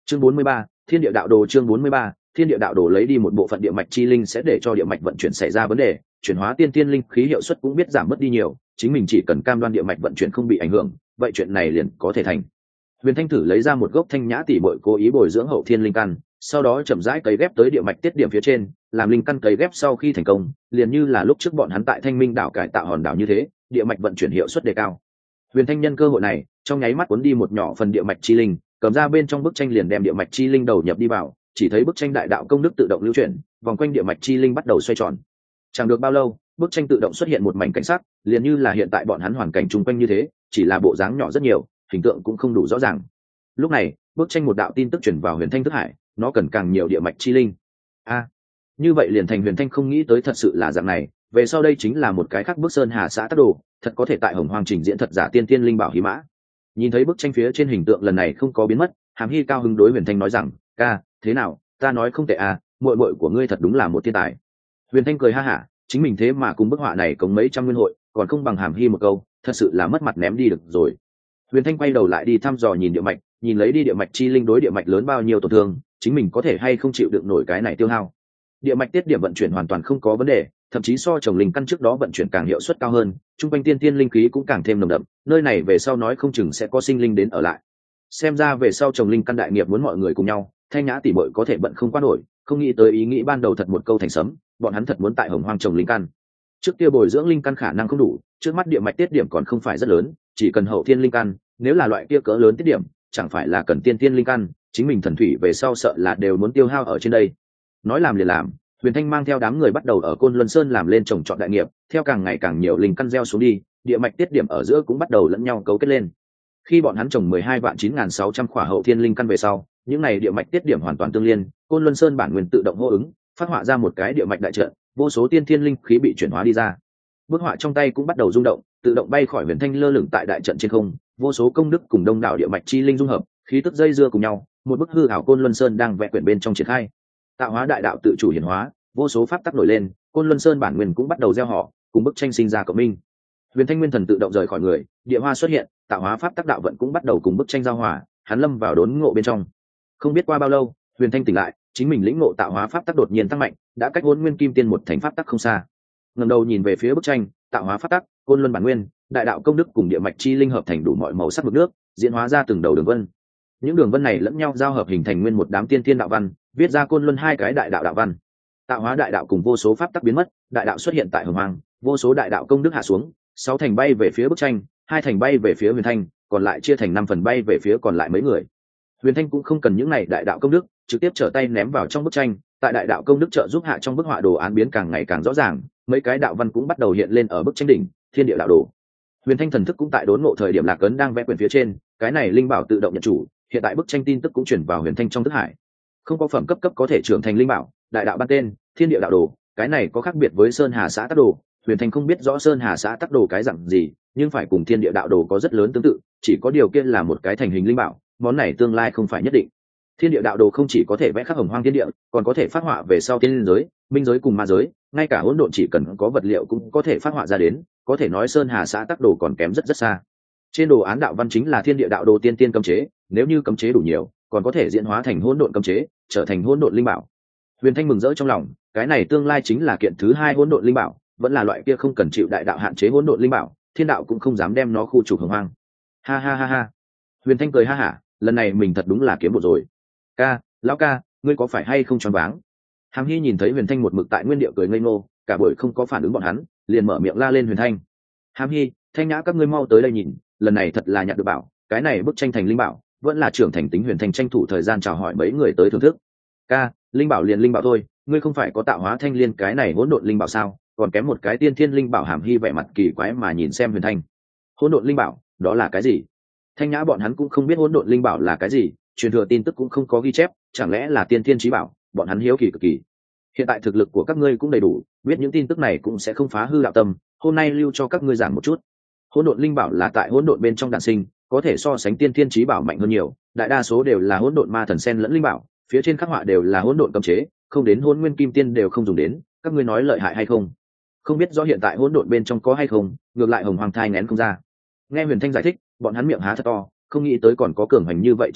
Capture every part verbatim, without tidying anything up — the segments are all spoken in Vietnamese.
chương bốn mươi ba, thiên địa đạo đồ. Chương bốn mươi ba, thiên địa đạo đồ. Lấy đi một bộ phận địa mạch chi linh sẽ để cho địa mạch vận chuyển xảy ra vấn đề, chuyển hóa tiên tiên linh khí hiệu suất cũng biết giảm mất đi nhiều, chính mình chỉ cần cam đoan địa mạch vận chuyển không bị ảnh hưởng, vậy chuyện này liền có thể thành. Huyền Thanh thử lấy ra một gốc thanh nhã tỷ bội cố ý bồi dưỡng hậu thiên linh căn, sau đó chậm rãi cấy ghép tới địa mạch tiết điểm phía trên, làm linh căn cấy ghép sau khi thành công, liền như là lúc trước bọn hắn tại Thanh Minh đảo cải tạo hòn đảo như thế, địa mạch vận chuyển hiệu suất đề cao. Huyền Thanh nhân cơ hội này, trong nháy mắt cuốn đi một nhỏ phần địa mạch chi linh, cầm ra bên trong bức tranh liền đem địa mạch chi linh đầu nhập đi vào, chỉ thấy bức tranh đại đạo công đức tự động lưu chuyển, vòng quanh địa mạch chi linh bắt đầu xoay tròn. Chẳng được bao lâu, bức tranh tự động xuất hiện một mảnh cảnh sắc, liền như là hiện tại bọn hắn hoàn cảnh chung quanh như thế, chỉ là bộ dáng nhỏ rất nhiều, hình tượng cũng không đủ rõ ràng. Lúc này, bức tranh một đạo tin tức chuyển vào Huyền Thanh thức hải, nó cần càng nhiều địa mạch chi linh. A, à, như vậy liền thành Huyền Thanh không nghĩ tới thật sự là dạng này, về sau đây chính là một cái khác bức sơn hà xã tác đồ, thật có thể tại Hồng Hoang trình diễn thật giả tiên tiên linh bảo hí mã. Nhìn thấy bức tranh phía trên hình tượng lần này không có biến mất, Hàm Hy cao hứng đối Huyền Thanh nói rằng, ca, thế nào, ta nói không tệ à, muội muội của ngươi thật đúng là một thiên tài. Huyền Thanh cười ha hả, chính mình thế mà cùng bức họa này cống mấy trăm nguyên hội, còn không bằng Hàm Hy một câu, thật sự là mất mặt ném đi được rồi. Huyền Thanh quay đầu lại đi thăm dò nhìn địa mạch, nhìn lấy đi địa mạch chi linh đối địa mạch lớn bao nhiêu tổn thương, chính mình có thể hay không chịu đựng nổi cái này tiêu hao. Địa mạch tiết điểm vận chuyển hoàn toàn không có vấn đề, thậm chí so trồng linh căn trước đó vận chuyển càng hiệu suất cao hơn, trung quanh tiên tiên linh khí cũng càng thêm nồng đậm, nơi này về sau nói không chừng sẽ có sinh linh đến ở lại. Xem ra về sau trồng linh căn đại nghiệp muốn mọi người cùng nhau, Thanh Nhã tỷ muội có thể bận không qua nổi, không nghĩ tới ý nghĩ ban đầu thật một câu thành sấm, bọn hắn thật muốn tại Hồng Hoang trồng linh căn. Trước kia bồi dưỡng linh căn khả năng không đủ, trước mắt địa mạch tiết điểm còn không phải rất lớn, chỉ cần hậu thiên linh căn, nếu là loại kia cỡ lớn tiết điểm, chẳng phải là cần tiên tiên linh căn, chính mình thần thủy về sau sợ là đều muốn tiêu hao ở trên đây. Nói làm liền làm, Huyền Thanh mang theo đám người bắt đầu ở Côn Luân Sơn làm lên trồng trọt đại nghiệp, theo càng ngày càng nhiều linh căn gieo xuống đi, địa mạch tiết điểm ở giữa cũng bắt đầu lẫn nhau cấu kết lên. Khi bọn hắn trồng mười hai vạn chín nghìn sáu trăm khỏa hậu thiên linh căn về sau, những này địa mạch tiết điểm hoàn toàn tương liên, Côn Luân Sơn bản nguyên tự động hô ứng, phát họa ra một cái địa mạch đại trận, vô số tiên thiên linh khí bị chuyển hóa đi ra. Bức họa trong tay cũng bắt đầu rung động, tự động bay khỏi Huyền Thanh lơ lửng tại đại trận trên không, vô số công đức cùng đông đảo địa mạch chi linh dung hợp, khí tức dây dưa cùng nhau, một bức hư ảo Côn Luân Sơn đang vẽ quyển bên trong triển khai. Tạo hóa đại đạo tự chủ hiển hóa, vô số pháp tắc nổi lên, Côn Luân Sơn bản nguyên cũng bắt đầu gieo họ, cùng bức tranh sinh ra cộng minh. Huyền Thanh nguyên thần tự động rời khỏi người, địa hoa xuất hiện, tạo hóa pháp tắc đạo vận cũng bắt đầu cùng bức tranh giao hòa, hắn lâm vào đốn ngộ bên trong. Không biết qua bao lâu, Huyền Thanh tỉnh lại, chính mình lĩnh ngộ tạo hóa pháp tắc đột nhiên tăng mạnh, đã cách Hỗn Nguyên Kim Tiên một thành pháp tắc không xa. Ngẩng đầu nhìn về phía bức tranh, tạo hóa pháp tắc, Côn Luân bản nguyên, đại đạo công đức cùng địa mạch chi linh hợp thành đủ mọi màu sắc mực nước, diễn hóa ra từng đầu đường vân. Những đường vân này lẫn nhau giao hợp hình thành nguyên một đám tiên tiên đạo văn, viết ra Côn Luân hai cái đại đạo đạo văn. Tạo hóa đại đạo cùng vô số pháp tắc biến mất, đại đạo xuất hiện tại Hồng Hoang, vô số đại đạo công đức hạ xuống, sáu thành bay về phía bức tranh, hai thành bay về phía Huyền Thanh, còn lại chia thành năm phần bay về phía còn lại mấy người. Huyền Thanh cũng không cần những này đại đạo công đức, trực tiếp trở tay ném vào trong bức tranh, tại đại đạo công đức trợ giúp hạ trong bức họa đồ án biến càng ngày càng rõ ràng, mấy cái đạo văn cũng bắt đầu hiện lên ở bức tranh đỉnh, thiên địa đạo đồ. Huyền Thanh thần thức cũng tại đốn ngộ thời điểm lạc ấn đang vẽ quyển phía trên, cái này linh bảo tự động nhận chủ, hiện tại bức tranh tin tức cũng chuyển vào Huyền Thanh trong thức hải. Không có phẩm cấp cấp có thể trưởng thành linh bảo, đại đạo ban tên, thiên địa đạo đồ, cái này có khác biệt với Sơn Hà xã tắc đồ. Huyền Thanh không biết rõ Sơn Hà xã tắc đồ cái dạng gì, nhưng phải cùng thiên địa đạo đồ có rất lớn tương tự, chỉ có điều kiện là một cái thành hình linh bảo, món này tương lai không phải nhất định. Thiên địa đạo đồ không chỉ có thể vẽ khắc Hồng Hoang thiên địa, còn có thể phát họa về sau tiên giới, minh giới cùng ma giới, ngay cả hỗn độn chỉ cần có vật liệu cũng có thể phát họa ra đến, có thể nói Sơn Hà xã tắc đồ còn kém rất rất xa. Trên đồ án đạo văn chính là thiên địa đạo đồ tiên tiên cấm chế, nếu như cấm chế đủ nhiều, còn có thể diễn hóa thành hỗn độn cấm chế, trở thành hỗn độn linh bảo. Huyền Thanh mừng rỡ trong lòng, cái này tương lai chính là kiện thứ hai hỗn độn linh bảo, vẫn là loại kia không cần chịu đại đạo hạn chế hỗn độn linh bảo, thiên đạo cũng không dám đem nó khu trục Hồng Hoang. Ha ha ha ha. Huyền Thanh cười ha hả, lần này mình thật đúng là kiếm bộ rồi. Ca, lão ca, ngươi có phải hay không choáng váng? Hàm Hy nhìn thấy Huyền Thanh một mực tại nguyên địa cười ngây ngô, cả buổi không có phản ứng bọn hắn, liền mở miệng la lên Huyền Thanh. Hàm Hy, Thanh Nhã các ngươi mau tới đây nhìn, lần này thật là nhặt được bảo, cái này bức tranh thành linh bảo, vẫn là trưởng thành tính. Huyền Thanh tranh thủ thời gian chào hỏi mấy người tới thưởng thức. Ca, linh bảo liền linh bảo thôi, ngươi không phải có tạo hóa thanh liên cái này hỗn độn linh bảo sao, còn kém một cái tiên thiên linh bảo. Hàm Hy vẻ mặt kỳ quái mà nhìn xem Huyền Thanh. Hỗn độn linh bảo, đó là cái gì? Thanh Nhã bọn hắn cũng không biết hỗn độn linh bảo là cái gì, truyền thừa tin tức cũng không có ghi chép, chẳng lẽ là tiên thiên chí bảo? Bọn hắn hiếu kỳ cực kỳ. Hiện tại thực lực của các ngươi cũng đầy đủ, biết những tin tức này cũng sẽ không phá hư đạo tâm, hôm nay lưu cho các ngươi giảng một chút. Hỗn độn linh bảo là tại hỗn độn bên trong đản sinh, có thể so sánh tiên thiên chí bảo mạnh hơn nhiều, đại đa số đều là hỗn độn ma thần sen lẫn linh bảo, phía trên khắc họa đều là hỗn độn cấm chế, không đến hỗn nguyên kim tiên đều không dùng đến. Các ngươi nói lợi hại hay không? Không biết rõ hiện tại hỗn độn bên trong có hay không, ngược lại Hồng Hoàng thai nén không ra. Nghe Huyền Thanh giải thích, bọn hắn miệng há thật to, không nghĩ tới còn có cường hành như vậy chí bảo,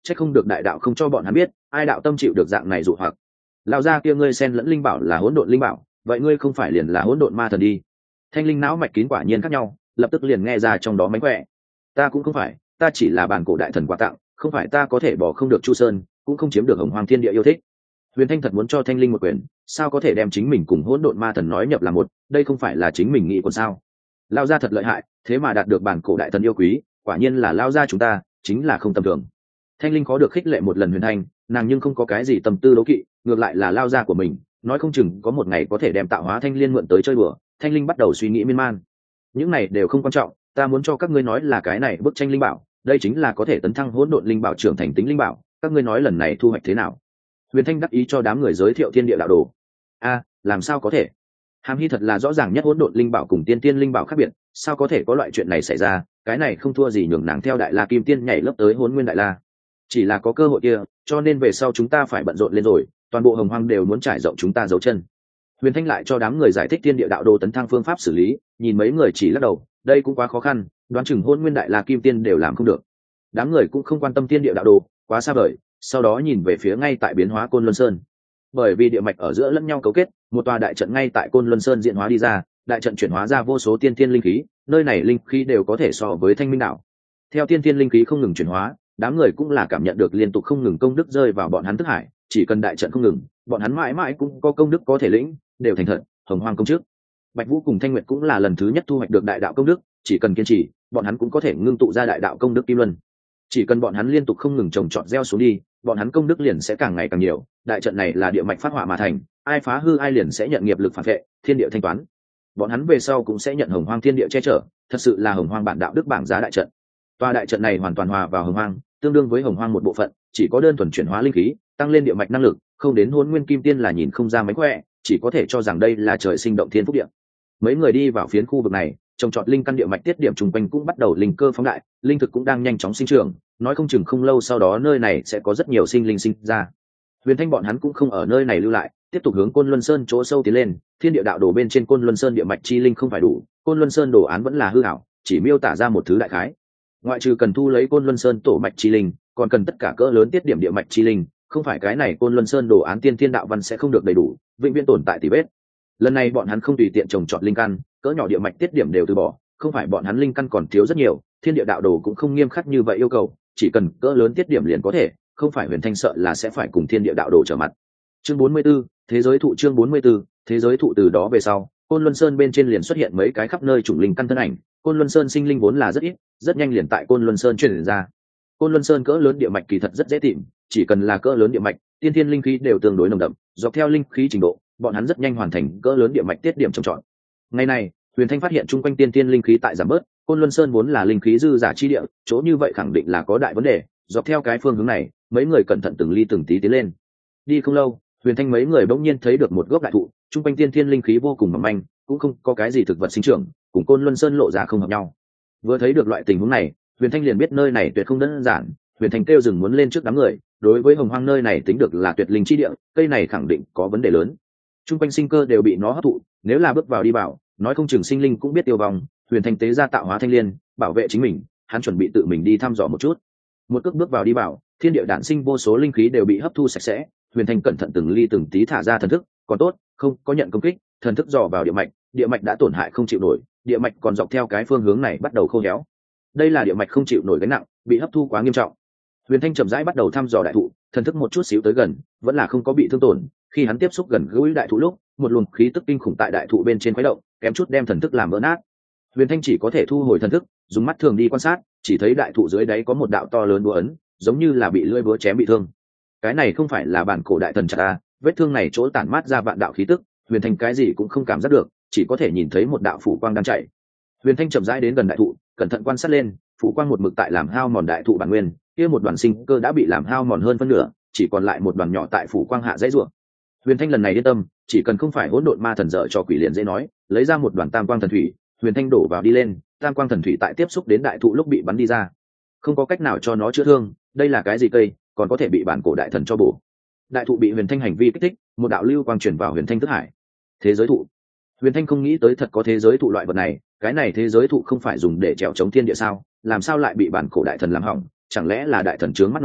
trách không được đại đạo không cho bọn hắn biết ai đạo tâm chịu được dạng này dụ hoặc. Lão gia kia ngươi xen lẫn linh bảo là hỗn độn linh bảo, vậy ngươi không phải liền là hỗn độn ma thần đi? Thanh linh não mạch kín quả nhiên khác nhau, lập tức liền nghe ra trong đó mánh khỏe. Ta cũng không phải, ta chỉ là bản cổ đại thần quà tặng, không phải ta có thể bỏ không được Chu Sơn, cũng không chiếm được Hồng Hoang Thiên Địa yêu thích. Huyền Thanh thật muốn cho Thanh linh một quyền, sao có thể đem chính mình cùng hỗn độn ma thần nói nhập là một, đây không phải là chính mình nghĩ còn sao? Lão gia thật lợi hại, thế mà đạt được bản cổ đại thần yêu quý, quả nhiên là lão gia chúng ta, chính là không tầm thường. Thanh linh khó được khích lệ một lần Huyền Thanh, nàng nhưng không có cái gì tâm tư đấu kỵ, ngược lại là lão gia của mình, nói không chừng có một ngày có thể đem tạo hóa thanh liên mượn tới chơi đùa. Thanh linh bắt đầu suy nghĩ miên man. Những này đều không quan trọng, ta muốn cho các ngươi nói là cái này bức tranh linh bảo, đây chính là có thể tấn thăng hỗn độn linh bảo trưởng thành tính linh bảo, các ngươi nói lần này thu hoạch thế nào? Huyền Thanh đắc ý cho đám người giới thiệu thiên địa đạo đồ. A, làm sao có thể? Hàm Hy thật là rõ ràng nhất hỗn độn linh bảo cùng tiên tiên linh bảo khác biệt, sao có thể có loại chuyện này xảy ra? Cái này không thua gì nhường nàng theo đại la kim tiên nhảy lớp tới hỗn nguyên đại la. Chỉ là có cơ hội kia, cho nên về sau chúng ta phải bận rộn lên rồi, toàn bộ Hồng Hoang đều muốn trải rộng chúng ta dấu chân. Huyền Thanh lại cho đám người giải thích thiên địa đạo đồ tấn thăng phương pháp xử lý, nhìn mấy người chỉ lắc đầu, đây cũng quá khó khăn, đoán chừng hôn nguyên đại la kim tiên đều làm không được. Đám người cũng không quan tâm thiên địa đạo đồ, quá xa vời, sau đó nhìn về phía ngay tại biến hóa Côn Luân Sơn. Bởi vì địa mạch ở giữa lẫn nhau cấu kết, một tòa đại trận ngay tại Côn Luân Sơn diễn hóa đi ra, đại trận chuyển hóa ra vô số tiên thiên linh khí, nơi này linh khí đều có thể so với Thanh Minh đạo. Theo tiên thiên linh khí không ngừng chuyển hóa, đám người cũng là cảm nhận được liên tục không ngừng công đức rơi vào bọn hắn thức hải, chỉ cần đại trận không ngừng, bọn hắn mãi mãi cũng có công đức có thể lĩnh, đều thành thật. Hồng Hoang công trước, Bạch Vũ cùng Thanh Nguyệt cũng là lần thứ nhất thu hoạch được đại đạo công đức, chỉ cần kiên trì, bọn hắn cũng có thể ngưng tụ ra đại đạo công đức kim luân. Chỉ cần bọn hắn liên tục không ngừng trồng trọt gieo xuống đi, bọn hắn công đức liền sẽ càng ngày càng nhiều. Đại trận này là địa mạch phát họa mà thành, ai phá hư ai liền sẽ nhận nghiệp lực phản vệ, thiên địa thanh toán. Bọn hắn về sau cũng sẽ nhận Hồng Hoang thiên địa che chở, thật sự là Hồng Hoang bản đạo đức bảng giá đại trận. Tòa đại trận này hoàn toàn hòa vào Hồng Hoang, tương đương với Hồng Hoang một bộ phận, chỉ có đơn thuần chuyển hóa linh khí, tăng lên địa mạch năng lực, không đến Hỗn Nguyên Kim Tiên là nhìn không ra mánh khỏe, chỉ có thể cho rằng đây là trời sinh động thiên phúc địa. Mấy người đi vào phiến khu vực này, trồng trọt linh căn địa mạch tiết điểm trung quanh cũng bắt đầu linh cơ phóng đại, linh thực cũng đang nhanh chóng sinh trưởng, nói không chừng không lâu sau đó nơi này sẽ có rất nhiều sinh linh sinh ra. Huyền Thanh bọn hắn cũng không ở nơi này lưu lại, tiếp tục hướng Côn Luân Sơn chỗ sâu tiến lên. Thiên địa đạo đồ bên trên Côn Luân Sơn địa mạch chi linh không phải đủ, Côn Luân Sơn đồ án vẫn là hư ảo, chỉ miêu tả ra một thứ đại khái. Ngoại trừ cần thu lấy Côn Luân Sơn tổ mạch chi linh, còn cần tất cả cỡ lớn tiết điểm địa mạch chi linh, không phải cái này Côn Luân Sơn đồ án tiên thiên đạo văn sẽ không được đầy đủ, vĩnh viễn tồn tại tỉ vết. Lần này bọn hắn không tùy tiện trồng trọt linh căn, cỡ nhỏ địa mạch tiết điểm đều từ bỏ, không phải bọn hắn linh căn còn thiếu rất nhiều, thiên địa đạo đồ cũng không nghiêm khắc như vậy yêu cầu, chỉ cần cỡ lớn tiết điểm liền có thể, không phải Huyền Thanh sợ là sẽ phải cùng thiên địa đạo đồ trở mặt. Chương bốn mươi 44, thế giới thụ chương bốn mươi 44, thế giới thụ từ đó về sau, Côn Luân Sơn bên trên liền xuất hiện mấy cái khắp nơi chủng linh căn thân ảnh, Côn Luân Sơn sinh linh vốn là rất ít, rất nhanh liền tại Côn Luân Sơn truyền ra. Côn Luân Sơn cỡ lớn địa mạch kỳ thật rất dễ tìm, chỉ cần là cỡ lớn địa mạch, tiên thiên linh khí đều tương đối nồng đậm, dọc theo linh khí trình độ, bọn hắn rất nhanh hoàn thành cỡ lớn địa mạch tiết điểm trồng trọt. Ngày này, Huyền Thanh phát hiện chung quanh tiên thiên linh khí tại giảm bớt, Côn Luân Sơn vốn là linh khí dư giả chi địa, chỗ như vậy khẳng định là có đại vấn đề, dọc theo cái phương hướng này, mấy người cẩn thận từng ly từng tí tiến lên. Đi không lâu, Huyền Thanh mấy người bỗng nhiên thấy được một gốc đại thụ, chung quanh tiên thiên linh khí vô cùng mỏng manh, cũng không có cái gì thực vật sinh trưởng, cùng Côn Luân Sơn lộ ra không hợp nhau. Vừa thấy được loại tình huống này, Huyền Thanh liền biết nơi này tuyệt không đơn giản, Huyền Thanh kêu dừng muốn lên trước đám người, đối với Hồng Hoang nơi này tính được là tuyệt linh chi địa, cây này khẳng định có vấn đề lớn. Trung quanh sinh cơ đều bị nó hấp thụ, nếu là bước vào đi vào, nói không chừng sinh linh cũng biết tiêu vong. Huyền Thanh tế ra tạo hóa thanh liên, bảo vệ chính mình, hắn chuẩn bị tự mình đi thăm dò một chút. Một cước bước vào đi vào, thiên địa đản sinh vô số linh khí đều bị hấp thu sạch sẽ. Huyền Thanh cẩn thận từng ly từng tí thả ra thần thức, còn tốt, không có nhận công kích, thần thức dò vào địa mạch, địa mạch đã tổn hại không chịu nổi, địa mạch còn dọc theo cái phương hướng này bắt đầu khô héo. Đây là địa mạch không chịu nổi gánh nặng, bị hấp thu quá nghiêm trọng. Huyền Thanh chậm rãi bắt đầu thăm dò đại thụ, thần thức một chút xíu tới gần, vẫn là không có bị thương tổn. Khi hắn tiếp xúc gần gũi đại thụ lúc, một luồng khí tức kinh khủng tại đại thụ bên trên khuấy động, kém chút đem thần thức làm vỡ nát. Huyền Thanh chỉ có thể thu hồi thần thức, dùng mắt thường đi quan sát, chỉ thấy đại thụ dưới đáy có một đạo to lớn búa ấn, giống như là bị lưỡi búa chém bị thương. Cái này không phải là bản cổ đại thần chặt ta, vết thương này chỗ tản mát ra vạn đạo khí tức, Huyền Thanh cái gì cũng không cảm giác được, chỉ có thể nhìn thấy một đạo phủ quang đang chạy. Huyền Thanh chậm rãi đến gần đại thụ, cẩn thận quan sát lên, phủ quang một mực tại làm hao mòn đại thụ bản nguyên, kia một đoàn sinh cơ đã bị làm hao mòn hơn phân nửa, chỉ còn lại một đoàn nhỏ tại phủ quang hạ dãy rủa. Huyền Thanh lần này yên tâm, chỉ cần không phải hỗn độn ma thần dở cho quỷ liền dễ nói, lấy ra một đoàn tam quang thần thủy, Huyền Thanh đổ vào đi lên, tam quang thần thủy tại tiếp xúc đến đại thụ lúc bị bắn đi ra, không có cách nào cho nó chữa thương. Đây là cái gì cây, còn có thể bị bản cổ đại thần cho bổ. Đại thụ bị Huyền Thanh hành vi kích thích, một đạo lưu quang truyền vào Huyền Thanh thức hải. Thế giới thụ. Huyền Thanh không nghĩ tới thật có thế giới thụ loại vật này, cái này thế giới thụ không phải dùng để trèo chống thiên địa sao, làm sao lại bị bản cổ đại thần làm hỏng, chẳng lẽ là đại thần trướng mắt nó,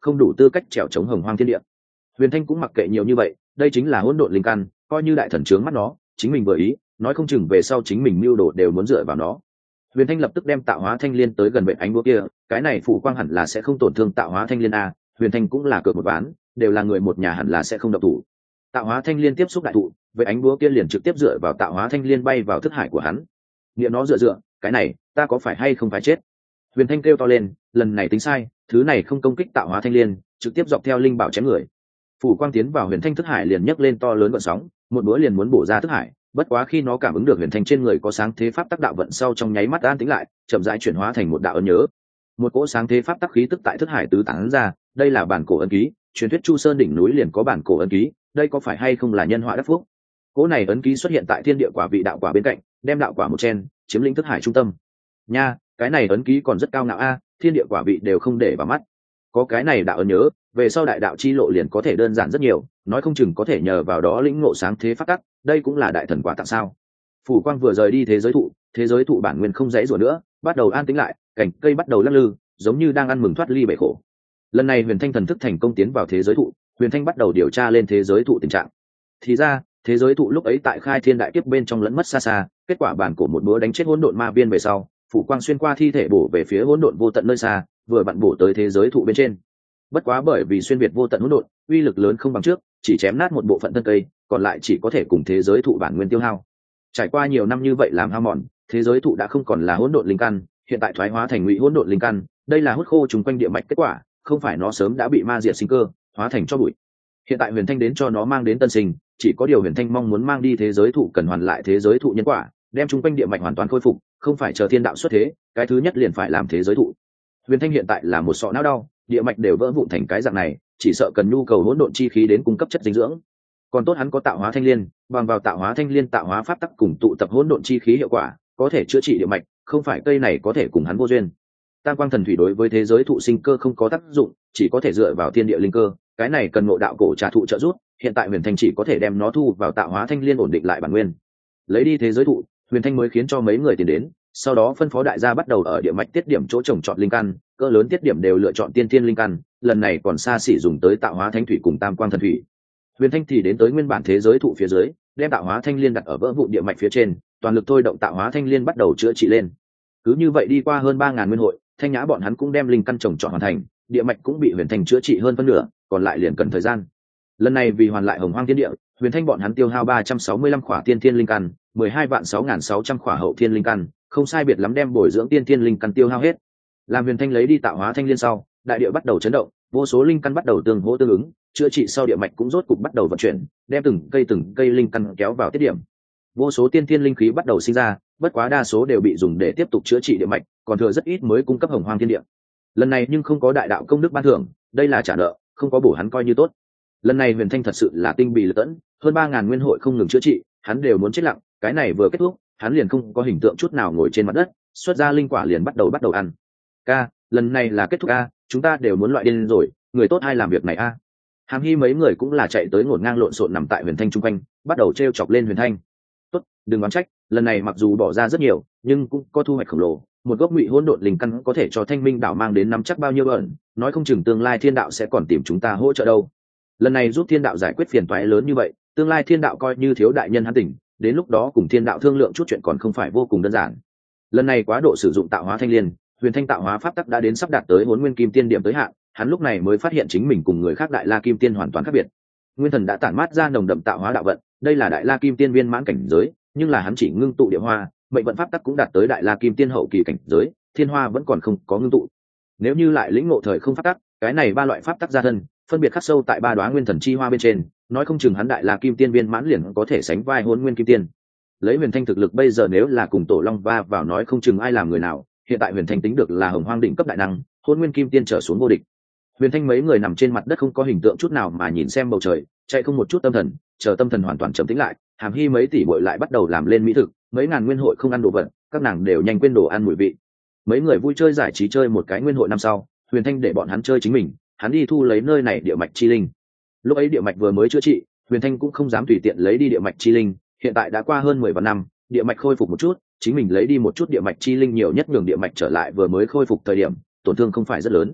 không đủ tư cách trèo chống hồng hoang thiên địa. Huyền Thanh cũng mặc kệ nhiều như vậy, đây chính là hỗn độn linh căn, coi như đại thần trướng mắt nó, chính mình vừa ý, nói không chừng về sau chính mình mưu đồ đều muốn dựa vào nó. Huyền Thanh lập tức đem tạo hóa thanh liên tới gần vệt ánh búa kia, cái này phủ quang hẳn là sẽ không tổn thương tạo hóa thanh liên a, Huyền Thanh cũng là cược một ván, đều là người một nhà hẳn là sẽ không động thủ. Tạo hóa thanh liên tiếp xúc đại thụ, vệt ánh búa kia liền trực tiếp dựa vào tạo hóa thanh liên bay vào thức hải của hắn. Niệm nó dựa dựa, cái này, ta có phải hay không phải chết? Huyền Thanh kêu to lên, lần này tính sai, thứ này không công kích tạo hóa thanh liên, trực tiếp dọc theo linh bảo chém người. Phủ quang tiến vào Huyền Thanh thức hải liền nhấc lên to lớn gợn sóng, một búa liền muốn bổ ra thức hải, bất quá khi nó cảm ứng được Huyền Thanh trên người có sáng thế pháp tắc đạo vận sau trong nháy mắt an tĩnh lại, chậm rãi chuyển hóa thành một đạo ấn nhớ. Một cỗ sáng thế pháp tắc khí tức tại thức hải tứ tán ra, đây là bản cổ ấn ký, truyền thuyết Chu Sơn đỉnh núi liền có bản cổ ấn ký, đây có phải hay không là nhân họa đắc phúc? Cỗ này ấn ký xuất hiện tại thiên địa quả vị đạo quả bên cạnh, đem đạo quả một chen, chiếm lĩnh thức hải trung tâm. Nha, cái này ấn ký còn rất cao ngạo a, thiên địa quả vị đều không để vào mắt. Có cái này đạo ấn nhớ, về sau đại đạo chi lộ liền có thể đơn giản rất nhiều, nói không chừng có thể nhờ vào đó lĩnh ngộ sáng thế pháp tắc, đây cũng là đại thần quả tặng sao. Phủ quang vừa rời đi thế giới thụ, thế giới thụ bản nguyên không dãy rủa nữa, bắt đầu an tĩnh lại, cành cây bắt đầu lắc lư, giống như đang ăn mừng thoát ly bể khổ. Lần này Huyền Thanh thần thức thành công tiến vào thế giới thụ, Huyền Thanh bắt đầu điều tra lên thế giới thụ tình trạng. Thì ra, thế giới thụ lúc ấy tại khai thiên đại kiếp bên trong lẫn mất xa xa, kết quả bản cổ một búa đánh chết hỗn độn ma viên về sau, phủ quang xuyên qua thi thể bổ về phía hỗn độn vô tận nơi xa, vừa vặn bổ tới thế giới thụ bên trên. Bất quá bởi vì xuyên việt vô tận hỗn độn, uy lực lớn không bằng trước, chỉ chém nát một bộ phận thân cây, còn lại chỉ có thể cùng thế giới thụ bản nguyên tiêu hao. Trải qua nhiều năm như vậy làm hao mòn, thế giới thụ đã không còn là hỗn độn linh căn, hiện tại thoái hóa thành ngụy hỗn độn linh căn, đây là hút khô chúng quanh địa mạch kết quả, không phải nó sớm đã bị ma diệt sinh cơ, hóa thành cho bụi. Hiện tại Huyền Thanh đến cho nó mang đến tân sinh, chỉ có điều Huyền Thanh mong muốn mang đi thế giới thụ cần hoàn lại thế giới thụ nhân quả, đem chúng quanh địa mạch hoàn toàn khôi phục, không phải chờ thiên đạo xuất thế, cái thứ nhất liền phải làm thế giới thụ. Huyền Thanh hiện tại là một sọ não đau, địa mạch đều vỡ vụn thành cái dạng này, chỉ sợ cần nhu cầu hỗn độn chi khí đến cung cấp chất dinh dưỡng. Còn tốt hắn có tạo hóa thanh liên, bằng vào tạo hóa thanh liên tạo hóa pháp tắc cùng tụ tập hỗn độn chi khí hiệu quả, có thể chữa trị địa mạch, không phải cây này có thể cùng hắn vô duyên. Tam quang thần thủy đối với thế giới thụ sinh cơ không có tác dụng, chỉ có thể dựa vào thiên địa linh cơ, cái này cần ngộ đạo cổ trà thụ trợ giúp, hiện tại Huyền Thanh chỉ có thể đem nó thu vào tạo hóa thanh liên ổn định lại bản nguyên. Lấy đi thế giới thụ, Huyền Thanh mới khiến cho mấy người tiền đến, sau đó phân phó đại gia bắt đầu ở địa mạch tiết điểm chỗ trồng trọt linh căn, cỡ lớn tiết điểm đều lựa chọn tiên thiên linh căn, lần này còn xa xỉ dùng tới tạo hóa thanh thủy cùng tam quang thần thủy. Huyền Thanh thì đến tới nguyên bản thế giới thụ phía dưới, đem tạo hóa thanh liên đặt ở vỡ vụn địa mạch phía trên, toàn lực thôi động tạo hóa thanh liên bắt đầu chữa trị lên. Cứ như vậy đi qua hơn ba ngàn nguyên hội, Thanh Nhã bọn hắn cũng đem linh căn trồng trọt hoàn thành, địa mạch cũng bị Huyền Thanh chữa trị hơn phân nửa, còn lại liền cần thời gian. Lần này vì hoàn lại hồng hoang thiên địa, Huyền Thanh bọn hắn tiêu hao ba trăm sáu mươi lăm khỏa tiên thiên linh căn, mười hai vạn sáu nghìn sáu trăm khỏa hậu thiên linh căn, không sai biệt lắm đem bồi dưỡng tiên thiên linh căn tiêu hao hết. Làm Huyền Thanh lấy đi tạo hóa thanh liên sau, đại địa bắt đầu chấn động, vô số linh căn bắt đầu tương hỗ tương ứng, chữa trị sau địa mạch cũng rốt cục bắt đầu vận chuyển, đem từng cây từng cây linh căn kéo vào tiết điểm. Vô số tiên thiên linh khí bắt đầu sinh ra, bất quá đa số đều bị dùng để tiếp tục chữa trị địa mạch, còn thừa rất ít mới cung cấp hồng hoang thiên địa. Lần này nhưng không có đại đạo công đức ban thưởng, đây là trả nợ, không có bổ hắn coi như tốt. Lần này Huyền Thanh thật sự là tinh bì lực tẫn, hơn ba ngàn nguyên hội không ngừng chữa trị, hắn đều muốn chết lặng, cái này vừa kết thúc, hắn liền không có hình tượng chút nào ngồi trên mặt đất, xuất ra linh quả liền bắt đầu bắt đầu ăn. Ca, lần này là kết thúc a, chúng ta đều muốn loại điên rồi, người tốt ai làm việc này a? Hàm Hy mấy người cũng là chạy tới ngổn ngang lộn xộn nằm tại Huyền Thanh trung quanh, bắt đầu trêu chọc lên Huyền Thanh. Tốt, đừng oán trách, lần này mặc dù bỏ ra rất nhiều, nhưng cũng có thu hoạch khổng lồ, một gốc ngụy hỗn độn linh căn có thể cho Thanh Minh đạo mang đến năm chắc bao nhiêu ẩn, nói không chừng tương lai thiên đạo sẽ còn tìm chúng ta hỗ trợ đâu. Lần này giúp thiên đạo giải quyết phiền toái lớn như vậy, tương lai thiên đạo coi như thiếu đại nhân hắn tỉnh, đến lúc đó cùng thiên đạo thương lượng chút chuyện còn không phải vô cùng đơn giản. Lần này quá độ sử dụng tạo hóa thanh liên, Huyền Thanh tạo hóa pháp tắc đã đến sắp đạt tới Hỗn Nguyên Kim Tiên điểm tới hạn, hắn lúc này mới phát hiện chính mình cùng người khác Đại La Kim Tiên hoàn toàn khác biệt. Nguyên thần đã tản mát ra nồng đậm tạo hóa đạo vận, đây là Đại La Kim Tiên viên mãn cảnh giới, nhưng là hắn chỉ ngưng tụ địa hoa, mệnh vận pháp tắc cũng đạt tới Đại La Kim Tiên hậu kỳ cảnh giới, thiên hoa vẫn còn không có ngưng tụ. Nếu như lại lĩnh ngộ thời không pháp tắc, cái này ba loại pháp tắc gia thân, phân biệt khắc sâu tại ba đóa nguyên thần chi hoa bên trên, nói không chừng hắn Đại La Kim Tiên viên mãn liền có thể sánh vai Hỗn Nguyên Kim Tiên. Lấy Huyền Thanh thực lực bây giờ nếu là cùng Tổ Long va vào nói không chừng ai làm người nào, hiện tại Huyền Thanh tính được là hồng hoang đỉnh cấp đại năng, Hỗn Nguyên Kim Tiên trở xuống vô địch. Huyền Thanh mấy người nằm trên mặt đất không có hình tượng chút nào mà nhìn xem bầu trời, chạy không một chút tâm thần, chờ tâm thần hoàn toàn trầm tĩnh lại, Hàm Hy mấy tỷ muội lại bắt đầu làm lên mỹ thực, mấy ngàn nguyên hội không ăn đồ vật, các nàng đều nhanh quên đồ ăn mùi vị. Mấy người vui chơi giải trí chơi một cái nguyên hội năm sau, Huyền Thanh để bọn hắn chơi chính mình, hắn đi thu lấy nơi này địa mạch chi linh. Lúc ấy địa mạch vừa mới chữa trị, Huyền Thanh cũng không dám tùy tiện lấy đi địa mạch chi linh, hiện tại đã qua hơn mười vạn năm, địa mạch khôi phục một chút, chính mình lấy đi một chút địa mạch chi linh nhiều nhất nhường địa mạch trở lại vừa mới khôi phục thời điểm, tổn thương không phải rất lớn.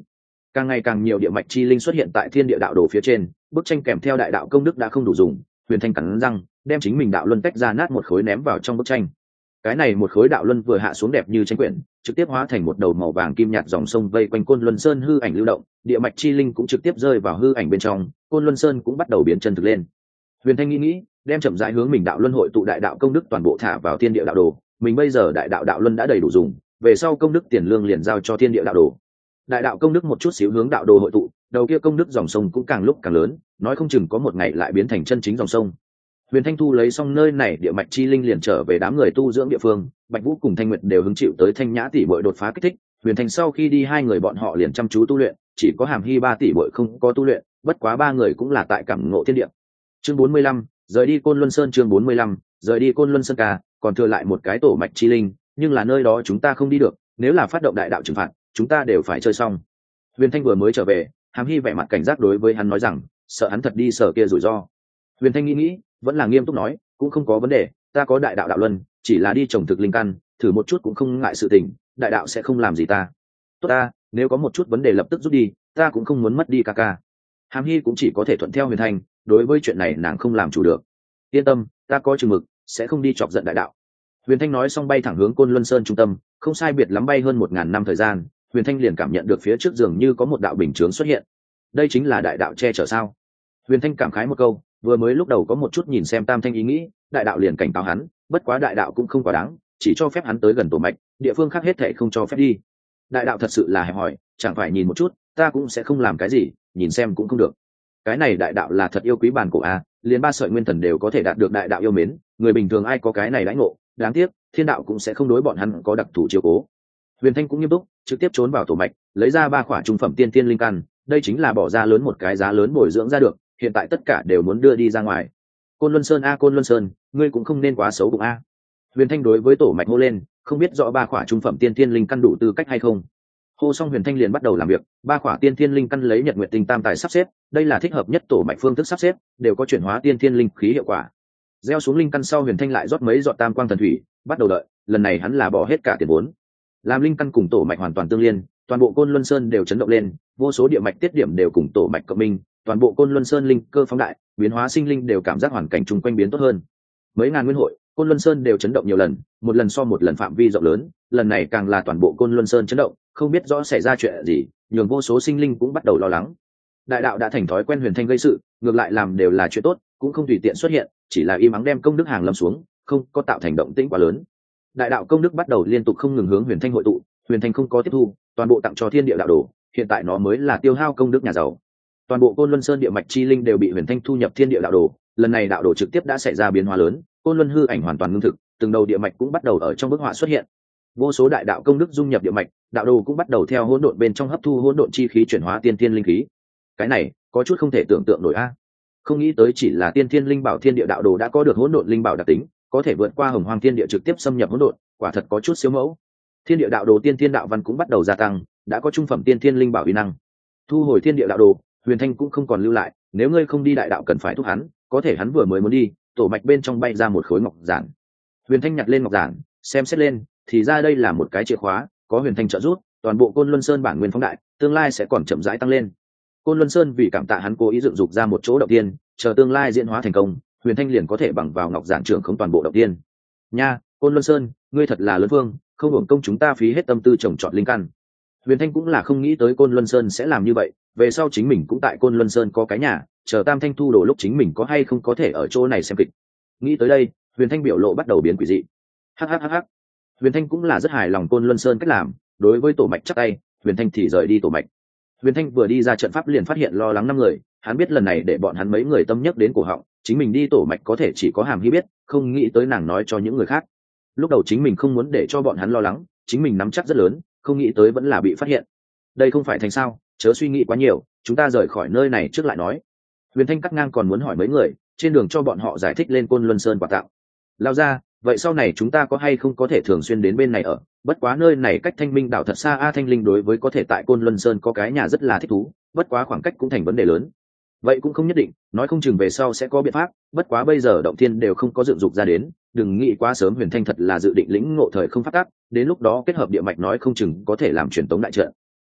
càng ngày càng nhiều địa mạch chi linh xuất hiện tại thiên địa đạo đồ phía trên, bức tranh kèm theo đại đạo công đức đã không đủ dùng. Huyền Thanh cắn răng đem chính mình đạo luân tách ra nát một khối ném vào trong bức tranh. Cái này một khối đạo luân vừa hạ xuống đẹp như tranh quyển, trực tiếp hóa thành một đầu màu vàng kim nhạt dòng sông vây quanh Côn Luân Sơn hư ảnh lưu động, địa mạch chi linh cũng trực tiếp rơi vào hư ảnh bên trong, Côn Luân Sơn cũng bắt đầu biến chân thực lên. Huyền Thanh nghĩ nghĩ, đem chậm rãi hướng mình đạo luân hội tụ đại đạo công đức toàn bộ thả vào thiên địa đạo đồ. Mình bây giờ đại đạo đạo luân đã đầy đủ dùng, về sau công đức tiền lương liền giao cho thiên địa đạo đồ. Đại đạo công đức một chút xíu hướng đạo đồ hội tụ, đầu kia công đức dòng sông cũng càng lúc càng lớn, nói không chừng có một ngày lại biến thành chân chính dòng sông. Huyền Thanh thu lấy xong nơi này địa mạch chi linh liền trở về đám người tu dưỡng địa phương. Bạch Vũ cùng Thanh Nguyệt đều hứng chịu tới Thanh Nhã tỷ muội đột phá kích thích. Huyền Thanh sau khi đi hai người bọn họ liền chăm chú tu luyện, chỉ có Hàm Hy ba tỷ muội không có tu luyện, bất quá ba người cũng là tại cảm ngộ thiên địa. Chương bốn mươi lăm, rời đi Côn Luân Sơn. Chương bốn mươi lăm, rời đi Côn Luân Sơn ca, còn thừa lại một cái tổ mạch chi linh, nhưng là nơi đó chúng ta không đi được, nếu là phát động đại đạo trừng phạt, chúng ta đều phải chơi xong. Huyền Thanh vừa mới trở về, Hàm Hy vẻ mặt cảnh giác đối với hắn nói rằng, sợ hắn thật đi sở kia rủi ro. Huyền Thanh nghĩ nghĩ, vẫn là nghiêm túc nói, cũng không có vấn đề, ta có đại đạo đạo luân, chỉ là đi trồng thực linh căn, thử một chút cũng không ngại sự tình, đại đạo sẽ không làm gì ta. Tốt ta, nếu có một chút vấn đề lập tức rút đi, ta cũng không muốn mất đi ca ca. Hàm Hy cũng chỉ có thể thuận theo Huyền Thanh, đối với chuyện này nàng không làm chủ được. Yên tâm, ta có chừng mực, sẽ không đi chọc giận đại đạo. Huyền Thanh nói xong bay thẳng hướng Côn Luân Sơn trung tâm, không sai biệt lắm bay hơn một ngàn năm thời gian, Huyền Thanh liền cảm nhận được phía trước dường như có một đạo bình chướng xuất hiện. Đây chính là đại đạo che chở sao? Huyền Thanh cảm khái một câu, vừa mới lúc đầu có một chút nhìn xem Tam Thanh ý nghĩ, đại đạo liền cảnh cáo hắn, bất quá đại đạo cũng không quá đáng, chỉ cho phép hắn tới gần tổ mạch, địa phương khác hết thảy không cho phép đi. Đại đạo thật sự là hẹp hòi, chẳng phải nhìn một chút, ta cũng sẽ không làm cái gì, nhìn xem cũng không được. Cái này đại đạo là thật yêu quý bản cổ a, liền ba sợi nguyên thần đều có thể đạt được đại đạo yêu mến, người bình thường ai có cái này đãi ngộ, đáng tiếc, thiên đạo cũng sẽ không đối bọn hắn có đặc thù chiếu cố. Huyền Thanh cũng nghiêm túc, trực tiếp trốn vào tổ mạch, lấy ra ba khỏa trung phẩm tiên tiên linh căn, đây chính là bỏ ra lớn một cái giá lớn bồi dưỡng ra được, hiện tại tất cả đều muốn đưa đi ra ngoài. Côn Luân Sơn a Côn Luân Sơn, ngươi cũng không nên quá xấu bụng a. Huyền Thanh đối với tổ mạch hô lên, không biết rõ ba khỏa trung phẩm tiên tiên linh căn đủ tư cách hay không. Hô xong Huyền Thanh liền bắt đầu làm việc, ba khỏa tiên tiên linh căn lấy Nhật Nguyệt Tinh Tam Tài sắp xếp, đây là thích hợp nhất tổ mạch phương thức sắp xếp, đều có chuyển hóa tiên tiên linh khí hiệu quả. Gieo xuống linh căn sau Huyền Thanh lại rót mấy giọt Tam Quang Thần Thủy, bắt đầu đợi, lần này hắn là bỏ hết cả tiền vốn. Làm linh căn cùng tổ mạch hoàn toàn tương liên, toàn bộ Côn Luân Sơn đều chấn động lên, vô số địa mạch tiết điểm đều cùng tổ mạch cộng minh, toàn bộ Côn Luân Sơn linh cơ phóng đại, biến hóa sinh linh đều cảm giác hoàn cảnh chung quanh biến tốt hơn. Mấy ngàn nguyên hội, Côn Luân Sơn đều chấn động nhiều lần, một lần so một lần phạm vi rộng lớn, lần này càng là toàn bộ Côn Luân Sơn chấn động, không biết rõ xảy ra chuyện gì, nhường vô số sinh linh cũng bắt đầu lo lắng. Đại đạo đã thành thói quen Huyền Thanh gây sự, ngược lại làm đều là chuyện tốt, cũng không tùy tiện xuất hiện, chỉ là im ắng đem công đức hàng lâm xuống, không có tạo thành động tĩnh quá lớn. Đại đạo công đức bắt đầu liên tục không ngừng hướng Huyền Thanh hội tụ, Huyền Thanh không có tiếp thu, toàn bộ tặng cho thiên địa đạo đồ, hiện tại nó mới là tiêu hao công đức nhà giàu. Toàn bộ Côn Luân Sơn địa mạch chi linh đều bị Huyền Thanh thu nhập thiên địa đạo đồ, lần này đạo đồ trực tiếp đã xảy ra biến hóa lớn, Côn Luân hư ảnh hoàn toàn ngưng thực, từng đầu địa mạch cũng bắt đầu ở trong bức họa xuất hiện. Vô số đại đạo công đức dung nhập địa mạch, đạo đồ cũng bắt đầu theo hỗn độn bên trong hấp thu hỗn độn chi khí chuyển hóa tiên thiên linh khí. Cái này, có chút không thể tưởng tượng nổi a. Không nghĩ tới chỉ là tiên thiên linh bảo thiên địa đạo đồ đã có được hỗn độn linh bảo đặc tính, có thể vượt qua hồng hoang thiên địa trực tiếp xâm nhập hỗn độn, quả thật có chút siêu mẫu. Thiên địa đạo đồ tiên thiên đạo văn cũng bắt đầu gia tăng, đã có trung phẩm tiên thiên linh bảo uy năng. Thu hồi thiên địa đạo đồ, Huyền Thanh cũng không còn lưu lại, nếu ngươi không đi đại đạo cần phải thúc hắn, có thể hắn vừa mới muốn đi, tổ mạch bên trong bay ra một khối ngọc giản. Huyền Thanh nhặt lên ngọc giản, xem xét lên, thì ra đây là một cái chìa khóa, có Huyền Thanh trợ giúp, toàn bộ Côn Luân Sơn bản nguyên phóng đại, tương lai sẽ còn chậm rãi tăng lên. Côn Luân Sơn vì cảm tạ hắn cố ý dựng dục ra một chỗ động tiên, chờ tương lai diễn hóa thành công, Huyền Thanh liền có thể bằng vào ngọc giản trưởng không toàn bộ động tiên. Nha, Côn Luân Sơn, ngươi thật là lớn vương, không hưởng công chúng ta phí hết tâm tư trồng trọt linh căn. Huyền Thanh cũng là không nghĩ tới Côn Luân Sơn sẽ làm như vậy, về sau chính mình cũng tại Côn Luân Sơn có cái nhà, chờ Tam Thanh thu đồ lúc chính mình có hay không có thể ở chỗ này xem kịch. Nghĩ tới đây, Huyền Thanh biểu lộ bắt đầu biến quỷ dị. Hắc hắc hắc hắc. Huyền Thanh cũng là rất hài lòng Côn Luân Sơn cách làm, đối với tổ mạch chắp tay, Huyền Thanh thì rời đi tổ mạch. Huyền Thanh vừa đi ra trận pháp liền phát hiện lo lắng năm người, hắn biết lần này để bọn hắn mấy người tâm nhắc đến cổ họng, chính mình đi tổ mạch có thể chỉ có Hàm Hy biết, không nghĩ tới nàng nói cho những người khác. Lúc đầu chính mình không muốn để cho bọn hắn lo lắng, chính mình nắm chắc rất lớn, không nghĩ tới vẫn là bị phát hiện. Đây không phải thành sao, chớ suy nghĩ quá nhiều, chúng ta rời khỏi nơi này trước lại nói. Huyền Thanh cắt ngang còn muốn hỏi mấy người, trên đường cho bọn họ giải thích lên Côn Luân Sơn quà tặng. Lao ra, vậy sau này chúng ta có hay không có thể thường xuyên đến bên này ở, bất quá nơi này cách Thanh Minh đảo thật xa a. Thanh Linh đối với có thể tại Côn Luân Sơn có cái nhà rất là thích thú, bất quá khoảng cách cũng thành vấn đề lớn. Vậy cũng không nhất định, nói không chừng về sau sẽ có biện pháp, bất quá bây giờ động thiên đều không có dựng dục ra đến, đừng nghĩ quá sớm. Huyền Thanh thật là dự định lĩnh ngộ thời không phát tác, đến lúc đó kết hợp địa mạch nói không chừng có thể làm truyền tống đại trận.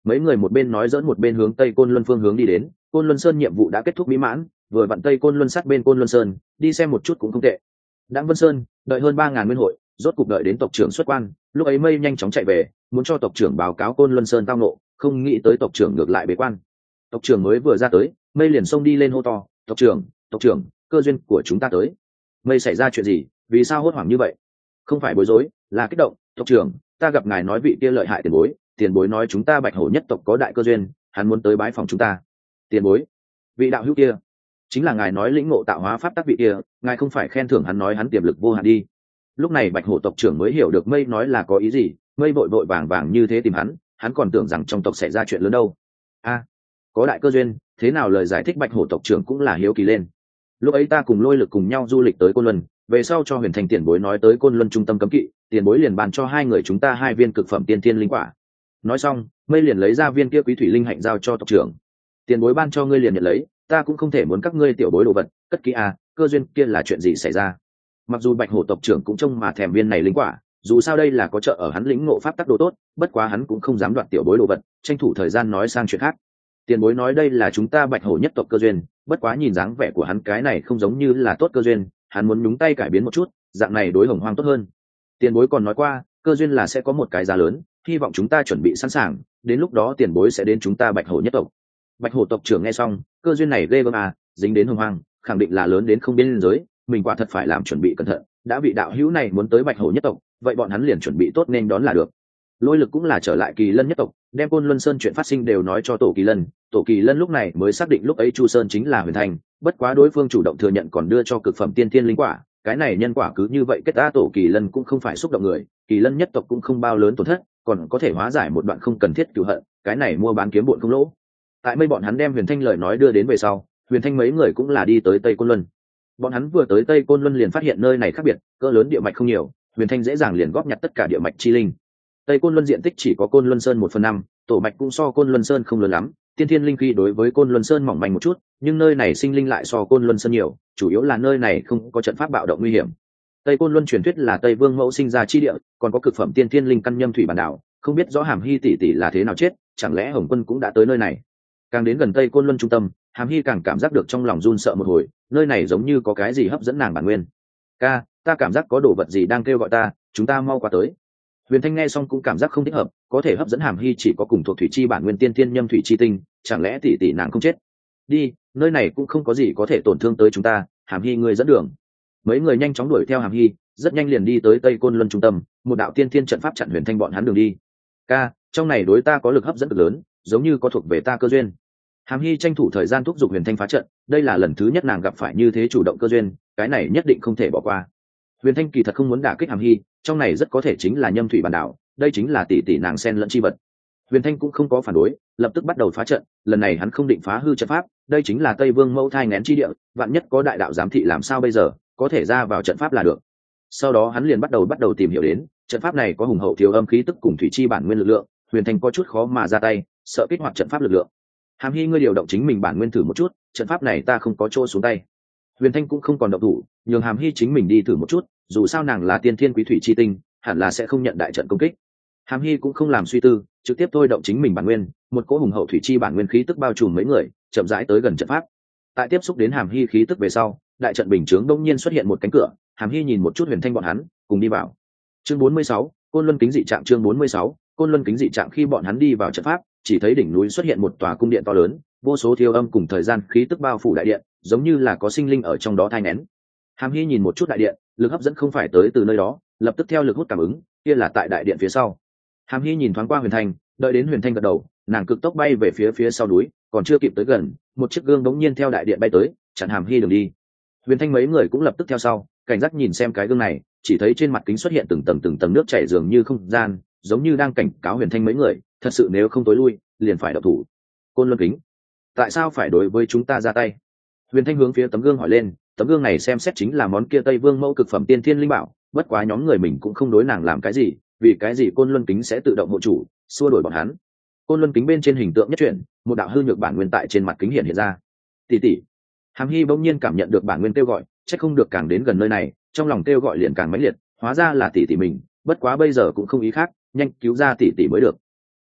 mấy người một bên nói dỡn một bên hướng tây côn luân phương hướng đi đến. Côn luân sơn nhiệm vụ đã kết thúc mỹ mãn, vừa vặn tây côn luân sát bên côn luân sơn, đi xem một chút cũng không tệ. Đặng Vân Sơn đợi hơn ba ngàn nguyên hội, rốt cục đợi đến tộc trưởng xuất quan. Lúc ấy mây nhanh chóng chạy về, muốn cho tộc trưởng báo cáo côn luân sơn tao nộ, không nghĩ tới tộc trưởng ngược lại bế quan. Tộc trưởng mới vừa ra tới, mây liền xông đi lên hô to: tộc trưởng, tộc trưởng, cơ duyên của chúng ta tới. Mây xảy ra chuyện gì, vì sao hốt hoảng như vậy? Không phải bối rối, là kích động. Tộc trưởng, ta gặp ngài nói vị kia lợi hại tiền bối, tiền bối nói chúng ta bạch hổ nhất tộc có đại cơ duyên, hắn muốn tới bái phòng chúng ta. Tiền bối? Vị đạo hữu kia chính là ngài nói lĩnh ngộ tạo hóa pháp tắc vị kia, ngài không phải khen thưởng hắn nói hắn tiềm lực vô hạn đi. Lúc này bạch hổ tộc trưởng mới hiểu được mây nói là có ý gì, mây vội vội vàng vàng như thế tìm hắn, hắn còn tưởng rằng trong tộc xảy ra chuyện lớn đâu. A, có đại cơ duyên, thế nào? Lời giải thích bạch hổ tộc trưởng cũng là hiếu kỳ lên. Lúc ấy ta cùng lôi lực cùng nhau du lịch tới côn luân, về sau cho huyền thành tiền bối nói tới côn luân trung tâm cấm kỵ, tiền bối liền bàn cho hai người chúng ta hai viên cực phẩm tiên thiên linh quả. Nói xong mây liền lấy ra viên kia quý thủy linh hạnh giao cho tộc trưởng. Tiền bối ban cho ngươi liền nhận lấy, ta cũng không thể muốn các ngươi tiểu bối đồ vật, cất kỹ à, cơ duyên kia là chuyện gì xảy ra? Mặc dù bạch hổ tộc trưởng cũng trông mà thèm viên này linh quả, dù sao đây là có trợ ở hắn lĩnh ngộ pháp tắc đồ tốt, bất quá hắn cũng không dám đoạt tiểu bối đồ vật, tranh thủ thời gian nói sang chuyện khác. Tiền bối nói đây là chúng ta bạch hổ nhất tộc cơ duyên, bất quá nhìn dáng vẻ của hắn cái này không giống như là tốt cơ duyên, hắn muốn nhúng tay cải biến một chút, dạng này đối hồng hoang tốt hơn. Tiền bối còn nói qua cơ duyên là sẽ có một cái giá lớn, hy vọng chúng ta chuẩn bị sẵn sàng, đến lúc đó tiền bối sẽ đến chúng ta bạch hổ nhất tộc. Bạch hổ tộc trưởng nghe xong, cơ duyên này ghê gớm à, dính đến hồng hoang, khẳng định là lớn đến không biên giới, mình quả thật phải làm chuẩn bị cẩn thận. Đã vị đạo hữu này muốn tới bạch hổ nhất tộc, vậy bọn hắn liền chuẩn bị tốt nên đón là được. Lôi lực cũng là trở lại kỳ lân nhất tộc, đem côn luân sơn chuyện phát sinh đều nói cho tổ kỳ lân. Tổ kỳ lân lúc này mới xác định lúc ấy chu sơn chính là huyền thành, bất quá đối phương chủ động thừa nhận còn đưa cho cực phẩm tiên thiên linh quả, cái này nhân quả cứ như vậy kết. Ta tổ kỳ lân cũng không phải xúc động người, kỳ lân nhất tộc cũng không bao lớn tổn thất, còn có thể hóa giải một đoạn không cần thiết cửu hận, cái này mua bán kiếm bộn không lỗ. Tại mây bọn hắn đem huyền thanh lời nói đưa đến về sau, huyền thanh mấy người cũng là đi tới tây côn luân. Bọn hắn vừa tới tây côn luân liền phát hiện nơi này khác biệt, cỡ lớn địa mạch không nhiều, huyền thanh dễ dàng liền góp nhặt tất cả địa mạch chi linh. Tây côn luân diện tích chỉ có côn luân sơn một phần năm, tổ mạch cũng so côn luân sơn không lớn lắm, tiên thiên linh khí đối với côn luân sơn mỏng manh một chút, nhưng nơi này sinh linh lại so côn luân sơn nhiều, chủ yếu là nơi này không có trận pháp bạo động nguy hiểm. Tây côn luân truyền thuyết là Tây Vương mẫu sinh ra chi địa, còn có cực phẩm tiên thiên linh căn nhâm thủy bản đảo, không biết rõ Hàm Hy tỷ tỷ là thế nào chết, chẳng lẽ Hồng Quân cũng đã tới nơi này? Càng đến gần Tây côn luân trung tâm, Hàm Hy càng cảm giác được trong lòng run sợ một hồi, nơi này giống như có cái gì hấp dẫn nàng bản nguyên. Ca, ta cảm giác có đồ vật gì đang kêu gọi ta, chúng ta mau qua tới. Huyền Thanh nghe xong cũng cảm giác không thích hợp, có thể hấp dẫn Hàm Hy chỉ có cùng thuộc thủy chi bản nguyên tiên thiên nhâm thủy chi tinh, chẳng lẽ tỷ tỷ nàng không chết? Đi, nơi này cũng không có gì có thể tổn thương tới chúng ta, Hàm Hy ngươi dẫn đường. Mấy người nhanh chóng đuổi theo Hàm Hy, rất nhanh liền đi tới Tây Côn Luân trung tâm, một đạo tiên thiên trận pháp chặn Huyền Thanh bọn hắn đường đi. Ca, trong này đối ta có lực hấp dẫn cực lớn, giống như có thuộc về ta cơ duyên. Hàm Hy tranh thủ thời gian thúc giục Huyền Thanh phá trận, đây là lần thứ nhất nàng gặp phải như thế chủ động cơ duyên, cái này nhất định không thể bỏ qua. Huyền Thanh kỳ thật không muốn đả kích Hàm Hy, trong này rất có thể chính là nhâm thủy bản đảo, đây chính là tỷ tỷ nàng sen lẫn chi vật. Huyền Thanh cũng không có phản đối, lập tức bắt đầu phá trận, lần này hắn không định phá hư trận pháp, đây chính là Tây Vương mẫu thai nghén chi địa, vạn nhất có đại đạo giám thị làm sao bây giờ, có thể ra vào trận pháp là được. Sau đó hắn liền bắt đầu bắt đầu tìm hiểu đến, trận pháp này có hùng hậu thiếu âm khí tức cùng thủy chi bản nguyên lực lượng, Huyền Thanh có chút khó mà ra tay, sợ kích hoạt trận pháp lực lượng. Hàm Hy ngươi điều động chính mình bản nguyên thử một chút, trận pháp này ta không có chỗ xuống tay. Huyền Thanh cũng không còn động thủ, nhường Hàm Hy chính mình đi thử một chút, dù sao nàng là tiên thiên quý thủy chi tinh, hẳn là sẽ không nhận đại trận công kích. Hàm Hy cũng không làm suy tư, trực tiếp thôi động chính mình bản nguyên, một cỗ hùng hậu thủy chi bản nguyên khí tức bao trùm mấy người, chậm rãi tới gần trận pháp. Tại tiếp xúc đến Hàm Hy khí tức về sau, đại trận bình chướng đông nhiên xuất hiện một cánh cửa, Hàm Hy nhìn một chút Huyền Thanh bọn hắn, cùng đi vào. Chương bốn mươi sáu, Côn Luân kính dị trạng. Chương bốn mươi sáu, Côn Luân kính dị trạng. Khi bọn hắn đi vào trận pháp, chỉ thấy đỉnh núi xuất hiện một tòa cung điện to lớn, vô số thiêu âm cùng thời gian khí tức bao phủ đại điện, giống như là có sinh linh ở trong đó thai nghén. Hàm Hy nhìn một chút đại điện, lực hấp dẫn không phải tới từ nơi đó, lập tức theo lực hút cảm ứng, kia là tại đại điện phía sau. Hàm Hy nhìn thoáng qua Huyền Thanh, đợi đến Huyền Thanh gật đầu, nàng cực tốc bay về phía phía sau núi, còn chưa kịp tới gần, một chiếc gương bỗng nhiên theo đại điện bay tới, chặn Hàm Hy đường đi. Huyền Thanh mấy người cũng lập tức theo sau, cảnh giác nhìn xem cái gương này, chỉ thấy trên mặt kính xuất hiện từng tầng từng tầng nước chảy dường như không gian, giống như đang cảnh cáo Huyền Thanh mấy người, thật sự nếu không tối lui, liền phải động thủ. Côn Luân kính, tại sao phải đối với chúng ta ra tay? Huyền Thanh hướng phía tấm gương hỏi lên, tấm gương này xem xét chính là món kia Tây Vương mẫu cực phẩm tiên thiên linh bảo, bất quá nhóm người mình cũng không đối nàng làm cái gì, vì cái gì Côn Luân kính sẽ tự động hộ chủ, xua đuổi bọn hắn. Côn Luân kính bên trên hình tượng nhất chuyển, một đạo hư nhược bản nguyên tại trên mặt kính hiện hiện ra. Tỷ tỷ. Hàm Hy bỗng nhiên cảm nhận được bản nguyên kêu gọi, chắc không được càng đến gần nơi này, trong lòng kêu gọi liền càng mãnh liệt, hóa ra là tỷ tỷ mình, bất quá bây giờ cũng không ý khác, nhanh cứu ra tỷ tỷ mới được.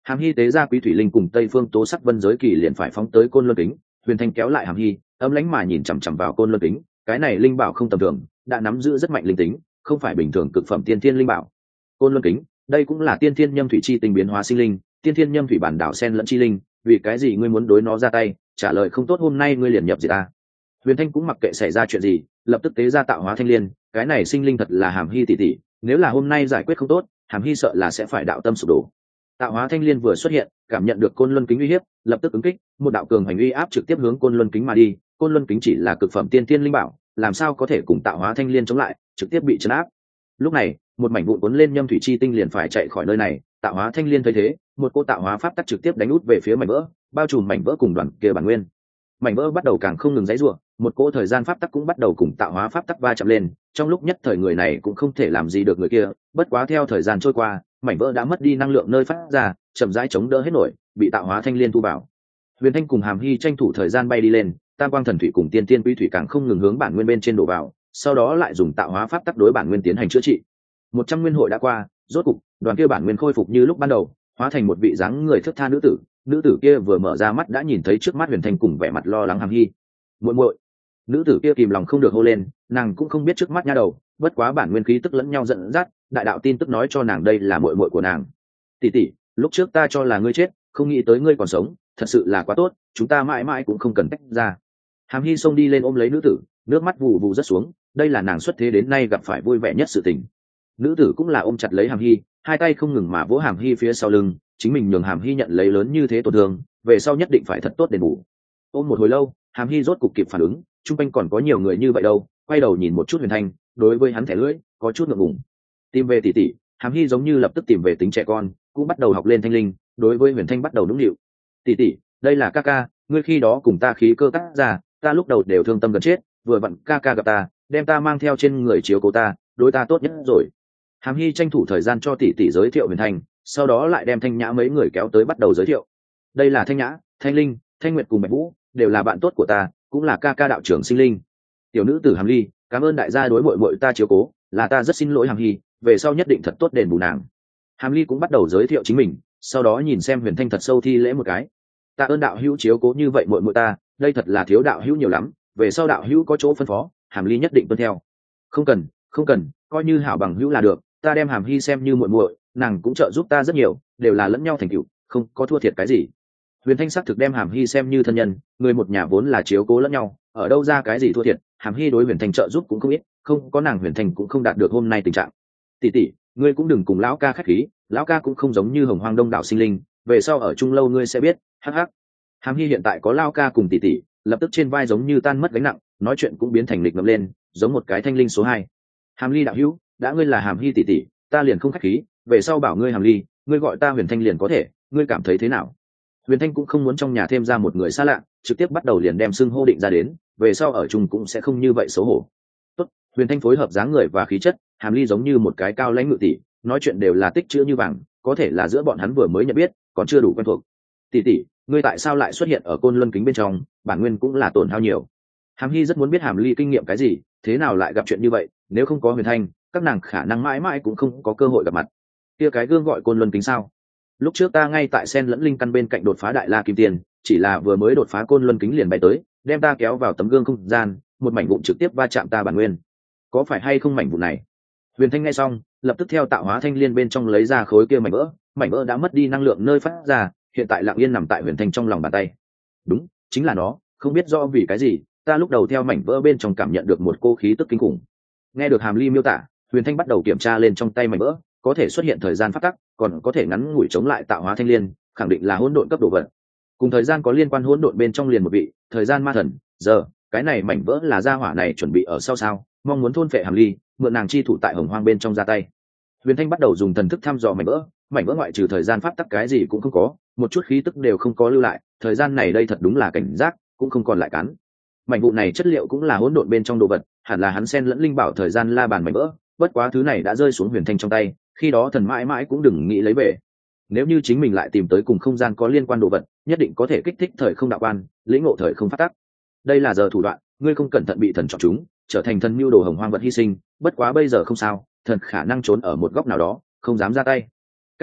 Hàm Hy tế ra Quý Thủy Linh cùng Tây Phương Tố Sắc Vân giới kỳ liền phải phóng tới Côn Luân Kính. Huyền Thanh kéo lại Hàm Hy, âm lãnh mà nhìn chằm chằm vào Côn Luân Kính. Cái này linh bảo không tầm thường, đã nắm giữ rất mạnh linh tính, không phải bình thường cực phẩm tiên thiên linh bảo. Côn Luân Kính, đây cũng là tiên thiên nhâm thủy chi tinh biến hóa sinh linh, tiên thiên nhâm thủy bản đảo sen lẫn chi linh, vì cái gì ngươi muốn đối nó ra tay? Trả lời không tốt hôm nay ngươi liền nhập diệt ta. Huyền Thanh cũng mặc kệ xảy ra chuyện gì, lập tức tế ra tạo hóa thanh liên, cái này sinh linh thật là Hàm Hy tỷ tỷ, nếu là hôm nay giải quyết không tốt, Hàm Hy sợ là sẽ phải đạo tâm sụp đổ. Tạo hóa thanh liên vừa xuất hiện, cảm nhận được Côn Luân Kính uy hiếp, lập tức ứng kích, một đạo cường hành uy áp trực tiếp hướng Côn Luân Kính mà đi. Côn Luân Kính chỉ là cực phẩm tiên thiên linh bảo, làm sao có thể cùng tạo hóa thanh liên chống lại, trực tiếp bị trấn áp. Lúc này, một mảnh vụn cuốn lên nhâm thủy chi tinh liền phải chạy khỏi nơi này, tạo hóa thanh liên thấy thế, một cô tạo hóa pháp tắc trực tiếp đánh út về phía mảnh vỡ, bao trùm mảnh vỡ cùng đoàn kia bản nguyên. Mảnh vỡ bắt đầu càng không ngừng giãy giụa, một cỗ thời gian pháp tắc cũng bắt đầu cùng tạo hóa pháp tắc va chạm lên, trong lúc nhất thời người này cũng không thể làm gì được người kia, bất quá theo thời gian trôi qua, mảnh vỡ đã mất đi năng lượng nơi phát ra, chậm rãi chống đỡ hết nổi, bị tạo hóa thanh liên thu vào. Huyền Thanh cùng Hàm Hy tranh thủ thời gian bay đi lên, Tam Quang Thần Thủy cùng Tiên Tiên Quý Thủy càng không ngừng hướng bản nguyên bên trên đổ vào, sau đó lại dùng tạo hóa pháp tắc đối bản nguyên tiến hành chữa trị. Một trăm nguyên hội đã qua, rốt cục, đoàn kia bản nguyên khôi phục như lúc ban đầu, hóa thành một vị dáng người thướt tha nữ tử. Nữ tử kia vừa mở ra mắt đã nhìn thấy trước mắt Huyền Thanh cùng vẻ mặt lo lắng Hàm Hy. Muội muội. Nữ tử kia kìm lòng không được hô lên, nàng cũng không biết trước mắt nha đầu, bất quá bản nguyên khí tức lẫn nhau dẫn dắt, đại đạo tin tức nói cho nàng đây là muội muội của nàng. Tỷ tỷ, lúc trước ta cho là ngươi chết, không nghĩ tới ngươi còn sống, thật sự là quá tốt, chúng ta mãi mãi cũng không cần tách ra. Hàm Hy xông đi lên ôm lấy nữ tử, nước mắt vù vù rớt xuống, đây là nàng xuất thế đến nay gặp phải vui vẻ nhất sự tình. Nữ tử cũng là ôm chặt lấy Hàm Hy, hai tay không ngừng mà vỗ Hàm Hy phía sau lưng, chính mình nhường Hàm Hy nhận lấy lớn như thế tổn thương, về sau nhất định phải thật tốt đền bù. Ôm một hồi lâu, Hàm Hy rốt cục kịp phản ứng, chung quanh còn có nhiều người như vậy đâu, quay đầu nhìn một chút Huyền Thanh, đối với hắn thẻ lưỡi, có chút ngượng ngùng. Tìm về tỷ tỷ, Hàm Hy giống như lập tức tìm về tính trẻ con, cũng bắt đầu học lên thanh linh, đối với Huyền Thanh bắt đầu nũng nịu. Tỷ tỷ, đây là ca ca, ngươi khi đó cùng ta khí cơ cắt ra, ta lúc đầu đều thương tâm gần chết, vừa vặn ca ca gặp ta, đem ta mang theo trên người chiếu cố ta, đối ta tốt nhất rồi. Hàm Hy tranh thủ thời gian cho tỷ tỷ giới thiệu Huyền Thanh, sau đó lại đem Thanh Nhã mấy người kéo tới bắt đầu giới thiệu. Đây là Thanh Nhã, Thanh Linh, Thanh Nguyệt cùng Bạch Vũ, đều là bạn tốt của ta, cũng là ca ca đạo trưởng sinh linh. Tiểu nữ tử Hàm Ly, cảm ơn đại gia đối muội muội ta chiếu cố, là ta rất xin lỗi Hàm Hy, về sau nhất định thật tốt đền bù nàng. Hàm Ly cũng bắt đầu giới thiệu chính mình, sau đó nhìn xem Huyền Thanh thật sâu thi lễ một cái. Ta ơn đạo hữu chiếu cố như vậy muội muội ta, đây thật là thiếu đạo hữu nhiều lắm, về sau đạo hữu có chỗ phân phó, Hàm Ly nhất định tuân theo. Không cần, không cần, coi như hảo bằng hữu là được, ta đem Hàm Hy xem như muội muội, nàng cũng trợ giúp ta rất nhiều, đều là lẫn nhau thành tựu, không có thua thiệt cái gì. Huyền Thanh xác thực đem Hàm Hy xem như thân nhân, người một nhà vốn là chiếu cố lẫn nhau, ở đâu ra cái gì thua thiệt, Hàm Hy đối Huyền Thanh trợ giúp cũng không ít, không có nàng Huyền Thanh cũng không đạt được hôm nay tình trạng. Tỷ tỷ, ngươi cũng đừng cùng lão ca khách khí, lão ca cũng không giống như Hồng Hoang Đông đảo sinh linh, về sau ở chung lâu ngươi sẽ biết. Hắc hắc. Hàm Hy hiện tại có lão ca cùng tỷ tỷ, lập tức trên vai giống như tan mất gánh nặng, nói chuyện cũng biến thành lịch ngậm lên, giống một cái thanh linh số hai. Hàm Ly đạo hữu, đã ngươi là Hàm Hy tỷ tỷ, ta liền không khách khí, về sau bảo ngươi Hàm Ly, ngươi gọi ta Huyền Thanh liền có thể, ngươi cảm thấy thế nào? Huyền Thanh cũng không muốn trong nhà thêm ra một người xa lạ, trực tiếp bắt đầu liền đem xưng hô định ra đến, về sau ở chung cũng sẽ không như vậy xấu hổ. Tốt, Huyền Thanh phối hợp dáng người và khí chất, Hàm Ly giống như một cái cao lãnh ngự tỷ, nói chuyện đều là tích chữ như vàng, có thể là giữa bọn hắn vừa mới nhận biết, còn chưa đủ quen thuộc. Tỷ tỷ, ngươi tại sao lại xuất hiện ở Côn Luân Kính bên trong, bản nguyên cũng là tổn hao nhiều. Hàm Hy rất muốn biết Hàm Ly kinh nghiệm cái gì, thế nào lại gặp chuyện như vậy, nếu không có Huyền Thanh, các nàng khả năng mãi mãi cũng không có cơ hội gặp mặt. Kia cái gương gọi Côn Luân Kính sao? Lúc trước ta ngay tại sen lẫn linh căn bên cạnh đột phá đại la kim tiền, chỉ là vừa mới đột phá Côn Luân Kính liền bay tới, đem ta kéo vào tấm gương không gian, một mảnh vụn trực tiếp va chạm ta bản nguyên. Có phải hay không mảnh vụn này? Huyền Thanh nghe xong, lập tức theo tạo hóa thanh liên bên trong lấy ra khối kia mảnh vỡ, mảnh vỡ đã mất đi năng lượng nơi phát ra, hiện tại lặng yên nằm tại Huyền Thanh trong lòng bàn tay. Đúng, chính là nó, không biết rõ vì cái gì, ta lúc đầu theo mảnh vỡ bên trong cảm nhận được một cô khí tức kinh khủng. Nghe được Hàm Ly miêu tả, Huyền Thanh bắt đầu kiểm tra lên trong tay mảnh vỡ, có thể xuất hiện thời gian phát tắc, còn có thể ngắn ngủi chống lại tạo hóa thanh liên, khẳng định là hỗn độn cấp độ vận. Cùng thời gian có liên quan hỗn độn bên trong liền một vị, thời gian ma thần, giờ, cái này mảnh vỡ là gia hỏa này chuẩn bị ở sau sao, mong muốn thôn phệ Hàm Ly, mượn nàng chi thủ tại Hồng Hoang bên trong ra tay. Huyền Thanh bắt đầu dùng thần thức thăm dò mảnh vỡ, mảnh vỡ ngoại trừ thời gian pháp tắc cái gì cũng không có, một chút khí tức đều không có lưu lại, thời gian này đây thật đúng là cảnh giác, cũng không còn lại cắn. Mảnh vụ này chất liệu cũng là hỗn độn bên trong đồ vật, hẳn là hắn xen lẫn linh bảo thời gian la bàn mảnh vỡ, bất quá thứ này đã rơi xuống Huyền Thanh trong tay, khi đó thần mãi mãi cũng đừng nghĩ lấy về. Nếu như chính mình lại tìm tới cùng không gian có liên quan đồ vật, nhất định có thể kích thích thời không đạo quan, lĩnh ngộ thời không phát tắc. Đây là giờ thủ đoạn, ngươi không cẩn thận bị thần chọn chúng, trở thành thần mưu đồ Hồng Hoang vật hy sinh, bất quá bây giờ không sao, thần khả năng trốn ở một góc nào đó, không dám ra tay. Ca,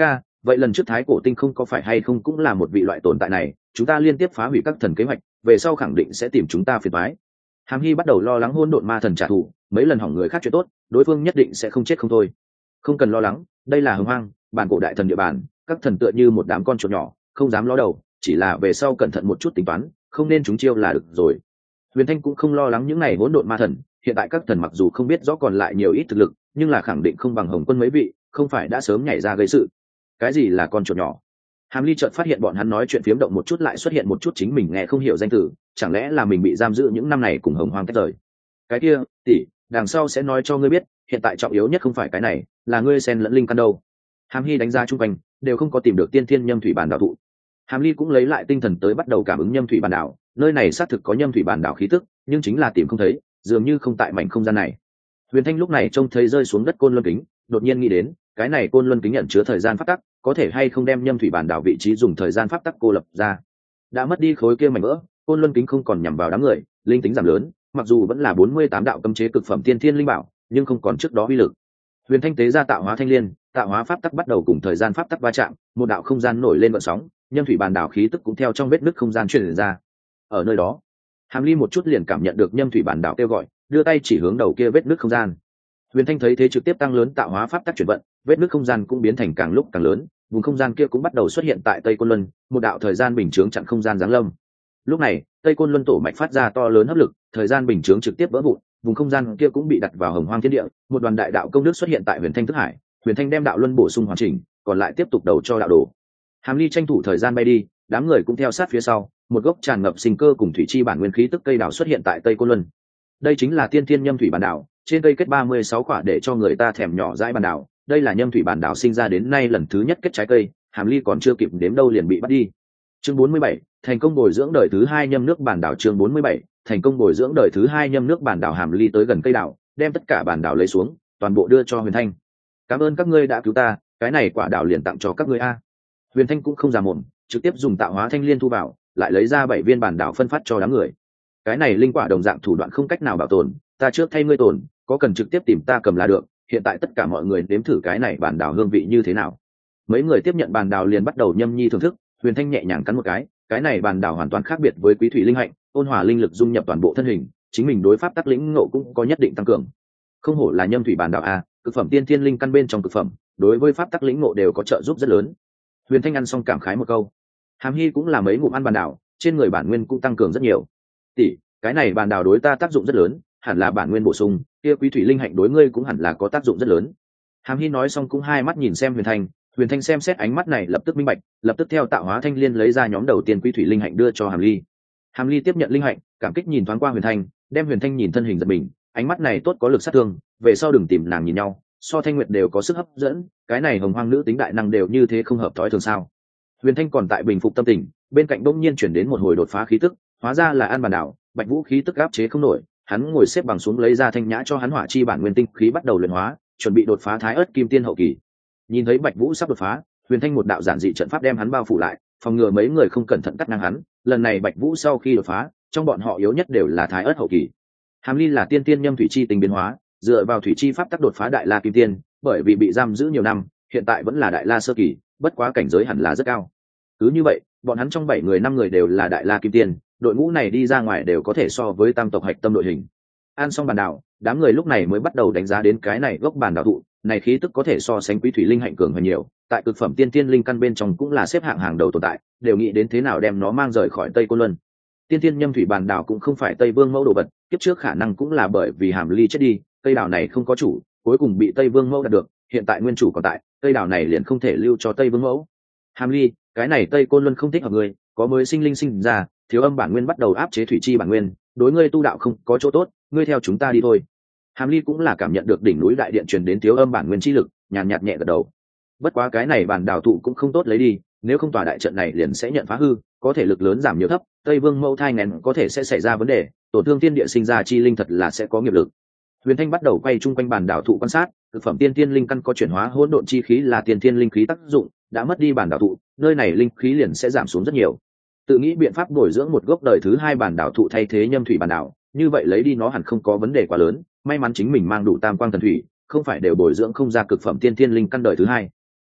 vậy lần trước thái cổ tinh không có phải hay không cũng là một vị loại tồn tại này, chúng ta liên tiếp phá hủy các thần kế hoạch, về sau khẳng định sẽ tìm chúng ta phiền toái. Hàm Hy bắt đầu lo lắng hỗn độn ma thần trả thù, mấy lần hỏng người khác chuyện tốt, đối phương nhất định sẽ không chết không thôi. Không cần lo lắng, đây là Hồng Hoang, bản cổ đại thần địa bàn, các thần tựa như một đám con chuột nhỏ, không dám ló đầu, chỉ là về sau cẩn thận một chút tính toán, không nên chúng chiêu là được rồi. Huyền Thanh cũng không lo lắng những này hỗn độn ma thần, hiện tại các thần mặc dù không biết rõ còn lại nhiều ít thực lực, nhưng là khẳng định không bằng Hồng Quân mấy vị, không phải đã sớm nhảy ra gây sự. Cái gì là con chuột nhỏ? Hàm Ly chợt phát hiện bọn hắn nói chuyện phiếm động một chút lại xuất hiện một chút chính mình nghe không hiểu danh từ, chẳng lẽ là mình bị giam giữ những năm này cùng Hồng Hoang tách rời? Cái kia, tỷ, đằng sau sẽ nói cho ngươi biết, hiện tại trọng yếu nhất không phải cái này, là ngươi xen lẫn linh căn đâu. Hàm Hy đánh ra chung quanh, đều không có tìm được tiên thiên nhâm thủy bản đảo thụ. Hàm Ly cũng lấy lại tinh thần tới bắt đầu cảm ứng nhâm thủy bản đảo, nơi này xác thực có nhâm thủy bản đảo khí tức, nhưng chính là tìm không thấy, dường như không tại mảnh không gian này. Huyền Thanh lúc này trông thấy rơi xuống đất côn luân kính, đột nhiên nghĩ đến, cái này côn luân kính nhận chứa thời gian pháp tắc, có thể hay không đem nhâm thủy bản đảo vị trí dùng thời gian pháp tắc cô lập ra. Đã mất đi khối kia mảnh vỡ, côn luân kính không còn nhằm vào đám người, linh tính giảm lớn, mặc dù vẫn là bốn mươi tám đạo cấm chế cực phẩm tiên thiên linh bảo, nhưng không còn trước đó uy lực. Huyền Thanh tế ra tạo hóa thanh liên, tạo hóa pháp tắc bắt đầu cùng thời gian pháp tắc va chạm, một đạo không gian nổi lên gợn sóng, nhâm thủy bản đảo khí tức cũng theo trong vết nứt không gian truyền ra. Ở nơi đó, Hàm Ly một chút liền cảm nhận được nhâm thủy bản đảo kêu gọi, đưa tay chỉ hướng đầu kia vết nứt không gian. Huyền Thanh thấy thế trực tiếp tăng lớn tạo hóa pháp tắc chuyển vận, vết nứt không gian cũng biến thành càng lúc càng lớn, vùng không gian kia cũng bắt đầu xuất hiện tại Tây Côn Luân, một đạo thời gian bình chướng chặn không gian giáng lâm. Lúc này, Tây Côn Luân tổ mạch phát ra to lớn hấp lực, thời gian bình chướng trực tiếp vỡ vụn, vùng không gian kia cũng bị đặt vào Hồng Hoang thiên địa, một đoàn đại đạo công đức xuất hiện tại Huyền Thanh thức hải, Huyền Thanh đem đạo luân bổ sung hoàn chỉnh, còn lại tiếp tục đầu cho đạo đồ. Hàm Ly tranh thủ thời gian bay đi, đám người cũng theo sát phía sau, một gốc tràn ngập sinh cơ cùng thủy chi bản nguyên khí tức cây đào xuất hiện tại Tây Côn Luân. Đây chính là tiên thiên nhâm thủy bản đảo, trên cây kết ba mươi sáu quả để cho người ta thèm nhỏ dãi bản đảo, đây là nhâm thủy bản đảo sinh ra đến nay lần thứ nhất kết trái cây, Hàm Ly còn chưa kịp đếm đâu liền bị bắt đi. Chương bốn mươi bảy, thành công bồi dưỡng đời thứ hai nhâm nước bản đảo. Chương bốn mươi bảy, thành công bồi dưỡng đời thứ hai nhâm nước bản đảo. Hàm Ly tới gần cây đảo, đem tất cả bản đảo lấy xuống, toàn bộ đưa cho Huyền Thanh. Cảm ơn các ngươi đã cứu ta, cái này quả đảo liền tặng cho các ngươi a. Huyền Thanh cũng không già mồm, trực tiếp dùng tạo hóa thanh liên thu vào, lại lấy ra bảy viên bản đảo phân phát cho đám người. Cái này linh quả đồng dạng thủ đoạn không cách nào bảo tồn, ta trước thay ngươi tồn, có cần trực tiếp tìm ta cầm là được. Hiện tại tất cả mọi người nếm thử cái này bản đảo hương vị như thế nào. Mấy người tiếp nhận bản đảo liền bắt đầu nhâm nhi thưởng thức. Huyền Thanh nhẹ nhàng cắn một cái, cái này bản đảo hoàn toàn khác biệt với quý thủy linh hạnh, ôn hòa linh lực dung nhập toàn bộ thân hình, chính mình đối pháp tắc lĩnh ngộ cũng có nhất định tăng cường. Không hổ là nhâm thủy bản đảo a, cực phẩm tiên thiên linh căn bên trong cực phẩm, đối với pháp tắc lĩnh ngộ đều có trợ giúp rất lớn. Huyền Thanh ăn xong cảm khái một câu. Hàm Hy cũng là mấy ngụm ăn bản đảo, trên người bản nguyên cũng tăng cường rất nhiều. Tỷ, cái này bản đảo đối ta tác dụng rất lớn, hẳn là bản nguyên bổ sung, kia quý thủy linh hạnh đối ngươi cũng hẳn là có tác dụng rất lớn. Hàm Hy nói xong cũng hai mắt nhìn xem Huyền Thanh, Huyền Thanh xem xét ánh mắt này lập tức minh bạch, lập tức theo tạo hóa thanh liên lấy ra nhóm đầu tiên quý thủy linh hạnh đưa cho Hàm Ly. Hàm Ly tiếp nhận linh hạnh, cảm kích nhìn thoáng qua Huyền Thanh, đem Huyền Thanh nhìn thân hình giật mình, ánh mắt này tốt có lực sát thương, về sau đừng tìm nàng nhìn nhau, so Thanh Nguyệt đều có sức hấp dẫn, cái này hồng hoang nữ tính đại năng đều như thế không hợp thói thường sao? Huyền Thanh còn tại bình phục tâm tình, bên cạnh bỗng nhiên chuyển đến một hồi đột phá khí tức, hóa ra là An Bản Đảo, Bạch Vũ khí tức áp chế không nổi, hắn ngồi xếp bằng xuống lấy ra thanh nhã cho hắn hỏa chi bản nguyên tinh khí bắt đầu luyện hóa, chuẩn bị đột phá thái ớt kim tiên hậu kỳ. Nhìn thấy Bạch Vũ sắp đột phá, Huyền Thanh một đạo giản dị trận pháp đem hắn bao phủ lại, phòng ngừa mấy người không cẩn thận cắt ngang hắn. Lần này Bạch Vũ sau khi đột phá, trong bọn họ yếu nhất đều là thái ớt hậu kỳ. Hàm Ly là tiên tiên nhâm thủy chi tình biến hóa, dựa vào thủy chi pháp tắc đột phá đại la kim tiên, bởi vì bị giam giữ nhiều năm, hiện tại vẫn là đại la sơ kỳ, bất quá cảnh giới hẳn là rất cao. Cứ như vậy, bọn hắn trong bảy người năm người đều là đại la kim tiên, đội ngũ này đi ra ngoài đều có thể so với tam tộc hạch tâm đội hình. Ăn xong bản đảo, đám người lúc này mới bắt đầu đánh giá đến cái này gốc bản đảo thụ, này khí tức có thể so sánh quý thủy linh hạnh cường hơn nhiều, tại cực phẩm tiên tiên linh căn bên trong cũng là xếp hạng hàng đầu tồn tại, đều nghĩ đến thế nào đem nó mang rời khỏi Tây Côn Luân. Tiên tiên nhâm thủy bản đảo cũng không phải Tây Vương mẫu đồ vật, kiếp trước khả năng cũng là bởi vì Hàm Ly chết đi, cây đảo này không có chủ, cuối cùng bị Tây Vương mẫu đạt được, hiện tại nguyên chủ còn tại, cây đảo này liền không thể lưu cho Tây Vương mẫu. Hàm Ly, cái này Tây Côn Luân không thích hợp ngươi, có mới sinh linh sinh ra, thiếu âm bản nguyên bắt đầu áp chế thủy chi bản nguyên, đối ngươi tu đạo không có chỗ tốt, ngươi theo chúng ta đi thôi. Hàm Ly cũng là cảm nhận được đỉnh núi đại điện truyền đến thiếu âm bản nguyên chi lực, nhàn nhạt nhẹ gật đầu. Bất quá cái này bản đảo thụ cũng không tốt lấy đi, nếu không tòa đại trận này liền sẽ nhận phá hư, có thể lực lớn giảm nhiều thấp, Tây Vương mẫu thai nghén có thể sẽ xảy ra vấn đề, tổn thương tiên địa sinh ra chi linh thật là sẽ có nghiệp lực. Huyền Thanh bắt đầu quay chung quanh bản đảo thụ quan sát, thực phẩm tiên tiên linh căn có chuyển hóa hỗn độn chi khí là tiên tiên linh khí tác dụng, đã mất đi bản đảo thụ, nơi này linh khí liền sẽ giảm xuống rất nhiều. Tự nghĩ biện pháp bồi dưỡng một gốc đời thứ hai bản đảo thụ thay thế nhâm thủy bản đảo, như vậy lấy đi nó hẳn không có vấn đề quá lớn, may mắn chính mình mang đủ tam quang thần thủy, không phải đều bồi dưỡng không ra cực phẩm tiên tiên linh căn đời thứ hai.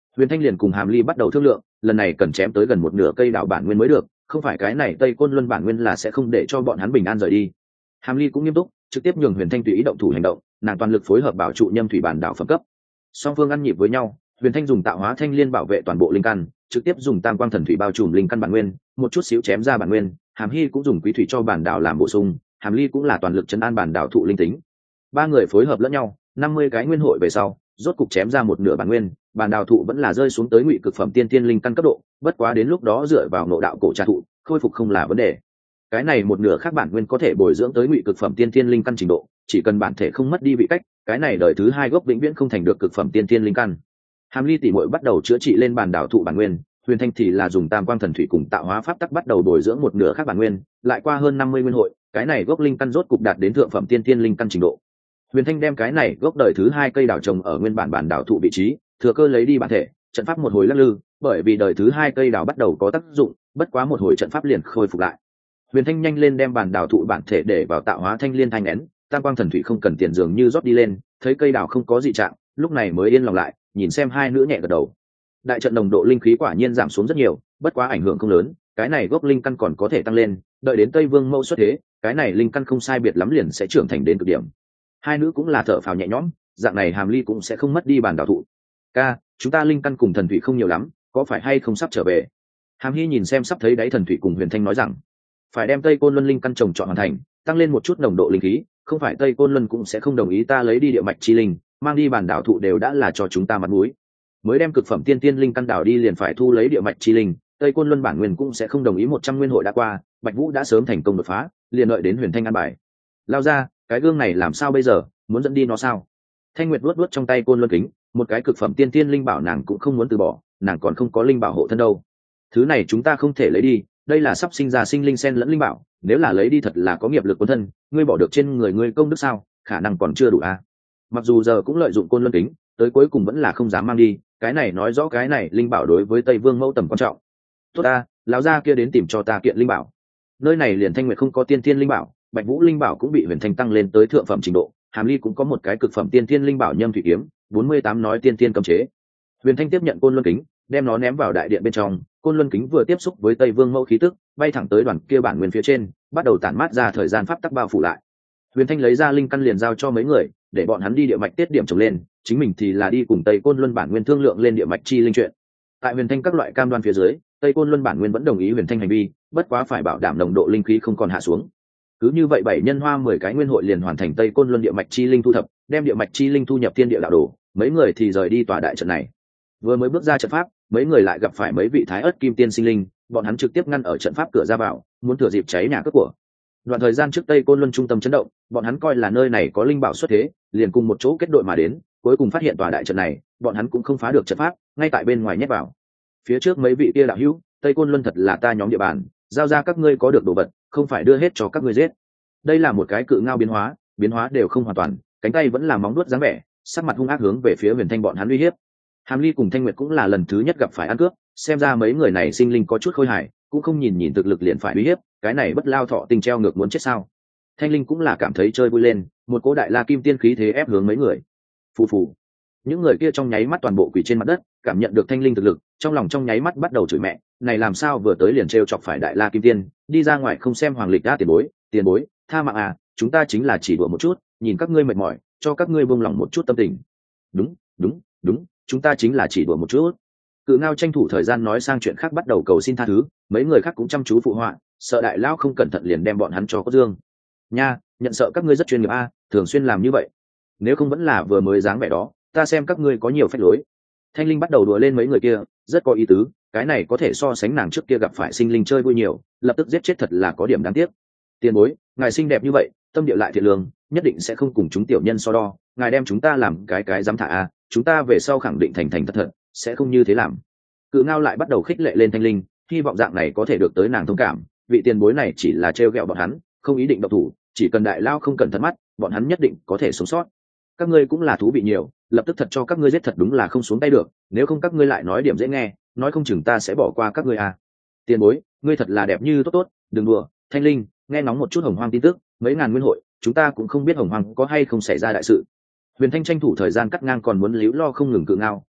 Huyền Thanh liền cùng Hàm Ly bắt đầu thương lượng, lần này cần chém tới gần một nửa cây đảo bản nguyên mới được, không phải cái này Tây Côn Luân bản nguyên là sẽ không để cho bọn hắn bình an rời đi. Hàm Ly cũng nghiêm túc, trực tiếp nhường Huyền Thanh tùy ý động thủ hành động, nàng toàn lực phối hợp bảo trụ Nhâm Thủy bản đảo phẩm cấp. Song phương ăn nhịp với nhau, Huyền Thanh dùng tạo hóa thanh liên bảo vệ toàn bộ linh căn, trực tiếp dùng tam quang thần thủy bao trùm linh căn bản nguyên, một chút xíu chém ra bản nguyên. Hàm Hy cũng dùng quý thủy cho bản đảo làm bổ sung, Hàm Ly cũng là toàn lực chấn an bản đảo thụ linh tính. Ba người phối hợp lẫn nhau, năm mươi cái nguyên hội về sau, rốt cục chém ra một nửa bản nguyên, bản đảo thụ vẫn là rơi xuống tới ngụy cực phẩm tiên tiên linh căn cấp độ, bất quá đến lúc đó dựa vào nội đạo cổ trà thụ, khôi phục không là vấn đề. Cái này một nửa khác bản nguyên có thể bồi dưỡng tới ngụy cực phẩm tiên tiên linh căn trình độ, chỉ cần bản thể không mất đi vị cách, cái này đời thứ hai gốc vĩnh viễn không thành được cực phẩm tiên tiên linh căn. Hàm Ly tỷ muội bắt đầu chữa trị lên bản đảo thụ bản nguyên, Huyền Thanh thì là dùng tam quang thần thủy cùng tạo hóa pháp tắc bắt đầu bồi dưỡng một nửa khác bản nguyên, lại qua hơn năm mươi nguyên hội, cái này gốc linh căn rốt cục đạt đến thượng phẩm tiên tiên linh căn trình độ. Huyền Thanh đem cái này gốc đời thứ hai cây đảo trồng ở nguyên bản bản đảo thụ vị trí, thừa cơ lấy đi bản thể, trận pháp một hồi lắc lư, bởi vì đời thứ hai cây đảo bắt đầu có tác dụng, bất quá một hồi trận pháp liền khôi phục lại. Huyền Thanh nhanh lên đem bản đảo thụ bản thể để vào tạo hóa thanh liên thanh nén, tam quang thần thủy không cần tiền dường như rót đi lên, thấy cây đảo không có dị trạng, lúc này mới yên lòng lại, nhìn xem hai nữ nhẹ gật đầu. Đại trận nồng độ linh khí quả nhiên giảm xuống rất nhiều, bất quá ảnh hưởng không lớn, cái này gốc linh căn còn có thể tăng lên, đợi đến Tây Vương Mẫu xuất thế, cái này linh căn không sai biệt lắm liền sẽ trưởng thành đến cực điểm. Hai nữ cũng là thở phào nhẹ nhõm, dạng này Hàm Ly cũng sẽ không mất đi bản đảo thụ. Ca, chúng ta linh căn cùng thần thủy không nhiều lắm, có phải hay không sắp trở về? Hàm Hy nhìn xem sắp thấy đáy thần thủy cùng Huyền Thanh nói rằng, phải đem Tây Côn Luân linh căn trồng trọt hoàn thành, tăng lên một chút nồng độ linh khí, không phải Tây Côn Luân cũng sẽ không đồng ý ta lấy đi địa mạch chi linh, mang đi bản đảo thụ đều đã là cho chúng ta mặt mũi. Mới đem cực phẩm tiên tiên linh căn đảo đi liền phải thu lấy địa mạch chi linh, Tây Côn Luân bản nguyên cũng sẽ không đồng ý một trăm nguyên hội đã qua, Bạch Vũ đã sớm thành công đột phá, liền đợi đến Huyền Thanh an bài. Lao ra, cái gương này làm sao bây giờ, muốn dẫn đi nó sao? Thanh Nguyệt luốt luốt trong tay Côn Luân kính, một cái cực phẩm tiên tiên linh bảo nàng cũng không muốn từ bỏ, nàng còn không có linh bảo hộ thân đâu. Thứ này chúng ta không thể lấy đi, đây là sắp sinh ra sinh linh sen lẫn linh bảo, nếu là lấy đi thật là có nghiệp lực quân thân, ngươi bỏ được trên người ngươi công đức sao? Khả năng còn chưa đủ a. À? Mặc dù giờ cũng lợi dụng Côn Luân kính, tới cuối cùng vẫn là không dám mang đi, cái này nói rõ cái này linh bảo đối với Tây Vương Mẫu tầm quan trọng. Tốt ta, lão gia kia đến tìm cho ta kiện linh bảo. Nơi này liền Thanh Nguyệt không có tiên tiên linh bảo, Bạch Vũ linh bảo cũng bị Huyền Thanh tăng lên tới thượng phẩm trình độ, Hàm Ly cũng có một cái cực phẩm tiên tiên linh bảo Nhâm Thủy kiếm, bốn mươi tám nói tiên tiên cấm chế. Huyền Thanh tiếp nhận Côn Luân kính, đem nó ném vào đại điện bên trong, Côn Luân kính vừa tiếp xúc với Tây Vương Mẫu khí tức, bay thẳng tới đoàn kia bản nguyên phía trên, bắt đầu tản mát ra thời gian pháp tắc bao phủ lại. Huyền Thanh lấy ra linh căn liền giao cho mấy người, để bọn hắn đi địa mạch tiết điểm trồng lên, chính mình thì là đi cùng Tây Côn Luân bản nguyên thương lượng lên địa mạch chi linh chuyện. Tại Huyền Thanh các loại cam đoan phía dưới, Tây Côn Luân bản nguyên vẫn đồng ý Huyền Thanh hành vi, bất quá phải bảo đảm nồng độ linh khí không còn hạ xuống. Cứ như vậy bảy nhân hoa mười cái nguyên hội liền hoàn thành Tây Côn Luân địa mạch chi linh thu thập, đem địa mạch chi linh thu nhập thiên địa đạo đồ, mấy người thì rời đi tòa đại trận này. Vừa mới bước ra trận pháp, mấy người lại gặp phải mấy vị thái ớt kim tiên sinh linh, bọn hắn trực tiếp ngăn ở trận pháp cửa ra vào, muốn thừa dịp cháy nhà cướp của. Đoạn thời gian trước Tây Côn Luân trung tâm chấn động, bọn hắn coi là nơi này có linh bảo xuất thế, liền cùng một chỗ kết đội mà đến, cuối cùng phát hiện tòa đại trận này, bọn hắn cũng không phá được trận pháp, ngay tại bên ngoài nhét vào. Phía trước mấy vị kia đạo hữu, Tây Côn Luân thật là ta nhóm địa bàn, giao ra các ngươi có được đồ vật, không phải đưa hết cho các ngươi giết. Đây là một cái cự ngao biến hóa, biến hóa đều không hoàn toàn, cánh tay vẫn là móng vuốt dáng vẻ, sắc mặt hung ác hướng về phía Huyền Thanh bọn hắn uy hiếp. Hàm Ly cùng Thanh Nguyệt cũng là lần thứ nhất gặp phải ăn cướp, xem ra mấy người này sinh linh có chút khôi hài, cũng không nhìn nhìn thực lực liền phải uy hiếp, cái này bất lao thọ tình treo ngược muốn chết sao? Thanh Linh cũng là cảm thấy chơi vui lên, một cỗ đại la kim tiên khí thế ép hướng mấy người. Phù phù. Những người kia trong nháy mắt toàn bộ quỳ trên mặt đất, cảm nhận được Thanh Linh thực lực, trong lòng trong nháy mắt bắt đầu chửi mẹ, này làm sao vừa tới liền trêu chọc phải đại la kim tiên, đi ra ngoài không xem hoàng lịch đã tiền bối, tiền bối, tha mạng à, chúng ta chính là chỉ đùa một chút, nhìn các ngươi mệt mỏi, cho các ngươi buông lòng một chút tâm tình. Đúng, đúng, đúng, chúng ta chính là chỉ đùa một chút. Cự ngao tranh thủ thời gian nói sang chuyện khác bắt đầu cầu xin tha thứ, mấy người khác cũng chăm chú phụ họa, sợ đại lão không cẩn thận liền đem bọn hắn cho có dương. Nha, nhận sợ các ngươi rất chuyên nghiệp a, thường xuyên làm như vậy. Nếu không vẫn là vừa mới dáng vẻ đó, ta xem các ngươi có nhiều phép lối. Thanh Linh bắt đầu đùa lên mấy người kia, rất có ý tứ, cái này có thể so sánh nàng trước kia gặp phải sinh linh chơi vui nhiều, lập tức giết chết thật là có điểm đáng tiếc. Tiền bối, ngài xinh đẹp như vậy, tâm địa lại thiện lương, nhất định sẽ không cùng chúng tiểu nhân so đo, ngài đem chúng ta làm cái cái dám thả a, chúng ta về sau khẳng định thành thành thật thật, sẽ không như thế làm. Cự ngao lại bắt đầu khích lệ lên Thanh Linh, hy vọng dạng này có thể được tới nàng thông cảm, vị tiền bối này chỉ là trêu ghẹo bọn hắn, không ý định động thủ, chỉ cần đại lao không cẩn thận mắt, bọn hắn nhất định có thể sống sót. Các ngươi cũng là thú vị nhiều, lập tức thật cho các ngươi giết thật đúng là không xuống tay được, nếu không các ngươi lại nói điểm dễ nghe, nói không chừng ta sẽ bỏ qua các ngươi à. Tiền bối, ngươi thật là đẹp như tốt tốt, đừng đùa. Thanh Linh, nghe ngóng một chút Hồng Hoang tin tức, mấy ngàn nguyên hội, chúng ta cũng không biết Hồng Hoang có hay không xảy ra đại sự. Huyền Thanh tranh thủ thời gian cắt ngang còn muốn líu lo không ngừng Cự ngao,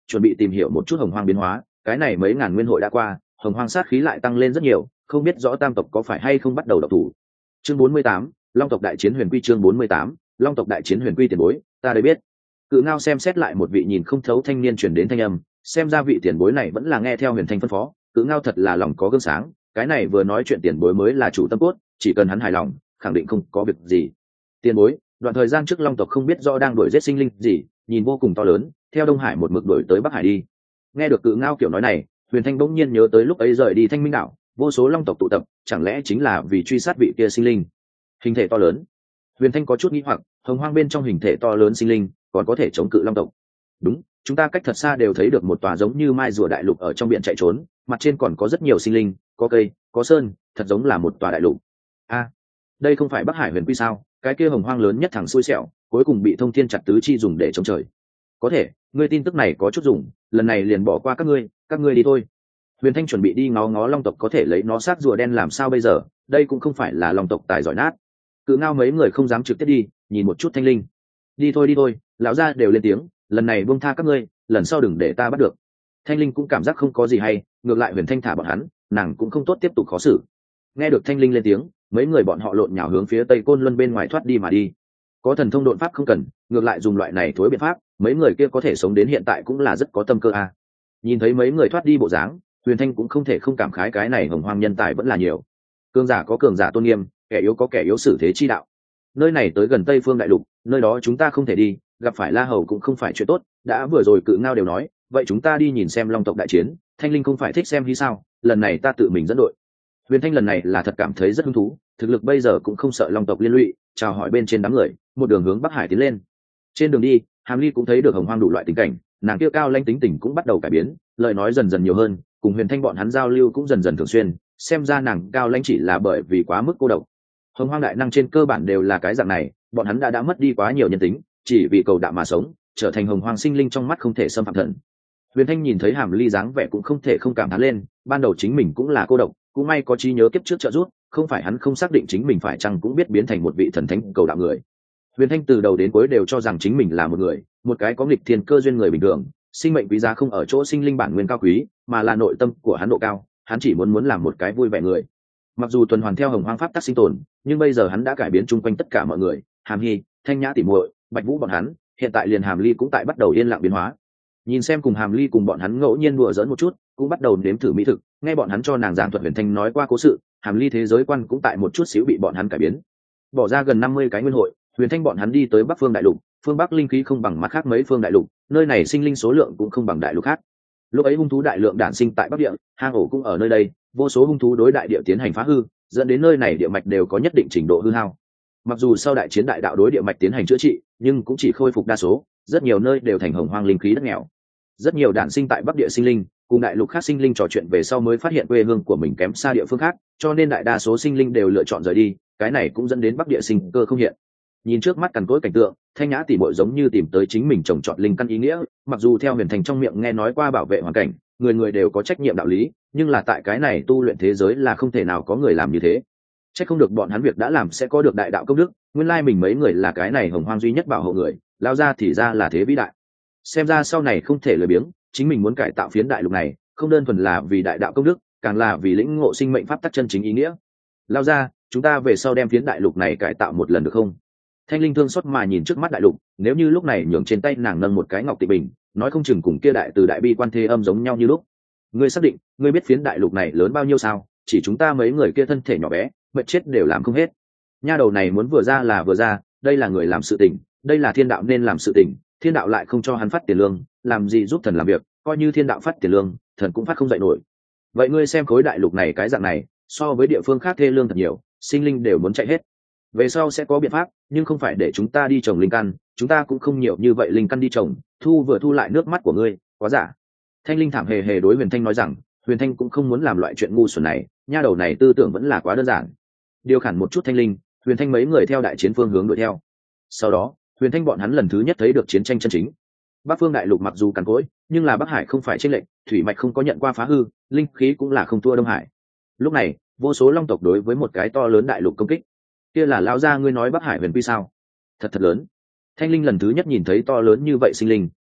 chuẩn bị tìm hiểu một chút hồng hoang biến hóa. Cái này mấy ngàn nguyên hội đã qua, hồng hoang sát khí lại tăng lên rất nhiều, không biết rõ tam tộc có phải hay không bắt đầu độc thủ. Chương bốn mươi tám, long tộc đại chiến huyền quy. Chương bốn mươi tám, long tộc đại chiến huyền quy. Tiền bối, ta đây biết. Cự Ngao xem xét lại một vị nhìn không thấu thanh niên truyền đến thanh âm, xem ra vị tiền bối này vẫn là nghe theo Huyền Thanh phân phó. Cự Ngao thật là lòng có gương sáng, cái này vừa nói chuyện tiền bối mới là chủ tâm cốt, chỉ cần hắn hài lòng, khẳng định không có việc gì. Tiền bối, đoạn thời gian trước long tộc không biết rõ đang đuổi giết sinh linh gì, nhìn vô cùng to lớn, theo Đông Hải một mực đuổi tới Bắc Hải đi. Nghe được Cự Ngao kiểu nói này, Huyền Thanh bỗng nhiên nhớ tới lúc ấy rời đi Thanh Minh đảo, vô số long tộc tụ tập, chẳng lẽ chính là vì truy sát vị kia sinh linh? Hình thể to lớn. Huyền Thanh có chút nghi hoặc, hồng hoang bên trong hình thể to lớn sinh linh còn có thể chống cự long tộc? Đúng, chúng ta cách thật xa đều thấy được một tòa giống như mai rùa đại lục ở trong biển chạy trốn, mặt trên còn có rất nhiều sinh linh, có cây, có sơn, thật giống là một tòa đại lục. A, đây không phải Bắc Hải huyền quy sao? Cái kia hồng hoang lớn nhất thằng xui xẻo, cuối cùng bị thông thiên chặt tứ chi dùng để chống trời. Có thể, ngươi tin tức này có chút dùng, lần này liền bỏ qua các ngươi, các ngươi đi thôi. Huyền Thanh chuẩn bị đi ngó ngó long tộc có thể lấy nó xác rùa đen làm sao bây giờ, đây cũng không phải là long tộc tài giỏi nát. Cự Ngao mấy người không dám trực tiếp đi, nhìn một chút Thanh Linh. Đi thôi đi thôi, lão gia đều lên tiếng, lần này buông tha các ngươi, lần sau đừng để ta bắt được. Thanh Linh cũng cảm giác không có gì hay, ngược lại Huyền Thanh thả bọn hắn, nàng cũng không tốt tiếp tục khó xử. Nghe được Thanh Linh lên tiếng, mấy người bọn họ lộn nhào hướng phía Tây Côn Luân bên ngoài thoát đi mà đi. Có thần thông độn pháp không cần, ngược lại dùng loại này thối biện pháp, mấy người kia có thể sống đến hiện tại cũng là rất có tâm cơ a. À. Nhìn thấy mấy người thoát đi bộ dáng, Huyền Thanh cũng không thể không cảm khái cái này hồng hoang nhân tài vẫn là nhiều. Cường giả có cường giả tôn nghiêm, kẻ yếu có kẻ yếu xử thế chi đạo. Nơi này tới gần Tây Phương đại lục, nơi đó chúng ta không thể đi, gặp phải La Hầu cũng không phải chuyện tốt, đã vừa rồi Cự Ngao đều nói, vậy chúng ta đi nhìn xem long tộc đại chiến. Thanh Linh không phải thích xem hay sao, lần này ta tự mình dẫn đội. Huyền Thanh lần này là thật cảm thấy rất hứng thú, thực lực bây giờ cũng không sợ long tộc liên lụy, chào hỏi bên trên đám người, một đường hướng Bắc Hải tiến lên. Trên đường đi, Hàm Ly cũng thấy được hồng hoang đủ loại tình cảnh, nàng kia cao lãnh tính tình cũng bắt đầu cải biến, lời nói dần dần nhiều hơn, cùng Huyền Thanh bọn hắn giao lưu cũng dần dần thường xuyên, xem ra nàng cao lãnh chỉ là bởi vì quá mức cô độc. Hồng hoang đại năng trên cơ bản đều là cái dạng này, bọn hắn đã đã mất đi quá nhiều nhân tính, chỉ vì cầu đạo mà sống, trở thành hồng hoang sinh linh trong mắt không thể xâm phạm thần. Huyền Thanh nhìn thấy Hàm Ly dáng vẻ cũng không thể không cảm thán lên, ban đầu chính mình cũng là cô độc, cũng may có trí nhớ kiếp trước trợ giúp, không phải hắn không xác định chính mình phải chăng cũng biết biến thành một vị thần thánh cầu đạo người. Huyền Thanh từ đầu đến cuối đều cho rằng chính mình là một người, một cái có nghịch thiên cơ duyên người bình thường, sinh mệnh quý giá không ở chỗ sinh linh bản nguyên cao quý, mà là nội tâm của hắn độ cao, hắn chỉ muốn muốn làm một cái vui vẻ người. Mặc dù tuần hoàn theo hồng hoang pháp tắc sinh tồn, nhưng bây giờ hắn đã cải biến chung quanh tất cả mọi người, Hàm Hy, Thanh Nhã tỉ muội, Bạch Vũ bọn hắn, hiện tại liền Hàm Ly cũng tại bắt đầu yên lặng biến hóa. Nhìn xem cùng Hàm Ly cùng bọn hắn ngẫu nhiên đùa giỡn một chút, cũng bắt đầu nếm thử mỹ thực, nghe bọn hắn cho nàng giảng thuật Huyền Thanh nói qua cố sự, Hàm Ly thế giới quan cũng tại một chút xíu bị bọn hắn cải biến. Bỏ ra gần năm mươi cái nguyên hội, Huyền Thanh bọn hắn đi tới Bắc Phương đại lục, phương Bắc linh khí không bằng mặt khác mấy phương đại lục, nơi này sinh linh số lượng cũng không bằng đại lục khác. Lúc ấy hung thú đại lượng đản sinh tại Bắc Địa, hang ổ cũng ở nơi đây, vô số hung thú đối đại địa tiến hành phá hư, dẫn đến nơi này địa mạch đều có nhất định trình độ hư hao. Mặc dù sau đại chiến đại đạo đối địa mạch tiến hành chữa trị, nhưng cũng chỉ khôi phục đa số, rất nhiều nơi đều thành hồng hoang linh khí đất nghèo. Rất nhiều đản sinh tại Bắc Địa sinh linh, cùng đại lục khác sinh linh trò chuyện về sau mới phát hiện quê hương của mình kém xa địa phương khác, cho nên đại đa số sinh linh đều lựa chọn rời đi, cái này cũng dẫn đến Bắc Địa sinh cơ không hiện. Nhìn trước mắt cằn cỗi cảnh tượng, Thanh Nhã tỉ muội giống như tìm tới chính mình trồng trọt linh căn ý nghĩa, mặc dù theo Huyền Thành trong miệng nghe nói qua bảo vệ hoàn cảnh, người người đều có trách nhiệm đạo lý, nhưng là tại cái này tu luyện thế giới là không thể nào có người làm như thế. Chắc không được bọn hắn việc đã làm sẽ có được đại đạo công đức, nguyên lai mình mấy người là cái này hồng hoang duy nhất bảo hộ người, lao ra thì ra là thế vĩ đại. Xem ra sau này không thể lười biếng, chính mình muốn cải tạo phiến đại lục này, không đơn thuần là vì đại đạo công đức, càng là vì lĩnh ngộ sinh mệnh pháp tắc chân chính ý nghĩa. Lao ra, chúng ta về sau đem phiến đại lục này cải tạo một lần được không? Thanh Linh thương xót mà nhìn trước mắt đại lục, nếu như lúc này nhường trên tay nàng nâng một cái ngọc tịnh bình, nói không chừng cùng kia đại từ đại bi quan thế âm giống nhau như lúc. Ngươi xác định, ngươi biết phiến đại lục này lớn bao nhiêu sao? Chỉ chúng ta mấy người kia thân thể nhỏ bé, mệt chết đều làm không hết. Nha đầu này muốn vừa ra là vừa ra, đây là người làm sự tình, đây là thiên đạo nên làm sự tình, thiên đạo lại không cho hắn phát tiền lương, làm gì giúp thần làm việc, coi như thiên đạo phát tiền lương, thần cũng phát không dậy nổi. Vậy ngươi xem khối đại lục này cái dạng này, so với địa phương khác thê lương thật nhiều, sinh linh đều muốn chạy hết. Về sau sẽ có biện pháp, nhưng không phải để chúng ta đi trồng linh căn, chúng ta cũng không nhiều như vậy linh căn đi trồng, thu vừa thu lại nước mắt của ngươi, quá giả. Thanh Linh thảm hề hề đối Huyền Thanh nói rằng, Huyền Thanh cũng không muốn làm loại chuyện ngu xuẩn này, nha đầu này tư tưởng vẫn là quá đơn giản. Điều khản một chút Thanh Linh, Huyền Thanh mấy người theo đại chiến phương hướng đuổi theo. Sau đó, Huyền Thanh bọn hắn lần thứ nhất thấy được chiến tranh chân chính. Bắc Phương đại lục mặc dù cằn cỗi, nhưng là Bắc Hải không phải chênh lệch, thủy mạch không có nhận qua phá hư, linh khí cũng là không thua Đông Hải. Lúc này, vô số long tộc đối với một cái to lớn đại lục công kích. Kia là lão gia ngươi nói Bắc Hải huyền quy sao? Thật thật lớn. Thanh Linh lần thứ nhất nhìn thấy to lớn như vậy sinh linh,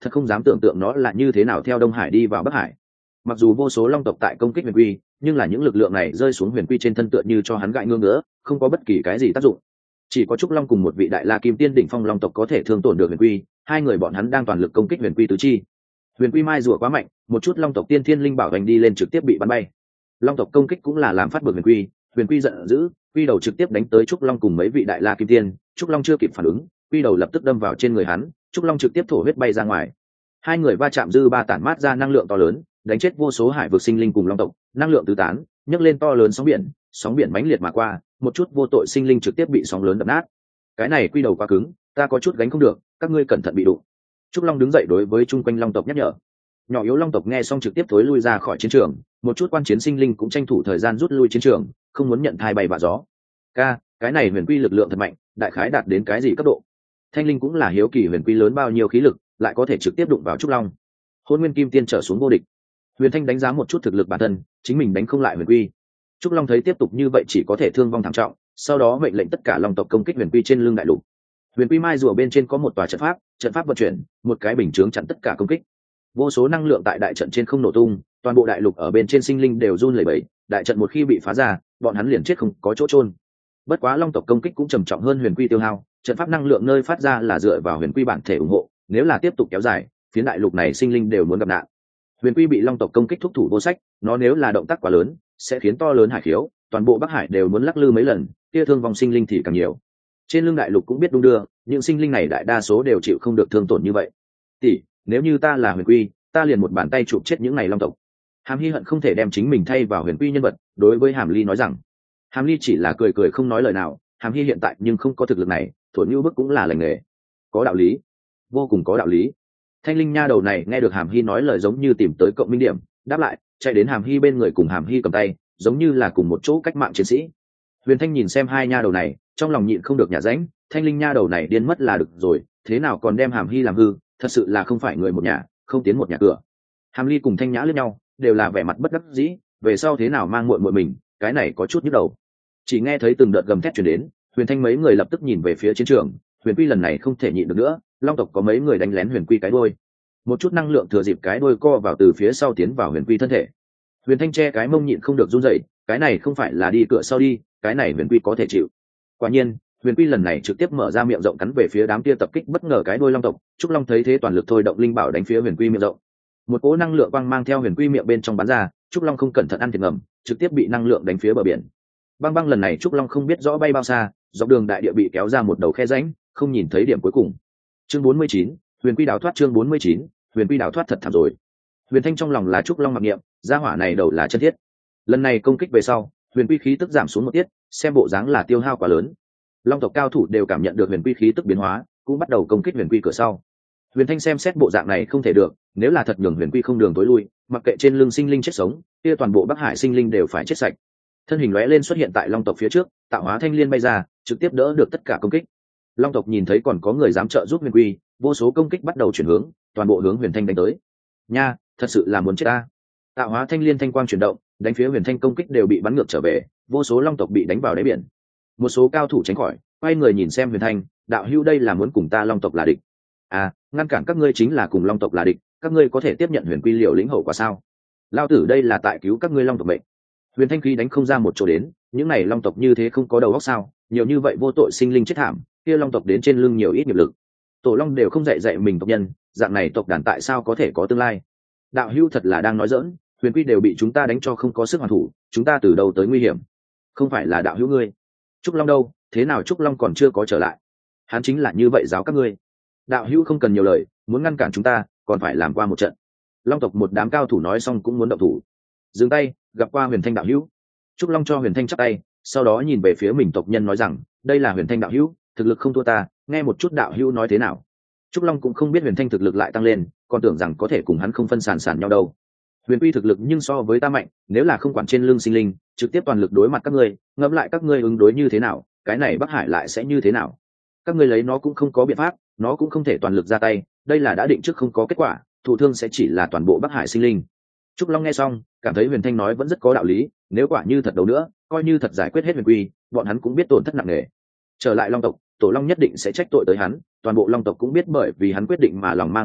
thật không dám tưởng tượng nó là như thế nào theo Đông Hải đi vào Bắc Hải. Mặc dù vô số long tộc tại công kích huyền quy, nhưng là những lực lượng này rơi xuống huyền quy trên thân tựa như cho hắn gãi ngưỡng nữa, không có bất kỳ cái gì tác dụng. Chỉ có trúc long cùng một vị đại la kim tiên đỉnh phong long tộc có thể thương tổn được huyền quy, hai người bọn hắn đang toàn lực công kích huyền quy tứ chi. Huyền quy mai rùa quá mạnh, một chút long tộc tiên thiên linh bảo hành đi lên trực tiếp bị bắn bay. Long tộc công kích cũng là làm phát bực huyền quy, huyền quy giận dữ, quy đầu trực tiếp đánh tới trúc long cùng mấy vị đại la kim tiên, trúc long chưa kịp phản ứng, quy đầu lập tức đâm vào trên người hắn, trúc long trực tiếp thổ huyết bay ra ngoài. Hai người va chạm dư ba tản mát ra năng lượng to lớn, đánh chết vô số hải vực sinh linh cùng long tộc, năng lượng tứ tán, nhấc lên to lớn sóng biển, sóng biển mãnh liệt mà qua, một chút vô tội sinh linh trực tiếp bị sóng lớn đập nát. Cái này quy đầu quá cứng, ta có chút gánh không được, các ngươi cẩn thận bị đụng. Trúc Long đứng dậy đối với chung quanh long tộc nhắc nhở. Nhỏ yếu long tộc nghe xong trực tiếp thối lui ra khỏi chiến trường, một chút quan chiến sinh linh cũng tranh thủ thời gian rút lui chiến trường, không muốn nhận thai bay vạ gió. Ca, cái này huyền quy lực lượng thật mạnh, đại khái đạt đến cái gì cấp độ? Thanh linh cũng là hiếu kỳ huyền quy lớn bao nhiêu khí lực, lại có thể trực tiếp đụng vào Trúc Long. Hôn Nguyên Kim Tiên trở xuống vô địch. Huyền Thanh đánh giá một chút thực lực bản thân, chính mình đánh không lại huyền quy. Trúc Long thấy tiếp tục như vậy chỉ có thể thương vong thảm trọng, sau đó mệnh lệnh tất cả long tộc công kích huyền quy trên lưng đại lục. Huyền quy mai rùa bên trên có một tòa trận pháp, trận pháp vận chuyển, một cái bình chướng chặn tất cả công kích. Vô số năng lượng tại đại trận trên không nổ tung, toàn bộ đại lục ở bên trên sinh linh đều run lẩy bẩy, đại trận một khi bị phá ra, bọn hắn liền chết không có chỗ chôn. Bất quá long tộc công kích cũng trầm trọng hơn huyền quy tiêu hao, trận pháp năng lượng nơi phát ra là dựa vào huyền quy bản thể ủng hộ, nếu là tiếp tục kéo dài, phía đại lục này sinh linh đều muốn gặp nạn. Huyền quy bị long tộc công kích thúc thủ vô sách, nó nếu là động tác quá lớn, sẽ khiến to lớn hải khiếu, toàn bộ Bắc Hải đều muốn lắc lư mấy lần, kia thương vong sinh linh thì càng nhiều. Trên lưng đại lục cũng biết đung đưa, những sinh linh này đại đa số đều chịu không được thương tổn như vậy. Tỷ, nếu như ta là huyền quy, ta liền một bàn tay chụp chết những này long tộc. Hàm Hy hận không thể đem chính mình thay vào huyền quy nhân vật, đối với Hàm Ly nói rằng. Hàm Ly chỉ là cười cười không nói lời nào, Hàm Hy hiện tại nhưng không có thực lực này, thổi như bức cũng là lành nghề. Có đạo lý, vô cùng có đạo lý. Thanh linh nha đầu này nghe được Hàm Hy nói lời giống như tìm tới cộng minh điểm, đáp lại, chạy đến Hàm Hy bên người cùng Hàm Hy cầm tay, giống như là cùng một chỗ cách mạng chiến sĩ. Huyền Thanh nhìn xem hai nha đầu này, trong lòng nhịn không được nhả rãnh, thanh linh nha đầu này điên mất là được rồi, thế nào còn đem Hàm Hy làm hư, thật sự là không phải người một nhà, không tiến một nhà cửa. Hàm Ly cùng Thanh Nhã liếc nhau, đều là vẻ mặt bất đắc dĩ, về sau thế nào mang muội muội mình, cái này có chút nhức đầu. Chỉ nghe thấy từng đợt gầm thét truyền đến, Huyền Thanh mấy người lập tức nhìn về phía chiến trường, Huyền Quy lần này không thể nhịn được nữa, long tộc có mấy người đánh lén Huyền Quy cái đuôi. Một chút năng lượng thừa dịp cái đuôi co vào từ phía sau tiến vào Huyền Quy thân thể. Huyền Thanh che cái mông nhịn không được run rẩy, cái này không phải là đi cửa sau đi, cái này Huyền Quy có thể chịu. Quả nhiên, Huyền Quy lần này trực tiếp mở ra miệng rộng cắn về phía đám kia tập kích bất ngờ cái đuôi long tộc, Trúc Long thấy thế toàn lực thôi động linh bảo đánh phía Huyền Quy miệng rộng. Một cỗ năng lượng quang mang theo Huyền Quy miệng bên trong bắn ra, Trúc Long không cẩn thận ăn thiệt ngầm, trực tiếp bị năng lượng đánh phía bờ biển. Băng băng lần này Trúc Long không biết rõ bay bao xa, dọc đường đại địa bị kéo ra một đầu khe rãnh, không nhìn thấy điểm cuối cùng. Chương bốn mươi chín, Huyền Quy đào thoát. Chương bốn mươi chín, Huyền Quy đào thoát thật thảm rồi. Huyền Thanh trong lòng là Trúc Long mặc niệm, gia hỏa này đầu là chân thiết. Lần này công kích về sau, Huyền Quy khí tức giảm xuống một tiết, xem bộ dáng là tiêu hao quá lớn. Long tộc cao thủ đều cảm nhận được Huyền Quy khí tức biến hóa, cũng bắt đầu công kích Huyền Quy cửa sau. Huyền Thanh xem xét bộ dạng này không thể được, nếu là thật nhường Huyền Quy không đường tối lui, mặc kệ trên lưng sinh linh chết sống, kia toàn bộ Bắc Hải sinh linh đều phải chết sạch. Thân hình lóe lên xuất hiện tại long tộc phía trước, tạo hóa thanh liên bay ra, trực tiếp đỡ được tất cả công kích. Long tộc nhìn thấy còn có người dám trợ giúp Huyền Quy, vô số công kích bắt đầu chuyển hướng, toàn bộ hướng Huyền Thanh đánh tới. Nha, thật sự là muốn chết ta. Tạo hóa thanh liên thanh quang chuyển động, đánh phía Huyền Thanh công kích đều bị bắn ngược trở về, vô số long tộc bị đánh vào đáy biển. Một số cao thủ tránh khỏi, quay người nhìn xem Huyền Thanh, đạo hữu đây là muốn cùng ta long tộc là địch. À, ngăn cản các ngươi chính là cùng long tộc là địch, các ngươi có thể tiếp nhận Huyền Quy liều lĩnh hậu quả sao? Lao tử đây là tại cứu các ngươi long tộc mệnh. Huyền Thanh khí đánh không ra một chỗ đến, những này long tộc như thế không có đầu óc sao, nhiều như vậy vô tội sinh linh chết thảm, kia long tộc đến trên lưng nhiều ít nghiệp lực. Tổ long đều không dạy dạy mình tộc nhân, dạng này tộc đàn tại sao có thể có tương lai? Đạo hữu thật là đang nói giỡn, Huyền Quy đều bị chúng ta đánh cho không có sức hoàn thủ, chúng ta từ đâu tới nguy hiểm? Không phải là đạo hữu ngươi? Trúc Long đâu, thế nào Trúc Long còn chưa có trở lại? Hắn chính là như vậy giáo các ngươi. Đạo hữu không cần nhiều lời, muốn ngăn cản chúng ta, còn phải làm qua một trận. Long tộc một đám cao thủ nói xong cũng muốn động thủ. Dừng tay, gặp qua Huyền Thanh đạo hữu. Trúc Long cho Huyền Thanh chắp tay, sau đó nhìn về phía mình tộc nhân nói rằng, đây là Huyền Thanh đạo hữu, thực lực không thua ta, nghe một chút đạo hữu nói thế nào. Trúc Long cũng không biết Huyền Thanh thực lực lại tăng lên, còn tưởng rằng có thể cùng hắn không phân sàn sàn nhau đâu. Huyền Quy thực lực nhưng so với ta mạnh, nếu là không quản trên lưng sinh linh, trực tiếp toàn lực đối mặt các ngươi, ngẫm lại các ngươi ứng đối như thế nào, cái này Bắc Hải lại sẽ như thế nào? Các ngươi lấy nó cũng không có biện pháp, nó cũng không thể toàn lực ra tay, đây là đã định trước không có kết quả, thụ thương sẽ chỉ là toàn bộ Bắc Hải sinh linh. Trúc Long nghe xong, cảm thấy Huyền Thanh nói vẫn rất có đạo lý, nếu quả như thật đấu nữa, coi như thật giải quyết hết Huyền Quy, bọn hắn cũng biết tổn thất nặng nề. Trở lại Long tộc, Tổ Long nhất định sẽ trách tội tới hắn, toàn bộ Long tộc cũng biết bởi vì hắn quyết định mà lòng mang oán hận,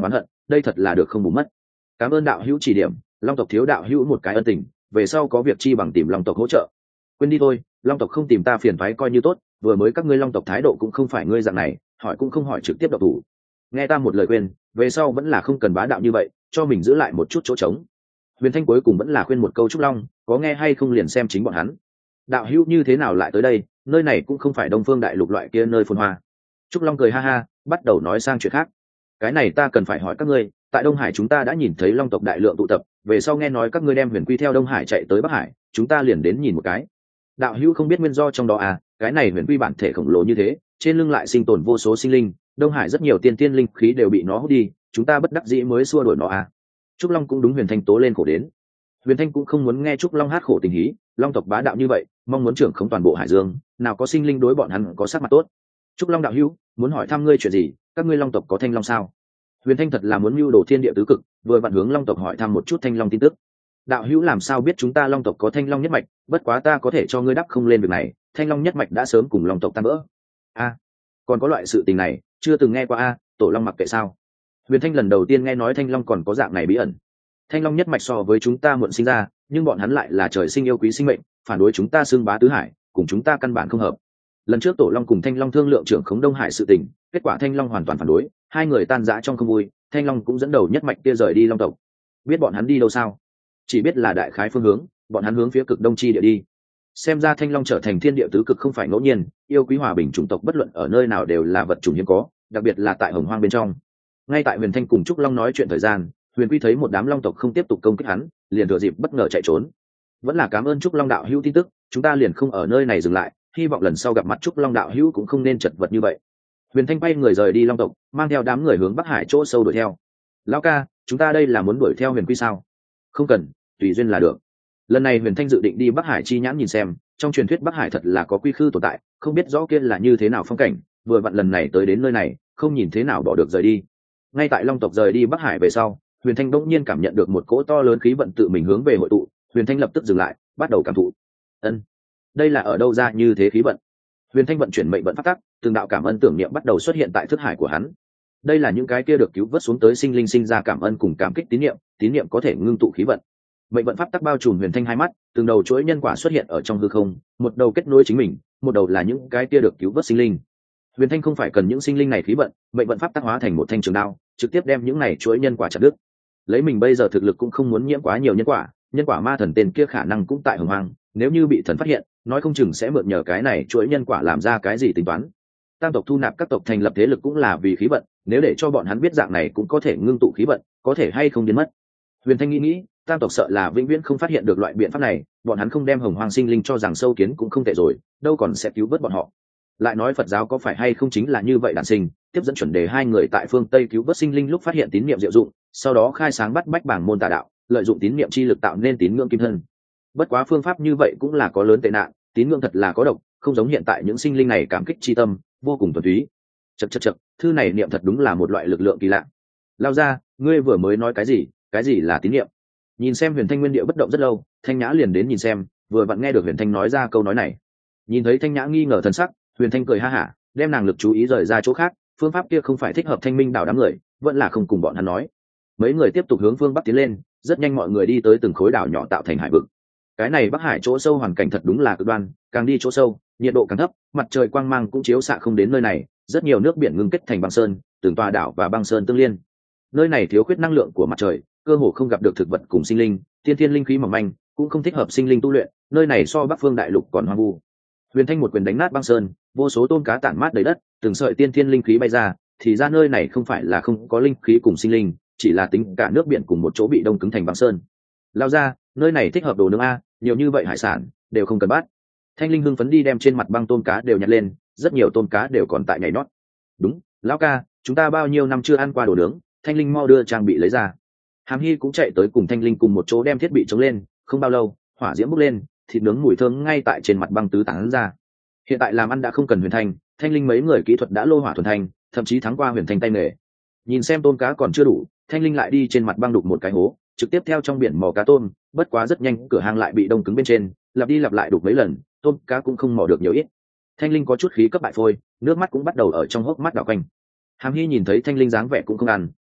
đây thật là được không bù mất. Cảm ơn đạo hữu chỉ điểm, long tộc thiếu đạo hữu một cái ân tình, về sau có việc chi bằng tìm long tộc hỗ trợ. Quên đi thôi, long tộc không tìm ta phiền toái coi như tốt, vừa mới các ngươi long tộc thái độ cũng không phải ngươi dạng này, hỏi cũng không hỏi trực tiếp độc thủ. Nghe ta một lời khuyên, về sau vẫn là không cần bá đạo như vậy, cho mình giữ lại một chút chỗ trống. Huyền Thanh cuối cùng vẫn là khuyên một câu Trúc Long, có nghe hay không liền xem chính bọn hắn. Đạo hữu như thế nào lại tới đây, nơi này cũng không phải Đông Phương Đại Lục loại kia nơi phồn hoa. Trúc Long cười ha ha, bắt đầu nói sang chuyện khác. Cái này ta cần phải hỏi các ngươi, tại Đông Hải chúng ta đã nhìn thấy long tộc đại lượng tụ tập, về sau nghe nói các ngươi đem Huyền Quy theo Đông Hải chạy tới Bắc Hải, chúng ta liền đến nhìn một cái. Đạo hữu không biết nguyên do trong đó à, cái này Huyền Quy bản thể khổng lồ như thế, trên lưng lại sinh tồn vô số sinh linh, Đông Hải rất nhiều tiên tiên linh khí đều bị nó hút đi, chúng ta bất đắc dĩ mới xua đuổi nó à. Trúc Long cũng đúng Huyền Thanh tố lên khổ đến. Huyền Thanh cũng không muốn nghe Trúc Long hát khổ tình hí, long tộc bá đạo như vậy, mong muốn trưởng khống toàn bộ hải dương, nào có sinh linh đối bọn hắn có sắc mặt tốt. Trúc Long đạo hữu, muốn hỏi thăm ngươi chuyện gì, các ngươi long tộc có thanh long sao? Huyền Thanh thật là muốn mưu đồ thiên địa tứ cực, vừa vặn hướng long tộc hỏi thăm một chút thanh long tin tức. Đạo hữu làm sao biết chúng ta long tộc có thanh long nhất mạch, bất quá ta có thể cho ngươi đáp không lên việc này, thanh long nhất mạch đã sớm cùng long tộc tan vỡ. A, còn có loại sự tình này, chưa từng nghe qua a, tổ long mặc kệ sao? Huyền Thanh lần đầu tiên nghe nói thanh long còn có dạng này bí ẩn. Thanh long nhất mạch so với chúng ta muộn sinh ra, nhưng bọn hắn lại là trời sinh yêu quý sinh mệnh, phản đối chúng ta xưng bá tứ hải, cùng chúng ta căn bản không hợp. Lần trước tổ long cùng thanh long thương lượng trưởng khống Đông Hải sự tình, kết quả thanh long hoàn toàn phản đối, hai người tan rã trong không vui, thanh long cũng dẫn đầu nhất mạch kia rời đi long tộc. Biết bọn hắn đi đâu sao? Chỉ biết là đại khái phương hướng, bọn hắn hướng phía cực đông chi địa đi. Xem ra thanh long trở thành thiên địa tứ cực không phải ngẫu nhiên, yêu quý hòa bình chủng tộc bất luận ở nơi nào đều là vật chủng hiếm có, đặc biệt là tại hồng hoang bên trong. Ngay tại Huyền Thanh cùng Trúc Long nói chuyện thời gian, Huyền Quy thấy một đám long tộc không tiếp tục công kích hắn, liền thừa dịp bất ngờ chạy trốn. Vẫn là cảm ơn Trúc Long đạo hữu tin tức, chúng ta liền không ở nơi này dừng lại, hy vọng lần sau gặp mặt Trúc Long đạo hữu cũng không nên chật vật như vậy. Huyền Thanh bay người rời đi long tộc, mang theo đám người hướng Bắc Hải chỗ sâu đuổi theo. Lão ca, chúng ta đây là muốn đuổi theo Huyền Quy sao? Không cần, tùy duyên là được. Lần này Huyền Thanh dự định đi Bắc Hải chi nhãn nhìn xem, trong truyền thuyết Bắc Hải thật là có quy khư tồn tại, không biết rõ kia là như thế nào phong cảnh, vừa vặn lần này tới đến nơi này, không nhìn thế nào bỏ được rời đi. Ngay tại long tộc rời đi Bắc Hải về sau, Huyền Thanh bỗng nhiên cảm nhận được một cỗ to lớn khí vận tự mình hướng về hội tụ, Huyền Thanh lập tức dừng lại, bắt đầu cảm thụ. Ân, đây là ở đâu ra như thế khí vận? Huyền Thanh vận chuyển mệnh vận pháp tắc, từng đạo cảm ơn tưởng niệm bắt đầu xuất hiện tại thức hải của hắn. Đây là những cái kia được cứu vớt xuống tới sinh linh sinh ra cảm ơn cùng cảm kích tín niệm, tín niệm có thể ngưng tụ khí vận. Mệnh vận pháp tắc bao trùm Huyền Thanh hai mắt, từng đầu chuỗi nhân quả xuất hiện ở trong hư không, một đầu kết nối chính mình, một đầu là những cái kia được cứu vớt sinh linh. Huyền Thanh không phải cần những sinh linh này khí vận, mệnh vận pháp tắc hóa thành một thanh trường đao, trực tiếp đem những này chuỗi nhân quả chặt đứt. Lấy mình bây giờ thực lực cũng không muốn nhiễm quá nhiều nhân quả, nhân quả ma thần tên kia khả năng cũng tại hồng hoang, nếu như bị thần phát hiện, nói không chừng sẽ mượn nhờ cái này chuỗi nhân quả làm ra cái gì tính toán. Tam tộc thu nạp các tộc thành lập thế lực cũng là vì khí vận, nếu để cho bọn hắn biết dạng này cũng có thể ngưng tụ khí vận, có thể hay không biến mất. Huyền Thanh nghĩ nghĩ, tam tộc sợ là vĩnh viễn không phát hiện được loại biện pháp này, bọn hắn không đem hồng hoang sinh linh cho rằng sâu kiến cũng không tệ rồi, đâu còn sẽ cứu vớt bọn họ. Lại nói Phật giáo có phải hay không chính là như vậy đản sinh, tiếp dẫn chuẩn đề hai người tại phương Tây cứu vớt sinh linh lúc phát hiện tín niệm diệu dụng, sau đó khai sáng bắt bách bảng môn tà đạo, lợi dụng tín niệm chi lực tạo nên tín ngưỡng kim thân. Bất quá phương pháp như vậy cũng là có lớn tệ nạn, tín ngưỡng thật là có độc, không giống hiện tại những sinh linh này cảm kích chi tâm, vô cùng thuần túy. Chậc chậc chậc, thư này niệm thật đúng là một loại lực lượng kỳ lạ. Lao ra, ngươi vừa mới nói cái gì? Cái gì là tín niệm? Nhìn xem Huyền Thanh nguyên địa bất động rất lâu, Thanh Nhã liền đến nhìn xem, vừa vặn nghe được Huyền Thanh nói ra câu nói này. Nhìn thấy Thanh Nhã nghi ngờ thần sắc, Huyền Thanh cười ha hả, đem nàng lực chú ý rời ra chỗ khác, phương pháp kia không phải thích hợp Thanh Minh đảo đám người, vẫn là không cùng bọn hắn nói. Mấy người tiếp tục hướng phương bắc tiến lên, rất nhanh mọi người đi tới từng khối đảo nhỏ tạo thành hải vực. Cái này Bắc Hải chỗ sâu hoàn cảnh thật đúng là cực đoan, càng đi chỗ sâu, nhiệt độ càng thấp, mặt trời quang mang cũng chiếu xạ không đến nơi này, rất nhiều nước biển ngưng kết thành băng sơn, từng tòa đảo và băng sơn tương liên. Nơi này thiếu khuyết năng lượng của mặt trời, cơ hồ không gặp được thực vật cùng sinh linh, tiên thiên linh khí mỏng manh, cũng không thích hợp sinh linh tu luyện, nơi này so Bắc Phương đại lục còn hoang vu. Huyền Thanh một quyền đánh nát băng sơn, vô số tôm cá tản mát đầy đất, từng sợi tiên thiên linh khí bay ra, thì ra nơi này không phải là không có linh khí cùng sinh linh, chỉ là tính cả nước biển cùng một chỗ bị đông cứng thành băng sơn. Lao ra, nơi này thích hợp đồ nướng a, nhiều như vậy hải sản đều không cần bắt. Thanh Linh hưng phấn đi đem trên mặt băng tôm cá đều nhặt lên, rất nhiều tôm cá đều còn tại nhảy nhót. Đúng, lão ca, chúng ta bao nhiêu năm chưa ăn qua đồ nướng, Thanh Linh mau đưa trang bị lấy ra. Hàm Hy cũng chạy tới cùng Thanh Linh cùng một chỗ đem thiết bị chống lên, không bao lâu, hỏa diễm bốc lên, thịt nướng mùi thơm ngay tại trên mặt băng tứ tán ra. Hiện tại làm ăn đã không cần Huyền Thanh, Thanh Linh mấy người kỹ thuật đã lô hỏa thuần thanh, thậm chí thắng qua Huyền Thanh tay nghề. Nhìn xem tôm cá còn chưa đủ, Thanh Linh lại đi trên mặt băng đục một cái hố, trực tiếp theo trong biển mò cá tôm, bất quá rất nhanh cửa hang lại bị đông cứng bên trên, lặp đi lặp lại đục mấy lần, tôm cá cũng không mò được nhiều ít. Thanh Linh có chút khí cấp bại phôi, nước mắt cũng bắt đầu ở trong hốc mắt đảo quanh. Hàm Hy nhìn thấy Thanh Linh dáng vẻ cũng không ăn,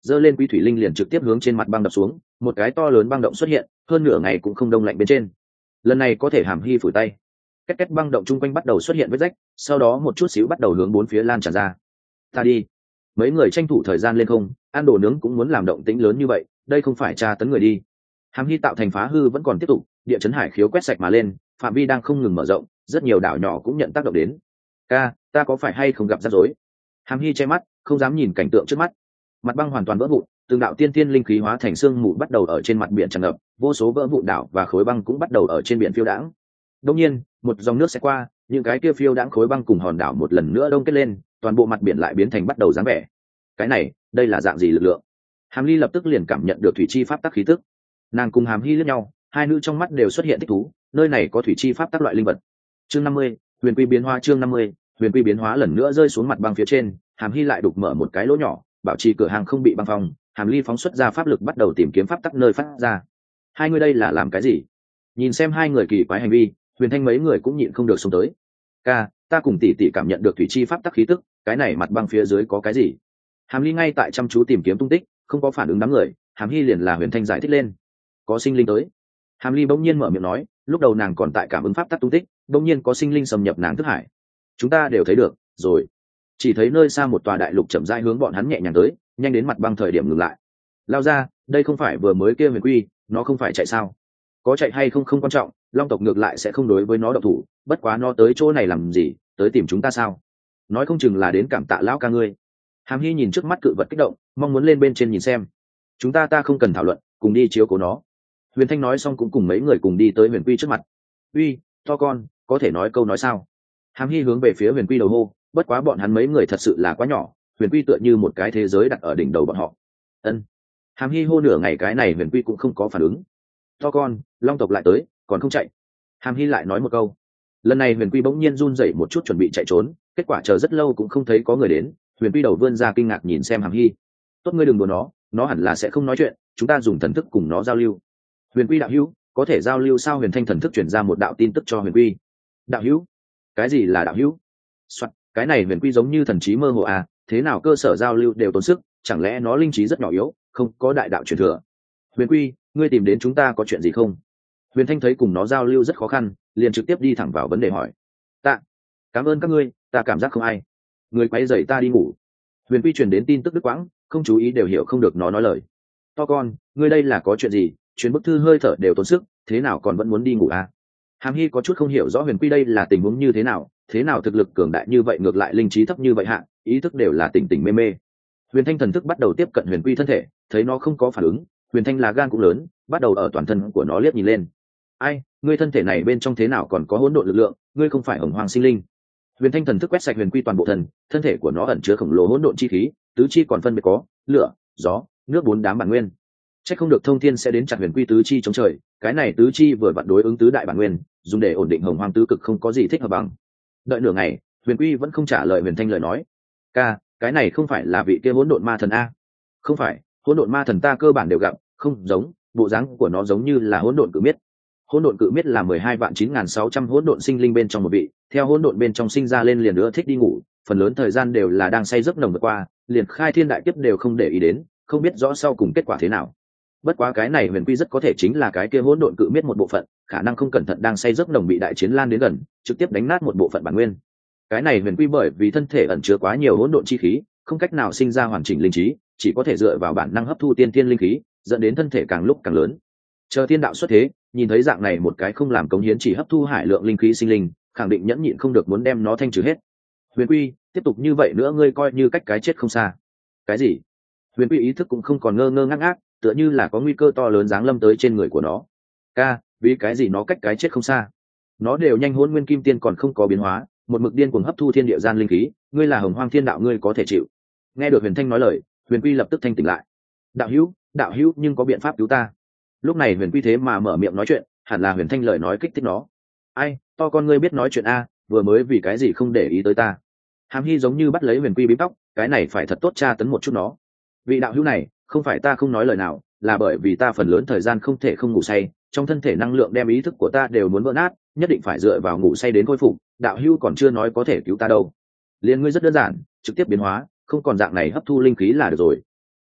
giơ lên quý thủy linh liền trực tiếp hướng trên mặt băng đập xuống, một cái to lớn băng động xuất hiện, hơn nửa ngày cũng không đông lạnh bên trên. Lần này có thể Hàm Hy phủi tay, két két băng động chung quanh bắt đầu xuất hiện vết rách, sau đó một chút xíu bắt đầu hướng bốn phía lan tràn ra. Ta đi. Mấy người tranh thủ thời gian lên không, ăn đồ nướng cũng muốn làm động tĩnh lớn như vậy, đây không phải tra tấn người đi. Hàm Hy tạo thành phá hư vẫn còn tiếp tục, địa chấn hải khiếu quét sạch mà lên, phạm vi đang không ngừng mở rộng, rất nhiều đảo nhỏ cũng nhận tác động đến. Ca, ta có phải hay không gặp rắc rối? Hàm Hy che mắt, không dám nhìn cảnh tượng trước mắt. Mặt băng hoàn toàn vỡ vụn, từng đạo tiên tiên linh khí hóa thành sương mù bắt đầu ở trên mặt biển tràn ngập, vô số vỡ vụn đảo và khối băng cũng bắt đầu ở trên biển phiêu đãng. Đông nhiên, một dòng nước sẽ qua, những cái kia phiêu đãng khối băng cùng hòn đảo một lần nữa đông kết lên, toàn bộ mặt biển lại biến thành bắt đầu dáng vẻ. Cái này, đây là dạng gì lực lượng? Hàm Ly lập tức liền cảm nhận được thủy chi pháp tắc khí tức. Nàng cùng Hàm Hy liếc nhau, hai nữ trong mắt đều xuất hiện thích thú, nơi này có thủy chi pháp tắc loại linh vật. Chương năm mươi, huyền quy biến hóa. Chương năm mươi, huyền quy biến hóa lần nữa rơi xuống mặt băng phía trên, Hàm Hy lại đục mở một cái lỗ nhỏ, bảo trì cửa hàng không bị băng phong. Hàm Ly phóng xuất ra pháp lực bắt đầu tìm kiếm pháp tắc nơi phát ra. Hai người đây là làm cái gì? Nhìn xem hai người kỳ quái hành vi, Huyền Thanh mấy người cũng nhịn không được xông tới. Ca, ta cùng tỷ tỷ cảm nhận được thủy chi pháp tắc khí tức, cái này mặt băng phía dưới có cái gì? Hàm Ly ngay tại chăm chú tìm kiếm tung tích, không có phản ứng đám người, Hàm Hy liền là Huyền Thanh giải thích lên. Có sinh linh tới. Hàm Ly bỗng nhiên mở miệng nói, lúc đầu nàng còn tại cảm ứng pháp tắc tung tích, bỗng nhiên có sinh linh xâm nhập nàng thức hải. Chúng ta đều thấy được, rồi. Chỉ thấy nơi xa một tòa đại lục chậm rãi hướng bọn hắn nhẹ nhàng tới, nhanh đến mặt băng thời điểm ngừng lại. Lao ra, đây không phải vừa mới kia Huyền Quy, nó không phải chạy sao? Có chạy hay không không quan trọng, Long tộc ngược lại sẽ không đối với nó động thủ, bất quá nó tới chỗ này làm gì, tới tìm chúng ta sao? Nói không chừng là đến cảm tạ lão ca ngươi. Hàm Hy nhìn trước mắt cự vật kích động, mong muốn lên bên trên nhìn xem. Chúng ta ta không cần thảo luận, cùng đi chiếu cố nó. Huyền Thanh nói xong cũng cùng mấy người cùng đi tới Huyền Quy trước mặt. Uy, to con, có thể nói câu nói sao? Hàm Hy hướng về phía Huyền Quy đầu hô, bất quá bọn hắn mấy người thật sự là quá nhỏ, Huyền Quy tựa như một cái thế giới đặt ở đỉnh đầu bọn họ. Ân. Hàm Hy hô nửa ngày cái này Huyền Quy cũng không có phản ứng. To con, Long tộc lại tới, còn không chạy. Hàm Hy lại nói một câu. Lần này Huyền Quy bỗng nhiên run rẩy một chút chuẩn bị chạy trốn, kết quả chờ rất lâu cũng không thấy có người đến. Huyền Quy đầu vươn ra kinh ngạc nhìn xem Hàm Hy. Tốt, ngươi đừng đùa nó, nó hẳn là sẽ không nói chuyện, chúng ta dùng thần thức cùng nó giao lưu. Huyền Quy đạo hữu, có thể giao lưu sao? Huyền Thanh thần thức truyền ra một đạo tin tức cho Huyền Quy. Đạo hữu? Cái gì là đạo hữu? Soạn, cái này Huyền Quy giống như thần trí mơ hồ à, thế nào cơ sở giao lưu đều tốn sức, chẳng lẽ nó linh trí rất nhỏ yếu, không có đại đạo truyền thừa? Huyền Quy, ngươi tìm đến chúng ta có chuyện gì không? Huyền Thanh thấy cùng nó giao lưu rất khó khăn, liền trực tiếp đi thẳng vào vấn đề hỏi. Tạ, cảm ơn các ngươi, ta cảm giác không ai. Người quấy rầy ta đi ngủ. Huyền Quy truyền đến tin tức đứt quãng, không chú ý đều hiểu không được nó nói lời. To con, ngươi đây là có chuyện gì? Chuyến bức thư hơi thở đều tốn sức, thế nào còn vẫn muốn đi ngủ à? Hàm Hy có chút không hiểu rõ Huyền Quy đây là tình huống như thế nào, thế nào thực lực cường đại như vậy ngược lại linh trí thấp như vậy hạ, ý thức đều là tỉnh tỉnh mê mê. Huyền Thanh thần thức bắt đầu tiếp cận Huyền Quy thân thể, thấy nó không có phản ứng, Huyền Thanh là gan cũng lớn, bắt đầu ở toàn thân của nó liếc nhìn lên. Ai, ngươi thân thể này bên trong thế nào còn có hỗn độn lực lượng, ngươi không phải hồng hoàng sinh linh? Huyền Thanh thần thức quét sạch Huyền Quy toàn bộ thân, thân thể của nó ẩn chứa khổng lồ hỗn độn chi khí, tứ chi còn phân biệt có lửa, gió, nước bốn đám bản nguyên. Chắc không được Thông Thiên sẽ đến chặt Huyền Quy tứ chi chống trời, cái này tứ chi vừa vặn đối ứng tứ đại bản nguyên, dùng để ổn định hồng hoang tứ cực không có gì thích hợp bằng. Đợi nửa ngày, Huyền Quy vẫn không trả lời Huyền Thanh lời nói. Ca, cái này không phải là vị kia hỗn độn ma thần a? Không phải, hỗn độn ma thần ta cơ bản đều gặp, không giống, bộ dáng của nó giống như là hỗn độn cự miết. Hỗn độn cự miết là mười hai vạn chín nghìn sáu trăm hỗn độn sinh linh bên trong một vị, theo hỗn độn bên trong sinh ra lên liền nữa thích đi ngủ, phần lớn thời gian đều là đang say giấc nồng vượt qua, liền khai thiên đại kiếp đều không để ý đến, không biết rõ sau cùng kết quả thế nào. Bất quá cái này Huyền Quy rất có thể chính là cái kia hỗn độn cự miết một bộ phận, khả năng không cẩn thận đang say giấc nồng bị đại chiến lan đến gần, trực tiếp đánh nát một bộ phận bản nguyên. Cái này Huyền Quy bởi vì thân thể ẩn chứa quá nhiều hỗn độn chi khí, không cách nào sinh ra hoàn chỉnh linh trí, chỉ có thể dựa vào bản năng hấp thu tiên tiên linh khí, dẫn đến thân thể càng lúc càng lớn. Chờ tiên đạo xuất thế, nhìn thấy dạng này một cái không làm cống hiến chỉ hấp thu hải lượng linh khí sinh linh, khẳng định nhẫn nhịn không được muốn đem nó thanh trừ hết. Huyền Quy, tiếp tục như vậy nữa ngươi coi như cách cái chết không xa. Cái gì? Huyền Quy ý thức cũng không còn ngơ ngơ ngác ngác, tựa như là có nguy cơ to lớn giáng lâm tới trên người của nó. Ca, vì cái gì nó cách cái chết không xa? Nó đều nhanh hỗn nguyên kim tiên còn không có biến hóa, một mực điên cuồng hấp thu thiên địa gian linh khí, ngươi là hồng hoang thiên đạo ngươi có thể chịu. Nghe được Huyền Thanh nói lời, Huyền Quy lập tức thanh tỉnh lại. Đạo hữu, đạo hữu nhưng có biện pháp cứu ta. Lúc này Huyền Quy thế mà mở miệng nói chuyện, hẳn là Huyền Thanh lời nói kích thích nó. Ai, to con ngươi biết nói chuyện a, vừa mới vì cái gì không để ý tới ta? Hàm Hy giống như bắt lấy Huyền Quy bím tóc, cái này phải thật tốt tra tấn một chút nó. Vị đạo hữu này, không phải ta không nói lời nào, là bởi vì ta phần lớn thời gian không thể không ngủ say, trong thân thể năng lượng đem ý thức của ta đều muốn vỡ nát, nhất định phải dựa vào ngủ say đến khôi phục. Đạo hữu còn chưa nói có thể cứu ta đâu. Liên ngươi rất đơn giản, trực tiếp biến hóa, không còn dạng này hấp thu linh khí là được rồi.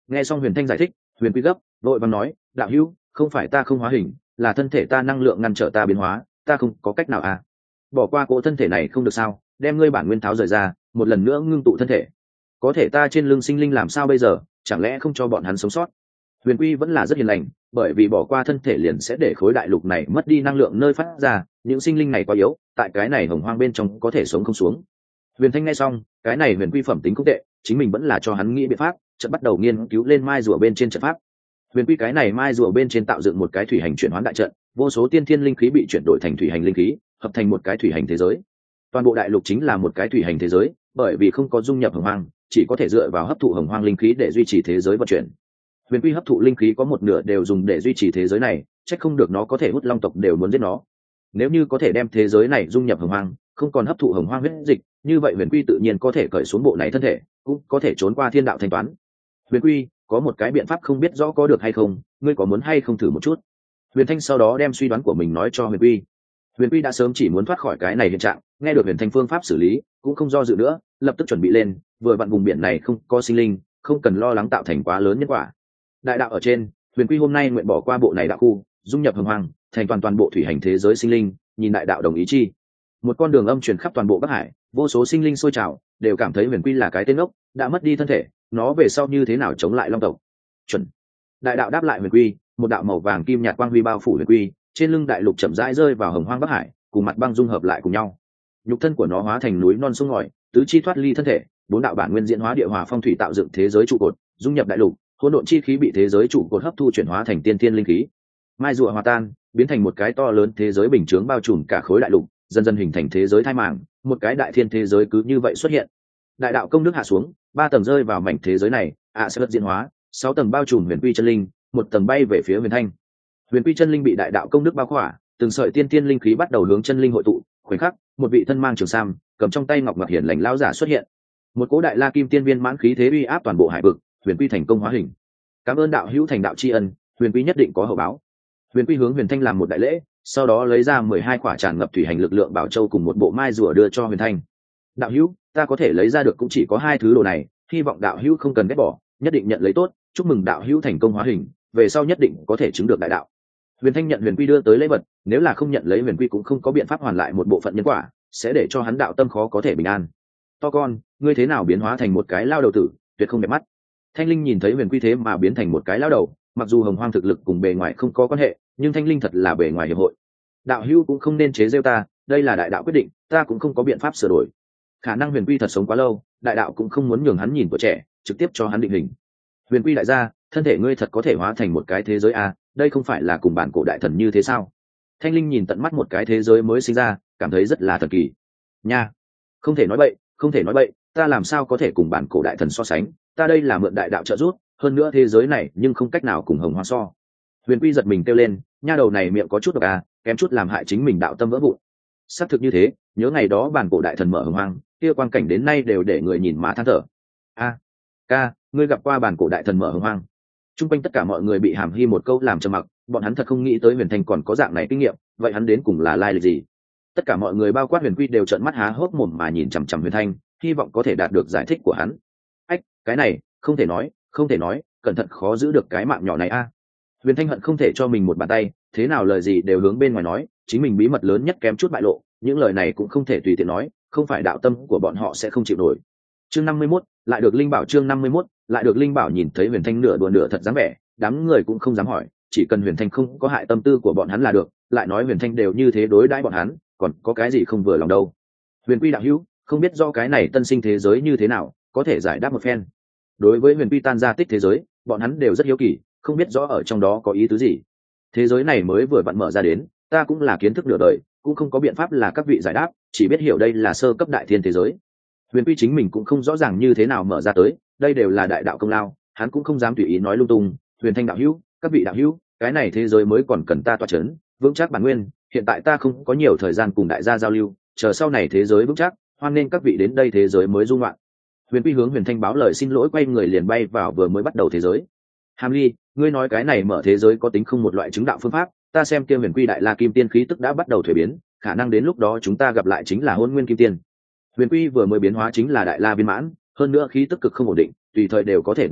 Nghe xong Huyền Thanh giải thích, Huyền Quy gấp vội vàng nói, đạo hữu, không phải ta không hóa hình, là thân thể ta năng lượng ngăn trở ta biến hóa, ta không có cách nào à. Bỏ qua cỗ thân thể này không được sao, đem ngươi bản nguyên tháo rời ra, một lần nữa ngưng tụ thân thể. Có thể ta trên lưng sinh linh làm sao bây giờ, chẳng lẽ không cho bọn hắn sống sót? Huyền Quy vẫn là rất hiền lành, bởi vì bỏ qua thân thể liền sẽ để khối đại lục này mất đi năng lượng nơi phát ra, những sinh linh này quá yếu, tại cái này hồng hoang bên trong có thể sống không xuống. Huyền Thanh nghe xong, cái này Huyền Quy phẩm tính không tệ, chính mình vẫn là cho hắn nghĩ biện pháp, chợt bắt đầu nghiên cứu lên mai rùa bên trên trận pháp. Huyền Quy cái này mai rùa bên trên tạo dựng một cái thủy hành chuyển hóa đại trận, vô số tiên thiên linh khí bị chuyển đổi thành thủy hành linh khí, hợp thành một cái thủy hành thế giới. Toàn bộ đại lục chính là một cái thủy hành thế giới, bởi vì không có dung nhập hồng hoang, chỉ có thể dựa vào hấp thụ hồng hoang linh khí để duy trì thế giới vận chuyển. Huyền Quy hấp thụ linh khí có một nửa đều dùng để duy trì thế giới này, chắc không được nó có thể hút long tộc đều muốn giết nó. Nếu như có thể đem thế giới này dung nhập hồng hoang, không còn hấp thụ hồng hoang huyết dịch, như vậy Huyền Quy tự nhiên có thể cởi xuống bộ này thân thể, cũng có thể trốn qua thiên đạo thanh toán. Huyền Quy, có một cái biện pháp không biết rõ có được hay không, ngươi có muốn hay không thử một chút? Huyền Thanh sau đó đem suy đoán của mình nói cho Huyền Quy. Huyền Quy đã sớm chỉ muốn thoát khỏi cái này hiện trạng, nghe được Huyền Thanh phương pháp xử lý, cũng không do dự nữa, lập tức chuẩn bị lên, vừa vặn vùng biển này không có sinh linh, không cần lo lắng tạo thành quá lớn nhân quả. Đại đạo ở trên, Huyền Quy hôm nay nguyện bỏ qua bộ này đạo khu, dung nhập hồng hoang, thành toàn toàn bộ thủy hành thế giới sinh linh, nhìn đại đạo đồng ý chi. Một con đường âm truyền khắp toàn bộ Bắc Hải, vô số sinh linh sôi trào, đều cảm thấy Huyền Quy là cái tên ngốc, đã mất đi thân thể, nó về sau như thế nào chống lại long tộc? Chuẩn. Đại đạo đáp lại Huyền Quy, một đạo màu vàng kim nhạt quang huy bao phủ Huyền Quy, trên lưng đại lục chậm rãi rơi vào hồng hoang Bắc Hải, cùng mặt băng dung hợp lại cùng nhau. Nhục thân của nó hóa thành núi non sông ngòi, tứ chi thoát ly thân thể, bốn đạo bản nguyên diễn hóa địa hỏa phong thủy tạo dựng thế giới trụ cột, dung nhập đại lục, hỗn độn chi khí bị thế giới trụ cột hấp thu chuyển hóa thành tiên thiên linh khí. Mai rùa hòa tan, biến thành một cái to lớn thế giới bình chướng bao trùm cả khối đại lục, dần dần hình thành thế giới thai màng, một cái đại thiên thế giới cứ như vậy xuất hiện. Đại đạo công đức hạ xuống, ba tầng rơi vào mảnh thế giới này, ạ sẽ diễn hóa, sáu tầng bao trùm Huyền Quy chân linh, một tầng bay về phía Huyền Thanh. Huyền Quy chân linh bị đại đạo công đức bao khỏa, từng sợi tiên tiên linh khí bắt đầu hướng chân linh hội tụ, khoảnh khắc, một vị thân mang trường sam, cầm trong tay ngọc ngọc hiển lành lão giả xuất hiện. Một cỗ đại la kim tiên viên mãn khí thế uy áp toàn bộ hải vực, Huyền Quy thành công hóa hình. Cảm ơn đạo hữu thành đạo tri ân, Huyền Quy nhất định có hậu báo. Huyền Quy hướng Huyền Thanh làm một đại lễ, sau đó lấy ra mười hai quả tràn ngập thủy hành lực lượng bảo châu cùng một bộ mai rùa đưa cho Huyền Thanh. Đạo hữu, ta có thể lấy ra được cũng chỉ có hai thứ đồ này, hy vọng đạo hữu không cần ghét bỏ, nhất định nhận lấy tốt, chúc mừng đạo hữu thành công hóa hình, về sau nhất định có thể chứng được đại đạo. Huyền Thanh nhận Huyền Quy đưa tới lễ vật, nếu là không nhận lấy Huyền Quy cũng không có biện pháp hoàn lại một bộ phận nhân quả, sẽ để cho hắn đạo tâm khó có thể bình an. To con, ngươi thế nào biến hóa thành một cái lao đầu tử, tuyệt không đẹp mắt. Thanh Linh nhìn thấy Huyền Quy thế mà biến thành một cái lao đầu, mặc dù hồng hoang thực lực cùng bề ngoài không có quan hệ, nhưng Thanh Linh thật là bề ngoài hiệp hội. Đạo hữu cũng không nên chế giễu ta, đây là đại đạo quyết định, ta cũng không có biện pháp sửa đổi. Khả năng Huyền Quy thật sống quá lâu, đại đạo cũng không muốn nhường hắn nhìn tuổi trẻ, trực tiếp cho hắn định hình. Huyền Quy đại gia, thân thể ngươi thật có thể hóa thành một cái thế giới à, đây không phải là cùng bản cổ đại thần như thế sao? Thanh Linh nhìn tận mắt một cái thế giới mới sinh ra, cảm thấy rất là thần kỳ. Nha, không thể nói bậy, không thể nói bậy, ta làm sao có thể cùng bản cổ đại thần so sánh, ta đây là mượn đại đạo trợ giúp, hơn nữa thế giới này nhưng không cách nào cùng hồng hoang so. Huyền Quy giật mình kêu lên, nha đầu này miệng có chút độc à, kém chút làm hại chính mình đạo tâm vỡ vụn. Xác thực như thế, nhớ ngày đó bản cổ đại thần mở hồng hoang, kia quang cảnh đến nay đều để người nhìn mà than thở. A, ca, ngươi gặp qua bản cổ đại thần mở hồng hoang? Trung quanh tất cả mọi người bị Hàm Hi một câu làm trầm mặc, bọn hắn thật không nghĩ tới Huyền Thanh còn có dạng này kinh nghiệm, vậy hắn đến cùng là lai lịch gì? Tất cả mọi người bao quát Huyền Quy đều trợn mắt há hốc mồm mà nhìn chằm chằm Huyền Thanh, hy vọng có thể đạt được giải thích của hắn. Ách, cái này, không thể nói, không thể nói, cẩn thận khó giữ được cái mạng nhỏ này a. Huyền Thanh hận không thể cho mình một bàn tay, thế nào lời gì đều hướng bên ngoài nói, chính mình bí mật lớn nhất kém chút bại lộ, những lời này cũng không thể tùy tiện nói, không phải đạo tâm của bọn họ sẽ không chịu nổi. Chương năm mươi mốt, lại được linh bảo chương năm mươi mốt, lại được linh bảo nhìn thấy Huyền Thanh nửa đùa nửa thật dáng vẻ, đám người cũng không dám hỏi, chỉ cần Huyền Thanh không có hại tâm tư của bọn hắn là được, lại nói Huyền Thanh đều như thế đối đãi bọn hắn, còn có cái gì không vừa lòng đâu. Huyền Quy đạo hữu, không biết do cái này tân sinh thế giới như thế nào, có thể giải đáp một phen. Đối với Huyền Quy tan ra tích thế giới, bọn hắn đều rất hiếu kỳ, không biết rõ ở trong đó có ý tứ gì. Thế giới này mới vừa vặn mở ra đến, ta cũng là kiến thức nửa đời, cũng không có biện pháp là các vị giải đáp, chỉ biết hiểu đây là sơ cấp đại thiên thế giới. Huyền Quy chính mình cũng không rõ ràng như thế nào mở ra tới, đây đều là đại đạo công lao, hắn cũng không dám tùy ý nói lung tung. Huyền Thanh đạo hữu, các vị đạo hữu, cái này thế giới mới còn cần ta tọa chấn, vững chắc bản nguyên, hiện tại ta không có nhiều thời gian cùng đại gia giao lưu, chờ sau này thế giới vững chắc, hoan nên các vị đến đây thế giới mới dung loạn. Huyền Quy hướng Huyền Thanh báo lời xin lỗi, quay người liền bay vào vừa mới bắt đầu thế giới. Hàm Ly, ngươi nói cái này mở thế giới có tính không một loại chứng đạo phương pháp, ta xem kia Huyền Quy đại la kim tiên khí tức đã bắt đầu thuế biến, khả năng đến lúc đó chúng ta gặp lại chính là hôn nguyên kim tiên. Huyền Quy vừa mới biến hóa chính là đại la viên mãn, hơn nữa khí tức cực không ổn định, tùy thời đều có thể đột phá,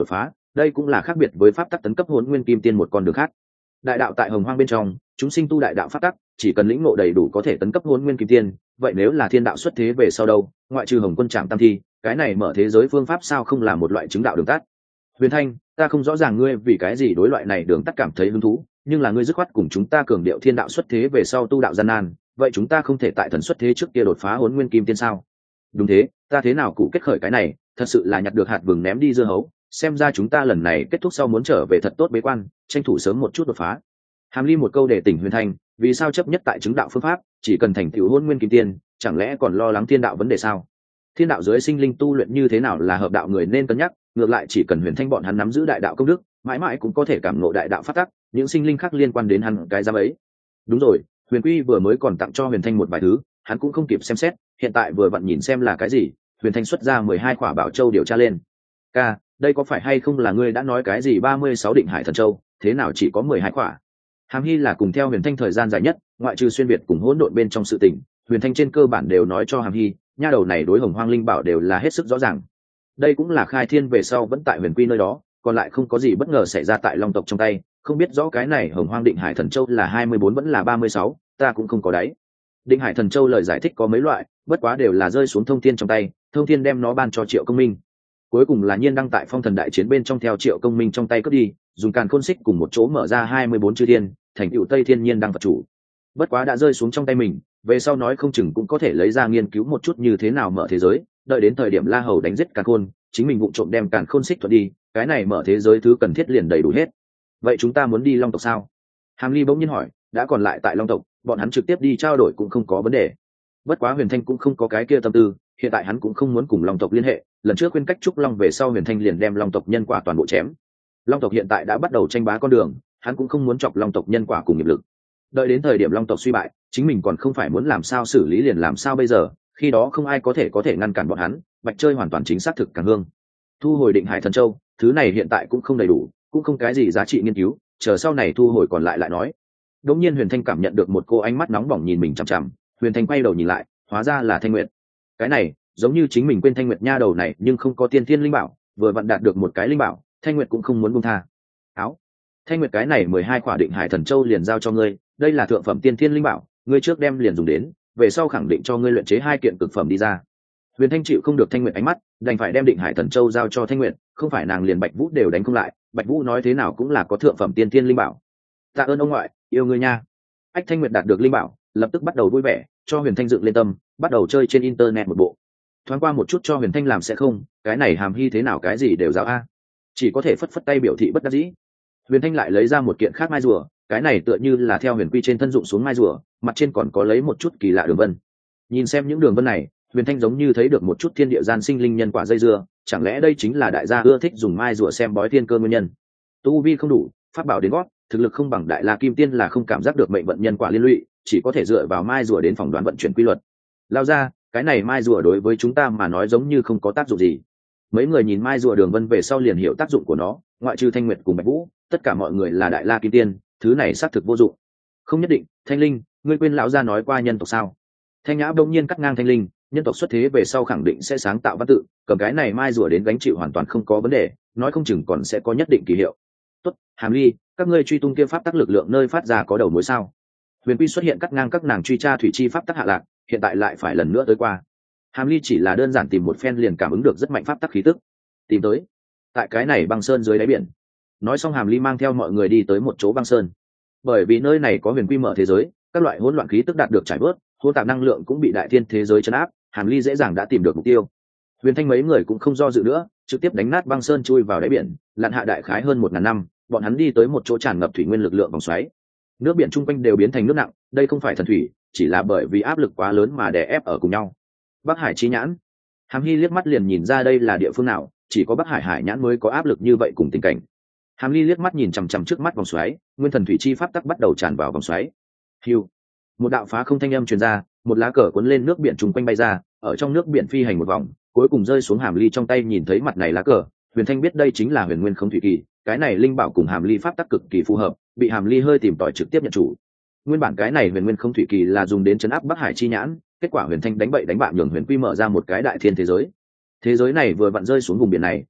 đây cũng là khác biệt với pháp tắc tấn cấp hồn nguyên kim tiên một con đường khác. Đại đạo tại hồng hoang bên trong, chúng sinh tu đại đạo pháp tắc, chỉ cần lĩnh ngộ đầy đủ có thể tấn cấp hồn nguyên kim tiên. Vậy nếu là thiên đạo xuất thế về sau đâu, ngoại trừ hồng quân trạm tam thi, cái này mở thế giới phương pháp sao không là một loại chứng đạo đường tắt? Huyền Thanh, ta không rõ ràng ngươi vì cái gì đối loại này đường tắt cảm thấy hứng thú, nhưng là ngươi dứt khoát cùng chúng ta cường điệu thiên đạo xuất thế về sau tu đạo gian nan, vậy chúng ta không thể tại thần xuất thế trước kia đột phá hồn nguyên kim tiên sao? Đúng thế, ta thế nào cụ kết khởi cái này, thật sự là nhặt được hạt vừng ném đi dưa hấu, xem ra chúng ta lần này kết thúc sau muốn trở về thật tốt bế quan, tranh thủ sớm một chút đột phá. Hàm Ly một câu để tỉnh Huyền Thanh, vì sao chấp nhất tại chứng đạo phương pháp, chỉ cần thành tựu hồn nguyên kim tiên, chẳng lẽ còn lo lắng thiên đạo vấn đề sao? Thiên đạo dưới sinh linh tu luyện như thế nào là hợp đạo người nên cân nhắc, ngược lại chỉ cần Huyền Thanh bọn hắn nắm giữ đại đạo công đức, mãi mãi cũng có thể cảm ngộ đại đạo pháp tắc, những sinh linh khác liên quan đến hắn cái giám ấy. Đúng rồi, Huyền Quy vừa mới còn tặng cho Huyền Thanh một vài thứ, hắn cũng không kịp xem xét, hiện tại vừa vặn nhìn xem là cái gì. Huyền Thanh xuất ra mười hai quả bảo châu điều tra lên. Ca, đây có phải hay không là ngươi đã nói cái gì ba mươi sáu định hải thần châu, thế nào chỉ có mười hai quả? Hàm Hy là cùng theo Huyền Thanh thời gian dài nhất, ngoại trừ xuyên việt cùng hỗn độn bên trong sự tình, Huyền Thanh trên cơ bản đều nói cho Hàm Hy, nha đầu này đối Hồng Hoang linh bảo đều là hết sức rõ ràng. Đây cũng là khai thiên về sau vẫn tại Huyền Quy nơi đó, còn lại không có gì bất ngờ xảy ra tại Long tộc trong tay, không biết rõ cái này Hồng Hoang định hải thần châu là hai mươi bốn vẫn là ba mươi sáu, ta cũng không có đáy. Định hải thần châu lời giải thích có mấy loại, bất quá đều là rơi xuống Thông Thiên trong tay, Thông Thiên đem nó ban cho Triệu Công Minh. Cuối cùng là Nhiên đăng tại Phong Thần đại chiến bên trong theo Triệu Công Minh trong tay cướp đi, dùng càn khôn xích cùng một chỗ mở ra hai mươi bốn chư thiên, thành tựu Tây Thiên Nhiên đăng vật chủ. Bất quá đã rơi xuống trong tay mình, về sau nói không chừng cũng có thể lấy ra nghiên cứu một chút như thế nào mở thế giới, đợi đến thời điểm La Hầu đánh giết càn khôn, chính mình vụng trộm đem càn khôn xích thuận đi, cái này mở thế giới thứ cần thiết liền đầy đủ hết. Vậy chúng ta muốn đi Long tộc sao? Hàm Ly bỗng nhiên hỏi, đã còn lại tại Long tộc, bọn hắn trực tiếp đi trao đổi cũng không có vấn đề. Bất quá Huyền Thanh cũng không có cái kia tâm tư, hiện tại hắn cũng không muốn cùng Long tộc liên hệ, lần trước quên cách trúc long về sau Huyền Thanh liền đem Long tộc nhân quả toàn bộ chém. Long tộc hiện tại đã bắt đầu tranh bá con đường, hắn cũng không muốn chọc Long tộc nhân quả cùng nghiệp lực. Đợi đến thời điểm Long tộc suy bại, chính mình còn không phải muốn làm sao xử lý liền làm sao bây giờ, khi đó không ai có thể có thể ngăn cản bọn hắn, bạch chơi hoàn toàn chính xác thực càng hương. Thu hồi định hải thần châu, thứ này hiện tại cũng không đầy đủ, cũng không cái gì giá trị nghiên cứu, chờ sau này thu hồi còn lại lại nói. Đống nhiên Huyền Thanh cảm nhận được một cô ánh mắt nóng bỏng nhìn mình chằm chằm, Huyền Thanh quay đầu nhìn lại, hóa ra là Thanh Nguyệt. Cái này, giống như chính mình quên Thanh Nguyệt nha đầu này, nhưng không có tiên thiên linh bảo, vừa vặn đạt được một cái linh bảo, Thanh Nguyệt cũng không muốn buông tha. Áo, Thanh Nguyệt cái này mười hai quả định hải thần châu liền giao cho ngươi, đây là thượng phẩm tiên thiên linh bảo, ngươi trước đem liền dùng đến, về sau khẳng định cho ngươi luyện chế hai kiện cực phẩm đi ra. Huyền Thanh chịu không được Thanh Nguyệt ánh mắt, đành phải đem định hải thần châu giao cho Thanh Nguyệt, không phải nàng liền Bạch Vũ đều đánh không lại, Bạch Vũ nói thế nào cũng là có thượng phẩm tiên thiên linh bảo. Tạ ơn ông ngoại, yêu ngươi nha. Ách Thanh Nguyệt đạt được linh bảo, lập tức bắt đầu vui vẻ, cho Huyền Thanh dựng lên tâm, bắt đầu chơi trên internet một bộ. Thoáng qua một chút cho Huyền Thanh làm sẽ không, cái này Hàm Hy thế nào cái gì đều giao a, chỉ có thể phất phất tay biểu thị bất đắc dĩ. Huyền Thanh lại lấy ra một kiện khác mai rùa, cái này tựa như là theo Huyền Quy trên thân dụng xuống mai rùa, mặt trên còn có lấy một chút kỳ lạ đường vân. Nhìn xem những đường vân này, Huyền Thanh giống như thấy được một chút thiên địa gian sinh linh nhân quả dây dưa, chẳng lẽ đây chính là đại gia ưa thích dùng mai rùa xem bói thiên cơ nguyên nhân? Tu vi không đủ, pháp bảo đến gót, thực lực không bằng đại la kim tiên là không cảm giác được mệnh vận nhân quả liên lụy, chỉ có thể dựa vào mai rùa đến phỏng đoán vận chuyển quy luật. Lao ra, cái này mai rùa đối với chúng ta mà nói giống như không có tác dụng gì. Mấy người nhìn mai rùa đường vân về sau liền hiểu tác dụng của nó, ngoại trừ Thanh Nguyệt cùng Bạch Vũ, tất cả mọi người là đại la kim tiên, thứ này xác thực vô dụng. Không nhất định, Thanh Linh, ngươi quên lão gia nói qua nhân tộc sao? Thanh Nhã bỗng nhiên cắt ngang Thanh Linh, nhân tộc xuất thế về sau khẳng định sẽ sáng tạo văn tự, cầm cái này mai rùa đến gánh chịu hoàn toàn không có vấn đề, nói không chừng còn sẽ có nhất định kỳ hiệu. Tốt, Hàm Ly, các ngươi truy tung kia pháp tắc lực lượng nơi phát ra có đầu mối sao? Huyền Quy xuất hiện cắt ngang các nàng truy tra thủy chi pháp tắc hạ lạc, hiện tại lại phải lần nữa tới qua. Hàm Ly chỉ là đơn giản tìm một phen liền cảm ứng được rất mạnh pháp tắc khí tức, tìm tới tại cái này băng sơn dưới đáy biển. Nói xong Hàm Ly mang theo mọi người đi tới một chỗ băng sơn, bởi vì nơi này có Huyền Quy mở thế giới, các loại hỗn loạn khí tức đạt được trải bớt, hỗn tạp năng lượng cũng bị đại thiên thế giới chấn áp, Hàm Ly dễ dàng đã tìm được mục tiêu. Huyền Thanh mấy người cũng không do dự nữa, trực tiếp đánh nát băng sơn chui vào đáy biển, lặn hạ đại khái hơn một ngàn năm, bọn hắn đi tới một chỗ tràn ngập thủy nguyên lực lượng vòng xoáy. Nước biển chung quanh đều biến thành nước nặng, đây không phải thần thủy, chỉ là bởi vì áp lực quá lớn mà đè ép ở cùng nhau. Bắc Hải chi nhãn, Hàm Hy liếc mắt liền nhìn ra đây là địa phương nào, chỉ có Bắc Hải hải nhãn mới có áp lực như vậy cùng tình cảnh. Hàm Ly liếc mắt nhìn chằm chằm trước mắt vòng xoáy, nguyên thần thủy chi pháp tắc bắt đầu tràn vào vòng xoáy. Hưu, một đạo phá không thanh âm truyền ra, một lá cờ cuốn lên nước biển chung quanh bay ra, ở trong nước biển phi hành một vòng, cuối cùng rơi xuống Hàm Ly trong tay. Nhìn thấy mặt này lá cờ, Huyền Thanh biết đây chính là Huyền Nguyên Không Thủy Kỳ, cái này linh bảo cùng Hàm Ly pháp tắc cực kỳ phù hợp, bị Hàm Ly hơi tìm tòi trực tiếp nhận chủ. Nguyên bản cái này Huyền Nguyên Không Thủy Kỳ là dùng đến chấn áp Bắc Hải chi nhãn, kết quả Huyền Thanh đánh bậy đánh bạn nhường Huyền Quy mở ra một cái đại thiên thế giới. Thế giới này vừa vặn rơi xuống vùng biển này,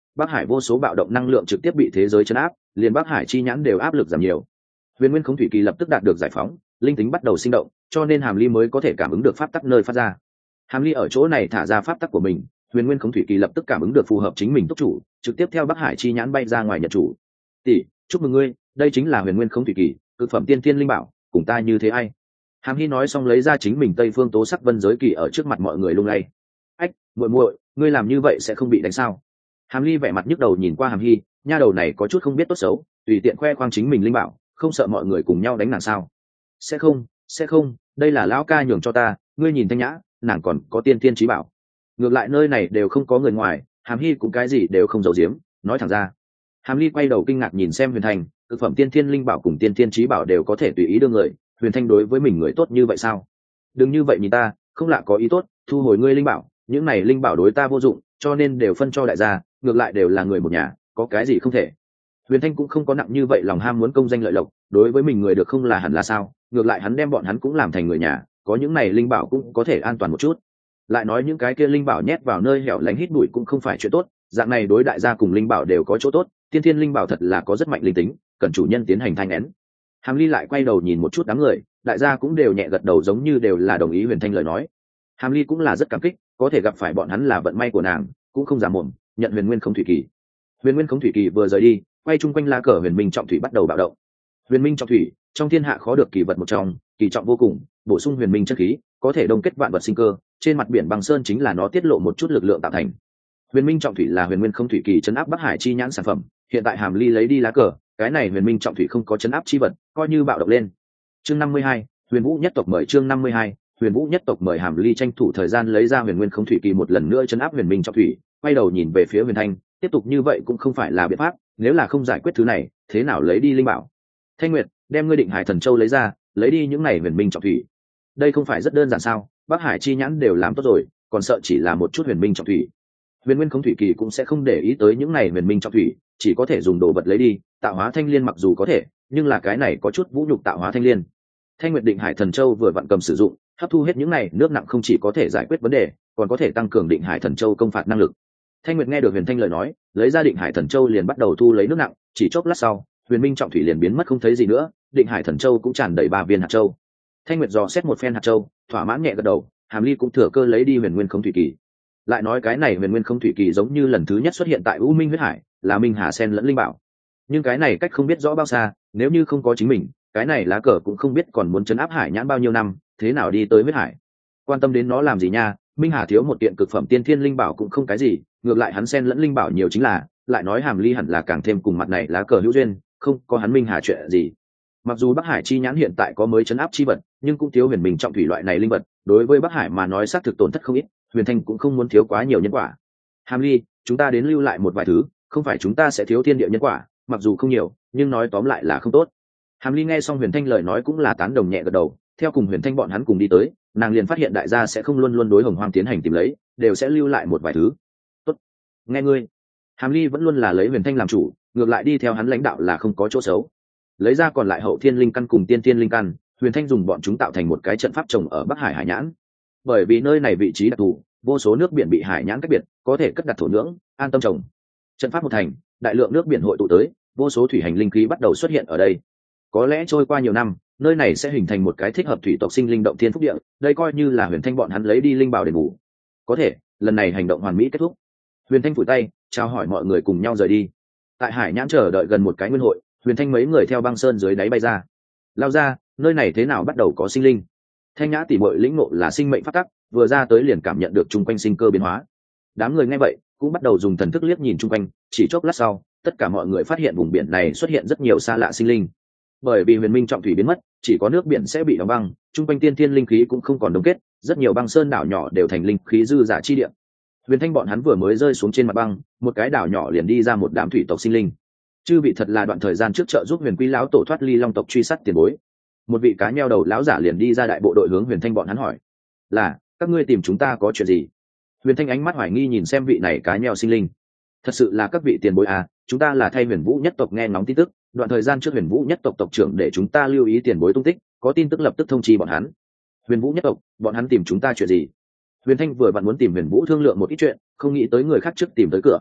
Bắc Hải vô số bạo động năng lượng trực tiếp bị thế giới chấn áp, liền Bắc Hải chi nhãn đều áp lực giảm nhiều. Huyền Nguyên Khống Thủy Kỳ lập tức đạt được giải phóng, linh tính bắt đầu sinh động, cho nên Hàm Ly mới có thể cảm ứng được pháp tắc nơi phát ra. Hàm Ly ở chỗ này thả ra pháp tắc của mình, Huyền Nguyên Khống Thủy Kỳ lập tức cảm ứng được phù hợp chính mình túc chủ, trực tiếp theo Bắc Hải chi nhãn bay ra ngoài nhận chủ. "Tỷ, chúc mừng ngươi, đây chính là Huyền Nguyên Khống Thủy Kỳ, cực phẩm tiên tiên linh bảo, cùng ta như thế ai?" Hàm Hy nói xong lấy ra chính mình Tây Phương Tố Sắc Vân Giới Kỳ ở trước mặt mọi người lung lay. "Ách, muội muội, ngươi làm như vậy sẽ không bị đánh sao?" Hàm Ly vẻ mặt nhức đầu nhìn qua Hàm Hy, nha đầu này có chút không biết tốt xấu, tùy tiện khoe khoang chính mình linh bảo, không sợ mọi người cùng nhau đánh nàng sao? "Sẽ không, sẽ không, đây là lão ca nhường cho ta, ngươi nhìn Thanh Nhã, nàng còn có tiên tiên trí bảo." Ngược lại nơi này đều không có người ngoài, Hàm Hy cũng cái gì đều không giấu giếm, nói thẳng ra. Hàm Ly quay đầu kinh ngạc nhìn xem Huyền Thanh, cực phẩm tiên thiên linh bảo cùng tiên thiên trí bảo đều có thể tùy ý đưa người, Huyền Thanh đối với mình người tốt như vậy sao? Đừng như vậy nhìn ta, không lạ có ý tốt, thu hồi ngươi linh bảo, những này linh bảo đối ta vô dụng, cho nên đều phân cho đại gia, ngược lại đều là người một nhà, có cái gì không thể. Huyền Thanh cũng không có nặng như vậy lòng ham muốn công danh lợi lộc, đối với mình người được không là hẳn là sao, ngược lại hắn đem bọn hắn cũng làm thành người nhà, có những này linh bảo cũng có thể an toàn một chút. Lại nói những cái kia linh bảo nhét vào nơi hẻo lánh hít bụi cũng không phải chuyện tốt, dạng này đối đại gia cùng linh bảo đều có chỗ tốt, tiên thiên linh bảo thật là có rất mạnh linh tính, cần chủ nhân tiến hành thanh nén. Hàm Ly lại quay đầu nhìn một chút đám người, đại gia cũng đều nhẹ gật đầu giống như đều là đồng ý Huyền Thanh lời nói. Hàm Ly cũng là rất cảm kích, có thể gặp phải bọn hắn là vận may của nàng, cũng không giả mồm, nhận Huyền Nguyên Khống Thủy Kỳ. Huyền Nguyên Khống Thủy Kỳ vừa rời đi, quay chung quanh lá cờ Huyền Minh Trọng Thủy bắt đầu bạo động. Huyền Minh Trọng Thủy, trong thiên hạ khó được kỳ vật một trong, kỳ trọng vô cùng, bổ sung huyền minh chất khí, có thể đông kết vạn vật sinh cơ, trên mặt biển băng sơn chính là nó tiết lộ một chút lực lượng tạo thành. Huyền Minh Trọng Thủy là Huyền Nguyên Khống Thủy Kỳ chấn áp Bắc Hải chi nhãn sản phẩm, hiện tại Hàm Ly lấy đi lá cờ, cái này Huyền Minh Trọng Thủy không có chấn áp chi vật, coi như bạo động lên. Chương năm mươi hai, Huyền Vũ nhất tộc mời chương năm mươi hai, Huyền Vũ nhất tộc mời Hàm Ly tranh thủ thời gian lấy ra Huyền Nguyên Khống Thủy Kỳ một lần nữa chấn áp Huyền Minh Trọng Thủy, quay đầu nhìn về phía Huyền Thanh, tiếp tục như vậy cũng không phải là biện pháp, nếu là không giải quyết thứ này, thế nào lấy đi linh bảo? Thanh Nguyệt, đem ngươi Định Hải Thần Châu lấy ra, lấy đi những này Huyền Minh Trọng Thủy. Đây không phải rất đơn giản sao? Bắc Hải chi nhãn đều làm tốt rồi, còn sợ chỉ là một chút Huyền Minh Trọng Thủy. Huyền Nguyên Khống Thủy Kỳ cũng sẽ không để ý tới những này Huyền Minh Trọng Thủy, chỉ có thể dùng đồ vật lấy đi, tạo hóa thanh liên mặc dù có thể, nhưng là cái này có chút vũ nhục tạo hóa thanh liên. Thanh Nguyệt Định Hải Thần Châu vừa vặn cầm sử dụng, hấp thu hết những này nước nặng không chỉ có thể giải quyết vấn đề, còn có thể tăng cường Định Hải Thần Châu công phạt năng lực. Thanh Nguyệt nghe được Huyền Thanh lời nói, lấy ra Định Hải Thần Châu liền bắt đầu thu lấy nước nặng, chỉ chốc lát sau, Huyền Minh Trọng Thủy liền biến mất không thấy gì nữa, Định Hải Thần Châu cũng tràn đầy ba viên hạt châu. Thanh Nguyệt dò xét một phen hạt châu, thỏa mãn nhẹ gật đầu, Hàm Ly cũng thừa cơ lấy đi Huyền Nguyên Khống Thủy Kỳ. Lại nói cái này Huyền Nguyên Khống Thủy Kỳ giống như lần thứ nhất xuất hiện tại U Minh huyết hải, là Minh Hà sen lẫn linh bảo. Nhưng cái này cách không biết rõ bao xa, nếu như không có chính mình, cái này lá cờ cũng không biết còn muốn trấn áp hải nhãn bao nhiêu năm, thế nào đi tới huyết hải. Quan tâm đến nó làm gì nha, Minh Hà thiếu một kiện cực phẩm tiên thiên linh bảo cũng không cái gì, ngược lại hắn sen lẫn linh bảo nhiều chính là, lại nói Hàm Ly hẳn là càng thêm cùng mặt này lá cờ hữu duyên, không có hắn Minh Hà chuyện gì. Mặc dù Bắc Hải chi nhãn hiện tại có mới trấn áp chi vật, nhưng cũng thiếu Huyền Minh Trọng Thủy loại này linh vật, đối với Bắc Hải mà nói xác thực tổn thất không ít, Huyền Thanh cũng không muốn thiếu quá nhiều nhân quả. Hàm Ly, chúng ta đến lưu lại một vài thứ, không phải chúng ta sẽ thiếu thiên địa nhân quả, mặc dù không nhiều, nhưng nói tóm lại là không tốt. Hàm Ly nghe xong Huyền Thanh lời nói cũng là tán đồng nhẹ gật đầu, theo cùng Huyền Thanh bọn hắn cùng đi tới, nàng liền phát hiện đại gia sẽ không luôn luôn đối Hồng Hoang tiến hành tìm lấy, đều sẽ lưu lại một vài thứ. Tốt, nghe ngươi. Hàm Ly vẫn luôn là lấy Huyền Thanh làm chủ, ngược lại đi theo hắn lãnh đạo là không có chỗ xấu. Lấy ra còn lại hậu thiên linh căn cùng tiên tiên linh căn, Huyền Thanh dùng bọn chúng tạo thành một cái trận pháp trồng ở Bắc Hải hải nhãn. Bởi vì nơi này vị trí đặc thù, vô số nước biển bị hải nhãn cách biệt, có thể cất đặt thổ nhưỡng, an tâm trồng. Trận pháp một thành, đại lượng nước biển hội tụ tới, vô số thủy hành linh khí bắt đầu xuất hiện ở đây. Có lẽ trôi qua nhiều năm, nơi này sẽ hình thành một cái thích hợp thủy tộc sinh linh động thiên phúc địa, đây coi như là Huyền Thanh bọn hắn lấy đi linh bảo để ngủ. Có thể, lần này hành động hoàn mỹ kết thúc. Huyền Thanh phủi tay, chào hỏi mọi người cùng nhau rời đi. Tại hải nhãn chờ đợi gần một cái nguyên hội, Huyền Thanh mấy người theo băng sơn dưới đáy bay ra. Lao ra, nơi này thế nào bắt đầu có sinh linh? Thanh Nhã tỉ muội lĩnh ngộ là sinh mệnh pháp tắc, vừa ra tới liền cảm nhận được chung quanh sinh cơ biến hóa. Đám người nghe vậy, cũng bắt đầu dùng thần thức liếc nhìn chung quanh, chỉ chốc lát sau, tất cả mọi người phát hiện vùng biển này xuất hiện rất nhiều xa lạ sinh linh. Bởi vì Huyền Minh Trọng Thủy biến mất, chỉ có nước biển sẽ bị đóng băng, chung quanh tiên thiên linh khí cũng không còn đông kết, rất nhiều băng sơn đảo nhỏ đều thành linh khí dư giả chi địa. Huyền Thanh bọn hắn vừa mới rơi xuống trên mặt băng, một cái đảo nhỏ liền đi ra một đám thủy tộc sinh linh. Chư vị thật là đoạn thời gian trước trợ giúp Huyền Quy lão tổ thoát ly long tộc truy sát tiền bối. Một vị cá nheo đầu lão giả liền đi ra đại bộ đội hướng Huyền Thanh bọn hắn hỏi: "Là, các ngươi tìm chúng ta có chuyện gì?" Huyền Thanh ánh mắt hoài nghi nhìn xem vị này cá nheo sinh linh. "Thật sự là các vị tiền bối à, chúng ta là thay Huyền Vũ nhất tộc nghe ngóng tin tức, đoạn thời gian trước Huyền Vũ nhất tộc tộc trưởng để chúng ta lưu ý tiền bối tung tích, có tin tức lập tức thông chi bọn hắn." "Huyền Vũ nhất tộc, bọn hắn tìm chúng ta chuyện gì?" Huyền Thanh vừa vặn muốn tìm Huyền Vũ thương lượng một ít chuyện, không nghĩ tới người khác trước tìm tới cửa.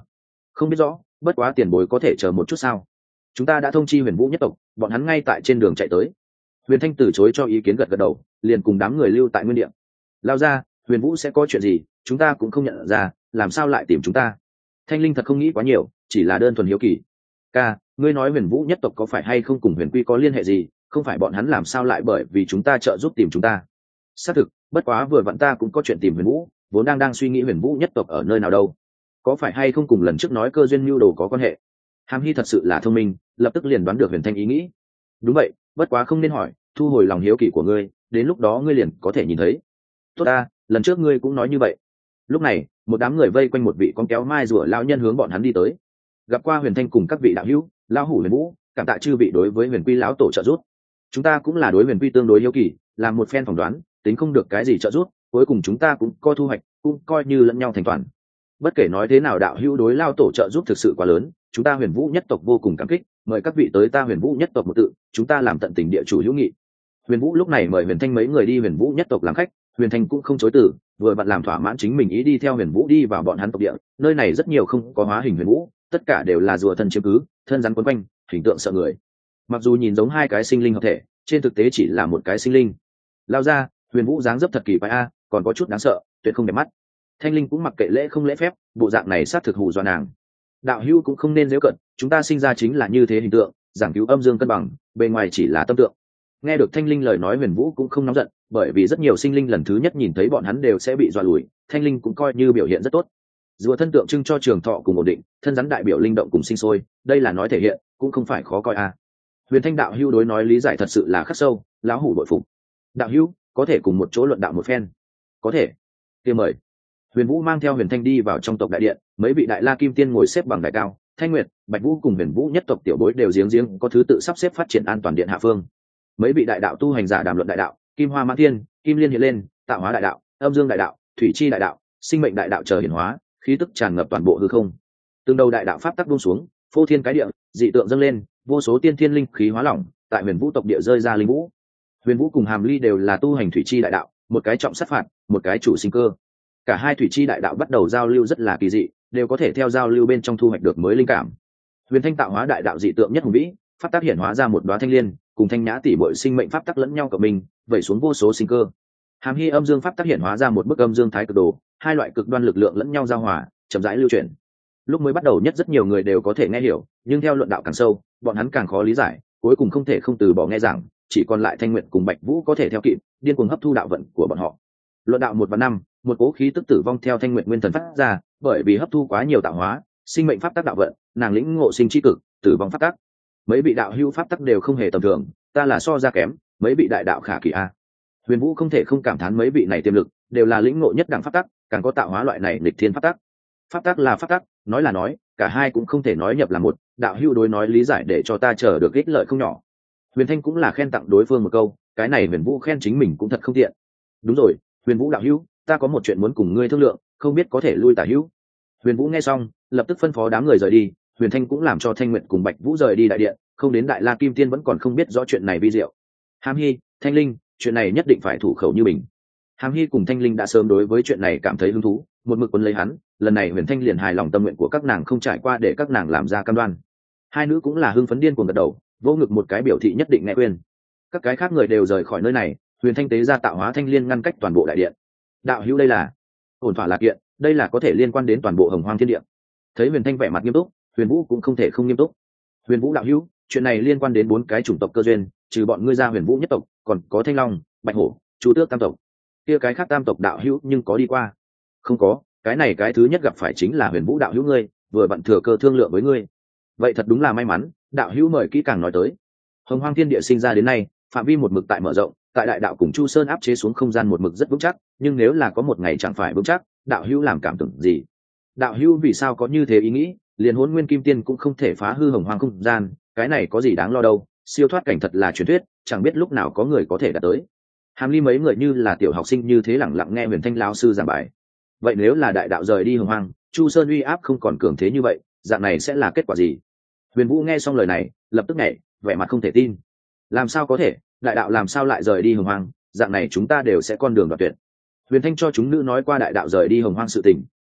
không biết rõ, bất quá tiền bối có thể chờ một chút sao? Chúng ta đã thông chi huyền vũ nhất tộc, bọn hắn ngay tại trên đường chạy tới. Huyền Thanh từ chối cho ý kiến, gật gật đầu, liền cùng đám người lưu tại nguyên địa. Lao ra, huyền vũ sẽ có chuyện gì chúng ta cũng không nhận ra, làm sao lại tìm chúng ta? Thanh linh thật không nghĩ quá nhiều, chỉ là đơn thuần hiếu kỳ. Ca, ngươi nói huyền vũ nhất tộc có phải hay không cùng huyền quy có liên hệ gì? Không phải bọn hắn làm sao lại bởi vì chúng ta trợ giúp tìm chúng ta? Xác thực, bất quá vừa vặn ta cũng có chuyện tìm huyền vũ, vốn đang đang suy nghĩ huyền vũ nhất tộc ở nơi nào đâu, có phải hay không cùng lần trước nói cơ duyên mưu đồ có quan hệ? Hàm Hy thật sự là thông minh, lập tức liền đoán được Huyền Thanh ý nghĩ. Đúng vậy, bất quá không nên hỏi, thu hồi lòng hiếu kỳ của ngươi, đến lúc đó ngươi liền có thể nhìn thấy. Tốt ta, lần trước ngươi cũng nói như vậy. Lúc này, một đám người vây quanh một vị con kéo mai rùa lão nhân hướng bọn hắn đi tới. Gặp qua Huyền Thanh cùng các vị đạo hữu, lão hủ Huyền Vũ, cảm tạ chư vị đối với Huyền Quy lão tổ trợ giúp. Chúng ta cũng là đối Huyền Quy tương đối hiếu kỳ, làm một phen phỏng đoán, tính không được cái gì trợ giúp, cuối cùng chúng ta cũng có thu hoạch, cũng coi như lẫn nhau thành toàn. Bất kể nói thế nào đạo hữu đối lao tổ trợ giúp thực sự quá lớn, chúng ta huyền vũ nhất tộc vô cùng cảm kích, mời các vị tới ta huyền vũ nhất tộc một tự, chúng ta làm tận tình địa chủ hữu nghị. Huyền vũ lúc này mời Huyền Thanh mấy người đi huyền vũ nhất tộc làm khách, Huyền Thanh cũng không chối từ, vừa vặn làm thỏa mãn chính mình ý đi theo huyền vũ đi vào bọn hắn tộc địa. Nơi này rất nhiều không có hóa hình huyền vũ, tất cả đều là rùa thân chiếm cứ, thân rắn quấn quanh, hình tượng sợ người. Mặc dù nhìn giống hai cái sinh linh hợp thể, trên thực tế chỉ là một cái sinh linh. Lao ra, huyền vũ dáng dấp thật kỳ quái a, còn có chút đáng sợ, tuyệt không đẹp mắt. Thanh linh cũng mặc kệ lễ không lễ phép, bộ dạng này sát thực hù dọa nàng. Đạo hữu cũng không nên giễu cận, chúng ta sinh ra chính là như thế hình tượng, giảng cứu âm dương cân bằng, bề ngoài chỉ là tâm tượng. Nghe được Thanh linh lời nói, huyền vũ cũng không nóng giận, bởi vì rất nhiều sinh linh lần thứ nhất nhìn thấy bọn hắn đều sẽ bị dọa lùi, Thanh linh cũng coi như biểu hiện rất tốt. Rùa thân tượng trưng cho trường thọ cùng ổn định, thân rắn đại biểu linh động cùng sinh sôi, đây là nói thể hiện, cũng không phải khó coi a. À. Huyền Thanh đạo hữu đối nói lý giải thật sự là khắc sâu, lão hủ bội phục. Đạo hữu có thể cùng một chỗ luận đạo một phen. Có thể. Kia mời. Huyền Vũ mang theo Huyền Thanh đi vào trong tộc đại điện, mấy vị đại la kim tiên ngồi xếp bằng đại cao, Thanh Nguyệt, Bạch Vũ cùng Huyền Vũ nhất tộc tiểu bối đều giếng giếng có thứ tự sắp xếp phát triển an toàn điện hạ phương. Mấy vị đại đạo tu hành giả đàm luận đại đạo, Kim Hoa Mãn Thiên, Kim Liên hiện lên, Tạo Hóa đại đạo, Âm Dương đại đạo, Thủy Chi đại đạo, Sinh Mệnh đại đạo chờ hiển hóa, khí tức tràn ngập toàn bộ hư không. Từng đầu đại đạo pháp tắc buông xuống, phô thiên cái địa, dị tượng dâng lên, vô số tiên thiên linh khí hóa lỏng, tại Huyền Vũ tộc địa rơi ra linh vũ. Huyền Vũ cùng Hàm Ly đều là tu hành Thủy Chi đại đạo, một cái trọng sát phạt, một cái chủ sinh cơ. Cả hai Thủy Chi đại đạo bắt đầu giao lưu rất là kỳ dị, đều có thể theo giao lưu bên trong thu hoạch được mới linh cảm. Huyền Thanh Tạo Hóa đại đạo dị tượng nhất hùng vĩ, pháp tắc hiển hóa ra một đóa thanh liên, cùng Thanh Nhã tỷ muội sinh mệnh pháp tắc lẫn nhau cộng mình, vẩy xuống vô số sinh cơ. Hàm Hy âm dương pháp tắc hiển hóa ra một bức âm dương thái cực đồ, hai loại cực đoan lực lượng lẫn nhau giao hòa, chậm rãi lưu chuyển. Lúc mới bắt đầu nhất rất nhiều người đều có thể nghe hiểu, nhưng theo luận đạo càng sâu, bọn hắn càng khó lý giải, cuối cùng không thể không từ bỏ nghe giảng, chỉ còn lại Thanh Nguyệt cùng Bạch Vũ có thể theo kịp, điên cuồng hấp thu đạo vận của bọn họ. Luận đạo một và năm, một cố khí tức tử vong theo Thanh Nguyệt nguyên thần phát ra, bởi vì hấp thu quá nhiều tạo hóa, sinh mệnh pháp tắc đạo vận, nàng lĩnh ngộ sinh chi cực, tử vong pháp tắc. Mấy vị đạo hữu pháp tắc đều không hề tầm thường, ta là so ra kém, mấy vị đại đạo khả kỳ a. Huyền Vũ không thể không cảm thán mấy vị này tiềm lực, đều là lĩnh ngộ nhất đẳng pháp tắc, càng có tạo hóa loại này nghịch thiên pháp tắc. Pháp tắc là pháp tắc, nói là nói, cả hai cũng không thể nói nhập là một, đạo hữu đối nói lý giải để cho ta chờ được ích lợi không nhỏ. Huyền Thanh cũng là khen tặng đối phương một câu, cái này Huyền Vũ khen chính mình cũng thật không tiện. Đúng rồi, Huyền Vũ đạo hữu, ta có một chuyện muốn cùng ngươi thương lượng, không biết có thể lui tả hữu. Huyền Vũ nghe xong, lập tức phân phó đám người rời đi, Huyền Thanh cũng làm cho Thanh Nguyệt cùng Bạch Vũ rời đi đại điện, không đến Đại La Kim Tiên vẫn còn không biết rõ chuyện này vi diệu. Hàm Hy, Thanh Linh, chuyện này nhất định phải thủ khẩu như mình. Hàm Hy cùng Thanh Linh đã sớm đối với chuyện này cảm thấy hứng thú, một mực quấn lấy hắn, lần này Huyền Thanh liền hài lòng tâm nguyện của các nàng không trải qua để các nàng làm ra cam đoan. Hai nữ cũng là hưng phấn điên cuồng gật đầu, vô ngực một cái biểu thị nhất định nghe khuyên. Các cái khác người đều rời khỏi nơi này, Huyền Thanh tế ra tạo hóa thanh liên ngăn cách toàn bộ đại điện. Đạo hữu đây là ổn thỏa là kiện, đây là có thể liên quan đến toàn bộ hồng hoang thiên địa. Thấy Huyền Thanh vẻ mặt nghiêm túc, Huyền Vũ cũng không thể không nghiêm túc. Huyền Vũ đạo hữu, chuyện này liên quan đến bốn cái chủng tộc cơ duyên, trừ bọn ngươi ra Huyền Vũ nhất tộc, còn có Thanh Long, Bạch Hổ, Chu Tước tam tộc. Kia cái khác tam tộc đạo hữu nhưng có đi qua? Không có, cái này cái thứ nhất gặp phải chính là Huyền Vũ đạo hữu ngươi, vừa bận thừa cơ thương lượng với ngươi. Vậy thật đúng là may mắn, đạo hữu mời kỹ càng nói tới. Hồng hoang thiên địa sinh ra đến nay, phạm vi một mực tại mở rộng, tại đại đạo cùng Chu Sơn áp chế xuống không gian một mực rất vững chắc, nhưng nếu là có một ngày chẳng phải vững chắc, đạo hữu làm cảm tưởng gì? Đạo hữu vì sao có như thế ý nghĩ, liền Hỗn Nguyên Kim Tiên cũng không thể phá hư hồng hoang không gian, cái này có gì đáng lo đâu, siêu thoát cảnh thật là truyền thuyết, chẳng biết lúc nào có người có thể đạt tới. Hàm Ly mấy người như là tiểu học sinh như thế lẳng lặng nghe Huyền Thanh lão sư giảng bài. Vậy nếu là đại đạo rời đi hồng hoang, Chu Sơn uy áp không còn cường thế như vậy, dạng này sẽ là kết quả gì? Huyền Vũ nghe xong lời này, lập tức nhảy, vẻ mặt không thể tin. Làm sao có thể, đại đạo làm sao lại rời đi hồng hoang, dạng này chúng ta đều sẽ con đường đoạt tuyệt. Huyền Thanh cho chúng nữ nói qua đại đạo rời đi hồng hoang sự tình,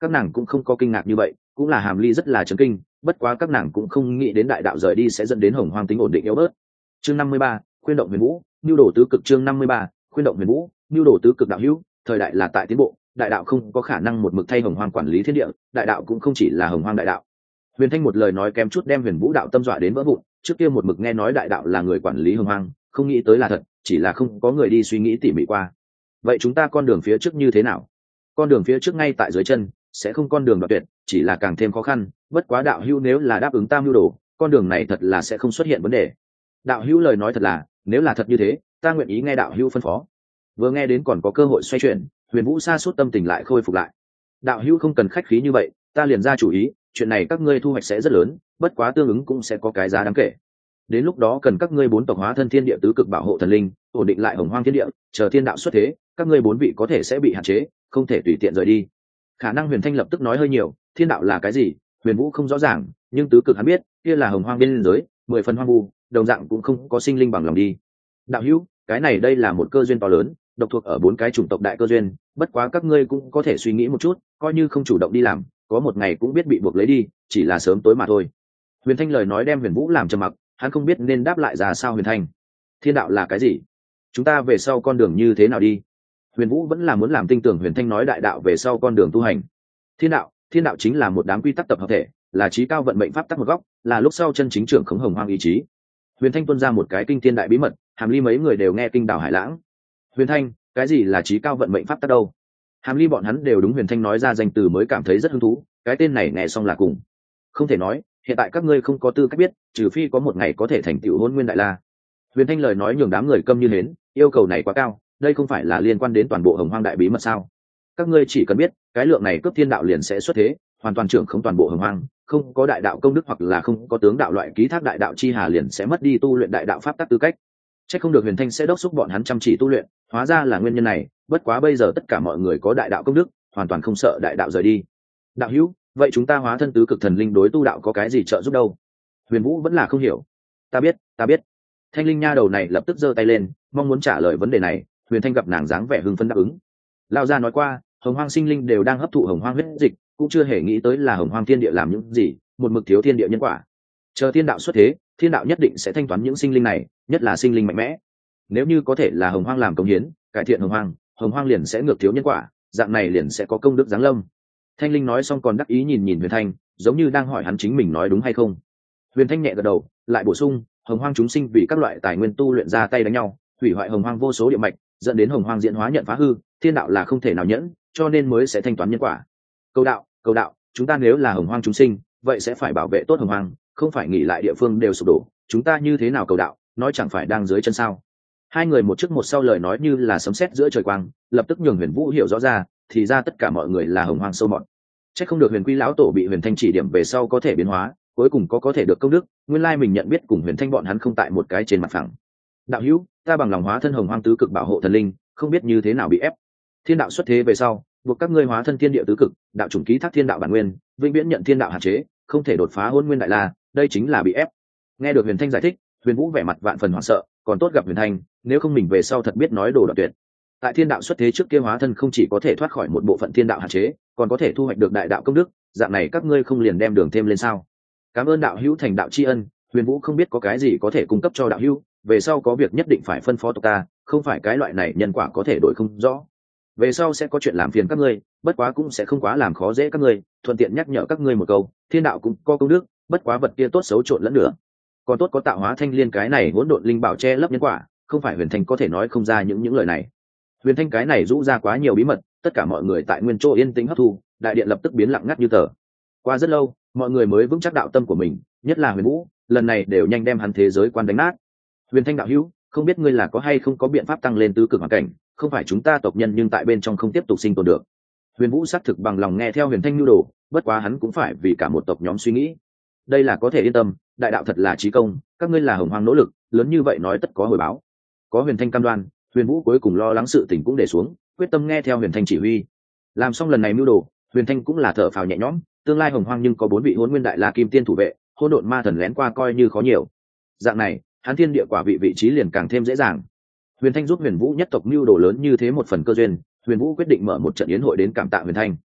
các nàng cũng không có kinh ngạc như vậy, cũng là Hàm Ly rất là chấn kinh, bất quá các nàng cũng không nghĩ đến đại đạo rời đi sẽ dẫn đến Hồng Hoang tính ổn định yếu bớt. Chương năm mươi ba, khuyên động huyền vũ, nhu đồ tứ cực. Chương năm mươi ba, khuyên động huyền vũ, nhu đồ tứ cực. Đạo hữu, thời đại là tại tiến bộ, đại đạo không có khả năng một mực thay Hồng Hoang quản lý thiên địa, đại đạo cũng không chỉ là Hồng Hoang đại đạo. Huyền Thanh một lời nói kém chút đem Huyền Vũ đạo tâm dọa đến vỡ vụn, trước kia một mực nghe nói đại đạo là người quản lý Hồng Hoang, không nghĩ tới là thật, chỉ là không có người đi suy nghĩ tỉ mỉ qua. Vậy chúng ta con đường phía trước như thế nào? Con đường phía trước ngay tại dưới chân, sẽ không con đường đoạn tuyệt, chỉ là càng thêm khó khăn, bất quá đạo hữu nếu là đáp ứng tam nhu đồ, con đường này thật là sẽ không xuất hiện vấn đề. Đạo hữu lời nói thật là, nếu là thật như thế, ta nguyện ý nghe đạo hữu phân phó. Vừa nghe đến còn có cơ hội xoay chuyển, Huyền Vũ sa sút tâm tình lại khôi phục lại. Đạo hữu không cần khách khí như vậy, ta liền ra chủ ý, chuyện này các ngươi thu hoạch sẽ rất lớn, bất quá tương ứng cũng sẽ có cái giá đáng kể. Đến lúc đó cần các ngươi bốn tộc hóa thân thiên địa tứ cực bảo hộ thần linh, ổn định lại Hồng Hoang thiên địa, chờ thiên đạo xuất thế, các ngươi bốn vị có thể sẽ bị hạn chế, không thể tùy tiện rời đi. Khả năng Huyền Thanh lập tức nói hơi nhiều, thiên đạo là cái gì, Huyền Vũ không rõ ràng, nhưng tứ cực hắn biết, kia là Hồng Hoang biên giới, mười phần hoang vu, đồng dạng cũng không có sinh linh bằng lòng đi. Đạo hữu, cái này đây là một cơ duyên to lớn, độc thuộc ở bốn cái chủng tộc đại cơ duyên, bất quá các ngươi cũng có thể suy nghĩ một chút, coi như không chủ động đi làm, có một ngày cũng biết bị buộc lấy đi, chỉ là sớm tối mà thôi. Huyền Thanh lời nói đem Huyền Vũ làm trầm mặc, hắn không biết nên đáp lại ra sao. Huyền Thanh, thiên đạo là cái gì? Chúng ta về sau con đường như thế nào đi? Huyền Vũ vẫn là muốn làm tin tưởng Huyền Thanh nói đại đạo về sau con đường tu hành. Thiên đạo, thiên đạo chính là một đám quy tắc tập hợp thể, là trí cao vận mệnh pháp tắc một góc, là lúc sau chân chính trưởng khống Hồng Hoang ý chí. Huyền Thanh tuôn ra một cái kinh thiên đại bí mật, Hàm Ly mấy người đều nghe kinh đảo hải lãng. Huyền Thanh, cái gì là trí cao vận mệnh pháp tắc đâu? Hàm Ly bọn hắn đều đúng Huyền Thanh nói ra danh từ mới cảm thấy rất hứng thú, cái tên này nghe xong là cùng. Không thể nói, hiện tại các ngươi không có tư cách biết, trừ phi có một ngày có thể thành tựu Hôn Nguyên Đại La. Huyền Thanh lời nói nhường đám người câm như hến, yêu cầu này quá cao, đây không phải là liên quan đến toàn bộ Hồng Hoang đại bí mật sao? Các ngươi chỉ cần biết, cái lượng này cướp thiên đạo liền sẽ xuất thế, hoàn toàn trưởng không toàn bộ Hồng Hoang, không có đại đạo công đức hoặc là không có tướng đạo loại ký thác đại đạo chi hà liền sẽ mất đi tu luyện đại đạo pháp tắc tư cách. Chắc không được Huyền Thanh sẽ đốc thúc bọn hắn chăm chỉ tu luyện, hóa ra là nguyên nhân này, bất quá bây giờ tất cả mọi người có đại đạo công đức, hoàn toàn không sợ đại đạo rời đi. Đạo hữu, vậy chúng ta hóa thân tứ cực thần linh đối tu đạo có cái gì trợ giúp đâu? Huyền Vũ vẫn là không hiểu. Ta biết, ta biết. Thanh linh nha đầu này lập tức giơ tay lên, mong muốn trả lời vấn đề này. Huyền Thanh gặp nàng dáng vẻ hưng phấn đáp ứng. Lão gia nói qua, Hồng Hoang sinh linh đều đang hấp thụ Hồng Hoang huyết dịch, cũng chưa hề nghĩ tới là Hồng Hoang thiên địa làm những gì, một mực thiếu thiên địa nhân quả. Chờ thiên đạo xuất thế, thiên đạo nhất định sẽ thanh toán những sinh linh này, nhất là sinh linh mạnh mẽ. Nếu như có thể là Hồng Hoang làm công hiến, cải thiện Hồng Hoang, Hồng Hoang liền sẽ ngược thiếu nhân quả, dạng này liền sẽ có công đức giáng lâm. Thanh linh nói xong còn đắc ý nhìn nhìn Huyền Thanh, giống như đang hỏi hắn chính mình nói đúng hay không. Huyền Thanh nhẹ gật đầu, lại bổ sung, Hồng Hoang chúng sinh vì các loại tài nguyên tu luyện ra tay đánh nhau, hủy hoại Hồng Hoang vô số địa mạch, dẫn đến Hồng Hoang diễn hóa nhận phá hư, thiên đạo là không thể nào nhẫn, cho nên mới sẽ thanh toán nhân quả. Cầu đạo, cầu đạo, chúng ta nếu là Hồng Hoang chúng sinh, vậy sẽ phải bảo vệ tốt Hồng Hoang, không phải nghỉ lại địa phương đều sụp đổ, chúng ta như thế nào cầu đạo, nói chẳng phải đang dưới chân sao? Hai người một trước một sau lời nói như là sấm sét giữa trời quang, lập tức nhường Huyền Vũ hiểu rõ ra, thì ra tất cả mọi người là Hồng Hoang sâu mọt. Chắc không được Huyền Quy lão tổ bị Huyền Thanh chỉ điểm về sau có thể biến hóa, cuối cùng có có thể được công đức, nguyên lai mình nhận biết cùng Huyền Thanh bọn hắn không tại một cái trên mặt phẳng. Đạo hữu, ta bằng lòng hóa thân Hồng Hoang tứ cực bảo hộ thần linh, không biết như thế nào bị ép. Thiên đạo xuất thế về sau, buộc các ngươi hóa thân thiên địa tứ cực, đạo chủng ký thác thiên đạo bản nguyên, vĩnh viễn nhận thiên đạo hạn chế, không thể đột phá Hôn Nguyên Đại La, đây chính là bị ép. Nghe được Huyền Thanh giải thích, Huyền Vũ vẻ mặt vạn phần hoảng sợ, còn tốt gặp Huyền Thanh, nếu không mình về sau thật biết nói đồ đoạn tuyệt. Tại thiên đạo xuất thế trước kia hóa thân không chỉ có thể thoát khỏi một bộ phận thiên đạo hạn chế, còn có thể thu hoạch được đại đạo công đức, dạng này các ngươi không liền đem đường thêm lên sao? Cảm ơn đạo hữu thành đạo tri ân. Huyền Vũ không biết có cái gì có thể cung cấp cho đạo hữu, về sau có việc nhất định phải phân phó tộc ta, không phải cái loại này nhân quả có thể đổi không rõ. Về sau sẽ có chuyện làm phiền các ngươi, bất quá cũng sẽ không quá làm khó dễ các ngươi, thuận tiện nhắc nhở các ngươi một câu, thiên đạo cũng có công đức, bất quá vật kia tốt xấu trộn lẫn nữa. Còn tốt có tạo hóa thanh liên cái này hỗn độn linh bảo che lấp nhân quả, không phải Huyền Thanh có thể nói không ra những những lời này. Huyền Thanh cái này rũ ra quá nhiều bí mật, tất cả mọi người tại nguyên chỗ yên tĩnh hấp thu, đại điện lập tức biến lặng ngắt như tờ. Qua rất lâu, mọi người mới vững chắc đạo tâm của mình, nhất là Huyền Vũ, lần này đều nhanh đem hắn thế giới quan đánh nát. Huyền Thanh đạo hữu, không biết ngươi là có hay không có biện pháp tăng lên tứ cực hoàn cảnh, không phải chúng ta tộc nhân nhưng tại bên trong không tiếp tục sinh tồn được. Huyền Vũ xác thực bằng lòng nghe theo Huyền Thanh nhu đồ, bất quá hắn cũng phải vì cả một tộc nhóm suy nghĩ. Đây là có thể yên tâm, đại đạo thật là chí công, các ngươi là Hồng Hoang nỗ lực, lớn như vậy nói tất có hồi báo. Có Huyền Thanh cam đoan, Huyền Vũ cuối cùng lo lắng sự tình cũng để xuống, quyết tâm nghe theo Huyền Thanh chỉ huy. Làm xong lần này mưu đồ, Huyền Thanh cũng là thở phào nhẹ nhõm, tương lai Hồng Hoang nhưng có bốn vị Hỗn Nguyên Đại La Kim Tiên thủ vệ, hỗn độn ma thần lén qua coi như khó nhiều. Dạng này, hắn thiên địa quả vị vị trí liền càng thêm dễ dàng. Huyền Thanh giúp Huyền Vũ nhất tộc mưu đồ lớn như thế một phần cơ duyên, Huyền Vũ quyết định mở một trận yến hội đến cảm tạ Huyền Thanh.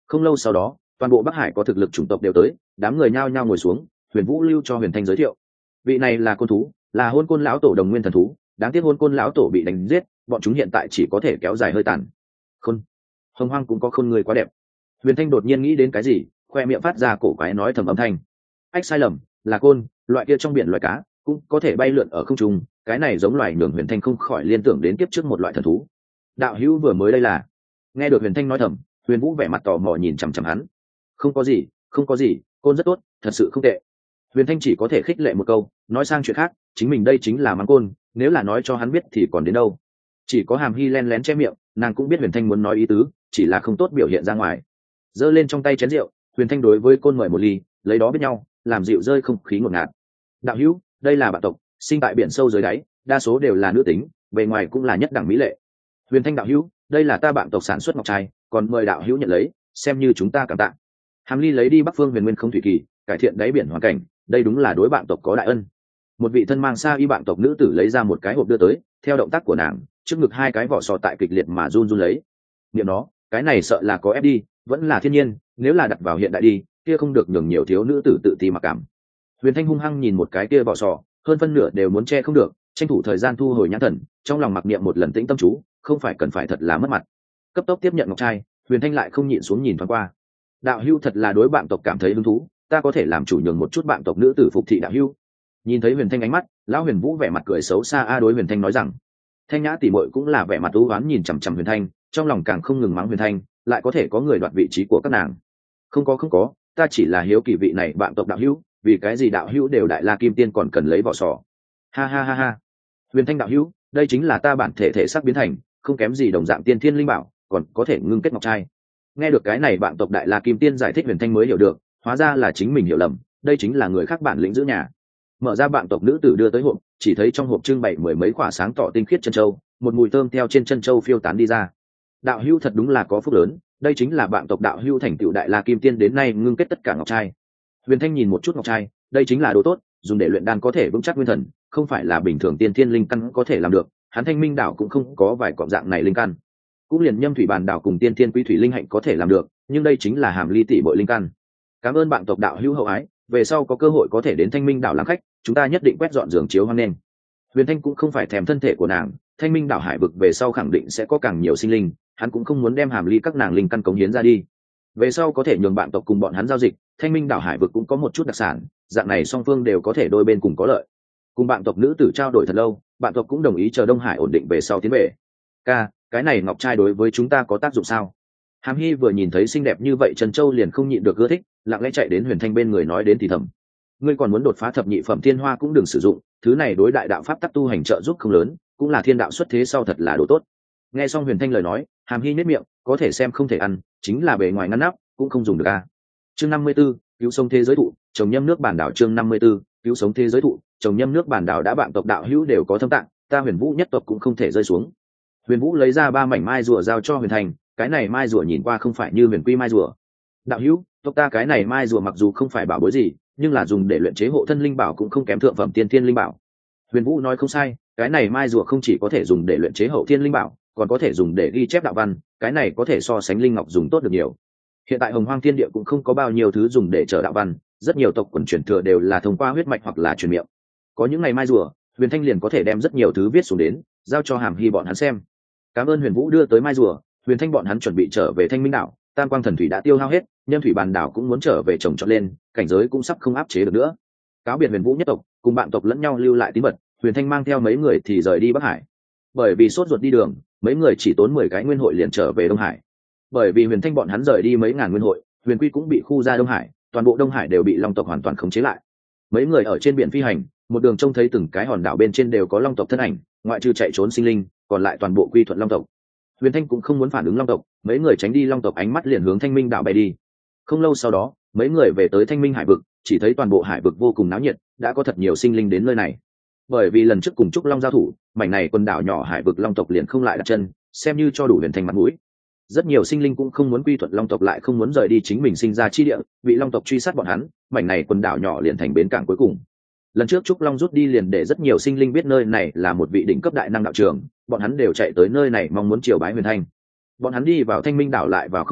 Không lâu sau đó toàn bộ Bắc Hải có thực lực chủng tộc đều tới, đám người nhao nhao ngồi xuống. Huyền Vũ lưu cho Huyền Thanh giới thiệu, vị này là côn thú, là Hôn Côn lão tổ đồng nguyên thần thú, đáng tiếc Hôn Côn lão tổ bị đánh giết, bọn chúng hiện tại chỉ có thể kéo dài hơi tàn. Khôn, Hồng Hoang cũng có khôn người quá đẹp. Huyền Thanh đột nhiên nghĩ đến cái gì, khoe miệng phát ra cổ quái nói thầm âm thanh. Ách, sai lầm, là côn, loại kia trong biển loài cá, cũng có thể bay lượn ở không trung, cái này giống loài nhường Huyền Thanh không khỏi liên tưởng đến kiếp trước một loại thần thú. Đạo hữu vừa mới đây là? Nghe được Huyền Thanh nói thầm, Huyền Vũ vẻ mặt tò mò nhìn chằm chằm hắn. Không có gì, không có gì, côn rất tốt, thật sự không tệ. Huyền Thanh chỉ có thể khích lệ một câu, nói sang chuyện khác, chính mình đây chính là mắng côn, nếu là nói cho hắn biết thì còn đến đâu. Chỉ có Hàm Hy len lén che miệng, nàng cũng biết Huyền Thanh muốn nói ý tứ, chỉ là không tốt biểu hiện ra ngoài. Giơ lên trong tay chén rượu, Huyền Thanh đối với côn mời một ly, lấy đó biết nhau, làm dịu rơi không khí ngột ngạt. Đạo hữu, đây là bạn tộc, sinh tại biển sâu dưới đáy, đa số đều là nữ tính, bề ngoài cũng là nhất đẳng mỹ lệ. Huyền Thanh đạo hữu, đây là ta bạn tộc sản xuất ngọc trai, còn mời đạo hữu nhận lấy, xem như chúng ta cảm tạ. Hàm Ly lấy đi Bắc Phương Huyền Nguyên không thủy kỳ, cải thiện đáy biển hoàn cảnh, đây đúng là đối bạn tộc có đại ân. Một vị thân mang sa y bạn tộc nữ tử lấy ra một cái hộp đưa tới, theo động tác của nàng, trước ngực hai cái vỏ sò tại kịch liệt mà run run lấy. Niệm nó, cái này sợ là có ép đi, vẫn là thiên nhiên, nếu là đặt vào hiện đại đi, kia không được nhường nhiều thiếu nữ tử tự ti mặc cảm. Huyền Thanh hung hăng nhìn một cái kia vỏ sò, hơn phân nửa đều muốn che không được, tranh thủ thời gian thu hồi nhãn thần, trong lòng mặc niệm một lần tĩnh tâm chú, không phải cần phải thật là mất mặt. Cấp tốc tiếp nhận ngọc trai, Huyền Thanh lại không nhịn xuống nhìn thoáng qua. Đạo hữu thật là đối bạn tộc cảm thấy hứng thú, ta có thể làm chủ nhường một chút bạn tộc nữ tử phục thị đạo hữu. Nhìn thấy Huyền Thanh ánh mắt, lão Huyền Vũ vẻ mặt cười xấu xa a đối Huyền Thanh nói rằng. Thanh Nhã tỷ muội cũng là vẻ mặt u oán nhìn chằm chằm Huyền Thanh, trong lòng càng không ngừng mắng Huyền Thanh, lại có thể có người đoạt vị trí của các nàng. Không có không có, ta chỉ là hiếu kỳ vị này bạn tộc đạo hữu, vì cái gì đạo hữu đều đại la kim tiên còn cần lấy vỏ sò. Ha ha ha ha. Huyền Thanh đạo hữu, đây chính là ta bản thể thể sắc biến thành, không kém gì đồng dạng tiên thiên linh bảo, còn có thể ngưng kết ngọc trai. Nghe được cái này bạn tộc đại la kim tiên giải thích, Huyền Thanh mới hiểu được, hóa ra là chính mình hiểu lầm, đây chính là người khác bản lĩnh giữ nhà. Mở ra bạn tộc nữ tử đưa tới hộp, chỉ thấy trong hộp trưng bày mười mấy quả sáng tỏ tinh khiết chân châu, một mùi thơm theo trên chân châu phiêu tán đi ra. Đạo hữu thật đúng là có phúc lớn, đây chính là bạn tộc đạo hữu thành tựu đại la kim tiên đến nay ngưng kết tất cả ngọc trai. Huyền Thanh nhìn một chút ngọc trai, đây chính là đồ tốt, dùng để luyện đan có thể vững chắc nguyên thần, không phải là bình thường tiên thiên linh căn có thể làm được, hắn Thanh Minh đảo cũng không có vài cọng dạng này linh căn. Cũng liền Nhâm Thủy Bàn đảo cùng tiên thiên quý thủy linh hạnh có thể làm được, nhưng đây chính là Hàm Ly tỷ bội linh căn. Cảm ơn bạn tộc đạo hữu hậu ái, về sau có cơ hội có thể đến Thanh Minh đảo làm khách, chúng ta nhất định quét dọn giường chiếu hoang nên. Huyền Thanh cũng không phải thèm thân thể của nàng, Thanh Minh đảo hải vực về sau khẳng định sẽ có càng nhiều sinh linh, hắn cũng không muốn đem Hàm Ly các nàng linh căn cống hiến ra đi. Về sau có thể nhường bạn tộc cùng bọn hắn giao dịch, Thanh Minh đảo hải vực cũng có một chút đặc sản, dạng này song phương đều có thể đôi bên cùng có lợi. Cùng bạn tộc nữ tử trao đổi thật lâu, bạn tộc cũng đồng ý chờ Đông Hải ổn định về sau tiến về. Ca, cái này ngọc trai đối với chúng ta có tác dụng sao? Hàm Hy vừa nhìn thấy xinh đẹp như vậy Trần Châu liền không nhịn được ưa thích, lặng lẽ chạy đến Huyền Thanh bên người nói đến thì thầm. Ngươi còn muốn đột phá thập nhị phẩm thiên hoa cũng đừng sử dụng, thứ này đối đại đạo pháp tắc tu hành trợ giúp không lớn, cũng là thiên đạo xuất thế sau thật là đồ tốt. Nghe xong Huyền Thanh lời nói, Hàm Hy nhếch miệng, có thể xem không thể ăn, chính là bề ngoài ngăn nắp, cũng không dùng được a. Chương năm mươi b ố, cứu sống thế giới thụ, trồng nhâm nước bản đảo. Chương năm mươi b ố, cứu sống thế giới thụ, trồng nhâm nước bản đảo đã bạn tộc đạo hữu đều có thâm tạng, ta Huyền Vũ nhất tộc cũng không thể rơi xuống. Huyền Vũ lấy ra ba mảnh mai rùa giao cho Huyền Thanh, cái này mai rùa nhìn qua không phải như huyền quy mai rùa. Đạo hữu, tộc ta cái này mai rùa mặc dù không phải bảo bối gì, nhưng là dùng để luyện chế hộ thân linh bảo cũng không kém thượng phẩm tiên thiên linh bảo. Huyền Vũ nói không sai, cái này mai rùa không chỉ có thể dùng để luyện chế hậu thiên linh bảo, còn có thể dùng để ghi chép đạo văn, cái này có thể so sánh linh ngọc dùng tốt được nhiều. Hiện tại Hồng Hoang Thiên Địa cũng không có bao nhiêu thứ dùng để trở đạo văn, rất nhiều tộc quần truyền thừa đều là thông qua huyết mạch hoặc là truyền miệng. Có những ngày mai rùa, Huyền Thanh liền có thể đem rất nhiều thứ viết xuống đến, giao cho Hàm Hy bọn hắn xem. Cảm ơn Huyền Vũ đưa tới mai rùa, Huyền Thanh bọn hắn chuẩn bị trở về Thanh Minh đảo, Tam Quang Thần Thủy đã tiêu hao hết, Nhâm Thủy Bàn đảo cũng muốn trở về trồng trọt lên, cảnh giới cũng sắp không áp chế được nữa. Cáo biệt Huyền Vũ nhất tộc, cùng bạn tộc lẫn nhau lưu lại tín vật, Huyền Thanh mang theo mấy người thì rời đi Bắc Hải. Bởi vì sốt ruột đi đường, mấy người chỉ tốn mười cái nguyên hội liền trở về Đông Hải. Bởi vì Huyền Thanh bọn hắn rời đi mấy ngàn nguyên hội, Huyền Quy cũng bị khu ra Đông Hải, toàn bộ Đông Hải đều bị Long tộc hoàn toàn khống chế lại. Mấy người ở trên biển phi hành, một đường trông thấy từng cái hòn đảo bên trên đều có Long tộc thân ảnh, ngoại trừ chạy trốn sinh linh, còn lại toàn bộ quy thuận Long tộc. Huyền Thanh cũng không muốn phản ứng Long tộc, mấy người tránh đi Long tộc ánh mắt liền hướng Thanh Minh đảo bay đi. Không lâu sau đó, mấy người về tới Thanh Minh hải vực, chỉ thấy toàn bộ hải vực vô cùng náo nhiệt, đã có thật nhiều sinh linh đến nơi này. Bởi vì lần trước cùng Trúc Long giao thủ, mảnh này quần đảo nhỏ hải vực Long tộc liền không lại đặt chân, xem như cho đủ Huyền Thanh mặt mũi. Rất nhiều sinh linh cũng không muốn quy thuận Long tộc, lại không muốn rời đi chính mình sinh ra chi địa, bị Long tộc truy sát bọn hắn, mảnh này quần đảo nhỏ liền thành bến cảng cuối cùng. Lần trước Trúc Long rút đi liền để rất nhiều sinh linh biết nơi này là một vị đỉnh cấp đại năng đạo trường, bọn hắn đều chạy tới nơi này mong muốn triều bái Huyền Thanh. Bọn hắn đi vào Thanh Minh đảo lại vào không được,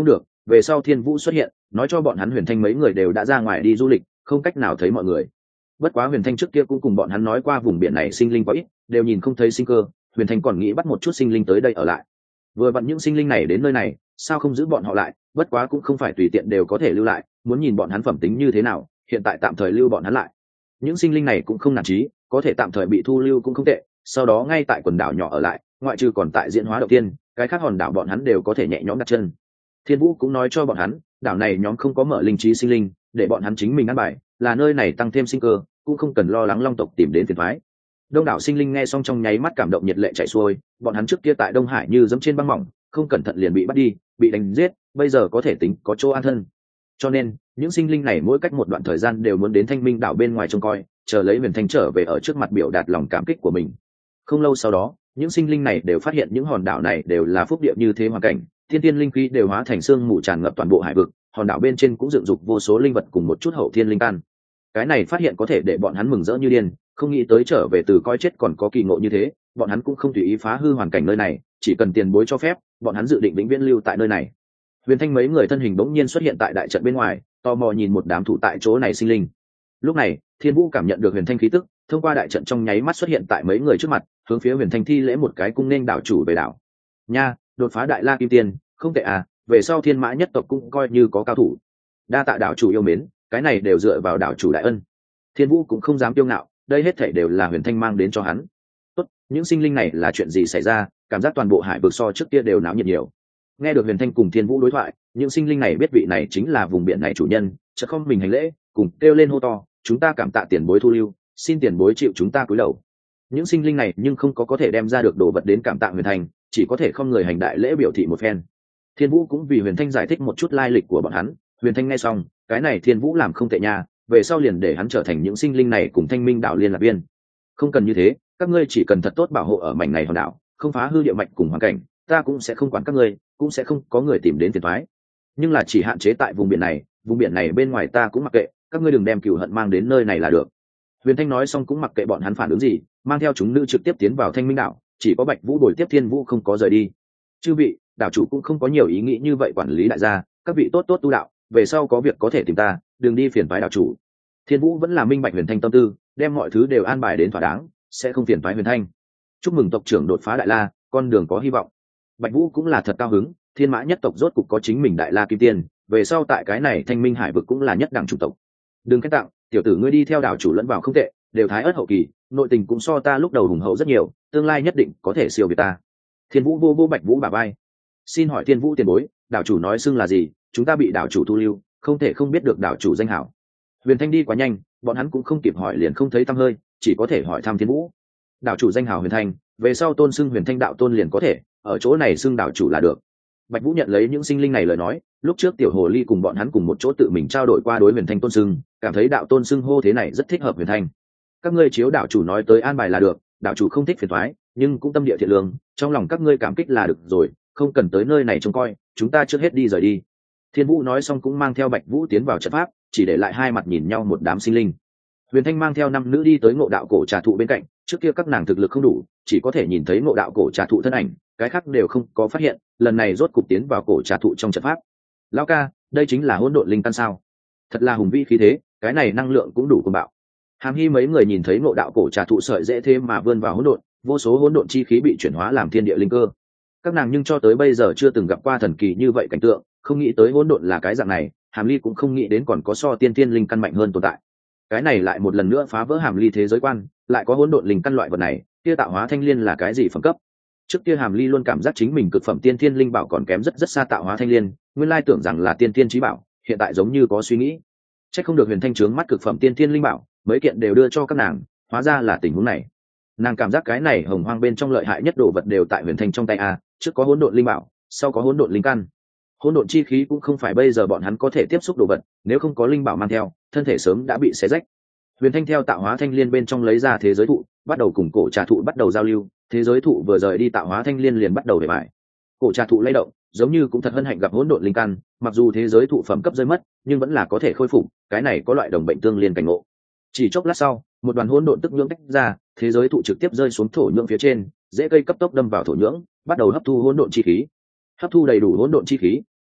về sau thiên vũ xuất hiện nói cho bọn hắn huyền thanh mấy người đều đã ra ngoài đi du lịch, không cách nào thấy mọi người. Bất quá huyền thanh trước kia cũng cùng bọn hắn nói qua vùng biển này sinh linh quá ít, đều nhìn không thấy sinh cơ, huyền thanh còn nghĩ bắt một chút sinh linh tới đây ở lại. Vừa vặn những sinh linh này đến nơi này, sao không giữ bọn họ lại, bất quá cũng không phải tùy tiện đều có thể lưu lại, muốn nhìn bọn hắn phẩm tính như thế nào, hiện tại tạm thời lưu bọn hắn lại. Những sinh linh này cũng không nản chí, có thể tạm thời bị thu lưu cũng không tệ, sau đó ngay tại quần đảo nhỏ ở lại, ngoại trừ còn tại diễn hóa đầu tiên, cái khác hòn đảo bọn hắn đều có thể nhẹ nhõm đặt chân. Thiên Vũ cũng nói cho bọn hắn, đảo này nhóm không có mở linh trí sinh linh, để bọn hắn chính mình ăn bài, là nơi này tăng thêm sinh cơ, cũng không cần lo lắng long tộc tìm đến phiền toái. Đông đảo sinh linh nghe xong trong nháy mắt cảm động nhiệt lệ chảy xuôi, bọn hắn trước kia tại Đông Hải như dẫm trên băng mỏng, không cẩn thận liền bị bắt đi, bị đánh giết, bây giờ có thể tính có chỗ an thân. Cho nên, những sinh linh này mỗi cách một đoạn thời gian đều muốn đến Thanh Minh đảo bên ngoài trông coi, chờ lấy Huyền Thanh trở về ở trước mặt biểu đạt lòng cảm kích của mình. Không lâu sau đó, những sinh linh này đều phát hiện những hòn đảo này đều là phúc địa như thế hoàn cảnh, thiên tiên linh khí đều hóa thành sương mù tràn ngập toàn bộ hải vực, hòn đảo bên trên cũng dựng dục vô số linh vật cùng một chút hậu thiên linh căn. Cái này phát hiện có thể để bọn hắn mừng rỡ như điên, không nghĩ tới trở về từ coi chết còn có kỳ ngộ như thế, bọn hắn cũng không tùy ý phá hư hoàn cảnh nơi này, chỉ cần tiền bối cho phép, bọn hắn dự định vĩnh viễn lưu tại nơi này. Huyền Thanh mấy người thân hình bỗng nhiên xuất hiện tại đại trận bên ngoài, tò mò nhìn một đám thủ tại chỗ này sinh linh. Lúc này, Thiên Vũ cảm nhận được Huyền Thanh khí tức, thông qua đại trận trong nháy mắt xuất hiện tại mấy người trước mặt, hướng phía Huyền Thanh thi lễ một cái cung nên đảo chủ về đảo. Nha, đột phá đại la kim tiên, không tệ à, về sau Thiên Mã nhất tộc cũng coi như có cao thủ. Đa tạ đảo chủ yêu mến, cái này đều dựa vào đảo chủ đại ân. Thiên Vũ cũng không dám kiêu ngạo, đây hết thảy đều là Huyền Thanh mang đến cho hắn. Tốt, những sinh linh này là chuyện gì xảy ra, cảm giác toàn bộ hải vực so trước kia đều náo nhiệt nhiều. Nghe được Huyền Thanh cùng Thiên Vũ đối thoại, những sinh linh này biết vị này chính là vùng biển này chủ nhân, chợt không mình hành lễ, cùng kêu lên hô to, chúng ta cảm tạ tiền bối thu lưu, xin tiền bối chịu chúng ta cúi đầu. Những sinh linh này nhưng không có có thể đem ra được đồ vật đến cảm tạ Huyền Thanh, chỉ có thể không người hành đại lễ biểu thị một phen. Thiên Vũ cũng vì Huyền Thanh giải thích một chút lai lịch của bọn hắn, Huyền Thanh nghe xong, cái này Thiên Vũ làm không tệ nha, về sau liền để hắn trở thành những sinh linh này cùng Thanh Minh đảo liên lạc viên. Không cần như thế, các ngươi chỉ cần thật tốt bảo hộ ở mảnh này hòn đảo, không phá hư địa mạch cùng hoàn cảnh, ta cũng sẽ không quản các ngươi, cũng sẽ không có người tìm đến phiền toái. Nhưng là chỉ hạn chế tại vùng biển này, vùng biển này bên ngoài ta cũng mặc kệ, các ngươi đừng đem cừu hận mang đến nơi này là được. Huyền Thanh nói xong cũng mặc kệ bọn hắn phản ứng gì, mang theo chúng nữ trực tiếp tiến vào Thanh Minh đảo, chỉ có Bạch Vũ đổi tiếp Thiên Vũ không có rời đi. Chư vị, đảo chủ cũng không có nhiều ý nghĩ như vậy quản lý đại gia, các vị tốt tốt tu đạo, về sau có việc có thể tìm ta, đừng đi phiền toái đảo chủ. Thiên Vũ vẫn là minh bạch Huyền Thanh tâm tư, đem mọi thứ đều an bài đến thỏa đáng, sẽ không phiền toái Huyền Thanh. Chúc mừng tộc trưởng đột phá đại la, con đường có hy vọng. Bạch Vũ cũng là thật cao hứng, Thiên Mã nhất tộc rốt cục có chính mình đại la kim tiên, về sau tại cái này Thanh Minh hải vực cũng là nhất đẳng chủng tộc. Đừng khen tặng, tiểu tử ngươi đi theo đảo chủ lẫn vào không tệ, đều thái ớt hậu kỳ, nội tình cũng so ta lúc đầu hùng hậu rất nhiều, tương lai nhất định có thể siêu việt ta. Thiên Vũ vô vô Bạch Vũ bả vai. Xin hỏi Thiên Vũ tiền bối, đảo chủ nói xưng là gì, chúng ta bị đảo chủ thu lưu, không thể không biết được đảo chủ danh hảo. Huyền Thanh đi quá nhanh, bọn hắn cũng không kịp hỏi liền không thấy tăm hơi, chỉ có thể hỏi thăm Thiên Vũ. Đảo chủ danh hảo Huyền Thanh, về sau tôn xưng Huyền Thanh đạo tôn liền có thể, ở chỗ này xưng đảo chủ là được. Bạch Vũ nhận lấy những sinh linh này lời nói, lúc trước tiểu hồ ly cùng bọn hắn cùng một chỗ tự mình trao đổi qua đối Huyền Thanh tôn xưng, cảm thấy đạo tôn xưng hô thế này rất thích hợp Huyền Thanh. Các ngươi chiếu đảo chủ nói tới an bài là được, đảo chủ không thích phiền toái, nhưng cũng tâm địa thiện lương, trong lòng các ngươi cảm kích là được rồi, không cần tới nơi này trông coi, chúng ta trước hết đi rời đi. Thiên Vũ nói xong cũng mang theo Bạch Vũ tiến vào trận pháp, chỉ để lại hai mặt nhìn nhau một đám sinh linh. Huyền Thanh mang theo năm nữ đi tới Ngộ Đạo cổ trà thụ bên cạnh, trước kia các nàng thực lực không đủ, chỉ có thể nhìn thấy Ngộ Đạo cổ trà thụ thân ảnh, cái khác đều không có phát hiện, lần này rốt cục tiến vào cổ trà thụ trong trận pháp. Lão ca, đây chính là hỗn độn linh căn sao? Thật là hùng vĩ khí thế, cái này năng lượng cũng đủ cuồng bạo. Hàm Hi mấy người nhìn thấy Ngộ Đạo cổ trà thụ sợi dễ thế mà vươn vào hỗn độn, vô số hỗn độn chi khí bị chuyển hóa làm thiên địa linh cơ. Các nàng nhưng cho tới bây giờ chưa từng gặp qua thần kỳ như vậy cảnh tượng, không nghĩ tới hỗn độn là cái dạng này, Hàm Ly cũng không nghĩ đến còn có so tiên thiên linh căn mạnh hơn tồn tại. Cái này lại một lần nữa phá vỡ Hàm Ly thế giới quan, lại có hỗn độn linh căn loại vật này, kia tạo hóa thanh liên là cái gì phẩm cấp? Trước kia Hàm Ly luôn cảm giác chính mình cực phẩm tiên thiên linh bảo còn kém rất rất xa tạo hóa thanh liên, nguyên lai tưởng rằng là tiên thiên chí bảo, hiện tại giống như có suy nghĩ. Chắc không được Huyền Thanh trướng mắt cực phẩm tiên thiên linh bảo, mấy kiện đều đưa cho các nàng, hóa ra là tình huống này. Nàng cảm giác cái này hồng hoang bên trong lợi hại nhất đồ vật đều tại Huyền Thanh trong tay a, trước có hỗn độn linh bảo, sau có hỗn độn linh căn. Hỗn độn chi khí cũng không phải bây giờ bọn hắn có thể tiếp xúc đồ vật, nếu không có linh bảo mang theo, thân thể sớm đã bị xé rách. Huyền Thanh theo tạo hóa thanh liên bên trong lấy ra thế giới thụ, bắt đầu cùng cổ trà thụ bắt đầu giao lưu, thế giới thụ vừa rời đi tạo hóa thanh liên liền bắt đầu để bại. Cổ trà thụ lay động, giống như cũng thật hân hạnh gặp hỗn độn linh căn, mặc dù thế giới thụ phẩm cấp rơi mất, nhưng vẫn là có thể khôi phục, cái này có loại đồng bệnh tương liên cảnh ngộ. Chỉ chốc lát sau, một đoàn hỗn độn tức nhưỡng tách ra, thế giới thụ trực tiếp rơi xuống thổ nhưỡng phía trên, rễ cây cấp tốc đâm vào thổ nhưỡng, bắt đầu hấp thu hỗn độn chi khí. Hấp thu đầy đủ hỗn độn chi khí,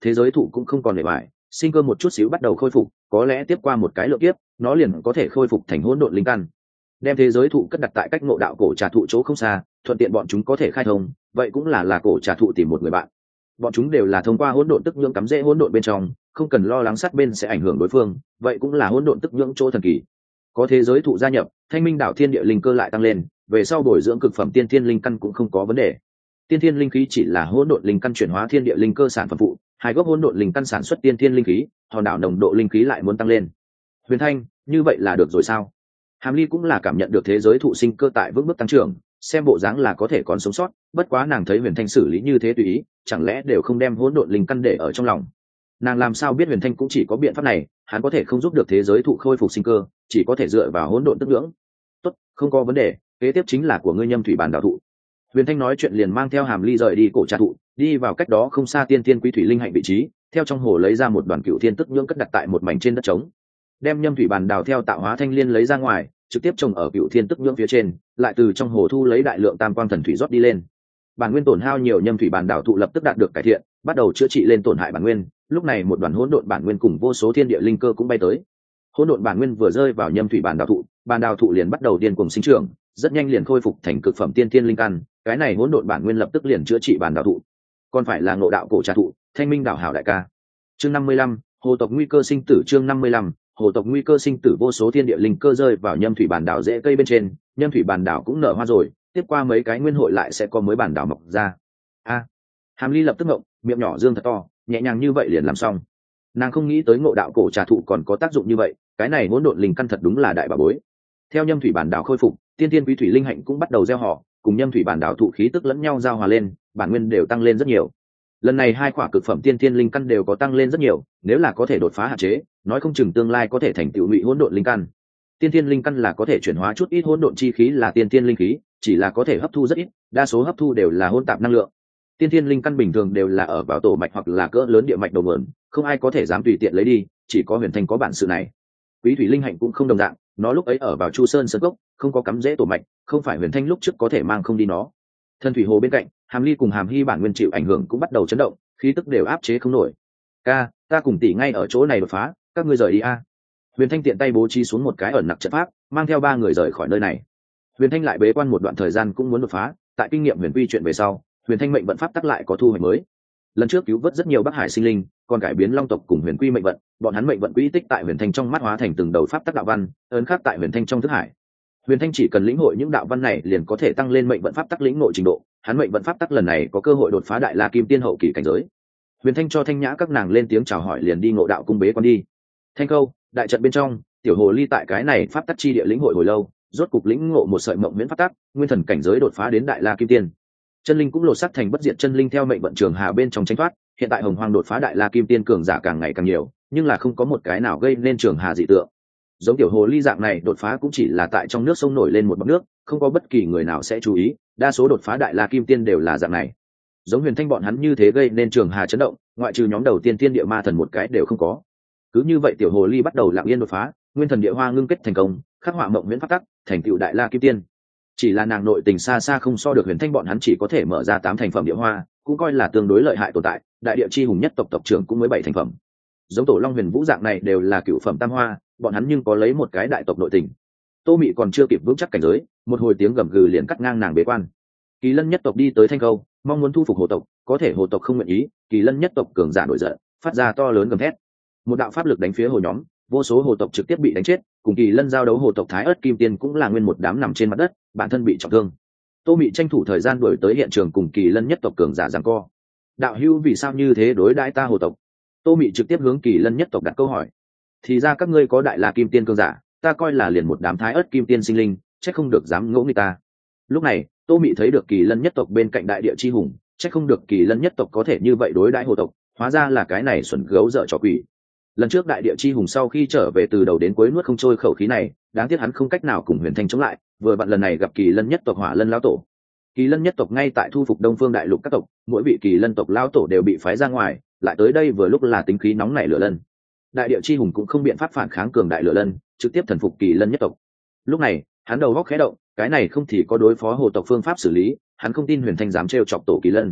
thế giới thụ cũng không còn để bại, sinh cơ một chút xíu bắt đầu khôi phục, có lẽ tiếp qua một cái lượng kiếp nó liền có thể khôi phục thành hỗn độn linh căn. Đem thế giới thụ cất đặt tại cách ngộ đạo cổ trà thụ chỗ không xa, thuận tiện bọn chúng có thể khai thông, vậy cũng là là cổ trà thụ tìm một người bạn. Bọn chúng đều là thông qua hỗn độn tức nhưỡng cắm rễ hỗn độn bên trong, không cần lo lắng sát bên sẽ ảnh hưởng đối phương, vậy cũng là hỗn độn tức nhưỡng chỗ thần kỳ. Có thế giới thụ gia nhập, Thanh Minh đảo thiên địa linh cơ lại tăng lên, về sau bồi dưỡng cực phẩm tiên thiên linh căn cũng không có vấn đề. Tiên thiên linh khí chỉ là hỗn độn linh căn chuyển hóa thiên địa linh cơ sản phẩm phụ, hai gốc hỗn độn linh căn sản xuất tiên thiên linh khí, hòn đảo nồng độ linh khí lại muốn tăng lên. Huyền Thanh, như vậy là được rồi sao? Hàm Ly cũng là cảm nhận được thế giới thụ sinh cơ tại vững bước tăng trưởng, xem bộ dáng là có thể còn sống sót, bất quá nàng thấy Huyền Thanh xử lý như thế tùy ý, chẳng lẽ đều không đem hỗn độn linh căn để ở trong lòng. Nàng làm sao biết Huyền Thanh cũng chỉ có biện pháp này, hắn có thể không giúp được thế giới thụ khôi phục sinh cơ, chỉ có thể dựa vào hỗn độn tức dưỡng. Tốt, không có vấn đề, kế tiếp chính là của ngươi Nhâm Thủy Bản Đạo thụ. Huyền Thanh nói chuyện liền mang theo Hàm Ly rời đi cổ trà thụ, đi vào cách đó không xa tiên tiên quý thủy linh hạnh vị trí, theo trong hồ lấy ra một đoàn cựu thiên tức nhưỡng cất đặt tại một mảnh trên đất trống. Đem Nhâm Thủy Bản Đào theo tạo hóa thanh liên lấy ra ngoài, trực tiếp trồng ở cựu thiên tức nhưỡng phía trên, lại từ trong hồ thu lấy đại lượng tam quang thần thủy rót đi lên. Bản nguyên tổn hao nhiều Nhâm Thủy Bản Đào thụ lập tức đạt được cải thiện, bắt đầu chữa trị lên tổn hại bản nguyên. Lúc này một đoàn hỗn độn bản nguyên cùng vô số thiên địa linh cơ cũng bay tới. Hỗn độn bản nguyên vừa rơi vào Nhâm Thủy Bản Đào thụ, bản đào thụ liền bắt đầu điên cuồng sinh trưởng, rất nhanh liền khôi phục thành cực phẩm tiên thiên linh căn. Cái này hỗn độn bản nguyên lập tức liền chữa trị bản đào thụ. Còn phải là ngộ đạo cổ trà thụ, Thanh Minh đảo hảo đại ca. Chương năm mươi lăm, hồ tộc nguy cơ sinh tử. Chương năm mươi lăm, hồ tộc nguy cơ sinh tử. Vô số thiên địa linh cơ rơi vào Nhâm Thủy Bản đảo rễ cây bên trên, Nhâm Thủy Bản đảo cũng nở hoa rồi, tiếp qua mấy cái nguyên hội lại sẽ có mới bản đảo mọc ra. A, Hàm Ly lập tức ngộng, miệng nhỏ dương thật to, nhẹ nhàng như vậy liền làm xong. Nàng không nghĩ tới ngộ đạo cổ trà thụ còn có tác dụng như vậy, cái này hỗn độn linh căn thật đúng là đại bảo bối. Theo Nhâm Thủy Bản đảo khôi phục, tiên tiên quý thủy linh hạnh cũng bắt đầu gieo họ, cùng Nhâm Thủy Bản đảo thụ khí tức lẫn nhau giao hòa lên, bản nguyên đều tăng lên rất nhiều. Lần này hai quả cực phẩm tiên tiên linh căn đều có tăng lên rất nhiều, nếu là có thể đột phá hạn chế, nói không chừng tương lai có thể thành tựu ngụy hỗn độn linh căn. Tiên tiên linh căn là có thể chuyển hóa chút ít hỗn độn chi khí là tiên tiên linh khí, chỉ là có thể hấp thu rất ít, đa số hấp thu đều là hỗn tạp năng lượng. Tiên tiên linh căn bình thường đều là ở vào tổ mạch hoặc là cỡ lớn địa mạch đầu nguồn, không ai có thể dám tùy tiện lấy đi, chỉ có Huyền Thanh có bản sự này. Quý thủy linh hạnh cũng không đồng dạng, nó lúc ấy ở vào Chu Sơn sơn cốc, không có cắm rễ tổ mạch, không phải Huyền Thanh lúc trước có thể mang không đi nó. Thân thủy hồ bên cạnh, Hàm Ly cùng Hàm Hy bản nguyên chịu ảnh hưởng cũng bắt đầu chấn động, khí tức đều áp chế không nổi. Ca, ta cùng tỷ ngay ở chỗ này đột phá, các ngươi rời đi a. Huyền Thanh tiện tay bố trí xuống một cái ẩn nặc trận pháp, mang theo ba người rời khỏi nơi này. Huyền Thanh lại bế quan một đoạn thời gian cũng muốn đột phá, tại kinh nghiệm huyền quy chuyện về sau, Huyền Thanh mệnh vận pháp tắc lại có thu hoạch mới. Lần trước cứu vớt rất nhiều Bắc Hải sinh linh, còn cải biến Long tộc cùng Huyền Quy mệnh vận, bọn hắn mệnh vận quỹ tích tại Huyền Thanh trong mắt hóa thành từng đầu pháp tắc đạo văn, ấn khắc tại Huyền Thanh trong thức hải. Huyền Thanh chỉ cần lĩnh hội những đạo văn này liền có thể tăng lên mệnh vận pháp tắc lĩnh ngộ trình độ, hắn mệnh vận pháp tắc lần này có cơ hội đột phá đại la kim tiên hậu kỳ cảnh giới. Huyền Thanh cho Thanh Nhã các nàng lên tiếng chào hỏi liền đi ngộ đạo cung bế quan đi. Thanh Câu, đại trận bên trong, tiểu hồ ly tại cái này pháp tắc chi địa lĩnh hội hồi lâu, rốt cục lĩnh ngộ một sợi mộng miễn pháp tắc, nguyên thần cảnh giới đột phá đến đại la kim tiên. Chân linh cũng lột sắc thành bất diệt chân linh theo mệnh vận trường hà bên trong tránh thoát, hiện tại hồng hoang đột phá đại la kim tiên cường giả càng ngày càng nhiều, nhưng là không có một cái nào gây nên trường hà dị tượng. Giống tiểu hồ ly dạng này đột phá cũng chỉ là tại trong nước sông nổi lên một bọt nước, không có bất kỳ người nào sẽ chú ý, đa số đột phá đại la kim tiên đều là dạng này. Giống Huyền Thanh bọn hắn như thế gây nên trường hà chấn động, ngoại trừ nhóm đầu tiên tiên địa ma thần một cái đều không có. Cứ như vậy tiểu hồ ly bắt đầu lặng yên đột phá, nguyên thần địa hoa ngưng kết thành công, khắc họa mộng miễn pháp tắc, thành tựu đại la kim tiên. Chỉ là nàng nội tình xa xa không so được Huyền Thanh bọn hắn, chỉ có thể mở ra tám thành phẩm địa hoa, cũng coi là tương đối lợi hại tồn tại, đại địa chi hùng nhất tộc tộc trưởng cũng mới bảy thành phẩm. Giống tổ Long Huyền Vũ dạng này đều là cựu phẩm tam hoa, bọn hắn nhưng có lấy một cái đại tộc nội tình. Tô Mị còn chưa kịp vững chắc cảnh giới, một hồi tiếng gầm gừ liền cắt ngang nàng bế quan. Kỳ Lân nhất tộc đi tới Thanh Câu, mong muốn thu phục hồ tộc, có thể hồ tộc không nguyện ý, Kỳ Lân nhất tộc cường giả nổi giận, phát ra to lớn gầm thét. Một đạo pháp lực đánh phía hồ nhóm, vô số hồ tộc trực tiếp bị đánh chết, cùng Kỳ Lân giao đấu hồ tộc Thái Ức Kim Tiên cũng là nguyên một đám nằm trên mặt đất, bản thân bị trọng thương. Tô Mị tranh thủ thời gian đuổi tới hiện trường cùng Kỳ Lân nhất tộc cường giả giằng co. Đạo hữu vì sao như thế đối đãi ta hồ tộc? Tô Mị trực tiếp hướng Kỳ Lân nhất tộc đặt câu hỏi. Thì ra các ngươi có đại la kim tiên cường giả, ta coi là liền một đám Thái Ức Kim Tiên sinh linh, chắc không được dám ngỗ nghịch ta. Lúc này, Tô Mị thấy được Kỳ Lân nhất tộc bên cạnh đại địa chi hùng, chắc không được Kỳ Lân nhất tộc có thể như vậy đối đãi hồ tộc, hóa ra là cái này xuẩn gấu dở trò quỷ. Lần trước đại địa chi hùng sau khi trở về từ đầu đến cuối nuốt không trôi khẩu khí này, đáng tiếc hắn không cách nào cùng Huyền Thanh chống lại, vừa vặn lần này gặp Kỳ Lân nhất tộc Hỏa Lân lão tổ. Kỳ Lân nhất tộc ngay tại thu phục Đông Phương đại lục các tộc, mỗi vị Kỳ Lân tộc lão tổ đều bị phái ra ngoài, lại tới đây vừa lúc là tính khí nóng nảy lửa lân. Đại địa chi hùng cũng không biện pháp phản kháng cường đại lửa lân, trực tiếp thần phục Kỳ Lân nhất tộc. Lúc này, hắn đầu góc khẽ động, cái này không thì có đối phó hồ tộc phương pháp xử lý, hắn không tin Huyền Thanh dám trêu chọc tổ Kỳ Lân.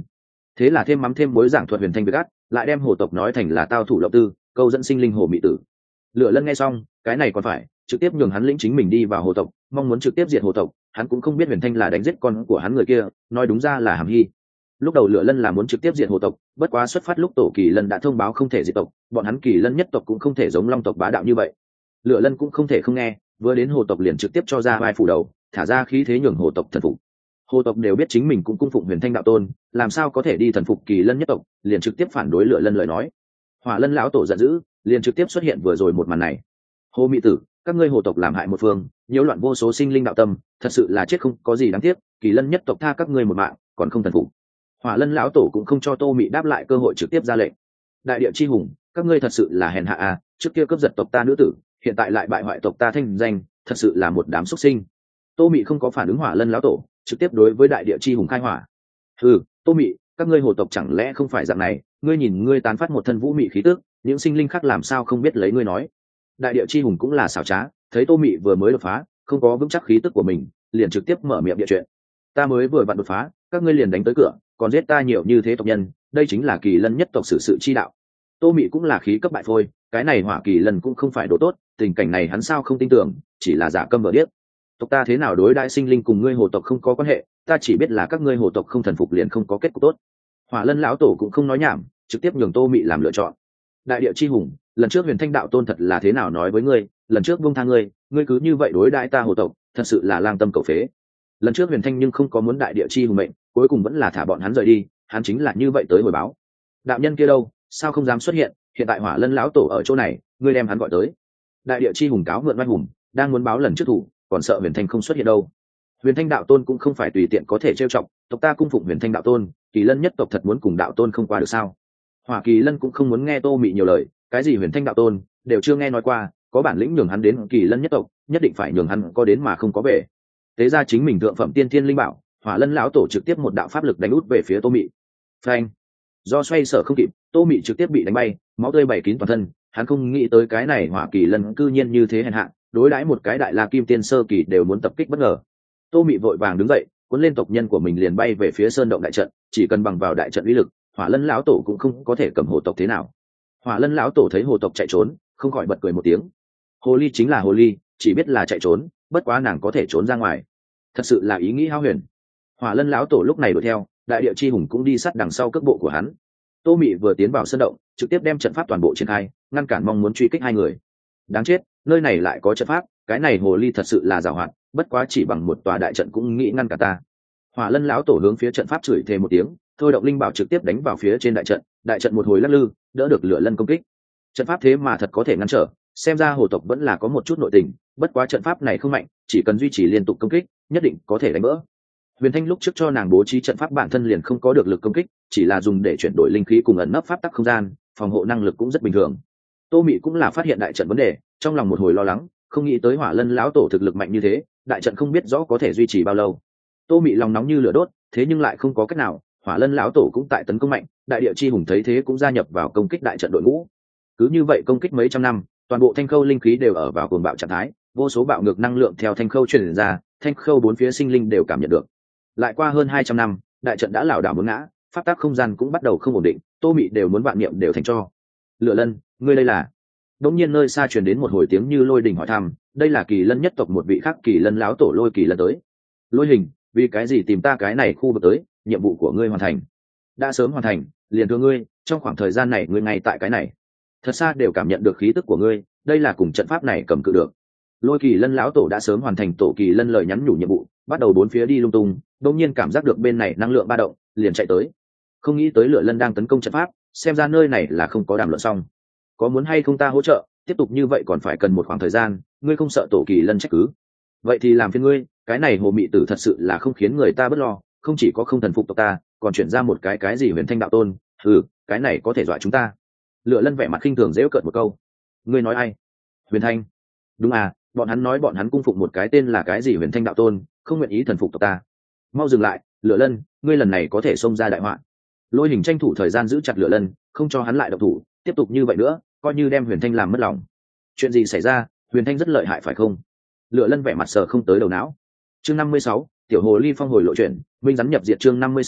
thế là thêm mắm thêm muối giảng thuật huyền thanh bị gắt, lại đem hồ tộc nói thành là tao thủ lộng tư, câu dẫn sinh linh hồ mị tử. Lựa Lân nghe xong, cái này còn phải trực tiếp nhường hắn lĩnh chính mình đi vào hồ tộc, mong muốn trực tiếp diệt hồ tộc. Hắn cũng không biết huyền thanh là đánh giết con của hắn người kia, nói đúng ra là Hàm Hy. Lúc đầu Lựa Lân là muốn trực tiếp diệt hồ tộc, bất quá xuất phát lúc tổ Kỳ Lân đã thông báo không thể diệt tộc, bọn hắn Kỳ Lân nhất tộc cũng không thể giống Long tộc bá đạo như vậy. Lựa Lân cũng không thể không nghe, vừa đến hồ tộc liền trực tiếp cho ra vai phủ đầu, thả ra khí thế nhường hồ tộc thần phục. Hồ tộc đều biết chính mình cũng cung phụng huyền thanh đạo tôn, làm sao có thể đi thần phục Kỳ Lân nhất tộc, liền trực tiếp phản đối Lựa Lân lời nói. Hỏa Lân lão tổ giận dữ, liền trực tiếp xuất hiện vừa rồi một màn này. Hồ Mị Tử, các ngươi hồ tộc làm hại một phương, nhiễu loạn vô số sinh linh đạo tâm, thật sự là chết không có gì đáng tiếc. Kỳ Lân nhất tộc tha các ngươi một mạng, còn không thần phục. Hỏa Lân lão tổ cũng không cho Tô Mị đáp lại cơ hội, trực tiếp ra lệnh. Đại địa chi hùng, các ngươi thật sự là hèn hạ à, trước kia cướp giật tộc ta nữ tử, hiện tại lại bại hoại tộc ta thanh danh, thật sự là một đám xuất sinh. Tô Mị không có phản ứng Hỏa Lân lão tổ, trực tiếp đối với đại địa chi hùng khai hỏa. Ừ, Tô Mị, các ngươi hồ tộc chẳng lẽ không phải dạng này? Ngươi nhìn ngươi tán phát một thân vũ mị khí tức, những sinh linh khác làm sao không biết lấy ngươi nói? Đại địa chi hùng cũng là xảo trá, thấy Tô Mị vừa mới đột phá, không có vững chắc khí tức của mình, liền trực tiếp mở miệng địa chuyện. Ta mới vừa vặn đột phá, các ngươi liền đánh tới cửa, còn giết ta nhiều như thế tộc nhân, đây chính là Kỳ Lân nhất tộc xử sự chi đạo. Tô Mị cũng là khí cấp bại phôi, cái này Hỏa Kỳ Lân cũng không phải đồ tốt, tình cảnh này hắn sao không tin tưởng, chỉ là giả câm vờ điếc. Tộc ta thế nào đối đãi sinh linh cùng ngươi hồ tộc không có quan hệ, ta chỉ biết là các ngươi hồ tộc không thần phục liền không có kết cục tốt. Hỏa Lân lão tổ cũng không nói nhảm, trực tiếp nhường Tô Mị làm lựa chọn. Đại địa chi hùng, lần trước huyền thanh đạo tôn thật là thế nào nói với ngươi, lần trước buông tha ngươi, ngươi cứ như vậy đối đãi ta hồ tộc, thật sự là lang tâm cầu phế. Lần trước huyền thanh nhưng không có muốn đại địa chi hùng mệnh, cuối cùng vẫn là thả bọn hắn rời đi, hắn chính là như vậy tới hồi báo. Đạo nhân kia đâu, sao không dám xuất hiện, hiện tại Hỏa Lân lão tổ ở chỗ này, ngươi đem hắn gọi tới. Đại địa chi hùng cáo mượn oai hùng, đang muốn báo lần trước thủ, còn sợ huyền thanh không xuất hiện đâu. Huyền thanh đạo tôn cũng không phải tùy tiện có thể trêu chọc, tộc ta cung phụng huyền thanh đạo tôn, Kỳ Lân nhất tộc thật muốn cùng đạo tôn không qua được sao? Hỏa Kỳ Lân cũng không muốn nghe Tô Mị nhiều lời, cái gì huyền thanh đạo tôn đều chưa nghe nói qua, có bản lĩnh nhường hắn đến Kỳ Lân nhất tộc, nhất định phải nhường hắn có đến mà không có về. Tế ra chính mình thượng phẩm tiên thiên linh bảo, Hỏa Lân lão tổ trực tiếp một đạo pháp lực đánh út về phía Tô Mị. Phanh! Do xoay sở không kịp, Tô Mị trực tiếp bị đánh bay, máu tươi bảy kín toàn thân, hắn không nghĩ tới cái này Hỏa Kỳ Lân cư nhiên như thế hèn hạ, đối đãi một cái đại la kim tiên sơ kỳ đều muốn tập kích bất ngờ. Tô Mị vội vàng đứng dậy, cuốn lên tộc nhân của mình liền bay về phía sơn động đại trận, chỉ cần bằng vào đại trận uy lực, Hỏa Lân lão tổ cũng không có thể cầm hồ tộc thế nào. Hỏa Lân lão tổ thấy hồ tộc chạy trốn, không khỏi bật cười một tiếng. Hồ ly chính là hồ ly, chỉ biết là chạy trốn, bất quá nàng có thể trốn ra ngoài, thật sự là ý nghĩ hao huyền. Hỏa Lân lão tổ lúc này đuổi theo, đại địa chi hùng cũng đi sát đằng sau cước bộ của hắn. Tô Mị vừa tiến vào sơn động, trực tiếp đem trận pháp toàn bộ triển khai, ngăn cản mong muốn truy kích hai người. Đáng chết, nơi này lại có trận pháp, cái này hồ ly thật sự là giàu hoạt, bất quá chỉ bằng một tòa đại trận cũng nghĩ ngăn cả ta. Hỏa Lân lão tổ hướng phía trận pháp chửi thề một tiếng, thôi động linh bảo trực tiếp đánh vào phía trên đại trận, đại trận một hồi lắc lư, đỡ được Lửa Lân công kích. Trận pháp thế mà thật có thể ngăn trở, xem ra hồ tộc vẫn là có một chút nội tình, bất quá trận pháp này không mạnh, chỉ cần duy trì liên tục công kích, nhất định có thể đánh vỡ. Huyền Thanh lúc trước cho nàng bố trí trận pháp bản thân liền không có được lực công kích, chỉ là dùng để chuyển đổi linh khí cùng ẩn nấp pháp tắc không gian, phòng hộ năng lực cũng rất bình thường. Tô Mị cũng là phát hiện đại trận vấn đề, trong lòng một hồi lo lắng, không nghĩ tới Hỏa Lân lão tổ thực lực mạnh như thế, đại trận không biết rõ có thể duy trì bao lâu. Tô Mị lòng nóng như lửa đốt, thế nhưng lại không có cách nào, Hỏa Lân lão tổ cũng tại tấn công mạnh, đại địa chi hùng thấy thế cũng gia nhập vào công kích đại trận đội ngũ. Cứ như vậy công kích mấy trăm năm, toàn bộ thanh khâu linh khí đều ở vào cuồng bạo trạng thái, vô số bạo ngược năng lượng theo thanh khâu truyền ra, thanh khâu bốn phía sinh linh đều cảm nhận được. Lại qua hơn hai trăm năm, đại trận đã lảo đảo muốn ngã, pháp tắc không gian cũng bắt đầu không ổn định, Tô Mị đều muốn vạn niệm đều thành cho. Lửa Lân, ngươi đây là? Đột nhiên nơi xa truyền đến một hồi tiếng như lôi đình hỏi thăm, đây là Kỳ Lân nhất tộc một vị khác Kỳ Lân lão tổ Lôi Kỳ Lân tới. Lôi Hình, vì cái gì tìm ta cái này khu vực tới? Nhiệm vụ của ngươi hoàn thành. Đã sớm hoàn thành, liền thưa ngươi, trong khoảng thời gian này ngươi ngay tại cái này, thật xa đều cảm nhận được khí tức của ngươi, đây là cùng trận pháp này cầm cự được. Lôi Kỳ Lân lão tổ đã sớm hoàn thành tổ Kỳ Lân lời nhắn nhủ nhiệm vụ, bắt đầu bốn phía đi lung tung, đột nhiên cảm giác được bên này năng lượng ba động, liền chạy tới. Không nghĩ tới Lửa Lân đang tấn công trận pháp, xem ra nơi này là không có đàm luận xong. Có muốn hay không ta hỗ trợ, tiếp tục như vậy còn phải cần một khoảng thời gian, ngươi không sợ tổ Kỳ Lân trách cứ? Vậy thì làm phiền ngươi, cái này Hồ Mị Tử thật sự là không khiến người ta bất lo, không chỉ có không thần phục tộc ta, còn chuyển ra một cái cái gì Huyền Thanh đạo tôn, ừ, cái này có thể dọa chúng ta. Lửa Lân vẻ mặt khinh thường giễu cợt một câu. Ngươi nói ai? Huyền Thanh? Đúng à, bọn hắn nói bọn hắn cung phụng một cái tên là cái gì Huyền Thanh đạo tôn, không nguyện ý thần phục tộc ta. Mau dừng lại, Lửa Lân, ngươi lần này có thể xông ra đại họa. Lôi Hình tranh thủ thời gian giữ chặt Lửa Lân, không cho hắn lại động thủ, tiếp tục như vậy nữa, coi như đem Huyền Thanh làm mất lòng. Chuyện gì xảy ra? Huyền Thanh rất lợi hại phải không? Lửa Lân vẻ mặt sờ không tới đầu não. Chương năm mươi sáu, tiểu hồ ly phong hồi lộ chuyển, minh rắn nhập diệt chương năm mươi sáu,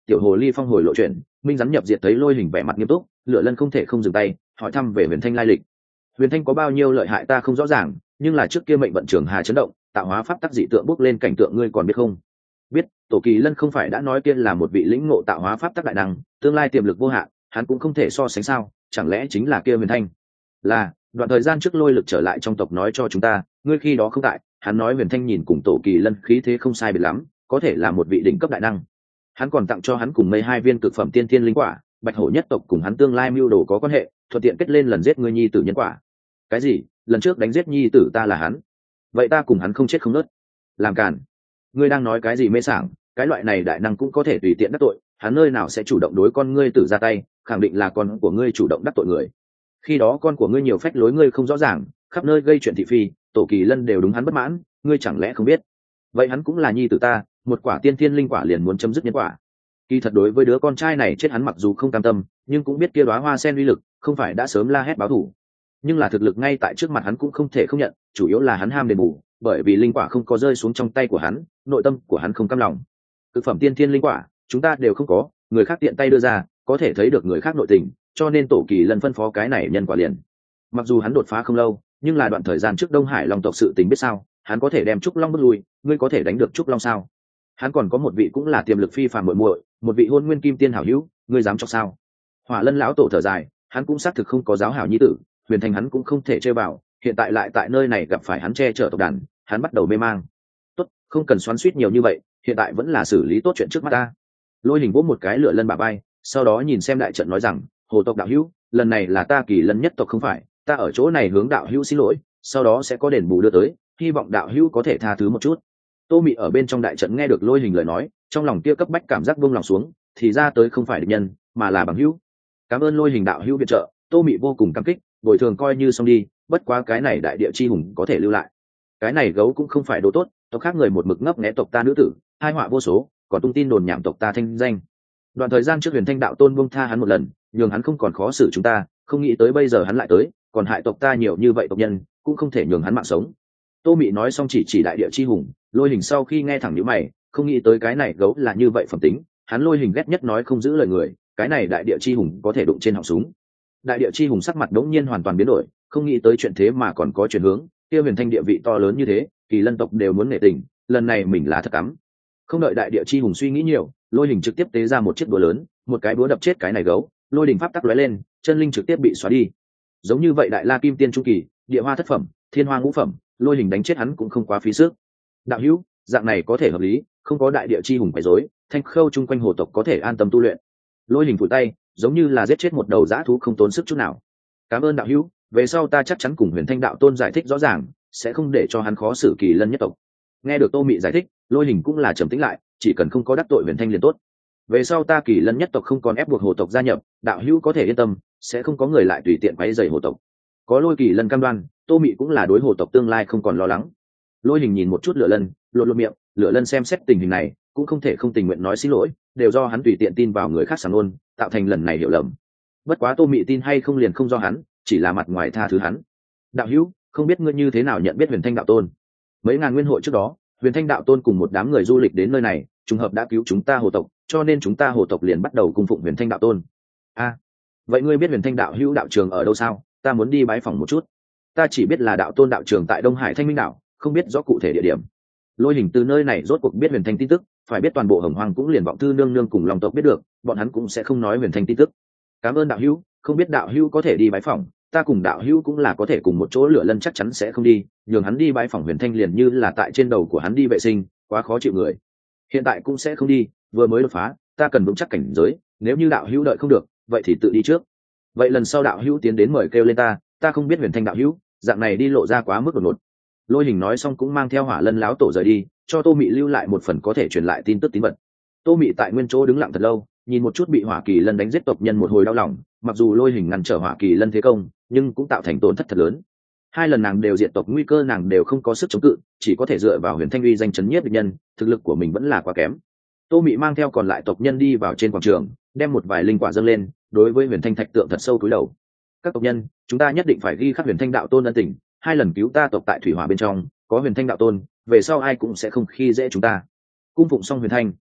tiểu hồ ly phong hồi lộ chuyện, minh rắn nhập diệt thấy Lôi Hình vẻ mặt nghiêm túc, Lựa Lân không thể không dừng tay, hỏi thăm về Huyền Thanh lai lịch. Huyền Thanh có bao nhiêu lợi hại ta không rõ ràng, nhưng là trước kia mệnh vận trường hà chấn động, tạo hóa pháp tắc dị tượng bốc lên cảnh tượng ngươi còn biết không? Biết. Tổ Kỳ Lân không phải đã nói kia là một vị lĩnh ngộ tạo hóa pháp tắc đại năng, tương lai tiềm lực vô hạn, hắn cũng không thể so sánh sao? Chẳng lẽ chính là kia Huyền Thanh? Là, đoạn thời gian trước Lôi Lực trở lại trong tộc nói cho chúng ta, ngươi khi đó không tại, hắn nói Huyền Thanh nhìn cùng Tổ Kỳ Lân khí thế không sai biệt lắm, có thể là một vị đỉnh cấp đại năng. Hắn còn tặng cho hắn cùng mây hai viên cực phẩm tiên thiên linh quả, Bạch Hổ nhất tộc cùng hắn tương lai mưu đồ có quan hệ, thuận tiện kết lên lần giết ngươi nhi tử nhân quả. Cái gì? Lần trước đánh giết nhi tử ta là hắn, vậy ta cùng hắn không chết không nứt. Làm càn. Ngươi đang nói cái gì mê sảng? Cái loại này đại năng cũng có thể tùy tiện đắc tội, hắn nơi nào sẽ chủ động đối con ngươi tử ra tay, khẳng định là con của ngươi chủ động đắc tội người. Khi đó con của ngươi nhiều phách lối ngươi không rõ ràng, khắp nơi gây chuyện thị phi, Tổ Kỳ Lân đều đúng hắn bất mãn, ngươi chẳng lẽ không biết? Vậy hắn cũng là nhi tử ta, một quả tiên thiên linh quả liền muốn chấm dứt nhân quả. Kỳ thật đối với đứa con trai này chết hắn mặc dù không cam tâm, nhưng cũng biết kia đóa hoa sen uy lực, không phải đã sớm la hét báo thù. Nhưng là thực lực ngay tại trước mặt hắn cũng không thể không nhận, chủ yếu là hắn ham đền bù, bởi vì linh quả không có rơi xuống trong tay của hắn, nội tâm của hắn không cam lòng. Thực phẩm tiên thiên linh quả, chúng ta đều không có, người khác tiện tay đưa ra, có thể thấy được người khác nội tình, cho nên Tổ Kỳ Lân phân phó cái này nhân quả liền. Mặc dù hắn đột phá không lâu, nhưng là đoạn thời gian trước Đông Hải Long tộc sự tình biết sao, hắn có thể đem Trúc Long bước lui, ngươi có thể đánh được Trúc Long sao? Hắn còn có một vị cũng là tiềm lực phi phàm muội muội, một vị hôn nguyên kim tiên hảo hữu, ngươi dám cho sao? Hỏa Lân lão tổ thở dài, hắn cũng xác thực không có giáo hảo nhi tử, Huyền Thanh hắn cũng không thể chơi vào, hiện tại lại tại nơi này gặp phải hắn che chở tộc đàn, hắn bắt đầu mê mang. Tốt, không cần xoắn xuýt nhiều như vậy, hiện tại vẫn là xử lý tốt chuyện trước mắt ta. Lôi Hình vỗ một cái Lựa Lân bả vai, sau đó nhìn xem đại trận nói rằng, hồ tộc đạo hữu, lần này là ta Kỳ Lân nhất tộc không phải, ta ở chỗ này hướng đạo hữu xin lỗi, sau đó sẽ có đền bù đưa tới, hy vọng đạo hữu có thể tha thứ một chút. Tô Mị ở bên trong đại trận nghe được Lôi Hình lời nói, trong lòng kia cấp bách cảm giác buông lòng xuống, thì ra tới không phải địch nhân, mà là bằng hữu. Cảm ơn Lôi Hình đạo hữu viện trợ, Tô Mị vô cùng cảm kích, bồi thường coi như xong đi, bất quá cái này đại địa chi hùng có thể lưu lại. Cái này gấu cũng không phải đồ tốt, tộc khác người một mực ngấp nghé tộc ta nữ tử, hai họa vô số, còn tung tin đồn nhảm tộc ta thanh danh. Đoạn thời gian trước Huyền Thanh đạo tôn buông tha hắn một lần, nhường hắn không còn khó xử chúng ta, không nghĩ tới bây giờ hắn lại tới, còn hại tộc ta nhiều như vậy tộc nhân, cũng không thể nhường hắn mạng sống. Tô Mị nói xong chỉ chỉ đại địa chi hùng, Lôi Hình sau khi nghe thẳng nhíu mày, không nghĩ tới cái này gấu là như vậy phẩm tính, hắn Lôi Hình ghét nhất nói không giữ lời người, cái này đại địa chi hùng có thể đụng trên họng súng. Đại địa chi hùng sắc mặt đống nhiên hoàn toàn biến đổi, không nghĩ tới chuyện thế mà còn có chuyển hướng, kia Huyền Thanh địa vị to lớn như thế, Kỳ Lân tộc đều muốn nể tình, lần này mình là thật cắm. Không đợi đại địa chi hùng suy nghĩ nhiều, Lôi Hình trực tiếp tế ra một chiếc búa lớn, một cái búa đập chết cái này gấu, lôi đình pháp tắc lóe lên, chân linh trực tiếp bị xóa đi. Giống như vậy đại la kim tiên trung kỳ, địa hoa thất phẩm, thiên hoa ngũ phẩm, Lôi Hình đánh chết hắn cũng không quá phí sức. Đạo hữu, dạng này có thể hợp lý, không có đại địa chi hùng quấy rối, Thanh Khâu chung quanh hồ tộc có thể an tâm tu luyện. Lôi Hình phủi tay, giống như là giết chết một đầu dã thú không tốn sức chút nào. Cảm ơn đạo hữu, về sau ta chắc chắn cùng Huyền Thanh đạo tôn giải thích rõ ràng, sẽ không để cho hắn khó xử Kỳ Lân nhất tộc. Nghe được Tô Mị giải thích, Lôi Hình cũng là trầm tĩnh lại, chỉ cần không có đắc tội Huyền Thanh liền tốt. Về sau ta Kỳ Lân nhất tộc không còn ép buộc hồ tộc gia nhập, đạo hữu có thể yên tâm, sẽ không có người lại tùy tiện quấy rầy hồ tộc. Có Lôi Kỳ Lân cam đoan, Tô Mị cũng là đối hồ tộc tương lai không còn lo lắng. Lôi Hình nhìn một chút Lựa Lân, lột lột miệng, Lựa Lân xem xét tình hình này, cũng không thể không tình nguyện nói xin lỗi, đều do hắn tùy tiện tin vào người khác sảng ngôn, tạo thành lần này hiểu lầm. Bất quá Tô Mị tin hay không liền không do hắn, chỉ là mặt ngoài tha thứ hắn. Đạo hữu, không biết ngươi như thế nào nhận biết Huyền Thanh đạo tôn? Mấy ngàn nguyên hội trước đó, Huyền Thanh đạo tôn cùng một đám người du lịch đến nơi này, trùng hợp đã cứu chúng ta hồ tộc, cho nên chúng ta hồ tộc liền bắt đầu cung phụng Huyền Thanh đạo tôn. A, à, vậy ngươi biết Huyền Thanh đạo hữu đạo trường ở đâu sao? Ta muốn đi bái phỏng một chút. Ta chỉ biết là đạo tôn đạo trường tại Đông Hải Thanh Minh đảo, không biết rõ cụ thể địa điểm. Lôi Hình từ nơi này rốt cuộc biết Huyền Thanh tin tức, phải biết toàn bộ Hồng Hoang cũng liền vọng thư nương nương cùng Long tộc biết được, bọn hắn cũng sẽ không nói Huyền Thanh tin tức. Cảm ơn đạo hữu, không biết đạo hữu có thể đi bái phỏng, ta cùng đạo hữu cũng là có thể cùng một chỗ. Lựa Lân chắc chắn sẽ không đi, nhường hắn đi bái phỏng Huyền Thanh liền như là tại trên đầu của hắn đi vệ sinh, quá khó chịu người. Hiện tại cũng sẽ không đi, vừa mới đột phá, ta cần vững chắc cảnh giới, nếu như đạo hữu đợi không được, vậy thì tự đi trước. Vậy lần sau đạo hữu tiến đến mời kêu lên ta, ta không biết Huyền Thanh đạo hữu, dạng này đi lộ ra quá mức đột ngột. Lôi Hình nói xong cũng mang theo Hỏa Lân lão tổ rời đi, cho Tô Mị lưu lại một phần có thể truyền lại tin tức tín vật. Tô Mị tại nguyên chỗ đứng lặng thật lâu, nhìn một chút bị Hỏa Kỳ Lân đánh giết tộc nhân một hồi đau lòng, mặc dù Lôi Hình ngăn trở Hỏa Kỳ Lân thế công, nhưng cũng tạo thành tổn thất thật lớn. Hai lần nàng đều diệt tộc, nguy cơ nàng đều không có sức chống cự, chỉ có thể dựa vào Huyền Thanh uy danh chấn nhiếp địch nhân, thực lực của mình vẫn là quá kém. Tô Mị mang theo còn lại tộc nhân đi vào trên quảng trường, đem một vài linh quả dâng lên, đối với Huyền Thanh thạch tượng thật sâu cúi đầu. Các tộc nhân, chúng ta nhất định phải ghi khắc Huyền Thanh đạo tôn ân tình, hai lần cứu ta tộc tại thủy hỏa bên trong, có Huyền Thanh đạo tôn, về sau ai cũng sẽ không khi dễ chúng ta. Cung phụng xong Huyền Thanh,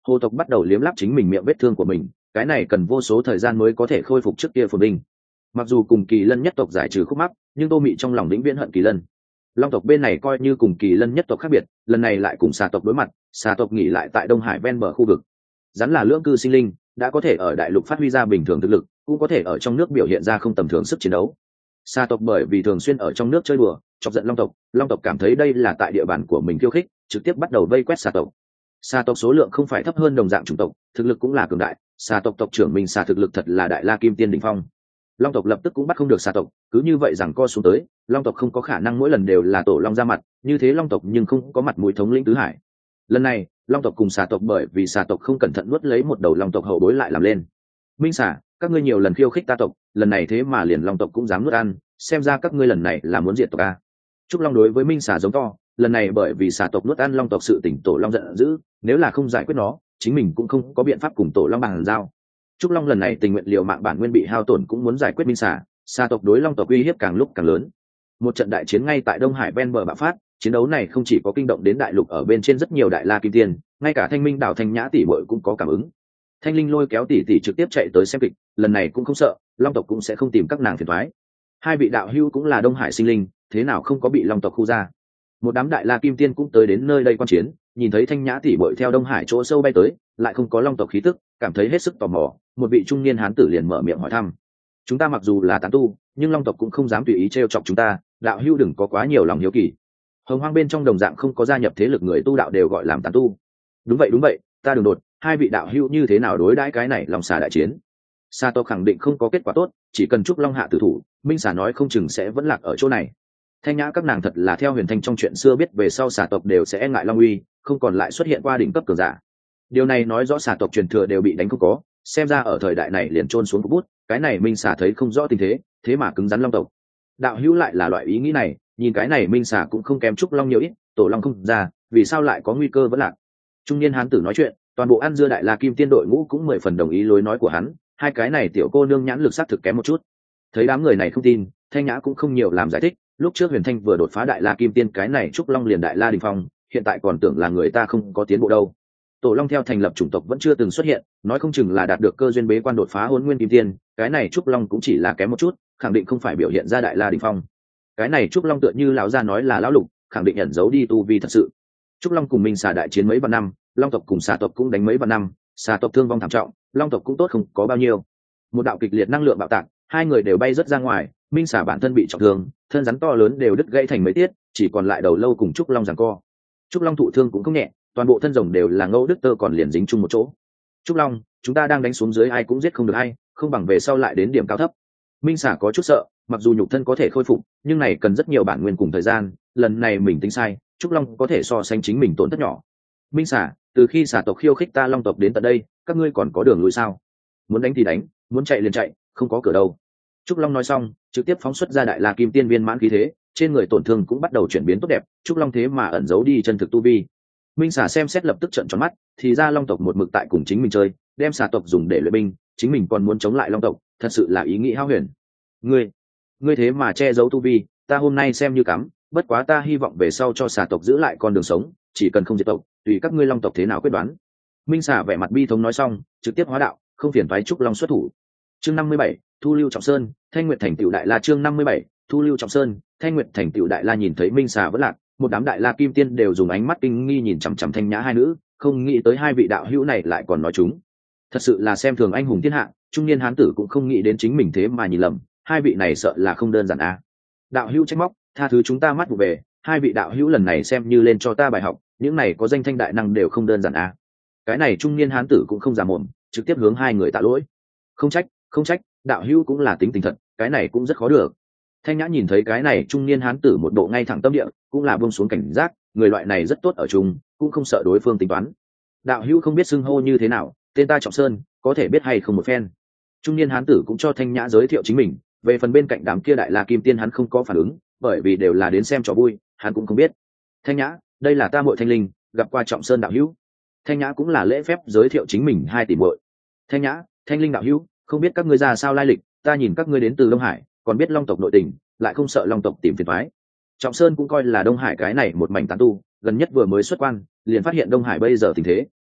Hồ tộc bắt đầu liếm láp chính mình miệng vết thương của mình, cái này cần vô số thời gian mới có thể khôi phục trước kia phồn vinh. Mặc dù cùng Kỳ Lân nhất tộc giải trừ khúc mắc, nhưng Tô Mị trong lòng vĩnh viễn hận Kỳ Lân. Long tộc bên này coi như cùng Kỳ Lân nhất tộc khác biệt, lần này lại cùng xà tộc đối mặt. Xà tộc nghỉ lại tại Đông Hải ven bờ khu vực. Rắn là lưỡng cư sinh linh, đã có thể ở đại lục phát huy ra bình thường thực lực, cũng có thể ở trong nước biểu hiện ra không tầm thường sức chiến đấu. Xà tộc bởi vì thường xuyên ở trong nước chơi đùa, chọc giận Long tộc, Long tộc cảm thấy đây là tại địa bàn của mình khiêu khích, trực tiếp bắt đầu vây quét xà tộc. Xà tộc số lượng không phải thấp hơn đồng dạng chủng tộc, thực lực cũng là cường đại. Xà tộc tộc trưởng mình xà thực lực thật là đại la kim tiên đỉnh phong. Long tộc lập tức cũng bắt không được xà tộc, cứ như vậy rằng co xuống tới, Long tộc không có khả năng mỗi lần đều là tổ long ra mặt, như thế Long tộc nhưng không có mặt mũi thống lĩnh tứ hải. Lần này, Long tộc cùng xà tộc bởi vì xà tộc không cẩn thận nuốt lấy một đầu Long tộc hậu bối lại làm lên. Minh xà, các ngươi nhiều lần khiêu khích ta tộc, lần này thế mà liền Long tộc cũng dám nuốt ăn, xem ra các ngươi lần này là muốn diệt tộc a. Trúc Long đối với Minh xà giống to, lần này bởi vì xà tộc nuốt ăn Long tộc sự tỉnh tổ Long giận dữ, nếu là không giải quyết nó, chính mình cũng không có biện pháp cùng tổ Long bàn giao. Trúc Long lần này tình nguyện liều mạng bản nguyên bị hao tổn cũng muốn giải quyết Minh xà, xà tộc đối Long tộc uy hiếp càng lúc càng lớn. Một trận đại chiến ngay tại Đông Hải ven bờ bạo phát, chiến đấu này không chỉ có kinh động đến đại lục ở bên trên rất nhiều đại la kim tiên, ngay cả Thanh Minh đảo Thanh Nhã tỷ muội cũng có cảm ứng. Thanh Linh lôi kéo tỷ tỷ trực tiếp chạy tới xem kịch, lần này cũng không sợ, Long tộc cũng sẽ không tìm các nàng phiền toái. Hai vị đạo hữu cũng là Đông Hải sinh linh, thế nào không có bị Long tộc khu ra? Một đám đại la kim tiên cũng tới đến nơi đây quan chiến, nhìn thấy Thanh Nhã tỷ muội theo Đông Hải chỗ sâu bay tới, lại không có Long tộc khí tức, cảm thấy hết sức tò mò, một vị trung niên hán tử liền mở miệng hỏi thăm. Chúng ta mặc dù là tán tu, nhưng Long tộc cũng không dám tùy ý trêu chọc chúng ta, đạo hữu đừng có quá nhiều lòng hiếu kỳ. Hồng Hoang bên trong đồng dạng không có gia nhập thế lực người tu đạo đều gọi làm tán tu. Đúng vậy đúng vậy, ta đường đột, hai vị đạo hữu như thế nào đối đãi cái này Long xà đại chiến? Sa tộc khẳng định không có kết quả tốt, chỉ cần Trúc Long hạ tử thủ, Minh xà nói không chừng sẽ vẫn lạc ở chỗ này. Thanh Nhã các nàng thật là theo Huyền Thanh trong chuyện xưa biết về sau xà tộc đều sẽ e ngại Long uy, không còn lại xuất hiện qua đỉnh cấp cường giả. Điều này nói rõ xà tộc truyền thừa đều bị đánh không có, xem ra ở thời đại này liền trôn xuống bút, cái này Minh xà thấy không rõ tình thế, thế mà cứng rắn Long tộc. Đạo hữu lại là loại ý nghĩ này, nhìn cái này Minh xà cũng không kém Trúc Long nhiều ít, tổ Long không ra, vì sao lại có nguy cơ vẫn lạc? Trung niên hán tử nói chuyện, toàn bộ ăn dưa đại la kim tiên đội ngũ cũng mười phần đồng ý lối nói của hắn, hai cái này tiểu cô nương nhãn lực sát thực kém một chút. Thấy đám người này không tin, Thanh Nhã cũng không nhiều làm giải thích, lúc trước Huyền Thanh vừa đột phá đại la kim tiên, cái này Trúc Long liền đại la đỉnh phong, hiện tại còn tưởng là người ta không có tiến bộ đâu. Tổ Long theo thành lập chủng tộc vẫn chưa từng xuất hiện, nói không chừng là đạt được cơ duyên bế quan đột phá Hỗn Nguyên Kim Tiên, cái này Trúc Long cũng chỉ là kém một chút, khẳng định không phải biểu hiện ra đại la đỉnh phong. Cái này Trúc Long tựa như lão gia nói là lão lục, khẳng định ẩn giấu đi tu vi thật sự. Trúc Long cùng Minh xà đại chiến mấy vạn năm, Long tộc cùng xà tộc cũng đánh mấy vạn năm, xà tộc thương vong thảm trọng, Long tộc cũng tốt không có bao nhiêu. Một đạo kịch liệt năng lượng bạo tạc, hai người đều bay rất ra ngoài, Minh xà bản thân bị trọng thương, thân rắn to lớn đều đứt gãy thành mấy tiết, chỉ còn lại đầu lâu cùng Trúc Long giằng co. Trúc Long thụ thương cũng không nhẹ, toàn bộ thân rồng đều là ngẫu đứt tơ còn liền dính chung một chỗ. Trúc Long, chúng ta đang đánh xuống dưới ai cũng giết không được ai, không bằng về sau lại đến điểm cao thấp. Minh xà có chút sợ, mặc dù nhục thân có thể khôi phục, nhưng này cần rất nhiều bản nguyên cùng thời gian, lần này mình tính sai, Trúc Long có thể so sánh chính mình tổn thất nhỏ. Minh xà, từ khi xà tộc khiêu khích ta Long tộc đến tận đây, các ngươi còn có đường lui sao? Muốn đánh thì đánh, muốn chạy liền chạy, không có cửa đâu. Trúc Long nói xong, trực tiếp phóng xuất ra đại la kim tiên viên mãn khí thế, trên người tổn thương cũng bắt đầu chuyển biến tốt đẹp, Trúc Long thế mà ẩn giấu đi chân thực tu vi. Minh xà xem xét lập tức trợn tròn mắt, thì ra Long tộc một mực tại cùng chính mình chơi, đem xà tộc dùng để luyện binh, chính mình còn muốn chống lại Long tộc, thật sự là ý nghĩ hão huyền. Ngươi, ngươi thế mà che giấu tu vi, ta hôm nay xem như cắm, bất quá ta hy vọng về sau cho xà tộc giữ lại con đường sống, chỉ cần không diệt tộc, tùy các ngươi Long tộc thế nào quyết đoán. Minh xà vẻ mặt bi thống nói xong, trực tiếp hóa đạo, không phiền toái Trúc Long xuất thủ. Chương năm mươi bảy, Thu Lưu Trọng Sơn, Thanh Nguyệt thành tựu đại la. Chương năm mươi bảy, Thu Lưu Trọng Sơn, Thanh Nguyệt thành tựu đại la. Nhìn thấy Minh xà vẫn lạc, một đám đại la kim tiên đều dùng ánh mắt kinh nghi nhìn chằm chằm Thanh Nhã hai nữ, không nghĩ tới hai vị đạo hữu này lại còn nói chúng. Thật sự là xem thường anh hùng thiên hạ, trung niên hán tử cũng không nghĩ đến chính mình thế mà nhìn lầm, hai vị này sợ là không đơn giản à. Đạo hữu trách móc, tha thứ chúng ta mắt vụ về, hai vị đạo hữu lần này xem như lên cho ta bài học, những này có danh thanh đại năng đều không đơn giản à. Cái này trung niên hán tử cũng không giả mồm, trực tiếp hướng hai người tạ lỗi. Không trách, không trách, đạo hữu cũng là tính tình thật, cái này cũng rất khó được. Thanh Nhã nhìn thấy cái này trung niên hán tử một bộ ngay thẳng tâm địa, cũng là buông xuống cảnh giác, người loại này rất tốt ở chung, cũng không sợ đối phương tính toán. Đạo hữu không biết xưng hô như thế nào, tên ta Trọng Sơn, có thể biết hay không một phen. Trung niên hán tử cũng cho Thanh Nhã giới thiệu chính mình, về phần bên cạnh đám kia đại la kim tiên hắn không có phản ứng, bởi vì đều là đến xem trò vui, hắn cũng không biết. Thanh Nhã, đây là ta muội Thanh Linh, gặp qua Trọng Sơn đạo hữu. Thanh Nhã cũng là lễ phép giới thiệu chính mình hai tỷ muội. Thanh Nhã, Thanh Linh đạo hữu, không biết các ngươi ra sao lai lịch, ta nhìn các ngươi đến từ Đông Hải, còn biết Long tộc nội tình, lại không sợ Long tộc tìm phiền toái. Trọng Sơn cũng coi là Đông Hải cái này một mảnh tán tu, gần nhất vừa mới xuất quan, liền phát hiện Đông Hải bây giờ tình thế,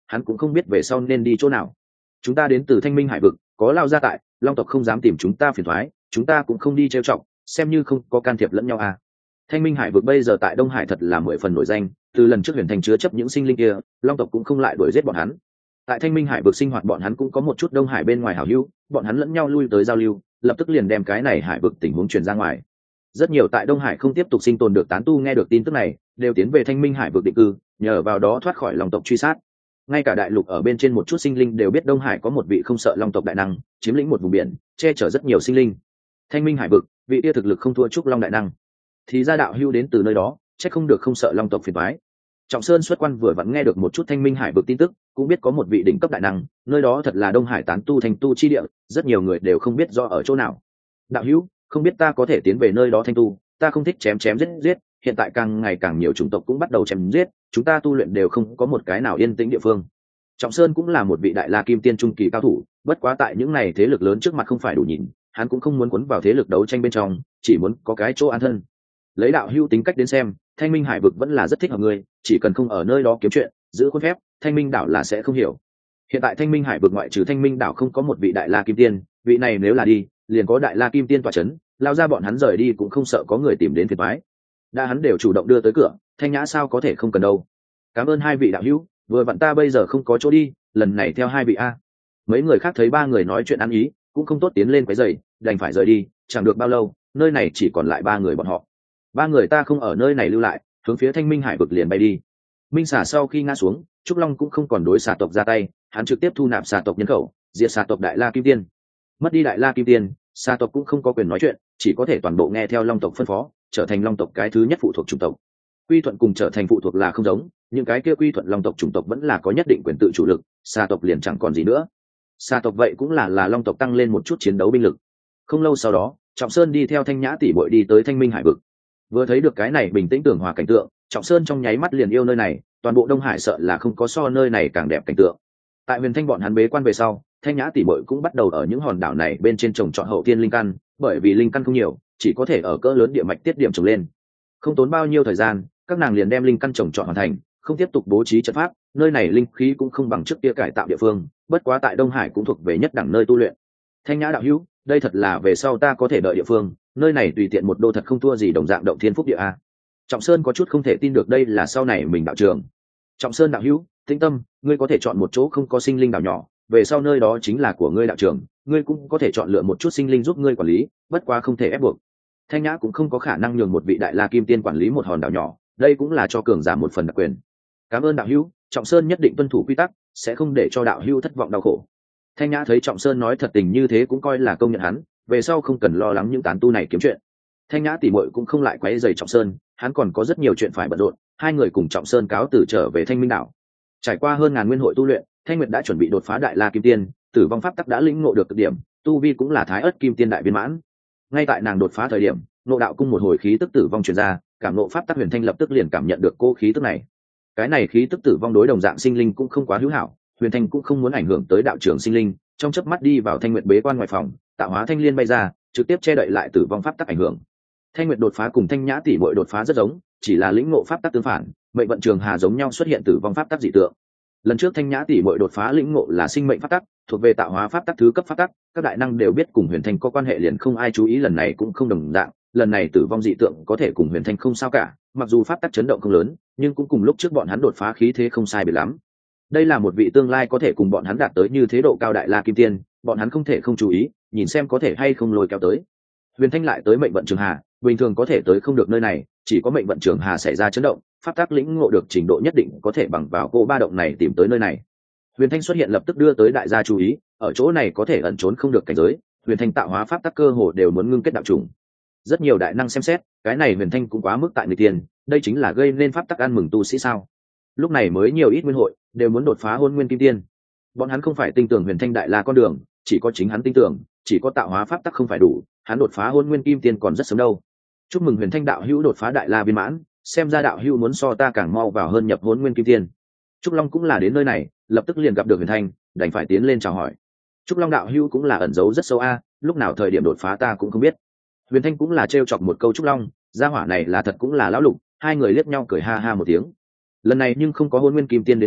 hắn cũng không biết về sau nên đi chỗ nào. Chúng ta đến từ Thanh Minh Hải vực, có Lao gia tại, Long tộc không dám tìm chúng ta phiền toái, chúng ta cũng không đi trêu chọc, xem như không có can thiệp lẫn nhau à. Thanh Minh Hải vực bây giờ tại Đông Hải thật là mười phần nổi danh, từ lần trước Huyền Thành chứa chấp những sinh linh kia, Long tộc cũng không lại đuổi giết bọn hắn. Tại Thanh Minh Hải vực sinh hoạt bọn hắn cũng có một chút Đông Hải bên ngoài hảo hữu, bọn hắn lẫn nhau lui tới giao lưu, lập tức liền đem cái này hải vực tình huống truyền ra ngoài. Rất nhiều tại Đông Hải không tiếp tục sinh tồn được tán tu nghe được tin tức này, đều tiến về Thanh Minh Hải vực định cư, nhờ vào đó thoát khỏi Long tộc truy sát. Ngay cả đại lục ở bên trên một chút sinh linh đều biết Đông Hải có một vị không sợ Long tộc đại năng, chiếm lĩnh một vùng biển, che chở rất nhiều sinh linh. Thanh Minh Hải vực, vị kia thực lực không thua Trúc Long đại năng. Thì ra đạo hưu đến từ nơi đó, chắc không được không sợ Long tộc phiền toái. Trọng Sơn xuất quan vừa vặn nghe được một chút Thanh Minh Hải vực tin tức, cũng biết có một vị đỉnh cấp đại năng, nơi đó thật là Đông Hải tán tu thành tu chi địa, rất nhiều người đều không biết rõ ở chỗ nào. Đạo hữu, không biết ta có thể tiến về nơi đó thanh tu, ta không thích chém chém giết giết, hiện tại càng ngày càng nhiều chủng tộc cũng bắt đầu chém giết, chúng ta tu luyện đều không có một cái nào yên tĩnh địa phương. Trọng Sơn cũng là một vị đại la kim tiên trung kỳ cao thủ, bất quá tại những này thế lực lớn trước mặt không phải đủ nhìn, hắn cũng không muốn cuốn vào thế lực đấu tranh bên trong, chỉ muốn có cái chỗ an thân. Lấy đạo hữu tính cách đến xem, Thanh Minh Hải vực vẫn là rất thích hợp người, chỉ cần không ở nơi đó kiếm chuyện, giữ khuôn phép, Thanh Minh đảo là sẽ không hiểu. Hiện tại Thanh Minh Hải vực ngoại trừ Thanh Minh đảo không có một vị đại la kim tiên, vị này nếu là đi, liền có đại la kim tiên tọa chấn, lao ra bọn hắn rời đi cũng không sợ có người tìm đến phiền toái. Đã hắn đều chủ động đưa tới cửa, Thanh Nhã sao có thể không cần đâu. Cảm ơn hai vị đạo hữu, vừa vặn ta bây giờ không có chỗ đi, lần này theo hai vị a. Mấy người khác thấy ba người nói chuyện ăn ý, cũng không tốt tiến lên quấy rầy, đành phải rời đi, chẳng được bao lâu, nơi này chỉ còn lại ba người bọn họ. Ba người ta không ở nơi này lưu lại, hướng phía Thanh Minh Hải vực liền bay đi. Minh xà sau khi ngã xuống, Trúc Long cũng không còn đối xà tộc ra tay, hắn trực tiếp thu nạp xà tộc nhân khẩu, diệt xà tộc đại la kim tiên. Mất đi đại la kim tiên, xà tộc cũng không có quyền nói chuyện, chỉ có thể toàn bộ nghe theo Long tộc phân phó, trở thành Long tộc cái thứ nhất phụ thuộc chủng tộc. Quy thuận cùng trở thành phụ thuộc là không giống, những cái kia quy thuận Long tộc chủng tộc vẫn là có nhất định quyền tự chủ lực, xà tộc liền chẳng còn gì nữa. Xà tộc vậy cũng là là Long tộc tăng lên một chút chiến đấu binh lực. Không lâu sau đó, Trọng Sơn đi theo Thanh Nhã tỷ muội đi tới Thanh Minh Hải vực. Vừa thấy được cái này bình tĩnh tường hòa cảnh tượng, Trọng Sơn trong nháy mắt liền yêu nơi này, toàn bộ Đông Hải sợ là không có so nơi này càng đẹp cảnh tượng. Tại Huyền Thanh bọn hắn bế quan về sau, Thanh Nhã tỷ muội cũng bắt đầu ở những hòn đảo này bên trên trồng trọt hậu thiên linh căn, bởi vì linh căn không nhiều, chỉ có thể ở cỡ lớn địa mạch tiết điểm trồng lên. Không tốn bao nhiêu thời gian, các nàng liền đem linh căn trồng trọt hoàn thành, không tiếp tục bố trí trận pháp, nơi này linh khí cũng không bằng trước kia cải tạo địa phương, bất quá tại Đông Hải cũng thuộc về nhất đẳng nơi tu luyện. Thanh Nhã đạo hữu, đây thật là về sau ta có thể đợi địa phương, nơi này tùy tiện một đô thật không thua gì đồng dạng động thiên phúc địa a. Trọng Sơn có chút không thể tin được đây là sau này mình đạo trường. Trọng Sơn đạo hữu, tĩnh tâm, ngươi có thể chọn một chỗ không có sinh linh đảo nhỏ, về sau nơi đó chính là của ngươi đạo trường, ngươi cũng có thể chọn lựa một chút sinh linh giúp ngươi quản lý, bất quá không thể ép buộc. Thanh Nhã cũng không có khả năng nhường một vị đại la kim tiên quản lý một hòn đảo nhỏ, đây cũng là cho cường giả một phần đặc quyền. Cảm ơn đạo hữu, Trọng Sơn nhất định tuân thủ quy tắc, sẽ không để cho đạo hữu thất vọng đau khổ. Thanh Nhã thấy Trọng Sơn nói thật tình như thế cũng coi là công nhận hắn, về sau không cần lo lắng những tán tu này kiếm chuyện. Thanh Nhã tỷ muội cũng không lại quấy rầy Trọng Sơn, hắn còn có rất nhiều chuyện phải bận rộn, hai người cùng Trọng Sơn cáo từ trở về Thanh Minh đảo. Trải qua hơn ngàn nguyên hội tu luyện, Thanh Nguyệt đã chuẩn bị đột phá đại la kim tiên, tử vong pháp tắc đã lĩnh ngộ được cực điểm, tu vi cũng là thái ớt kim tiên đại viên mãn. Ngay tại nàng đột phá thời điểm, nộ đạo cung một hồi khí tức tử vong truyền ra, cảm nộ pháp tắc Huyền Thanh lập tức liền cảm nhận được cô khí tức này. Cái này khí tức tử vong đối đồng dạng sinh linh cũng không quá hữu hảo, Huyền Thanh cũng không muốn ảnh hưởng tới đạo trưởng sinh linh, trong chớp mắt đi vào Thanh Nguyệt bế quan ngoài phòng, tạo hóa thanh liên bay ra, trực tiếp che đậy lại tử vong pháp tắc ảnh hưởng. Thanh Nguyệt đột phá cùng Thanh Nhã tỷ muội đột phá rất giống, chỉ là lĩnh ngộ pháp tắc tương phản, mệnh vận trường hà giống nhau xuất hiện tử vong pháp tắc dị tượng. Lần trước Thanh Nhã tỷ muội đột phá lĩnh ngộ là sinh mệnh pháp tắc, thuộc về tạo hóa pháp tắc thứ cấp pháp tắc, các đại năng đều biết cùng Huyền Thanh có quan hệ liền không ai chú ý, lần này cũng không đồng dạng, lần này tử vong dị tượng có thể cùng Huyền Thanh không sao cả, mặc dù pháp tắc chấn động không lớn, nhưng cũng cùng lúc trước bọn hắn đột phá khí thế không sai biệt lắm. Đây là một vị tương lai có thể cùng bọn hắn đạt tới như thế độ cao đại la kim tiên, bọn hắn không thể không chú ý, nhìn xem có thể hay không lôi kéo tới. Huyền Thanh lại tới mệnh vận trường hà, bình thường có thể tới không được nơi này, chỉ có mệnh vận trường hà xảy ra chấn động, pháp tắc lĩnh ngộ được trình độ nhất định có thể bằng vào cô ba động này tìm tới nơi này. Huyền Thanh xuất hiện lập tức đưa tới đại gia chú ý, ở chỗ này có thể ẩn trốn không được cảnh giới, Huyền Thanh tạo hóa pháp tắc cơ hồ đều muốn ngưng kết đạo trùng. Rất nhiều đại năng xem xét, cái này Huyền Thanh cũng quá mức tại người tiền, đây chính là gây nên pháp tắc ăn mừng tu sĩ sao? Lúc này mới nhiều ít nguyên hội đều muốn đột phá hôn nguyên kim tiên. Bọn hắn không phải tin tưởng Huyền Thanh đại la con đường, chỉ có chính hắn tin tưởng, chỉ có tạo hóa pháp tắc không phải đủ, hắn đột phá hôn nguyên kim tiên còn rất sớm đâu. Chúc mừng Huyền Thanh đạo hữu đột phá đại la viên mãn, xem ra đạo hữu muốn so ta càng mau vào hơn nhập hôn nguyên kim tiên. Trúc Long cũng là đến nơi này, lập tức liền gặp được Huyền Thanh, đành phải tiến lên chào hỏi. Trúc Long đạo hữu cũng là ẩn giấu rất sâu a, lúc nào thời điểm đột phá ta cũng không biết. Huyền Thanh cũng là trêu chọc một câu Trúc Long, gia hỏa này là thật cũng là lão lục, hai người liếc nhau cười ha ha một tiếng. Lần này nhưng không có hôn nguyên kim tiên đến đây,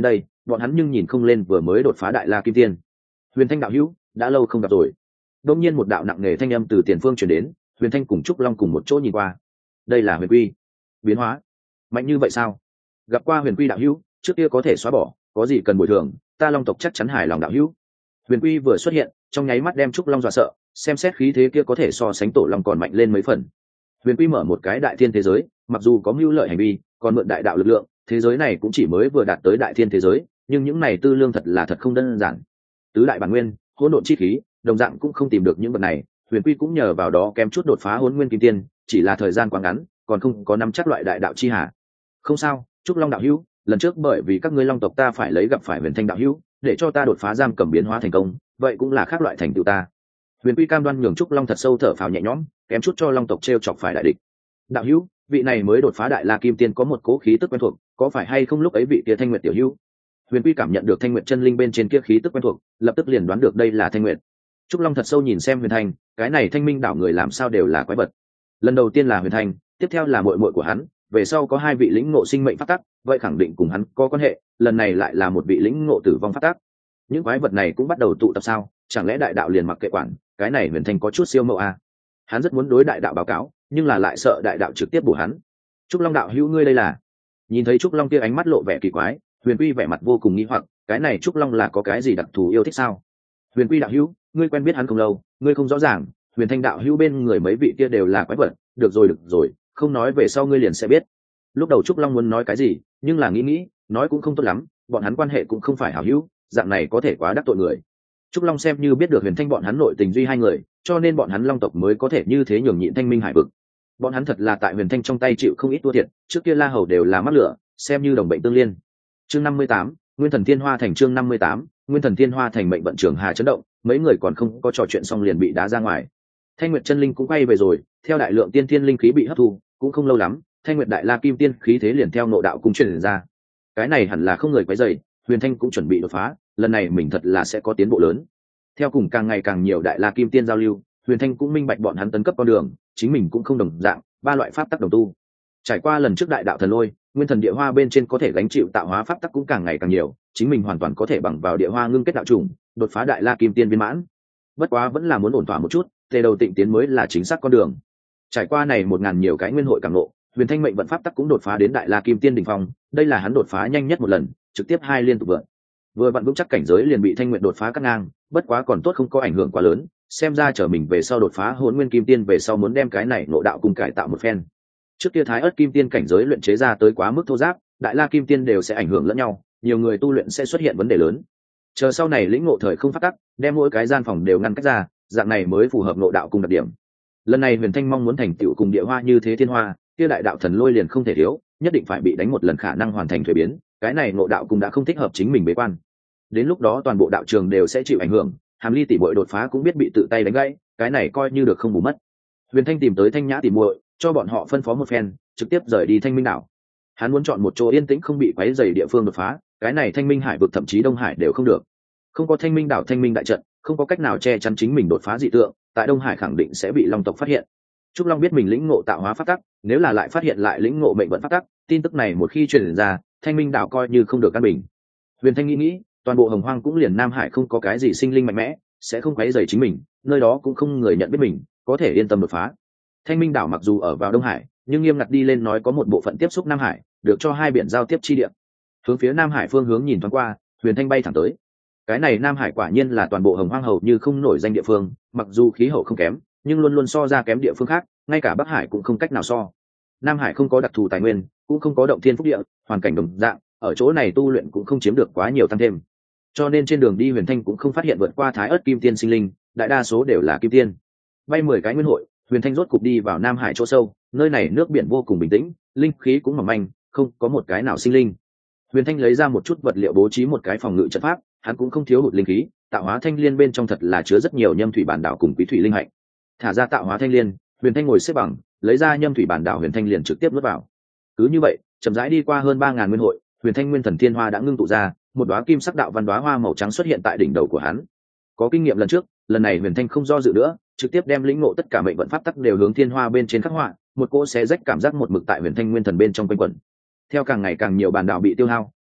bọn hắn nhưng nhìn không lên vừa mới đột phá đại la kim tiên. Huyền Thanh đạo hữu, đã lâu không gặp rồi. Đột nhiên một đạo nặng nề thanh âm từ tiền phương truyền đến, Huyền Thanh cùng Trúc Long cùng một chỗ nhìn qua. Đây là Huyền Quy. Biến hóa mạnh như vậy sao? Gặp qua Huyền Quy đạo hữu, trước kia có thể xóa bỏ, có gì cần bồi thường, ta Long tộc chắc chắn hài lòng đạo hữu. Huyền Quy vừa xuất hiện, trong nháy mắt đem Trúc Long dọa sợ, xem xét khí thế kia có thể so sánh Tổ Long còn mạnh lên mấy phần. Huyền Quy mở một cái đại thiên thế giới, mặc dù có mưu lợi hành vi, còn mượn đại đạo lực lượng, thế giới này cũng chỉ mới vừa đạt tới đại thiên thế giới, nhưng những này tư lương thật là thật không đơn giản. Tứ đại bản nguyên, hỗn độn chi khí, đồng dạng cũng không tìm được những vật này, Huyền Quy cũng nhờ vào đó kém chút đột phá hỗn nguyên kim tiên, chỉ là thời gian quá ngắn, còn không có nắm chắc loại đại đạo chi hà. Không sao, Trúc Long đạo hữu, lần trước bởi vì các ngươi Long tộc ta phải lấy gặp phải Huyền Thanh đạo hữu, để cho ta đột phá giam cầm biến hóa thành công, vậy cũng là khác loại thành tựu ta. Huyền Quy cam đoan nhường Trúc Long thật sâu thở phào nhẹ nhõm, kém chút cho Long tộc trêu chọc phải đại địch. Đạo hữu, vị này mới đột phá đại la kim tiên có một cố khí tức quen thuộc, có phải hay không lúc ấy vị kia Thanh Nguyệt tiểu hữu? Huyền Quy cảm nhận được Thanh Nguyệt chân linh bên trên kia khí tức quen thuộc, lập tức liền đoán được đây là Thanh Nguyệt. Trúc Long thật sâu nhìn xem Huyền Thanh, cái này Thanh Minh đảo người làm sao đều là quái vật. Lần đầu tiên là Huyền Thanh, tiếp theo là muội muội của hắn, về sau có hai vị lĩnh ngộ sinh mệnh pháp tắc, vậy khẳng định cùng hắn có quan hệ, lần này lại là một vị lĩnh ngộ tử vong pháp tắc. Những quái vật này cũng bắt đầu tụ tập sao? Chẳng lẽ đại đạo liền mặc kệ quản, cái này Huyền Thanh có chút siêu mẫu à? Hắn rất muốn đối đại đạo báo cáo, nhưng là lại sợ đại đạo trực tiếp bổ hắn. Trúc Long đạo hữu ngươi đây là? Nhìn thấy Trúc Long kia ánh mắt lộ vẻ kỳ quái, Huyền Quy vẻ mặt vô cùng nghi hoặc, cái này Trúc Long là có cái gì đặc thù yêu thích sao? Huyền Quy đạo hữu, ngươi quen biết hắn không lâu, ngươi không rõ ràng, Huyền Thanh đạo hữu bên người mấy vị kia đều là quái vật, được rồi được rồi, không nói về sau ngươi liền sẽ biết. Lúc đầu Trúc Long muốn nói cái gì, nhưng là nghĩ nghĩ, nói cũng không tốt lắm, bọn hắn quan hệ cũng không phải hảo hữu, dạng này có thể quá đắc tội người. Trúc Long xem như biết được Huyền Thanh bọn hắn nội tình duy hai người, cho nên bọn hắn Long tộc mới có thể như thế nhường nhịn Thanh Minh Hải vực. Bọn hắn thật là tại Huyền Thanh trong tay chịu không ít thua thiệt, trước kia La Hầu đều là mắc lửa, xem như đồng bệnh tương liên. Chương năm mươi tám, Nguyên Thần Thiên Hoa Thành chương năm mươi tám, Nguyên Thần Thiên Hoa Thành mệnh vận trường hà chấn động, mấy người còn không có trò chuyện xong liền bị đá ra ngoài. Thanh Nguyệt chân linh cũng quay về rồi, theo đại lượng tiên thiên linh khí bị hấp thu, cũng không lâu lắm, Thanh Nguyệt đại la kim tiên khí thế liền theo nội đạo cung truyền ra. Cái này hẳn là không người quấy rầy, Huyền Thanh cũng chuẩn bị đột phá, lần này mình thật là sẽ có tiến bộ lớn. Theo cùng càng ngày càng nhiều đại la kim tiên giao lưu, Huyền Thanh cũng minh bạch bọn hắn tấn cấp con đường, chính mình cũng không đồng dạng, ba loại pháp tắc đồng tu. Trải qua lần trước đại đạo thần lôi, nguyên thần địa hoa bên trên có thể gánh chịu tạo hóa pháp tắc cũng càng ngày càng nhiều, chính mình hoàn toàn có thể bằng vào địa hoa ngưng kết đạo trùng, đột phá đại la kim tiên viên mãn. Bất quá vẫn là muốn ổn thỏa một chút, tề đầu tịnh tiến mới là chính xác con đường. Trải qua này một ngàn nhiều cái nguyên hội càng ngộ, Huyền Thanh mệnh vận pháp tắc cũng đột phá đến đại la kim tiên đỉnh phong, đây là hắn đột phá nhanh nhất một lần, trực tiếp hai liên tục vượt. Vừa vặn vững chắc cảnh giới liền bị Thanh Nguyệt đột phá cắt ngang, bất quá còn tốt không có ảnh hưởng quá lớn, xem ra trở mình về sau đột phá Hỗn Nguyên Kim Tiên về sau muốn đem cái này ngộ đạo cùng cải tạo một phen. Trước kia Thái Ức Kim Tiên cảnh giới luyện chế ra tới quá mức thô ráp, đại la kim tiên đều sẽ ảnh hưởng lẫn nhau, nhiều người tu luyện sẽ xuất hiện vấn đề lớn. Chờ sau này lĩnh ngộ thời không phát tắc, đem mỗi cái gian phòng đều ngăn cách ra, dạng này mới phù hợp ngộ đạo cùng đặc điểm. Lần này Huyền Thanh mong muốn thành tựu cùng địa hoa như thế thiên hoa, kia đại đạo thần lôi liền không thể thiếu, nhất định phải bị đánh một lần khả năng hoàn thành thuế biến, cái này ngộ đạo cùng đã không thích hợp chính mình bế quan. Đến lúc đó toàn bộ đạo trường đều sẽ chịu ảnh hưởng, Hàm Ly tỷ muội đột phá cũng biết bị tự tay đánh gãy, cái này coi như được không bù mất. Huyền Thanh tìm tới Thanh Nhã tỷ muội, cho bọn họ phân phó một phen, trực tiếp rời đi Thanh Minh đảo. Hắn muốn chọn một chỗ yên tĩnh không bị quấy rầy địa phương đột phá, cái này Thanh Minh Hải vực thậm chí Đông Hải đều không được. Không có Thanh Minh đảo Thanh Minh đại trận, không có cách nào che chắn chính mình đột phá dị tượng, tại Đông Hải khẳng định sẽ bị Long tộc phát hiện. Trúc Long biết mình lĩnh ngộ tạo hóa pháp tắc, nếu là lại phát hiện lại lĩnh ngộ mệnh vận pháp tắc, tin tức này một khi truyền ra, Thanh Minh đảo coi như không được căn bình. Huyền Thanh nghĩ nghĩ, toàn bộ Hồng Hoang cũng liền Nam Hải không có cái gì sinh linh mạnh mẽ, sẽ không quấy rầy chính mình, nơi đó cũng không người nhận biết mình, có thể yên tâm đột phá. Thanh Minh đảo mặc dù ở vào Đông Hải, nhưng nghiêm ngặt đi lên nói có một bộ phận tiếp xúc Nam Hải, được cho hai biển giao tiếp chi địa. Hướng phía Nam Hải phương hướng nhìn thoáng qua, Huyền Thanh bay thẳng tới. Cái này Nam Hải quả nhiên là toàn bộ Hồng Hoang hầu như không nổi danh địa phương, mặc dù khí hậu không kém, nhưng luôn luôn so ra kém địa phương khác, ngay cả Bắc Hải cũng không cách nào so. Nam Hải không có đặc thù tài nguyên, cũng không có động thiên phúc địa, hoàn cảnh đồng dạng, ở chỗ này tu luyện cũng không chiếm được quá nhiều tăng thêm. Cho nên trên đường đi Huyền Thanh cũng không phát hiện vượt qua Thái Ức Kim Tiên sinh linh, đại đa số đều là kim tiên. Bay mười cái nguyên hội, Huyền Thanh rốt cục đi vào Nam Hải chỗ sâu, nơi này nước biển vô cùng bình tĩnh, linh khí cũng mỏng manh, không có một cái nào sinh linh. Huyền Thanh lấy ra một chút vật liệu bố trí một cái phòng ngự trận pháp, hắn cũng không thiếu hụt linh khí, tạo hóa thanh liên bên trong thật là chứa rất nhiều nhâm thủy bản đảo cùng quý thủy linh hạnh. Thả ra tạo hóa thanh liên, Huyền Thanh ngồi xếp bằng, lấy ra nhâm thủy bản đảo Huyền Thanh liền trực tiếp nuốt vào. Cứ như vậy, chậm rãi đi qua hơn ba ngàn nguyên hội, Huyền Thanh Nguyên Thần Thiên Hoa đã ngưng tụ ra, một đóa kim sắc đạo văn đóa hoa màu trắng xuất hiện tại đỉnh đầu của hắn. Có kinh nghiệm lần trước, lần này Huyền Thanh không do dự nữa, trực tiếp đem lĩnh ngộ tất cả mệnh vận pháp tắc đều hướng thiên hoa bên trên khắc họa, một cỗ xé rách cảm giác một mực tại Huyền Thanh Nguyên Thần bên trong quanh quẩn. Theo càng ngày càng nhiều bản đạo bị tiêu hao,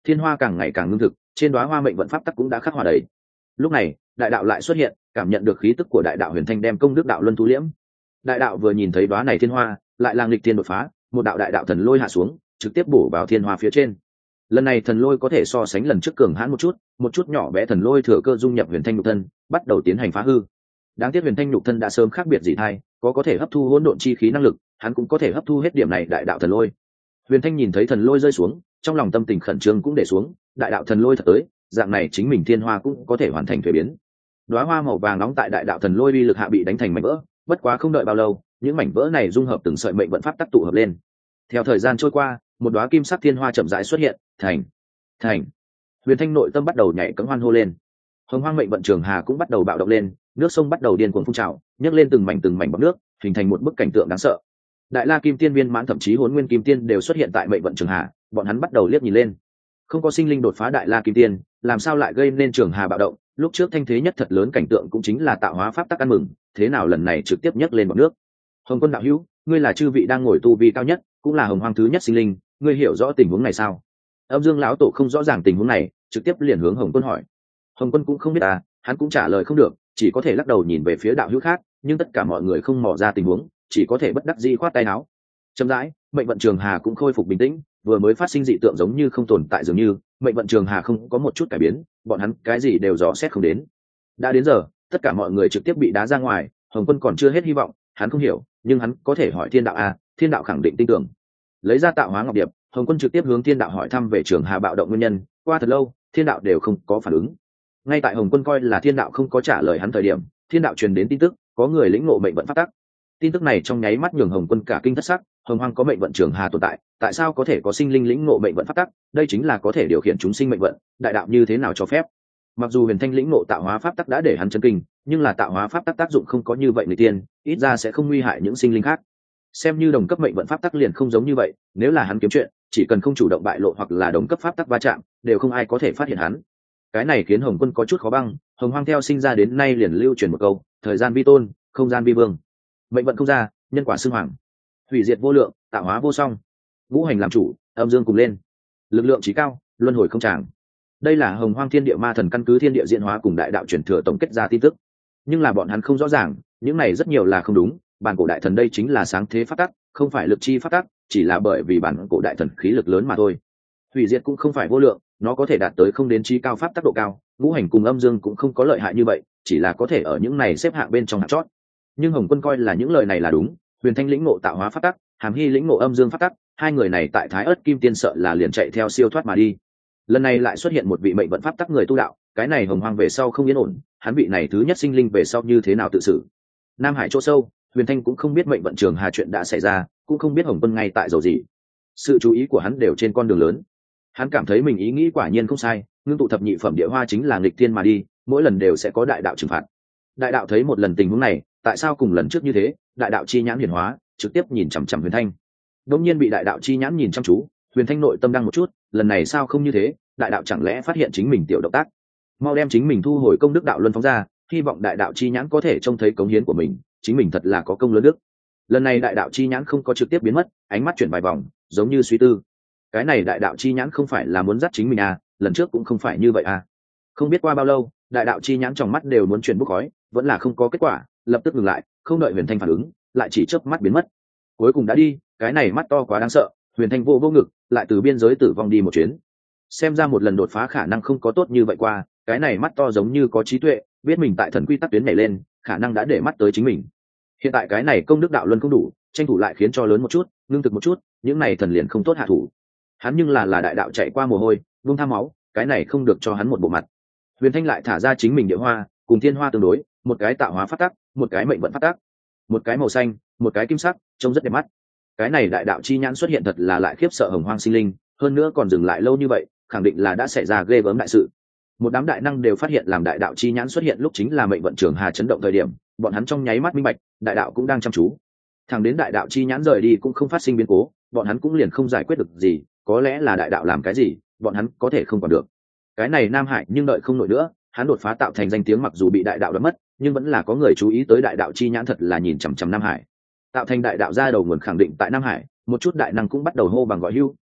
thiên hoa càng ngày càng ngưng thực, trên đóa hoa mệnh vận pháp tắc cũng đã khắc họa đầy. Lúc này đại đạo lại xuất hiện, cảm nhận được khí tức của đại đạo huyền thanh đem công đức đạo luân thu liễm. Đại đạo vừa nhìn thấy đóa này thiên hoa, lại là nghịch thiên đột phá, một đạo đại đạo thần lôi hạ xuống, trực tiếp bổ vào thiên hoa phía trên. Lần này thần lôi có thể so sánh lần trước cường hãn một chút, một chút nhỏ bé thần lôi thừa cơ dung nhập huyền thanh nhục thân, bắt đầu tiến hành phá hư. Đáng tiếc huyền thanh nhục thân đã sớm khác biệt dị thai, có có thể hấp thu hỗn độn chi khí năng lực, hắn cũng có thể hấp thu hết điểm này đại đạo thần lôi. Huyền thanh nhìn thấy thần lôi rơi xuống, trong lòng tâm tình khẩn trương cũng để xuống, đại đạo thần lôi thật tới, dạng này chính mình thiên hoa cũng có thể hoàn thành thuế biến. Đóa hoa màu vàng nóng tại đại đạo thần lôi uy lực hạ bị đánh thành mảnh vỡ, bất quá không đợi bao lâu, những mảnh vỡ này dung hợp từng sợi mệnh vận pháp tắc tụ hợp lên. Theo thời gian trôi qua, một đóa kim sắc thiên hoa chậm rãi xuất hiện, thành, thành. Huyền thanh nội tâm bắt đầu nhảy cẫng hoan hô lên. Hồng hoang mệnh vận trường hà cũng bắt đầu bạo động lên, nước sông bắt đầu điên cuồng phun trào, nhấc lên từng mảnh từng mảnh bọt nước, hình thành một bức cảnh tượng đáng sợ. Đại la kim tiên viên mãn thậm chí hồn nguyên kim tiên đều xuất hiện tại mệnh vận trường hà, bọn hắn bắt đầu liếc nhìn lên. Không có sinh linh đột phá đại la kim tiên, làm sao lại gây nên trường hà bạo động? Lúc trước thanh thế nhất thật lớn cảnh tượng cũng chính là tạo hóa pháp tắc ăn mừng, thế nào lần này trực tiếp nhấc lên bọt nước? Hồng Quân đạo hữu, ngươi là chư vị đang ngồi tu vi cao nhất, cũng là hồng hoang thứ nhất sinh linh, ngươi hiểu rõ tình huống này sao? Âm Dương lão tổ không rõ ràng tình huống này, trực tiếp liền hướng Hồng Quân hỏi. Hồng Quân cũng không biết à, hắn cũng trả lời không được, chỉ có thể lắc đầu nhìn về phía đạo hữu khác, nhưng tất cả mọi người không mò ra tình huống, chỉ có thể bất đắc dĩ khoát tay áo. Chậm rãi, mệnh vận trường hà cũng khôi phục bình tĩnh, vừa mới phát sinh dị tượng giống như không tồn tại dường như, mệnh vận trường hà không có một chút cải biến, bọn hắn cái gì đều dò xét không đến. Đã đến giờ, tất cả mọi người trực tiếp bị đá ra ngoài, Hồng Quân còn chưa hết hy vọng, hắn không hiểu, nhưng hắn có thể hỏi Thiên đạo à, Thiên đạo khẳng định tin tưởng. Lấy ra tạo hóa ngọc điệp, Hồng Quân trực tiếp hướng Thiên đạo hỏi thăm về trường hà bạo động nguyên nhân, qua thật lâu, Thiên đạo đều không có phản ứng. Ngay tại Hồng Quân coi là Thiên đạo không có trả lời hắn thời điểm, Thiên đạo truyền đến tin tức, có người lĩnh ngộ mệnh vận pháp tắc. Tin tức này trong nháy mắt nhường Hồng Quân cả kinh thất sắc, hồng hoang có mệnh vận trường hà tồn tại, tại sao có thể có sinh linh lĩnh ngộ mệnh vận pháp tắc? Đây chính là có thể điều khiển chúng sinh mệnh vận, đại đạo như thế nào cho phép? Mặc dù huyền thanh lĩnh ngộ tạo hóa pháp tắc đã để hắn chấn kinh, nhưng là tạo hóa pháp tắc tác dụng không có như vậy người tiên, ít ra sẽ không nguy hại những sinh linh khác. Xem như đồng cấp mệnh vận pháp tắc liền không giống như vậy, nếu là hắn kiếm chuyện, chỉ cần không chủ động bại lộ hoặc là đồng cấp pháp tắc va chạm, đều không ai có thể phát hiện hắn. Cái này khiến Hồng Quân có chút khó băng, hồng hoang theo sinh ra đến nay liền lưu truyền một câu, thời gian vi tôn, không gian vi vương. Mệnh vận không ra, nhân quả xưng hoàng. Hủy diệt vô lượng, tạo hóa vô song. Ngũ hành làm chủ, âm dương cùng lên. Lực lượng chí cao, luân hồi không tràng. Đây là hồng hoang thiên địa ma thần căn cứ thiên địa diễn hóa cùng đại đạo truyền thừa tổng kết ra tin tức. Nhưng là bọn hắn không rõ ràng, những này rất nhiều là không đúng, bản cổ đại thần đây chính là sáng thế pháp tắc, không phải lực chi pháp tắc, chỉ là bởi vì bản cổ đại thần khí lực lớn mà thôi. Hủy diệt cũng không phải vô lượng, nó có thể đạt tới không đến chí cao pháp tắc độ cao, ngũ hành cùng âm dương cũng không có lợi hại như vậy, chỉ là có thể ở những này xếp hạng bên trong hạng chót. Nhưng Hồng Quân coi là những lời này là đúng, huyền thanh lĩnh ngộ tạo hóa pháp tắc, hàm hy lĩnh ngộ âm dương pháp tắc, hai người này tại thái ớt kim tiên sợ là liền chạy theo siêu thoát mà đi. Lần này lại xuất hiện một vị mệnh vận pháp tắc người tu đạo, cái này hồng hoang về sau không yên ổn, hắn vị này thứ nhất sinh linh về sau như thế nào tự xử. Nam hải chỗ sâu, huyền thanh cũng không biết mệnh vận trường hà chuyện đã xảy ra, cũng không biết Hồng Quân ngay tại dầu gì. Sự chú ý của hắn đều trên con đường lớn. Hắn cảm thấy mình ý nghĩ quả nhiên không sai, ngưng tụ thập nhị phẩm địa hoa chính là nghịch thiên mà đi, mỗi lần đều sẽ có đại đạo trừng phạt. Đại đạo thấy một lần tình huống này, tại sao cùng lần trước như thế, đại đạo chi nhãn hiển hóa, trực tiếp nhìn chằm chằm huyền thanh. Đột nhiên bị đại đạo chi nhãn nhìn chăm chú, huyền thanh nội tâm đang một chút, lần này sao không như thế, đại đạo chẳng lẽ phát hiện chính mình tiểu động tác, mau đem chính mình thu hồi công đức đạo luân phóng ra, hy vọng đại đạo chi nhãn có thể trông thấy cống hiến của mình, chính mình thật là có công lớn đức. Lần này đại đạo chi nhãn không có trực tiếp biến mất, ánh mắt chuyển vài vòng, giống như suy tư. Cái này đại đạo chi nhãn không phải là muốn dắt chính mình à, lần trước cũng không phải như vậy à. Không biết qua bao lâu, đại đạo chi nhãn trong mắt đều muốn chuyển bốc khói, vẫn là không có kết quả, lập tức ngừng lại, không đợi huyền thanh phản ứng, lại chỉ chớp mắt biến mất. Cuối cùng đã đi, cái này mắt to quá đáng sợ, huyền thanh vô vô ngực, lại từ biên giới tử vong đi một chuyến. Xem ra một lần đột phá khả năng không có tốt như vậy qua, cái này mắt to giống như có trí tuệ, biết mình tại thần quy tắc tuyến nhảy lên, khả năng đã để mắt tới chính mình. Hiện tại cái này công đức đạo luân không đủ, tranh thủ lại khiến cho lớn một chút, ngưng thực một chút, những này thần liền không tốt hạ thủ. Hắn nhưng là là đại đạo chạy qua mồ hôi, buông tham máu, cái này không được cho hắn một bộ mặt. Huyền thanh lại thả ra chính mình địa hoa, cùng thiên hoa tương đối, một cái tạo hóa phát tắc, một cái mệnh vận phát tắc, một cái màu xanh, một cái kim sắc, trông rất đẹp mắt. Cái này đại đạo chi nhãn xuất hiện thật là lại khiếp sợ hồng hoang sinh linh, hơn nữa còn dừng lại lâu như vậy, khẳng định là đã xảy ra ghê gớm đại sự. Một đám đại năng đều phát hiện làm đại đạo chi nhãn xuất hiện lúc chính là mệnh vận trường hà chấn động thời điểm, bọn hắn trong nháy mắt minh bạch, đại đạo cũng đang chăm chú. Thẳng đến đại đạo chi nhãn rời đi cũng không phát sinh biến cố, bọn hắn cũng liền không giải quyết được gì, có lẽ là đại đạo làm cái gì, bọn hắn có thể không còn được. Cái này Nam Hải nhưng đợi không nổi nữa, hắn đột phá tạo thành danh tiếng mặc dù bị đại đạo đoạt mất, nhưng vẫn là có người chú ý tới đại đạo chi nhãn thật là nhìn chằm chằm Nam Hải. Tạo thành đại đạo ra đầu nguồn khẳng định tại Nam Hải, một chút đại năng cũng bắt đầu hô bằng gọi hưu,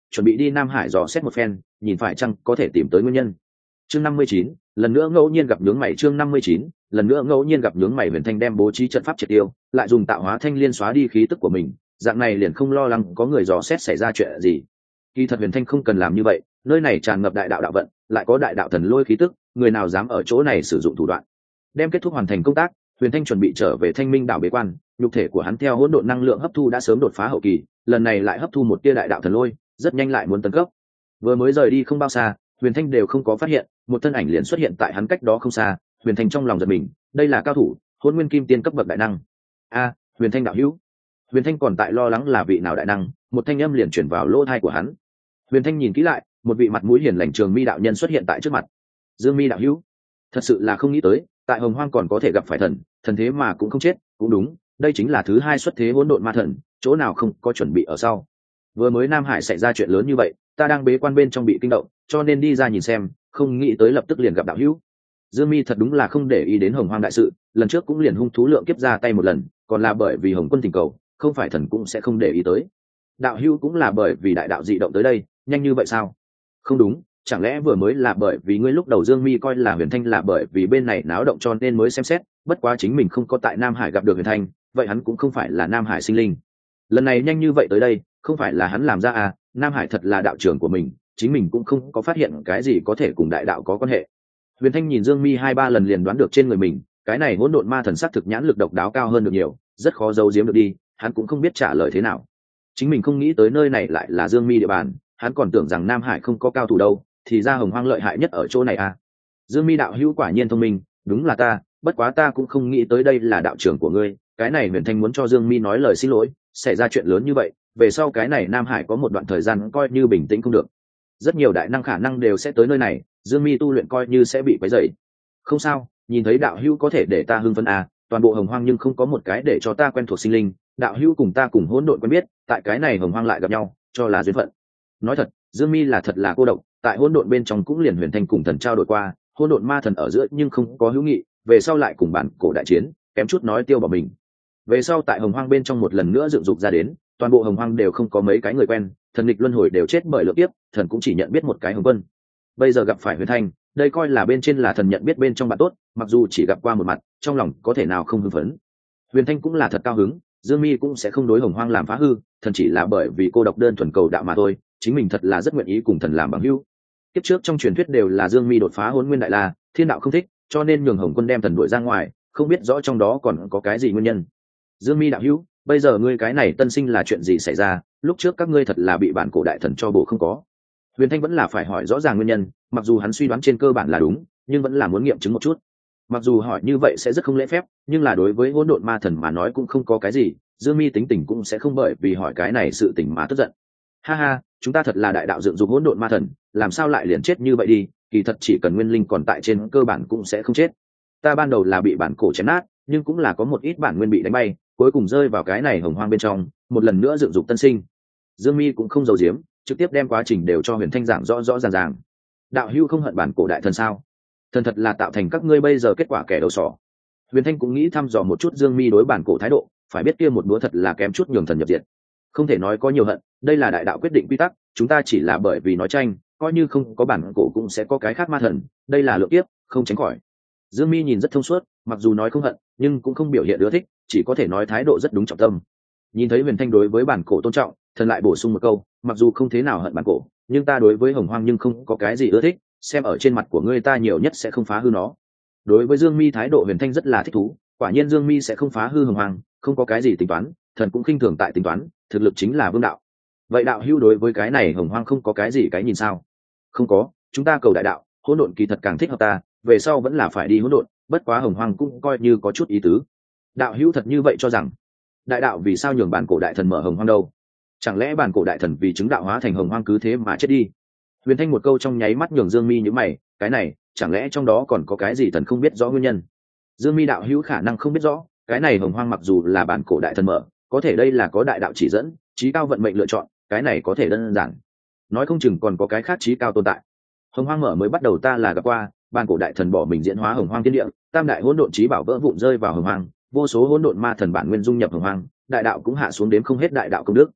chuẩn bị đi Nam Hải dò xét một phen, nhìn phải chăng có thể tìm tới nguyên nhân. Chương năm mươi chín, lần nữa ngẫu nhiên gặp nhướng mày. Chương năm mươi chín, lần nữa ngẫu nhiên gặp nhướng mày. Huyền Thanh đem bố trí trận pháp triệt tiêu, lại dùng tạo hóa thanh liên xóa đi khí tức của mình, dạng này liền không lo lắng có người dò xét xảy ra chuyện gì. Kỳ thật Huyền Thanh không cần làm như vậy, nơi này tràn ngập đại đạo đạo vận, lại có đại đạo thần lôi khí tức, người nào dám ở chỗ này sử dụng thủ đoạn. Đem kết thúc hoàn thành công tác, Huyền Thanh chuẩn bị trở về Thanh Minh đảo bế quan, nhục thể của hắn theo hỗn độn năng lượng hấp thu đã sớm đột phá hậu kỳ, lần này lại hấp thu một tia đại đạo thần lôi, rất nhanh lại muốn tấn cấp. Vừa mới rời đi không bao xa, Huyền Thanh đều không có phát hiện, một thân ảnh liền xuất hiện tại hắn cách đó không xa. Huyền Thanh trong lòng giật mình, đây là cao thủ, Hỗn Nguyên Kim Tiên cấp bậc đại năng. A, Huyền Thanh đạo hữu. Huyền Thanh còn tại lo lắng là vị nào đại năng, một thanh âm liền chuyển vào lỗ tai của hắn. Huyền Thanh nhìn kỹ lại, một vị mặt mũi hiền lành Trường Mi đạo nhân xuất hiện tại trước mặt. Dương Mi đạo hữu, thật sự là không nghĩ tới, tại Hồng Hoang còn có thể gặp phải thần, thần thế mà cũng không chết, cũng đúng, đây chính là thứ hai xuất thế hỗn độn ma thần, chỗ nào không có chuẩn bị ở sau. Vừa mới Nam Hải xảy ra chuyện lớn như vậy, ta đang bế quan bên trong bị kinh động, cho nên đi ra nhìn xem, không nghĩ tới lập tức liền gặp đạo hữu. Dương Mi thật đúng là không để ý đến Hồng Hoang đại sự, lần trước cũng liền hung thú lượng kiếp ra tay một lần, còn là bởi vì Hồng Quân thỉnh cầu, không phải thần cũng sẽ không để ý tới. Đạo hữu cũng là bởi vì đại đạo dị động tới đây, nhanh như vậy sao? Không đúng, chẳng lẽ vừa mới là bởi vì ngươi lúc đầu Dương Mi coi là Huyền Thanh là bởi vì bên này náo động cho nên mới xem xét, bất quá chính mình không có tại Nam Hải gặp được Huyền Thanh, vậy hắn cũng không phải là Nam Hải sinh linh. Lần này nhanh như vậy tới đây, không phải là hắn làm ra à? Nam Hải thật là đạo trưởng của mình, chính mình cũng không có phát hiện cái gì có thể cùng đại đạo có quan hệ. Huyền Thanh nhìn Dương Mi hai ba lần liền đoán được trên người mình, cái này hỗn độn ma thần sắc thực nhãn lực độc đáo cao hơn được nhiều, rất khó giấu giếm được đi, hắn cũng không biết trả lời thế nào. Chính mình không nghĩ tới nơi này lại là Dương Mi địa bàn, hắn còn tưởng rằng Nam Hải không có cao thủ đâu, thì ra Hồng Hoang lợi hại nhất ở chỗ này à. Dương Mi đạo hữu quả nhiên thông minh, đúng là ta, bất quá ta cũng không nghĩ tới đây là đạo trưởng của ngươi. Cái này Huyền Thanh muốn cho Dương Mi nói lời xin lỗi, xảy ra chuyện lớn như vậy, về sau cái này Nam Hải có một đoạn thời gian coi như bình tĩnh không được. Rất nhiều đại năng khả năng đều sẽ tới nơi này, Dương Mi tu luyện coi như sẽ bị quấy rầy. Không sao, nhìn thấy đạo hữu có thể để ta hưng phấn à, toàn bộ Hồng Hoang nhưng không có một cái để cho ta quen thuộc sinh linh, đạo hữu cùng ta cùng hỗn độn quen biết, tại cái này Hồng Hoang lại gặp nhau, cho là duyên phận. Nói thật, Dương Mi là thật là cô độc, tại hỗn độn bên trong cũng liền Huyền Thanh cùng thần trao đổi qua, hỗn độn ma thần ở giữa nhưng không có hữu nghị, về sau lại cùng bản cổ đại chiến, kém chút nói tiêu bỏ mình. Về sau tại Hồng Hoang bên trong một lần nữa dựng dục ra đến, toàn bộ Hồng Hoang đều không có mấy cái người quen, thần nghịch luân hồi đều chết bởi lượng tiếp, thần cũng chỉ nhận biết một cái Hồng Quân. Bây giờ gặp phải Huyền Thanh, đây coi là bên trên là thần nhận biết bên trong bạn tốt, mặc dù chỉ gặp qua một mặt, trong lòng có thể nào không hưng phấn. Huyền Thanh cũng là thật cao hứng, Dương Mi cũng sẽ không đối Hồng Hoang làm phá hư, thần chỉ là bởi vì cô độc đơn thuần cầu đạo mà thôi, chính mình thật là rất nguyện ý cùng thần làm bằng hữu. Kiếp trước trong truyền thuyết đều là Dương Mi đột phá Hỗn Nguyên Đại La, thiên đạo không thích, cho nên nhường Hồng Quân đem thần đuổi ra ngoài, không biết rõ trong đó còn có cái gì nguyên nhân. Dương Mi đạo hữu, bây giờ ngươi cái này tân sinh là chuyện gì xảy ra? Lúc trước các ngươi thật là bị bản cổ đại thần cho bổ không có? Huyền Thanh vẫn là phải hỏi rõ ràng nguyên nhân, mặc dù hắn suy đoán trên cơ bản là đúng, nhưng vẫn là muốn nghiệm chứng một chút. Mặc dù hỏi như vậy sẽ rất không lễ phép, nhưng là đối với hỗn độn ma thần mà nói cũng không có cái gì, Dương Mi tính tình cũng sẽ không bởi vì hỏi cái này sự tình mà tức giận. Ha ha, chúng ta thật là đại đạo dựng dục hỗn độn ma thần, làm sao lại liền chết như vậy đi? Kỳ thật chỉ cần nguyên linh còn tại trên cơ bản cũng sẽ không chết. Ta ban đầu là bị bản cổ chém nát, nhưng cũng là có một ít bản nguyên bị đánh bay, cuối cùng rơi vào cái này Hồng Hoang bên trong, một lần nữa dựng dục tân sinh. Dương Mi cũng không giấu giếm, trực tiếp đem quá trình đều cho Huyền Thanh giảng rõ rõ ràng ràng. Đạo hữu không hận bản cổ đại thần sao? Thần thật là tạo thành các ngươi bây giờ kết quả kẻ đầu sỏ. Huyền Thanh cũng nghĩ thăm dò một chút Dương Mi đối bản cổ thái độ, phải biết kia một búa thật là kém chút nhường thần nhập diệt. Không thể nói có nhiều hận, đây là đại đạo quyết định quy tắc, chúng ta chỉ là bởi vì nói tranh, coi như không có bản cổ cũng sẽ có cái khác ma thần, đây là lượng kiếp, không tránh khỏi. Dương Mi nhìn rất thông suốt, mặc dù nói không hận, nhưng cũng không biểu hiện ưa thích, chỉ có thể nói thái độ rất đúng trọng tâm. Nhìn thấy Huyền Thanh đối với bản cổ tôn trọng, thần lại bổ sung một câu, mặc dù không thế nào hận bản cổ, nhưng ta đối với Hồng Hoang nhưng không có cái gì ưa thích, xem ở trên mặt của ngươi ta nhiều nhất sẽ không phá hư nó. Đối với Dương Mi thái độ Huyền Thanh rất là thích thú, quả nhiên Dương Mi sẽ không phá hư Hồng Hoang, không có cái gì tính toán, thần cũng khinh thường tại tính toán, thực lực chính là vương đạo. Vậy đạo hữu đối với cái này Hồng Hoang không có cái gì cái nhìn sao? Không có, chúng ta cầu đại đạo, hỗn độn kỳ thật càng thích hợp ta, về sau vẫn là phải đi hỗn độn, bất quá Hồng Hoang cũng coi như có chút ý tứ. Đạo hữu thật như vậy cho rằng, đại đạo vì sao nhường bản cổ đại thần mở Hồng Hoang đâu? Chẳng lẽ bản cổ đại thần vì chứng đạo hóa thành Hồng Hoang cứ thế mà chết đi? Huyền Thanh một câu trong nháy mắt nhường Dương Mi nhíu mày, cái này, chẳng lẽ trong đó còn có cái gì thần không biết rõ nguyên nhân? Dương Mi đạo hữu khả năng không biết rõ, cái này Hồng Hoang mặc dù là bản cổ đại thần mở, có thể đây là có đại đạo chỉ dẫn, chí cao vận mệnh lựa chọn, cái này có thể đơn giản. Nói không chừng còn có cái khác chí cao tồn tại. Hồng Hoang mở mới bắt đầu ta là gặp qua, bản cổ đại thần bỏ mình diễn hóa Hồng Hoang thiên địa, tam đại hỗn độn chí bảo vỡ vụn rơi vào Hồng Hoang, vô số hỗn độn ma thần bản nguyên dung nhập Hồng Hoang, đại đạo cũng hạ xuống đến không hết đại đạo công đức.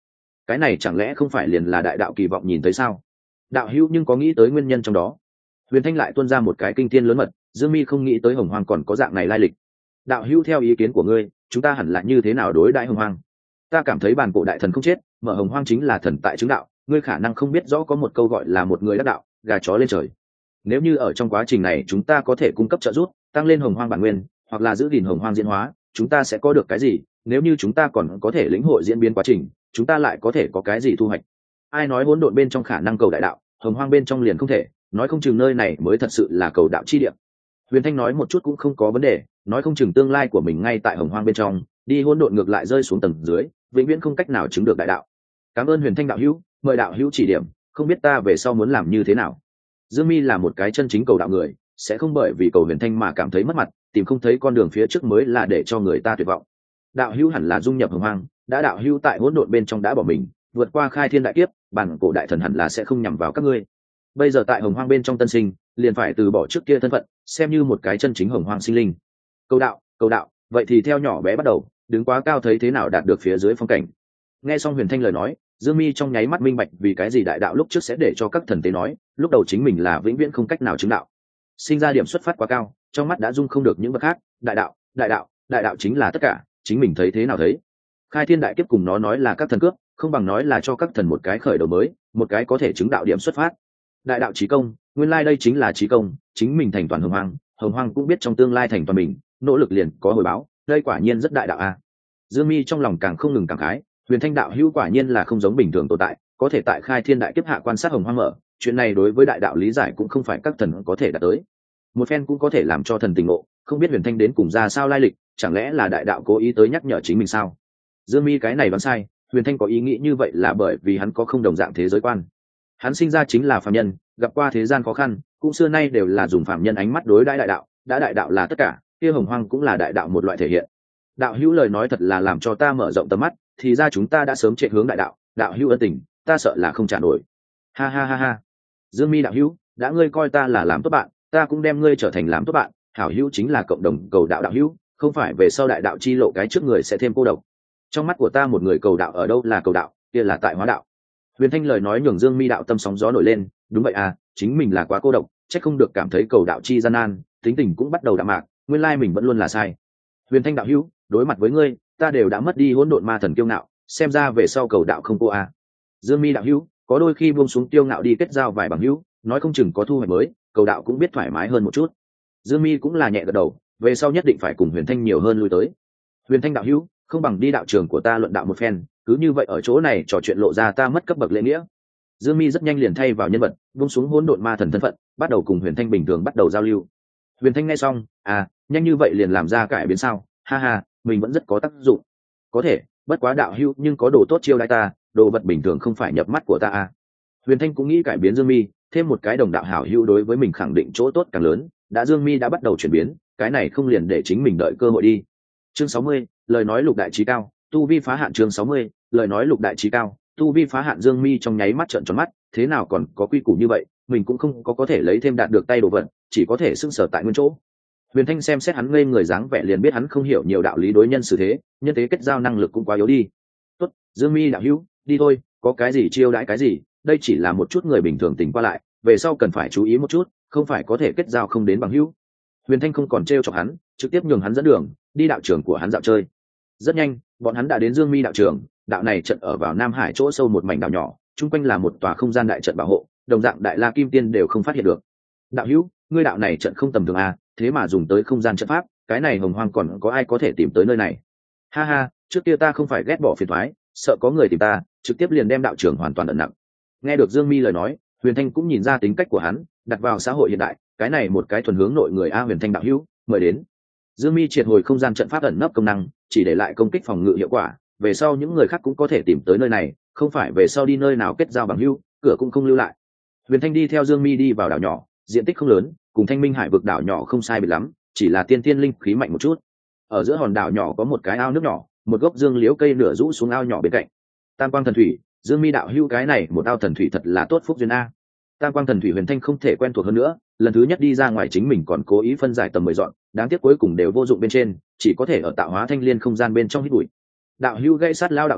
cái này chẳng lẽ không phải liền là đại đạo kỳ vọng nhìn thấy sao? Đạo hữu nhưng có nghĩ tới nguyên nhân trong đó? Huyền Thanh lại tuôn ra một cái kinh thiên lớn mật, Dương Mi không nghĩ tới Hồng Hoang còn có dạng này lai lịch. Đạo hữu theo ý kiến của ngươi, chúng ta hẳn là như thế nào đối đãi Hồng Hoang? Ta cảm thấy bản cổ đại thần không chết, mở Hồng Hoang chính là thần tại chứng đạo, ngươi khả năng không biết rõ có một câu gọi là một người đắc đạo, gà chó lên trời. Nếu như ở trong quá trình này chúng ta có thể cung cấp trợ giúp, tăng lên Hồng Hoang bản nguyên, hoặc là giữ gìn Hồng Hoang diễn hóa, chúng ta sẽ có được cái gì? Nếu như chúng ta còn có thể lĩnh hội diễn biến quá trình, chúng ta lại có thể có cái gì thu hoạch? Ai nói hỗn độn bên trong khả năng cầu đại đạo, Hồng Hoang bên trong liền không thể, nói không chừng nơi này mới thật sự là cầu đạo chi địa. Huyền Thanh nói một chút cũng không có vấn đề, nói không chừng tương lai của mình ngay tại Hồng Hoang bên trong, đi hỗn độn ngược lại rơi xuống tầng dưới, vĩnh viễn không cách nào chứng được đại đạo. Cảm ơn Huyền Thanh đạo hữu, mời đạo hữu chỉ điểm, không biết ta về sau muốn làm như thế nào. Dương Mi là một cái chân chính cầu đạo người, sẽ không bởi vì cầu Huyền Thanh mà cảm thấy mất mặt, tìm không thấy con đường phía trước mới là để cho người ta tuyệt vọng. Đạo hữu hẳn là dung nhập Hồng Hoang, đã đạo hữu tại hỗn độn bên trong đã bỏ mình, vượt qua khai thiên đại kiếp, bản cổ đại thần hẳn là sẽ không nhằm vào các ngươi. Bây giờ tại Hồng Hoang bên trong tân sinh, liền phải từ bỏ trước kia thân phận, xem như một cái chân chính Hồng Hoang sinh linh. Cầu đạo, cầu đạo, vậy thì theo nhỏ bé bắt đầu, đứng quá cao thấy thế nào đạt được phía dưới phong cảnh. Nghe xong Huyền Thanh lời nói, Dương Mi trong nháy mắt minh bạch vì cái gì đại đạo lúc trước sẽ để cho các thần tế nói, lúc đầu chính mình là vĩnh viễn không cách nào chứng đạo. Sinh ra điểm xuất phát quá cao, trong mắt đã dung không được những vật khác, đại đạo, đại đạo, đại đạo chính là tất cả, chính mình thấy thế nào thấy. Khai thiên đại kiếp cùng nó nói là các thần cướp, không bằng nói là cho các thần một cái khởi đầu mới, một cái có thể chứng đạo điểm xuất phát. Đại đạo chí công, nguyên lai đây chính là chí công, chính mình thành toàn Hồng Hoang, Hồng Hoang cũng biết trong tương lai thành toàn mình, nỗ lực liền có hồi báo, đây quả nhiên rất đại đạo a. Dương Mi trong lòng càng không ngừng cảm khái, Huyền Thanh đạo hữu quả nhiên là không giống bình thường tồn tại, có thể tại khai thiên đại kiếp hạ quan sát Hồng Hoang mở, chuyện này đối với đại đạo lý giải cũng không phải các thần có thể đạt tới. Một phen cũng có thể làm cho thần tình ngộ, không biết Huyền Thanh đến cùng ra sao lai lịch, chẳng lẽ là đại đạo cố ý tới nhắc nhở chính mình sao? Dương Mi cái này đoán sai, Huyền Thanh có ý nghĩ như vậy là bởi vì hắn có không đồng dạng thế giới quan. Hắn sinh ra chính là phàm nhân, gặp qua thế gian khó khăn, cũng xưa nay đều là dùng phàm nhân ánh mắt đối đãi đại đạo, đã đại đạo là tất cả, kia Hồng Hoang cũng là đại đạo một loại thể hiện. Đạo hữu lời nói thật là làm cho ta mở rộng tầm mắt, thì ra chúng ta đã sớm chạy hướng đại đạo, đạo hữu ân tình, ta sợ là không trả nổi. Ha ha ha ha. Dương Mi đạo hữu, đã ngươi coi ta là làm tốt bạn, ta cũng đem ngươi trở thành làm tốt bạn, hảo hữu chính là cộng đồng cầu đạo đạo hữu, không phải về sau đại đạo chi lộ cái trước người sẽ thêm cô độc. Trong mắt của ta một người cầu đạo ở đâu là cầu đạo, kia là tại hóa đạo. Huyền Thanh lời nói nhường Dương Mi đạo tâm sóng gió nổi lên, đúng vậy à, chính mình là quá cô độc, chắc không được cảm thấy cầu đạo chi gian nan, tính tình cũng bắt đầu đạm mạc, nguyên lai mình vẫn luôn là sai. Huyền Thanh đạo hữu, đối mặt với ngươi, ta đều đã mất đi hỗn độn ma thần kiêu ngạo, xem ra về sau cầu đạo không cô à. Dương Mi đạo hữu, có đôi khi buông xuống kiêu ngạo đi kết giao vài bằng hữu, nói không chừng có thu hoạch mới, cầu đạo cũng biết thoải mái hơn một chút. Dương Mi cũng là nhẹ gật đầu, về sau nhất định phải cùng Huyền Thanh nhiều hơn lui tới. Huyền Thanh đạo hữu, không bằng đi đạo trường của ta luận đạo một phen, cứ như vậy ở chỗ này trò chuyện lộ ra ta mất cấp bậc lễ nghĩa. Dương Mi rất nhanh liền thay vào nhân vật, buông xuống hỗn độn ma thần thân phận, bắt đầu cùng Huyền Thanh bình thường bắt đầu giao lưu. Huyền Thanh nghe xong, à, nhanh như vậy liền làm ra cải biến sao? Ha ha, mình vẫn rất có tác dụng. Có thể, bất quá đạo hữu nhưng có đồ tốt chiêu đãi ta, đồ vật bình thường không phải nhập mắt của ta à. Huyền Thanh cũng nghĩ cải biến Dương Mi, thêm một cái đồng đạo hảo hữu đối với mình khẳng định chỗ tốt càng lớn, đã Dương Mi đã bắt đầu chuyển biến, cái này không liền để chính mình đợi cơ hội đi. Chương sáu mươi, lời nói lục đại trí cao, tu vi phá hạn. Chương sáu mươi, lời nói lục đại trí cao, tu vi phá hạn. Dương Mi trong nháy mắt trợn tròn mắt, thế nào còn có quy củ như vậy, mình cũng không có có thể lấy thêm đạt được tay đồ vật, chỉ có thể sững sờ tại nguyên chỗ. Huyền Thanh xem xét hắn ngây người dáng vẻ liền biết hắn không hiểu nhiều đạo lý đối nhân xử thế, nhân tế kết giao năng lực cũng quá yếu đi. Tốt, Dương Mi đạo hữu, đi thôi, có cái gì chiêu đãi cái gì, đây chỉ là một chút người bình thường tình qua lại, về sau cần phải chú ý một chút, không phải có thể kết giao không đến bằng hữu. Huyền Thanh không còn trêu chọc hắn, trực tiếp nhường hắn dẫn đường, đi đạo trường của hắn dạo chơi. Rất nhanh, bọn hắn đã đến Dương Mi đạo trường, đạo này trận ở vào Nam Hải chỗ sâu một mảnh đảo nhỏ, chung quanh là một tòa không gian đại trận bảo hộ, đồng dạng Đại La Kim Tiên đều không phát hiện được. Đạo hữu, ngươi đạo này trận không tầm thường à, thế mà dùng tới không gian trận pháp, cái này Hồng Hoang còn có ai có thể tìm tới nơi này? Ha ha, trước kia ta không phải ghét bỏ phiền toái, sợ có người tìm ta, trực tiếp liền đem đạo trường hoàn toàn ẩn nặng. Nghe được Dương Mi lời nói, Huyền Thanh cũng nhìn ra tính cách của hắn, đặt vào xã hội hiện đại, cái này một cái thuần hướng nội người a. Huyền Thanh đạo hữu, mời đến. Dương Mi triệt hồi không gian trận pháp ẩn nấp công năng, chỉ để lại công kích phòng ngự hiệu quả, về sau những người khác cũng có thể tìm tới nơi này, không phải về sau đi nơi nào kết giao bằng hữu, cửa cũng không lưu lại. Huyền Thanh đi theo Dương Mi đi vào đảo nhỏ, diện tích không lớn, cùng Thanh Minh Hải vực đảo nhỏ không sai biệt lắm, chỉ là tiên tiên linh khí mạnh một chút. Ở giữa hòn đảo nhỏ có một cái ao nước nhỏ, một gốc dương liễu cây nửa rũ xuống ao nhỏ bên cạnh. Tam quang thần thủy, Dương Mi đạo hữu, cái này một ao thần thủy thật là tốt phúc duyên a. Tam quang thần thủy Huyền Thanh không thể quen thuộc hơn nữa, lần thứ nhất đi ra ngoài chính mình còn cố ý phân giải tầm mười dọn, đáng tiếc cuối cùng đều vô dụng bên trên, chỉ có thể ở tạo hóa thanh liên không gian bên trong hít bụi. Đạo hữu gây sát lao đạo ta,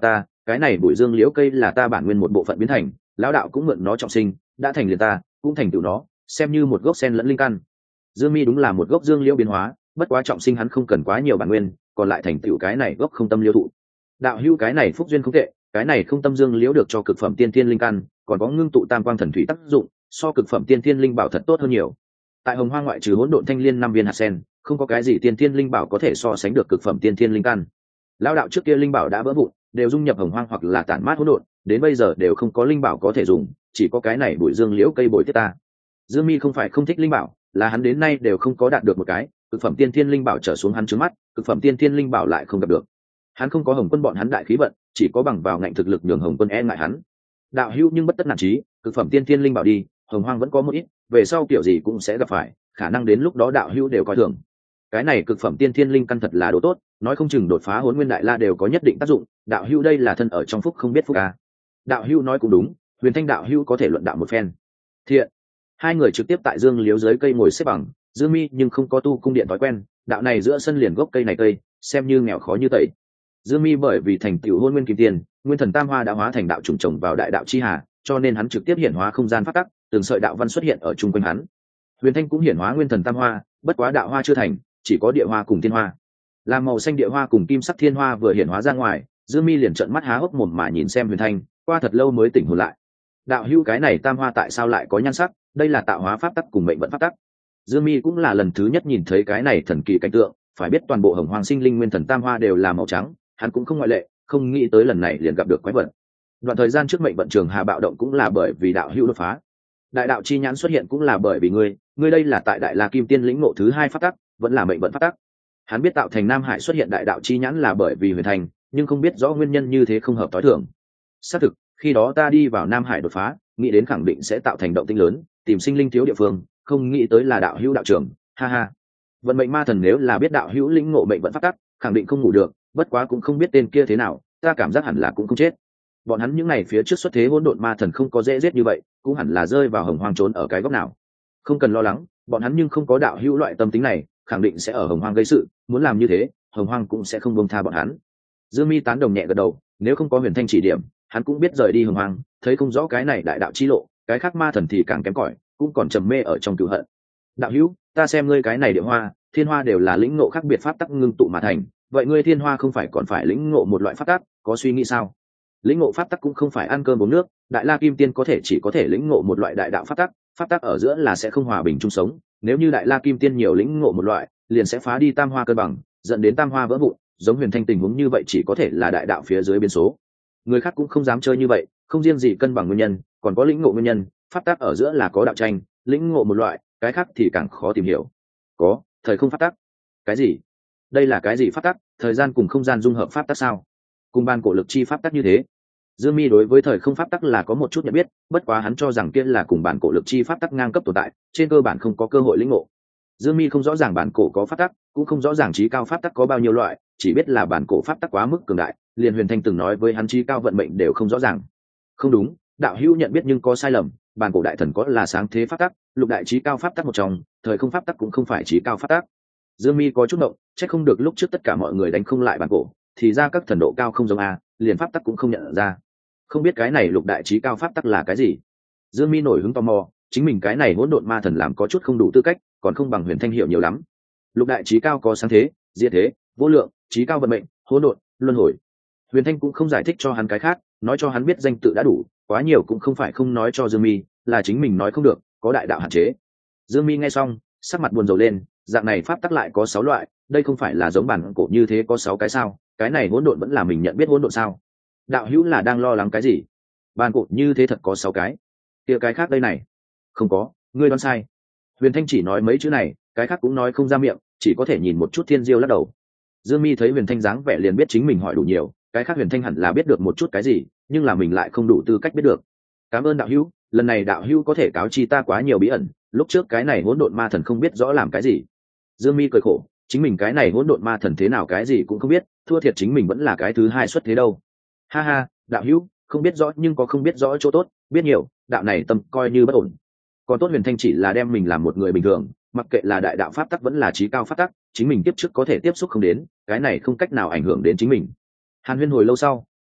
cái này bụi dương liễu cây là ta bản nguyên một bộ phận biến thành, lão đạo cũng mượn nó trọng sinh, đã thành liền ta cũng thành tựu nó, xem như một gốc sen lẫn linh căn. Dương Mi đúng là một gốc dương liễu biến hóa, bất quá trọng sinh hắn không cần quá nhiều bản nguyên, còn lại thành tựu cái này gốc không tâm liễu thụ. Đạo hữu cái này phúc duyên không tệ, cái này không tâm dương liễu được cho cực phẩm tiên thiên linh căn, còn có ngưng tụ tam quang thần thủy tác dụng, so cực phẩm tiên thiên linh bảo thật tốt hơn nhiều. Tại Hồng Hoang ngoại trừ hỗn độn thanh liên năm viên hạt sen, không có cái gì tiên thiên linh bảo có thể so sánh được cực phẩm tiên thiên linh căn. Lão đạo trước kia linh bảo đã vỡ vụn, đều dung nhập Hồng Hoang hoặc là tản mát hỗn độn, đến bây giờ đều không có linh bảo có thể dùng, chỉ có cái này bụi dương liễu cây bồi tiếp ta. Dương Mi không phải không thích linh bảo, là hắn đến nay đều không có đạt được một cái cực phẩm tiên thiên linh bảo trở xuống hắn trước mắt, cực phẩm tiên thiên linh bảo lại không gặp được. Hắn không có Hồng Quân bọn hắn đại khí vận, chỉ có bằng vào ngạnh thực lực nhường Hồng Quân e ngại hắn. Đạo hữu nhưng bất tất nản chí, cực phẩm tiên thiên linh bảo đi, Hồng Hoang vẫn có một ít, về sau kiểu gì cũng sẽ gặp phải, khả năng đến lúc đó đạo hữu đều coi thường. Cái này cực phẩm tiên thiên linh căn thật là đồ tốt, nói không chừng đột phá Hỗn Nguyên Đại La đều có nhất định tác dụng, đạo hữu đây là thân ở trong phúc không biết phúc à. Đạo hữu nói cũng đúng, Huyền Thanh đạo hữu có thể luận đạo một phen. Thiện. Hai người trực tiếp tại dương liếu dưới cây ngồi xếp bằng, Dương Mi nhưng không có tu cung điện thói quen, đạo này giữa sân liền gốc cây này cây, xem như nghèo khó như tẩy. Dương Mi bởi vì thành tựu Hôn Nguyên Kim Tiền, Nguyên Thần Tam Hoa đã hóa thành đạo trùng trồng vào đại đạo chi hà, cho nên hắn trực tiếp hiển hóa không gian pháp tắc, từng sợi đạo văn xuất hiện ở chung quanh hắn. Huyền Thanh cũng hiển hóa Nguyên Thần Tam Hoa, bất quá đạo hoa chưa thành, chỉ có địa hoa cùng thiên hoa. Làm màu xanh địa hoa cùng kim sắc thiên hoa vừa hiển hóa ra ngoài, Dương Mi liền trợn mắt há hốc mồm mà nhìn xem Huyền Thanh, qua thật lâu mới tỉnh hồn lại. Đạo hữu cái này tam hoa tại sao lại có nhan sắc, đây là tạo hóa pháp tắc cùng mệnh vận pháp tắc. Dương Mi cũng là lần thứ nhất nhìn thấy cái này thần kỳ cảnh tượng, phải biết toàn bộ Hồng Hoang sinh linh nguyên thần tam hoa đều là màu trắng, hắn cũng không ngoại lệ, không nghĩ tới lần này liền gặp được quái vật. Đoạn thời gian trước mệnh vận trường hà bạo động cũng là bởi vì đạo hữu đột phá. Đại đạo chi nhãn xuất hiện cũng là bởi vì ngươi, ngươi đây là tại Đại La Kim Tiên lĩnh ngộ thứ hai pháp tắc, vẫn là mệnh vận pháp tắc. Hắn biết tạo thành Nam Hải xuất hiện đại đạo chi nhãn là bởi vì Huyền Thành, nhưng không biết rõ nguyên nhân như thế không hợp tối thường. Xác thực, khi đó ta đi vào Nam Hải đột phá, nghĩ đến khẳng định sẽ tạo thành động tĩnh lớn, tìm sinh linh thiếu địa phương, không nghĩ tới là đạo hữu đạo trưởng, ha ha. Vận mệnh ma thần nếu là biết đạo hữu lĩnh ngộ mệnh vận pháp tắc, khẳng định không ngủ được, bất quá cũng không biết tên kia thế nào, ta cảm giác hẳn là cũng không chết. Bọn hắn những ngày phía trước xuất thế hỗn độn ma thần không có dễ giết như vậy, cũng hẳn là rơi vào Hồng Hoang trốn ở cái góc nào. Không cần lo lắng, bọn hắn nhưng không có đạo hữu loại tâm tính này, khẳng định sẽ ở Hồng Hoang gây sự, muốn làm như thế, Hồng Hoang cũng sẽ không buông tha bọn hắn. Dương Mi tán đồng nhẹ gật đầu, nếu không có Huyền Thanh chỉ điểm, hắn cũng biết rời đi Hồng Hoang, thấy không rõ cái này đại đạo chi lộ, cái khác ma thần thì càng kém cỏi, cũng còn trầm mê ở trong cửu hận. Đạo hữu, ta xem ngươi cái này địa hoa, thiên hoa đều là lĩnh ngộ khác biệt pháp tắc ngưng tụ mà thành, vậy ngươi thiên hoa không phải còn phải lĩnh ngộ một loại pháp tắc, có suy nghĩ sao? Lĩnh ngộ pháp tắc cũng không phải ăn cơm uống nước, Đại La Kim Tiên có thể chỉ có thể lĩnh ngộ một loại đại đạo pháp tắc, pháp tắc ở giữa là sẽ không hòa bình chung sống, nếu như Đại La Kim Tiên nhiều lĩnh ngộ một loại, liền sẽ phá đi tam hoa cân bằng, dẫn đến tam hoa vỡ vụn, giống Huyền Thanh tình huống như vậy chỉ có thể là đại đạo phía dưới biến số. Người khác cũng không dám chơi như vậy, không riêng gì cân bằng nguyên nhân, còn có lĩnh ngộ nguyên nhân, pháp tắc ở giữa là có đạo tranh, lĩnh ngộ một loại, cái khác thì càng khó tìm hiểu. Có, thời không pháp tắc. Cái gì? Đây là cái gì pháp tắc? Thời gian cùng không gian dung hợp pháp tắc sao? Cùng ban cổ lực chi pháp tắc như thế. Dương Mi đối với thời không pháp tắc là có một chút nhận biết, bất quá hắn cho rằng kia là cùng bản cổ lực chi pháp tắc ngang cấp tồn tại, trên cơ bản không có cơ hội lĩnh ngộ. Dương Mi không rõ ràng bản cổ có pháp tắc, cũng không rõ ràng trí cao pháp tắc có bao nhiêu loại, chỉ biết là bản cổ pháp tắc quá mức cường đại, liền Huyền Thanh từng nói với hắn trí cao vận mệnh đều không rõ ràng. Không đúng, đạo hữu nhận biết nhưng có sai lầm, bản cổ đại thần có là sáng thế pháp tắc, lục đại trí cao pháp tắc một trong, thời không pháp tắc cũng không phải trí cao pháp tắc. Dương Mi có chút động, chắc không được lúc trước tất cả mọi người đánh không lại bản cổ, thì ra các thần độ cao không giống a, liền pháp tắc cũng không nhận ra. Không biết cái này lục đại trí cao pháp tắc là cái gì? Dương Mi nổi hứng tò mò, chính mình cái này hỗn độn ma thần làm có chút không đủ tư cách, còn không bằng Huyền Thanh hiểu nhiều lắm. Lục đại trí cao có sáng thế, diệt thế, vô lượng, trí cao vận mệnh, hỗn độn, luân hồi. Huyền Thanh cũng không giải thích cho hắn cái khác, nói cho hắn biết danh tự đã đủ, quá nhiều cũng không phải không nói cho Dương Mi, là chính mình nói không được, có đại đạo hạn chế. Dương Mi nghe xong, sắc mặt buồn rầu lên, dạng này pháp tắc lại có sáu loại, đây không phải là giống bản cổ như thế có sáu cái sao? Cái này hỗn độn vẫn là mình nhận biết hỗn độn sao? Đạo hữu là đang lo lắng cái gì? Bản cổ như thế thật có sáu cái, kia cái khác đây này? Không có, ngươi đoán sai. Huyền Thanh chỉ nói mấy chữ này, cái khác cũng nói không ra miệng, chỉ có thể nhìn một chút thiên diêu lắc đầu. Dương Mi thấy Huyền Thanh dáng vẻ liền biết chính mình hỏi đủ nhiều, cái khác Huyền Thanh hẳn là biết được một chút cái gì, nhưng là mình lại không đủ tư cách biết được. Cảm ơn đạo hữu, lần này đạo hữu có thể cáo chi ta quá nhiều bí ẩn, lúc trước cái này hỗn độn ma thần không biết rõ làm cái gì. Dương Mi cười khổ, chính mình cái này hỗn độn ma thần thế nào cái gì cũng không biết, thua thiệt chính mình vẫn là cái thứ hai xuất thế đâu. Ha ha, đạo hữu, không biết rõ nhưng có không biết rõ chỗ tốt, biết nhiều, đạo này tâm coi như bất ổn. Còn tốt Huyền Thanh chỉ là đem mình làm một người bình thường, mặc kệ là đại đạo pháp tắc vẫn là trí cao pháp tắc, chính mình tiếp trước có thể tiếp xúc không đến, cái này không cách nào ảnh hưởng đến chính mình. Hàn Huyên hồi lâu sau,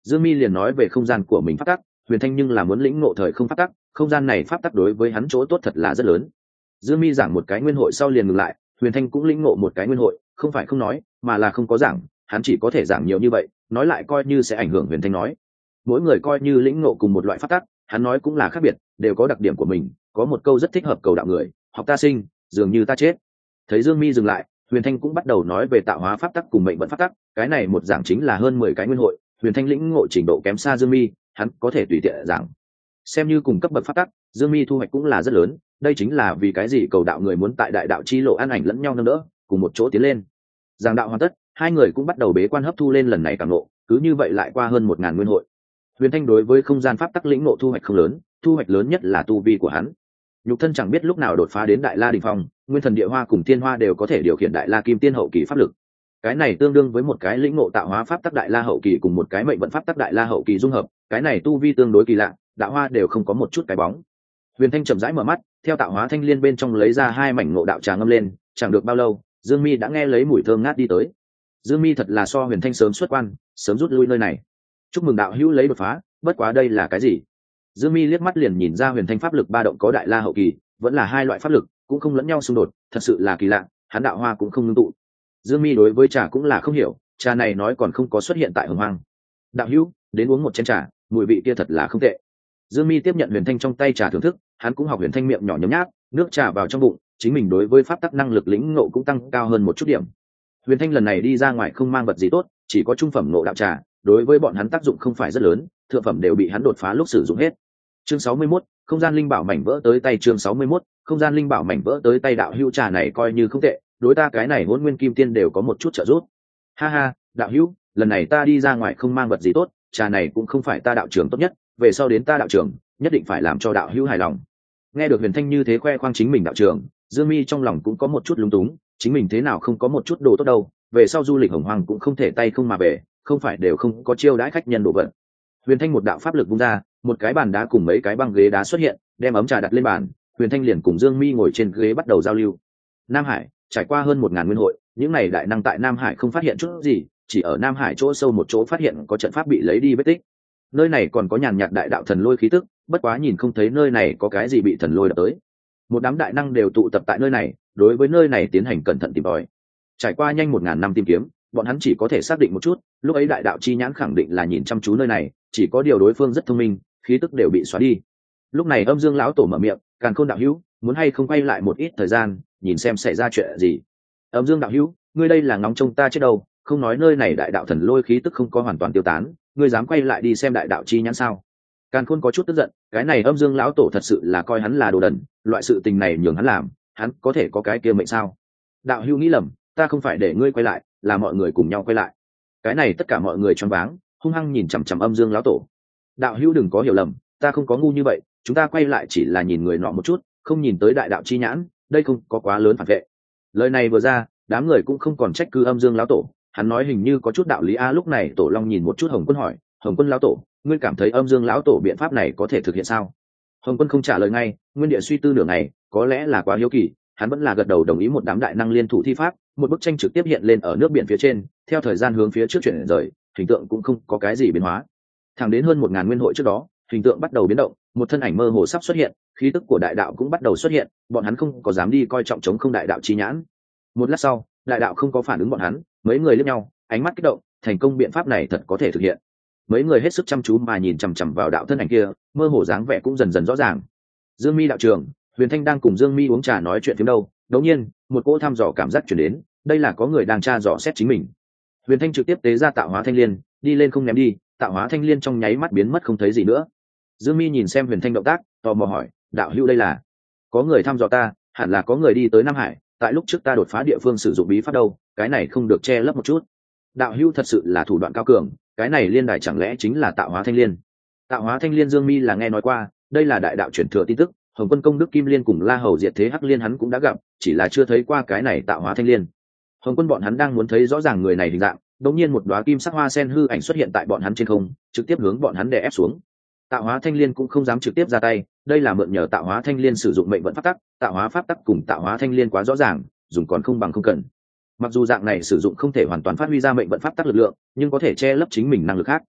Dương Mi liền nói về không gian của mình pháp tắc, Huyền Thanh nhưng là muốn lĩnh ngộ thời không pháp tắc, không gian này pháp tắc đối với hắn chỗ tốt thật là rất lớn. Dương Mi giảng một cái nguyên hội sau liền ngừng lại, Huyền Thanh cũng lĩnh ngộ một cái nguyên hội, không phải không nói, mà là không có giảng, hắn chỉ có thể giảng nhiều như vậy, nói lại coi như sẽ ảnh hưởng Huyền Thanh nói. Mỗi người coi như lĩnh ngộ cùng một loại pháp tắc, hắn nói cũng là khác biệt, đều có đặc điểm của mình, có một câu rất thích hợp cầu đạo người, học ta sinh, dường như ta chết. Thấy Dương Mi dừng lại, Huyền Thanh cũng bắt đầu nói về tạo hóa pháp tắc cùng mệnh vận pháp tắc, cái này một giảng chính là hơn mười cái nguyên hội, Huyền Thanh lĩnh ngộ trình độ kém xa Dương Mi, hắn có thể tùy tiện giảng. Xem như cùng cấp bậc pháp tắc, Dương Mi thu hoạch cũng là rất lớn, đây chính là vì cái gì cầu đạo người muốn tại đại đạo chi lộ an ảnh lẫn nhau nâng đỡ, cùng một chỗ tiến lên. Giảng đạo hoàn tất, hai người cũng bắt đầu bế quan hấp thu lên lần này càng ngộ, cứ như vậy lại qua hơn một ngàn nguyên hội. Huyền Thanh đối với không gian pháp tắc lĩnh ngộ thu hoạch không lớn, thu hoạch lớn nhất là tu vi của hắn. Nhục thân chẳng biết lúc nào đột phá đến đại la đỉnh phong, nguyên thần địa hoa cùng tiên hoa đều có thể điều khiển đại la kim tiên hậu kỳ pháp lực. Cái này tương đương với một cái lĩnh ngộ tạo hóa pháp tắc đại la hậu kỳ cùng một cái mệnh vận pháp tắc đại la hậu kỳ dung hợp, cái này tu vi tương đối kỳ lạ, đạo hoa đều không có một chút cái bóng. Huyền Thanh chậm rãi mở mắt, theo tạo hóa thanh liên bên trong lấy ra hai mảnh ngộ đạo trà ngâm lên, chẳng được bao lâu, Dương Mi đã nghe lấy mùi thơm ngát đi tới. Dương Mi thật là so Huyền Thanh sớm xuất quan, sớm rút lui nơi này. Chúc mừng đạo hữu lấy đột phá, bất quá đây là cái gì? Dương Mi liếc mắt liền nhìn ra Huyền Thanh pháp lực ba động có đại la hậu kỳ, vẫn là hai loại pháp lực, cũng không lẫn nhau xung đột, thật sự là kỳ lạ, hắn đạo hoa cũng không ngưng tụ. Dương Mi đối với trà cũng là không hiểu, trà này nói còn không có xuất hiện tại Hồng Hoang. Đạo hữu, đến uống một chén trà, mùi vị kia thật là không tệ. Dương Mi tiếp nhận Huyền Thanh trong tay trà thưởng thức, hắn cũng học Huyền Thanh miệng nhỏ nhấm nháp, nước trà vào trong bụng, chính mình đối với pháp tắc năng lực lĩnh ngộ cũng tăng cao hơn một chút điểm. Huyền Thanh lần này đi ra ngoài không mang vật gì tốt, chỉ có trung phẩm ngộ đạo trà, đối với bọn hắn tác dụng không phải rất lớn, thượng phẩm đều bị hắn đột phá lúc sử dụng hết. Chương sáu mươi mốt, không gian linh bảo mảnh vỡ tới tay. Chương sáu mươi mốt, không gian linh bảo mảnh vỡ tới tay. Đạo hữu trà này coi như không tệ, đối ta cái này Hỗn Nguyên Kim Tiên đều có một chút trợ giúp. Ha ha, đạo hữu, lần này ta đi ra ngoài không mang vật gì tốt, trà này cũng không phải ta đạo trưởng tốt nhất, về sau đến ta đạo trưởng, nhất định phải làm cho đạo hữu hài lòng. Nghe được Huyền Thanh như thế khoe khoang chính mình đạo trưởng, Dương Mi trong lòng cũng có một chút lúng túng, chính mình thế nào không có một chút đồ tốt đâu, về sau du lịch Hồng Hoang cũng không thể tay không mà về, không phải đều không có chiêu đãi khách nhân đồ vật. Huyền Thanh một đạo pháp lực vung ra, một cái bàn đá cùng mấy cái băng ghế đá xuất hiện, đem ấm trà đặt lên bàn, Huyền Thanh liền cùng Dương Mi ngồi trên ghế bắt đầu giao lưu. Nam Hải, trải qua hơn một ngàn nguyên hội, những này đại năng tại Nam Hải không phát hiện chút gì, chỉ ở Nam Hải chỗ sâu một chỗ phát hiện có trận pháp bị lấy đi vết tích. Nơi này còn có nhàn nhạt đại đạo thần lôi khí tức, bất quá nhìn không thấy nơi này có cái gì bị thần lôi đập tới. Một đám đại năng đều tụ tập tại nơi này, đối với nơi này tiến hành cẩn thận tìm tòi. Trải qua nhanh một ngàn năm tìm kiếm, bọn hắn chỉ có thể xác định một chút, lúc ấy đại đạo chi nhãn khẳng định là nhìn chăm chú nơi này, chỉ có điều đối phương rất thông minh, khí tức đều bị xóa đi. Lúc này Âm Dương lão tổ mở miệng, Càn Khôn đạo hữu, muốn hay không quay lại một ít thời gian, nhìn xem xảy ra chuyện gì. Âm Dương đạo hữu, ngươi đây là ngóng trông ta chết đâu, không nói nơi này đại đạo thần lôi khí tức không có hoàn toàn tiêu tán, ngươi dám quay lại đi xem đại đạo chi nhãn sao? Càn Khôn có chút tức giận, cái này Âm Dương lão tổ thật sự là coi hắn là đồ đần, loại sự tình này nhường hắn làm, hắn có thể có cái kia mệnh sao? Đạo hữu nghĩ lầm, ta không phải để ngươi quay lại, là mọi người cùng nhau quay lại. Cái này tất cả mọi người choáng váng, hung hăng nhìn chằm chằm Âm Dương lão tổ. Đạo hữu đừng có hiểu lầm, ta không có ngu như vậy, chúng ta quay lại chỉ là nhìn người nọ một chút, không nhìn tới đại đạo chi nhãn, đây không có quá lớn phản vệ. Lời này vừa ra, đám người cũng không còn trách cứ Âm Dương lão tổ, hắn nói hình như có chút đạo lý a. Lúc này Tổ Long nhìn một chút Hồng Quân hỏi, Hồng Quân lão tổ, ngươi cảm thấy Âm Dương lão tổ biện pháp này có thể thực hiện sao? Hồng Quân không trả lời ngay, nguyên địa suy tư nửa ngày, có lẽ là quá hiếu kỳ, hắn vẫn là gật đầu đồng ý. Một đám đại năng liên thủ thi pháp, một bức tranh trực tiếp hiện lên ở nước biển phía trên, theo thời gian hướng phía trước chuyển rời, hình tượng cũng không có cái gì biến hóa. Thẳng đến hơn một ngàn nguyên hội trước đó, hình tượng bắt đầu biến động, một thân ảnh mơ hồ sắp xuất hiện, khí tức của đại đạo cũng bắt đầu xuất hiện, bọn hắn không có dám đi coi trọng chống không đại đạo chi nhãn. Một lát sau, đại đạo không có phản ứng bọn hắn, mấy người liếc nhau, ánh mắt kích động, thành công biện pháp này thật có thể thực hiện. Mấy người hết sức chăm chú mà nhìn chằm chằm vào đạo thân ảnh kia, mơ hồ dáng vẻ cũng dần dần rõ ràng. Dương Mi đạo trưởng, Huyền Thanh đang cùng Dương Mi uống trà nói chuyện phiếm đâu, đột nhiên, một cỗ thăm dò cảm giác truyền đến, đây là có người đang tra dò xét chính mình. Huyền Thanh trực tiếp tế ra tạo hóa thanh liên, đi lên không ném đi, tạo hóa thanh liên trong nháy mắt biến mất không thấy gì nữa. Dương Mi nhìn xem Huyền Thanh động tác, tò mò hỏi, đạo hữu đây là? Có người thăm dò ta, hẳn là có người đi tới Nam Hải, tại lúc trước ta đột phá địa phương sử dụng bí pháp đâu, cái này không được che lấp một chút. Đạo hữu thật sự là thủ đoạn cao cường, cái này liên đài chẳng lẽ chính là tạo hóa thanh liên? Tạo hóa thanh liên Dương Mi là nghe nói qua, đây là đại đạo truyền thừa tin tức, Hồng Quân công đức Kim Liên cùng La Hầu diệt thế Hắc Liên hắn cũng đã gặp, chỉ là chưa thấy qua cái này tạo hóa thanh liên. Hồng Quân bọn hắn đang muốn thấy rõ ràng người này hình dạng, đột nhiên một đóa kim sắc hoa sen hư ảnh xuất hiện tại bọn hắn trên không, trực tiếp hướng bọn hắn đè ép xuống. Tạo hóa thanh liên cũng không dám trực tiếp ra tay, đây là mượn nhờ tạo hóa thanh liên sử dụng mệnh vận pháp tắc, tạo hóa pháp tắc cùng tạo hóa thanh liên quá rõ ràng, dùng còn không bằng không cần. Mặc dù dạng này sử dụng không thể hoàn toàn phát huy ra mệnh vận pháp tắc lực lượng, nhưng có thể che lấp chính mình năng lực khác.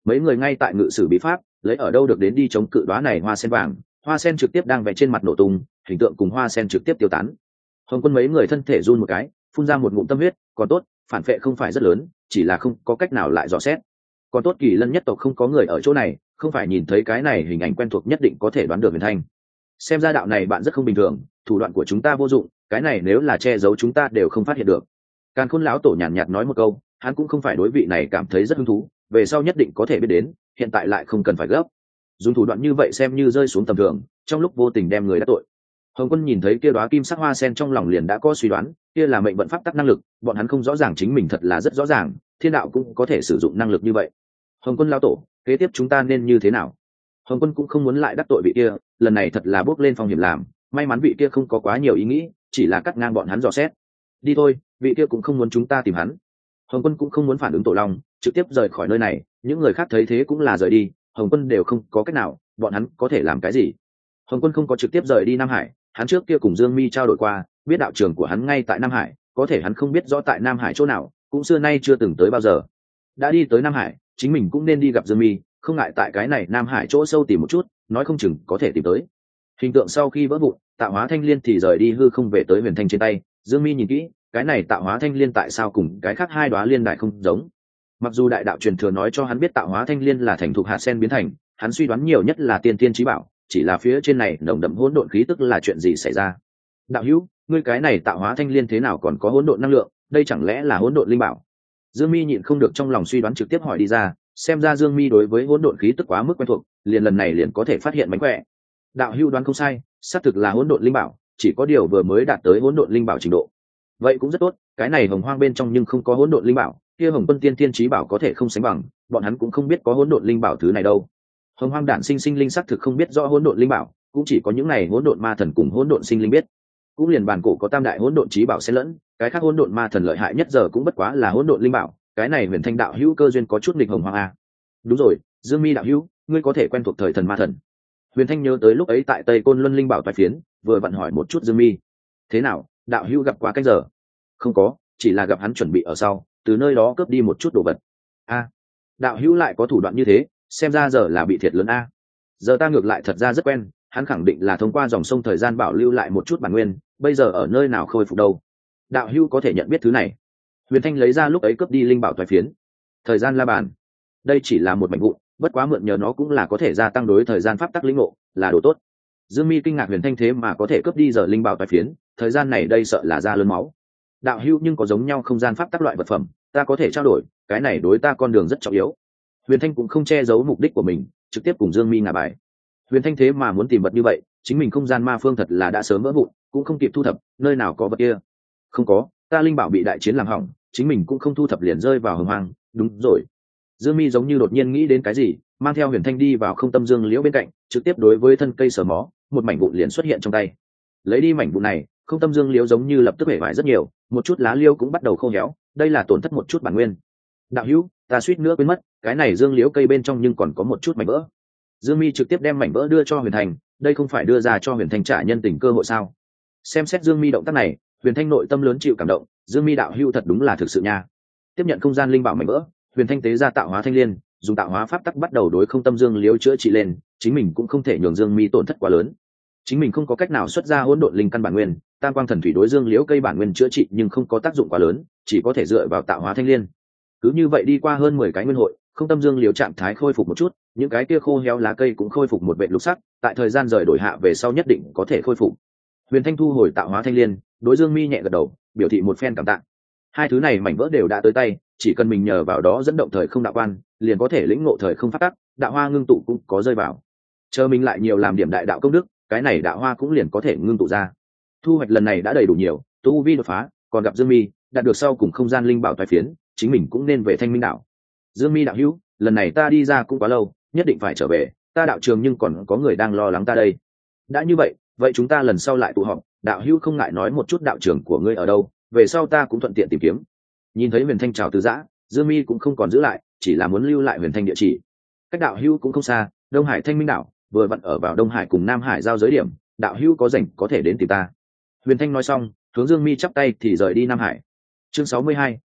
mấy người ngay tại ngự sử bí pháp lấy ở đâu được đến đi chống cự đoá này hoa sen vàng, hoa sen trực tiếp đang vẽ trên mặt nổ tung, hình tượng cùng hoa sen trực tiếp tiêu tán. Hồng Quân mấy người thân thể run một cái, phun ra một ngụm tâm huyết, còn tốt phản vệ không phải rất lớn, chỉ là không có cách nào lại dò xét. Còn tốt Kỳ Lân nhất tộc không có người ở chỗ này, không phải nhìn thấy cái này hình ảnh quen thuộc nhất định có thể đoán được Huyền Thanh. Xem ra đạo này bạn rất không bình thường, thủ đoạn của chúng ta vô dụng, cái này nếu là che giấu chúng ta đều không phát hiện được. Càn Khôn lão tổ nhàn nhạt nói một câu, hắn cũng không phải đối vị này cảm thấy rất hứng thú, về sau nhất định có thể biết đến, hiện tại lại không cần phải gấp. Dùng thủ đoạn như vậy xem như rơi xuống tầm thường, trong lúc vô tình đem người đắc tội. Hồng Quân nhìn thấy kia đóa kim sắc hoa sen trong lòng liền đã có suy đoán, kia là mệnh vận pháp tắc năng lực, bọn hắn không rõ ràng chính mình thật là rất rõ ràng, thiên đạo cũng có thể sử dụng năng lực như vậy. Hồng Quân lão tổ, kế tiếp chúng ta nên như thế nào? Hồng Quân cũng không muốn lại đắc tội vị kia, lần này thật là bước lên phong hiểm làm, may mắn vị kia không có quá nhiều ý nghĩ, chỉ là cắt ngang bọn hắn dò xét. Đi thôi, vị kia cũng không muốn chúng ta tìm hắn. Hồng Quân cũng không muốn phản ứng Tổ Long, trực tiếp rời khỏi nơi này, những người khác thấy thế cũng là rời đi, Hồng Quân đều không có cách nào, bọn hắn có thể làm cái gì? Hồng Quân không có trực tiếp rời đi Nam Hải, hắn trước kia cùng Dương Mi trao đổi qua, biết đạo trường của hắn ngay tại Nam Hải, có thể hắn không biết rõ tại Nam Hải chỗ nào, cũng xưa nay chưa từng tới bao giờ. Đã đi tới Nam Hải, chính mình cũng nên đi gặp Dương Mi, không ngại tại cái này Nam Hải chỗ sâu tìm một chút, nói không chừng có thể tìm tới. Hình tượng sau khi vỡ vụn, Tạo Hóa Thanh Liên thì rời đi hư không về tới Huyền Thanh trên tay, Dương Mi nhìn kỹ, cái này Tạo Hóa Thanh Liên tại sao cùng cái khác hai đóa liên đại không giống? Mặc dù đại đạo truyền thừa nói cho hắn biết Tạo Hóa Thanh Liên là thành thục hạt sen biến thành, hắn suy đoán nhiều nhất là tiên tiên chí bảo, chỉ là phía trên này nồng đậm hỗn độn khí tức là chuyện gì xảy ra? Đạo hữu, ngươi cái này Tạo Hóa Thanh Liên thế nào còn có hỗn độn năng lượng, đây chẳng lẽ là hỗn độn linh bảo? Dương Mi nhịn không được trong lòng suy đoán trực tiếp hỏi đi ra, xem ra Dương Mi đối với hỗn độn khí tức quá mức quen thuộc, liền lần này liền có thể phát hiện mánh khỏe. Đạo hữu đoán không sai, xác thực là hỗn độn linh bảo, chỉ có điều vừa mới đạt tới hỗn độn linh bảo trình độ. Vậy cũng rất tốt, cái này hồng hoang bên trong nhưng không có hỗn độn linh bảo, kia Hồng Quân tiên tiên chí bảo có thể không sánh bằng, bọn hắn cũng không biết có hỗn độn linh bảo thứ này đâu. Hồng hoang đản sinh sinh linh xác thực không biết rõ hỗn độn linh bảo, cũng chỉ có những này hỗn độn ma thần cùng hỗn độn sinh linh biết. Cũng liền bản cổ có tam đại hỗn độn chí bảo xen lẫn, cái khác hỗn độn ma thần lợi hại nhất giờ cũng bất quá là hỗn độn linh bảo, cái này Huyền Thanh đạo hữu cơ duyên có chút nghịch hồng hoang a. Đúng rồi, Dương Mi đạo hữu, ngươi có thể quen thuộc thời thần ma thần. Huyền Thanh nhớ tới lúc ấy tại Tây Côn Luân linh bảo toái phiến, vừa vặn hỏi một chút Dương Mi. Thế nào, đạo hữu gặp quá canh giờ? Không có, chỉ là gặp hắn chuẩn bị ở sau, từ nơi đó cướp đi một chút đồ vật. A, đạo hữu lại có thủ đoạn như thế, xem ra giờ là bị thiệt lớn a. Giờ ta ngược lại thật ra rất quen, hắn khẳng định là thông qua dòng sông thời gian bảo lưu lại một chút bản nguyên, bây giờ ở nơi nào khôi phục đâu? Đạo hữu có thể nhận biết thứ này. Huyền Thanh lấy ra lúc ấy cướp đi linh bảo toái phiến. Thời gian la bàn. Đây chỉ là một mảnh vụn, bất quá mượn nhờ nó cũng là có thể gia tăng đối thời gian pháp tắc linh ngộ, là đồ tốt. Dương Mi kinh ngạc Huyền Thanh thế mà có thể cướp đi giờ linh bảo toái phiến, thời gian này đây sợ là ra lớn máu. Đạo hữu nhưng có giống nhau không gian pháp tắc loại vật phẩm, ta có thể trao đổi, cái này đối ta con đường rất trọng yếu. Huyền Thanh cũng không che giấu mục đích của mình, trực tiếp cùng Dương Mi ngả bài. Huyền Thanh thế mà muốn tìm vật như vậy, chính mình không gian ma phương thật là đã sớm vỡ vụn, cũng không kịp thu thập, nơi nào có vật kia? Không có, ta linh bảo bị đại chiến làm hỏng, chính mình cũng không thu thập liền rơi vào hồng hoang. Đúng rồi. Dương Mi giống như đột nhiên nghĩ đến cái gì, mang theo Huyền Thanh đi vào không tâm dương liễu bên cạnh, trực tiếp đối với thân cây sờ mó, một mảnh vụn liền xuất hiện trong tay. Lấy đi mảnh vụn này, không tâm dương liễu giống như lập tức hể vải rất nhiều, một chút lá liễu cũng bắt đầu khô héo, đây là tổn thất một chút bản nguyên. Đạo hữu, ta suýt nữa quên mất, cái này dương liễu cây bên trong nhưng còn có một chút mảnh vỡ. Dương Mi trực tiếp đem mảnh vỡ đưa cho Huyền Thanh, đây không phải đưa ra cho Huyền Thanh trả nhân tình cơ hội sao? Xem xét Dương Mi động tác này, Huyền Thanh nội tâm lớn chịu cảm động, Dương Mi đạo hữu thật đúng là thực sự nha. Tiếp nhận không gian linh bảo mảnh vỡ, Huyền Thanh tế ra Tạo Hóa Thanh Liên, dùng tạo hóa pháp tắc bắt đầu đối không tâm dương liễu chữa trị lên, chính mình cũng không thể nhường Dương Mi tổn thất quá lớn. Chính mình không có cách nào xuất ra hỗn độn linh căn bản nguyên, tam quang thần thủy đối dương liễu cây bản nguyên chữa trị nhưng không có tác dụng quá lớn, chỉ có thể dựa vào Tạo Hóa Thanh Liên. Cứ như vậy đi qua hơn mười cái nguyên hội, không tâm dương liễu trạng thái khôi phục một chút, những cái kia khô héo lá cây cũng khôi phục một vệ lục sắc, tại thời gian rời đổi hạ về sau nhất định có thể khôi phục. Huyền Thanh thu hồi Tạo Hóa Thanh Liên, đối Dương Mi nhẹ gật đầu, biểu thị một phen cảm tạ. Hai thứ này mảnh vỡ đều đã tới tay, chỉ cần mình nhờ vào đó dẫn động thời không đạo quan, liền có thể lĩnh ngộ thời không pháp tắc, đạo hoa ngưng tụ cũng có rơi vào. Chờ mình lại nhiều làm điểm đại đạo công đức, cái này đạo hoa cũng liền có thể ngưng tụ ra. Thu hoạch lần này đã đầy đủ nhiều, tu vi đột phá, còn gặp Dương Mi, đạt được sau cùng không gian linh bảo toái phiến, chính mình cũng nên về Thanh Minh đảo. Dương Mi đạo hữu, lần này ta đi ra cũng quá lâu, nhất định phải trở về, ta đạo trường nhưng còn có người đang lo lắng ta đây. Đã như vậy, vậy chúng ta lần sau lại tụ họp, đạo hữu không ngại nói một chút đạo trường của ngươi ở đâu, về sau ta cũng thuận tiện tìm kiếm. Nhìn thấy Huyền Thanh chào từ giã, Dương Mi cũng không còn giữ lại, chỉ là muốn lưu lại Huyền Thanh địa chỉ. Cách đạo hữu cũng không xa, Đông Hải Thanh Minh đảo, vừa vặn ở vào Đông Hải cùng Nam Hải giao giới điểm, đạo hữu có rảnh có thể đến tìm ta. Huyền Thanh nói xong, hướng Dương Mi chắp tay thì rời đi Nam Hải. Chương sáu mươi hai,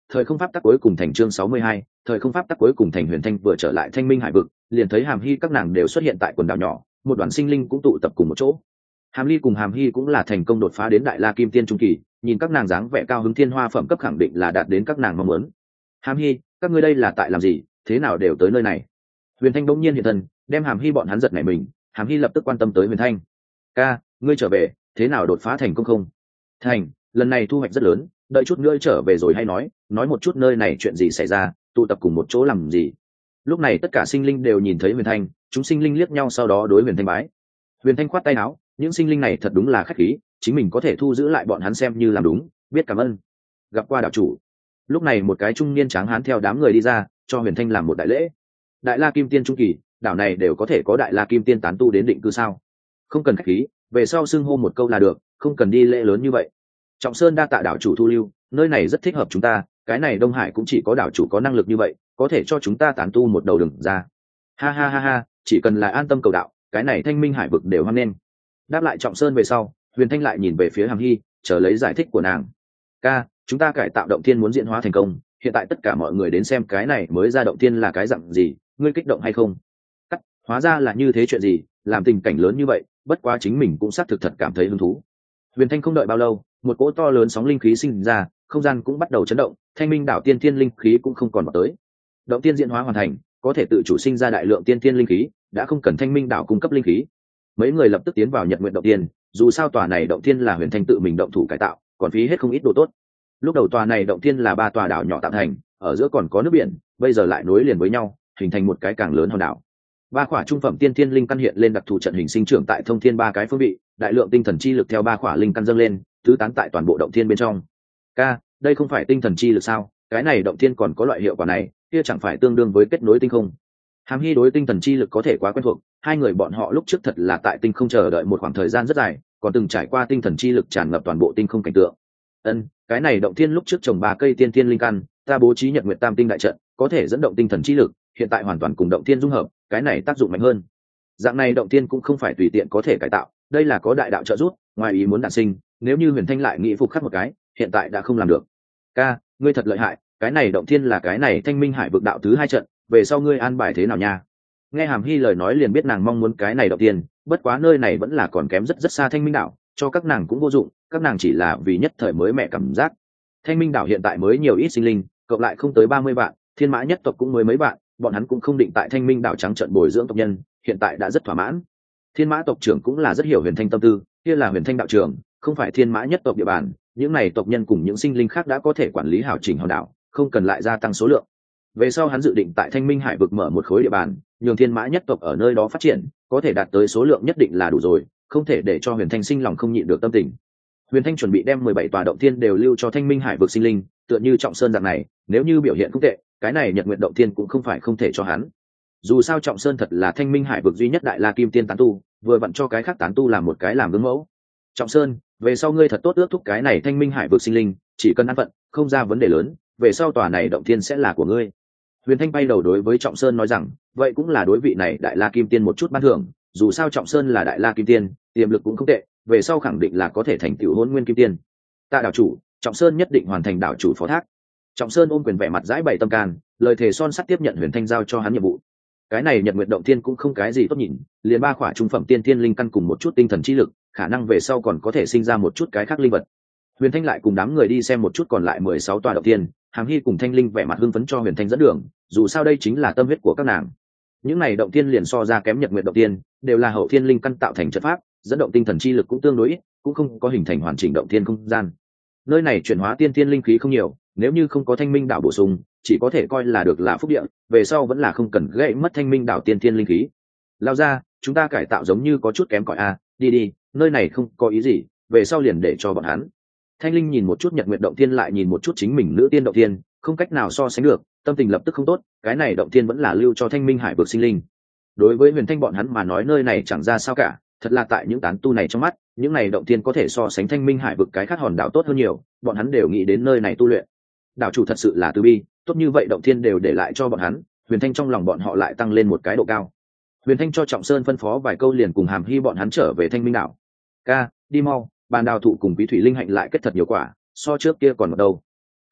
thời không pháp tắc cuối cùng thành chương sáu mươi hai, thời không pháp tắc cuối cùng thành. Huyền Thanh vừa trở lại Thanh Minh Hải vực, liền thấy Hàm Hy các nàng đều xuất hiện tại quần đảo nhỏ, một đoàn sinh linh cũng tụ tập cùng một chỗ. Hàm Ly cùng Hàm Hy cũng là thành công đột phá đến Đại La Kim Tiên trung kỳ, nhìn các nàng dáng vẻ cao hứng thiên hoa phẩm cấp khẳng định là đạt đến các nàng mong muốn. Hàm Hy, các ngươi đây là tại làm gì, thế nào đều tới nơi này? Huyền Thanh bỗng nhiên hiện thân, đem Hàm Hy bọn hắn giật nảy mình. Hàm Hy lập tức quan tâm tới Huyền Thanh. Ca, ngươi trở về, thế nào đột phá thành công không? Thành, lần này thu hoạch rất lớn, đợi chút nữa trở về rồi hay nói, nói một chút nơi này chuyện gì xảy ra, tụ tập cùng một chỗ làm gì. Lúc này tất cả sinh linh đều nhìn thấy Huyền Thanh, chúng sinh linh liếc nhau sau đó đối Huyền Thanh bái. Huyền Thanh khoát tay áo, những sinh linh này thật đúng là khách khí, chính mình có thể thu giữ lại bọn hắn xem như làm đúng, biết cảm ơn. Gặp qua đạo chủ. Lúc này một cái trung niên tráng hán theo đám người đi ra, cho Huyền Thanh làm một đại lễ. Đại La Kim Tiên trung kỳ, đảo này đều có thể có Đại La Kim Tiên tán tu đến định cư sao? Không cần khách khí, về sau xưng hô một câu là được, không cần đi lễ lớn như vậy. Trọng Sơn đa tạ đạo chủ thu lưu, nơi này rất thích hợp chúng ta, cái này Đông Hải cũng chỉ có đạo chủ có năng lực như vậy, có thể cho chúng ta tán tu một đầu đường ra. Ha ha ha ha, chỉ cần là an tâm cầu đạo, cái này Thanh Minh Hải vực đều hoan nghênh. Đáp lại Trọng Sơn về sau, Huyền Thanh lại nhìn về phía Hàm Hy, chờ lấy giải thích của nàng. Ca, chúng ta cải tạo động thiên muốn diễn hóa thành công, hiện tại tất cả mọi người đến xem cái này mới ra động thiên là cái dạng gì, ngươi kích động hay không? Cắt, hóa ra là như thế chuyện gì, làm tình cảnh lớn như vậy, bất quá chính mình cũng xác thực thật cảm thấy hứng thú. Huyền Thanh không đợi bao lâu, một cỗ to lớn sóng linh khí sinh ra, không gian cũng bắt đầu chấn động, Thanh Minh đảo tiên thiên linh khí cũng không còn vào tới. Động tiên diễn hóa hoàn thành, có thể tự chủ sinh ra đại lượng tiên thiên linh khí, đã không cần Thanh Minh đảo cung cấp linh khí. Mấy người lập tức tiến vào Nhật Nguyện động tiên, dù sao tòa này động tiên là Huyền Thanh tự mình động thủ cải tạo, còn phí hết không ít đồ tốt. Lúc đầu tòa này động tiên là ba tòa đảo nhỏ tạo thành, ở giữa còn có nước biển, bây giờ lại nối liền với nhau, hình thành một cái càng lớn hòn đảo. Ba khỏa trung phẩm tiên thiên linh căn hiện lên đặc thù trận hình sinh trưởng tại thông thiên ba cái phương vị, đại lượng tinh thần chi lực theo ba khỏa linh căn dâng lên, tứ tán tại toàn bộ động thiên bên trong. Ca, đây không phải tinh thần chi lực sao? Cái này động thiên còn có loại hiệu quả này, kia chẳng phải tương đương với kết nối tinh không? Hàm Hy đối tinh thần chi lực có thể quá quen thuộc, hai người bọn họ lúc trước thật là tại tinh không chờ đợi một khoảng thời gian rất dài, còn từng trải qua tinh thần chi lực tràn ngập toàn bộ tinh không cảnh tượng. Ân, cái này động thiên lúc trước trồng ba cây tiên thiên linh căn, ta bố trí Nhật Nguyệt Tam tinh đại trận, có thể dẫn động tinh thần chi lực, hiện tại hoàn toàn cùng động thiên dung hợp, cái này tác dụng mạnh hơn. Dạng này động thiên cũng không phải tùy tiện có thể cải tạo, đây là có đại đạo trợ giúp, ngoài ý muốn đản sinh, nếu như Huyền Thanh lại nghĩ phục khắc một cái, hiện tại đã không làm được. Ca, ngươi thật lợi hại, cái này động thiên là cái này Thanh Minh Hải vực đạo thứ hai trận, về sau ngươi an bài thế nào nha? Nghe Hàm Hy lời nói liền biết nàng mong muốn cái này động thiên, bất quá nơi này vẫn là còn kém rất rất xa Thanh Minh đảo, cho các nàng cũng vô dụng, các nàng chỉ là vì nhất thời mới mẹ cảm giác. Thanh Minh đảo hiện tại mới nhiều ít sinh linh, cộng lại không tới ba mươi vạn, Thiên Mã nhất tộc cũng mới mấy vạn, bọn hắn cũng không định tại Thanh Minh đảo trắng trận bồi dưỡng tộc nhân, hiện tại đã rất thỏa mãn. Thiên Mã tộc trưởng cũng là rất hiểu Huyền Thanh tâm tư, kia là Huyền Thanh đạo trưởng, không phải Thiên Mã nhất tộc địa bàn, những này tộc nhân cùng những sinh linh khác đã có thể quản lý hảo chỉnh hòn đảo, không cần lại gia tăng số lượng. Về sau hắn dự định tại Thanh Minh Hải vực mở một khối địa bàn, nhường Thiên Mã nhất tộc ở nơi đó phát triển, có thể đạt tới số lượng nhất định là đủ rồi, không thể để cho Huyền Thanh sinh lòng không nhịn được tâm tình. Huyền Thanh chuẩn bị đem mười bảy tòa động thiên đều lưu cho Thanh Minh Hải vực sinh linh, tựa như Trọng Sơn dạng này, nếu như biểu hiện không tệ, cái này Nhật Nguyện động thiên cũng không phải không thể cho hắn. Dù sao Trọng Sơn thật là Thanh Minh Hải vực duy nhất Đại La Kim Tiên tán tu, vừa vặn cho cái khác tán tu làm một cái làm gương mẫu. Trọng Sơn, về sau ngươi thật tốt ước thúc cái này Thanh Minh Hải vực sinh linh, chỉ cần an phận, không ra vấn đề lớn, về sau tòa này động thiên sẽ là của ngươi. Huyền Thanh bay đầu đối với Trọng Sơn nói rằng, vậy cũng là đối vị này Đại La Kim Tiên một chút ban thưởng, dù sao Trọng Sơn là Đại La Kim Tiên, tiềm lực cũng không tệ, về sau khẳng định là có thể thành tựu Hỗn Nguyên Kim Tiên. Tạ đảo chủ, Trọng Sơn nhất định hoàn thành đảo chủ phó thác. Trọng Sơn ôm quyền vẻ mặt dãi bày tâm can, lời thề son sắt tiếp nhận Huyền Thanh giao cho hắn nhiệm vụ. Cái này Nhật Nguyệt động thiên cũng không cái gì tốt nhìn, liền ba khỏa trung phẩm tiên thiên linh căn cùng một chút tinh thần chi lực, khả năng về sau còn có thể sinh ra một chút cái khác linh vật. Huyền Thanh lại cùng đám người đi xem một chút còn lại mười sáu tòa động thiên, Hàm Hy cùng Thanh Linh vẻ mặt hưng phấn cho Huyền Thanh dẫn đường, dù sao đây chính là tâm huyết của các nàng. Những này động thiên liền so ra kém Nhật Nguyệt động thiên, đều là hậu thiên linh căn tạo thành trận pháp, dẫn động tinh thần chi lực cũng tương đối ít, cũng không có hình thành hoàn chỉnh động thiên không gian. Nơi này chuyển hóa tiên thiên linh khí không nhiều, nếu như không có Thanh Minh đảo bổ sung, chỉ có thể coi là được là phúc địa, về sau vẫn là không cần gãy mất Thanh Minh đảo tiên thiên linh khí. Lao ra, chúng ta cải tạo giống như có chút kém cỏi a, đi đi, nơi này không có ý gì, về sau liền để cho bọn hắn. Thanh Linh nhìn một chút Nhật Nguyệt động thiên lại nhìn một chút chính mình nữ tiên động thiên, không cách nào so sánh được, tâm tình lập tức không tốt, cái này động thiên vẫn là lưu cho Thanh Minh Hải vực sinh linh. Đối với Huyền Thanh bọn hắn mà nói nơi này chẳng ra sao cả, thật là tại những tán tu này trong mắt, những này động thiên có thể so sánh Thanh Minh Hải vực cái khác hòn đảo tốt hơn nhiều, bọn hắn đều nghĩ đến nơi này tu luyện. Đảo chủ thật sự là từ bi, tốt như vậy động thiên đều để lại cho bọn hắn, Huyền Thanh trong lòng bọn họ lại tăng lên một cái độ cao. Huyền Thanh cho Trọng Sơn phân phó vài câu liền cùng Hàm Hy bọn hắn trở về Thanh Minh đảo. Ca, đi mau, bàn đào thụ cùng Quý Thủy Linh hạnh lại kết thật nhiều quả, so trước kia còn một đâu.